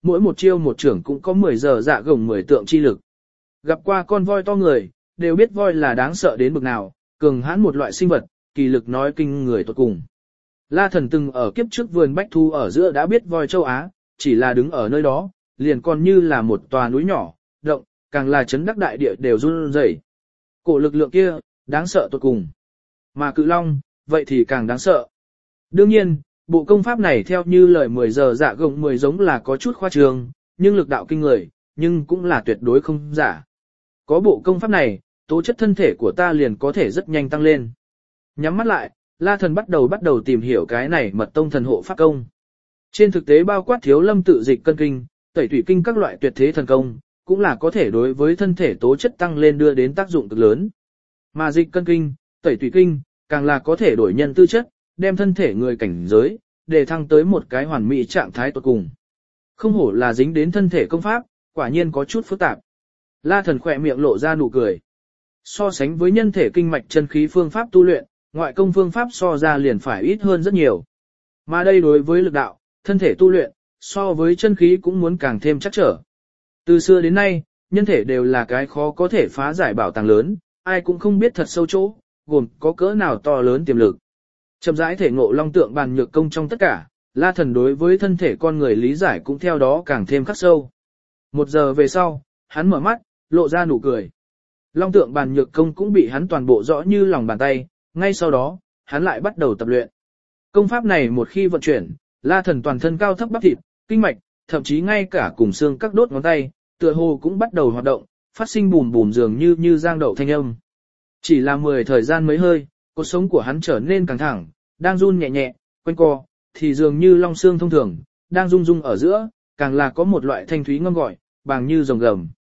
mỗi một chiêu một trưởng cũng có 10 giờ dạ gồng 10 tượng chi lực. Gặp qua con voi to người, đều biết voi là đáng sợ đến bực nào, cường hãn một loại sinh vật, kỳ lực nói kinh người tột cùng. La Thần từng ở kiếp trước vườn bách thu ở giữa đã biết voi châu Á, chỉ là đứng ở nơi đó, liền còn như là một tòa núi nhỏ, động, càng là chấn đắc đại địa đều run rẩy. Cổ lực lượng kia, đáng sợ tột cùng. Mà cự long, vậy thì càng đáng sợ. Đương nhiên, bộ công pháp này theo như lời 10 giờ dạ gồng 10 giống là có chút khoa trương, nhưng lực đạo kinh người, nhưng cũng là tuyệt đối không giả. Có bộ công pháp này, tố chất thân thể của ta liền có thể rất nhanh tăng lên. Nhắm mắt lại, La Thần bắt đầu tìm hiểu cái này mật tông thần hộ pháp công. Trên thực tế bao quát thiếu lâm tự dịch cân kinh, tẩy tủy kinh các loại tuyệt thế thần công, cũng là có thể đối với thân thể tố chất tăng lên đưa đến tác dụng cực lớn. Mà dịch cân kinh, tẩy tủy kinh, càng là có thể đổi nhân tư chất, đem thân thể người cảnh giới, để thăng tới một cái hoàn mỹ trạng thái tuyệt cùng. Không hổ là dính đến thân thể công pháp, quả nhiên có chút phức tạp. La Thần khỏe miệng lộ ra nụ cười. So sánh với nhân thể kinh mạch chân khí phương pháp tu luyện, ngoại công phương pháp so ra liền phải ít hơn rất nhiều. Mà đây đối với lực đạo, thân thể tu luyện, so với chân khí cũng muốn càng thêm chắc trở. Từ xưa đến nay, nhân thể đều là cái khó có thể phá giải bảo tàng lớn, ai cũng không biết thật sâu chỗ, gồm có cỡ nào to lớn tiềm lực. Chậm rãi thể ngộ long tượng bàn nhược công trong tất cả, La Thần đối với thân thể con người lý giải cũng theo đó càng thêm khắc sâu. 1 giờ về sau, hắn mở mắt, lộ ra nụ cười. Long tượng bàn nhược công cũng bị hắn toàn bộ rõ như lòng bàn tay, ngay sau đó, hắn lại bắt đầu tập luyện. Công pháp này một khi vận chuyển, La Thần toàn thân cao thấp bắp thịt, kinh mạch, thậm chí ngay cả cùng xương các đốt ngón tay, tựa hồ cũng bắt đầu hoạt động, phát sinh bùm bùm dường như giang đậu thanh âm. Chỉ là 10 thời gian mấy hơi, cuộc sống của hắn trở nên căng thẳng, đang run nhẹ nhẹ, quanh co, thì dường như long xương thông thường, đang rung rung ở giữa, càng là có một loại thanh thúy ngâm gọi, bàng như rồng gầm.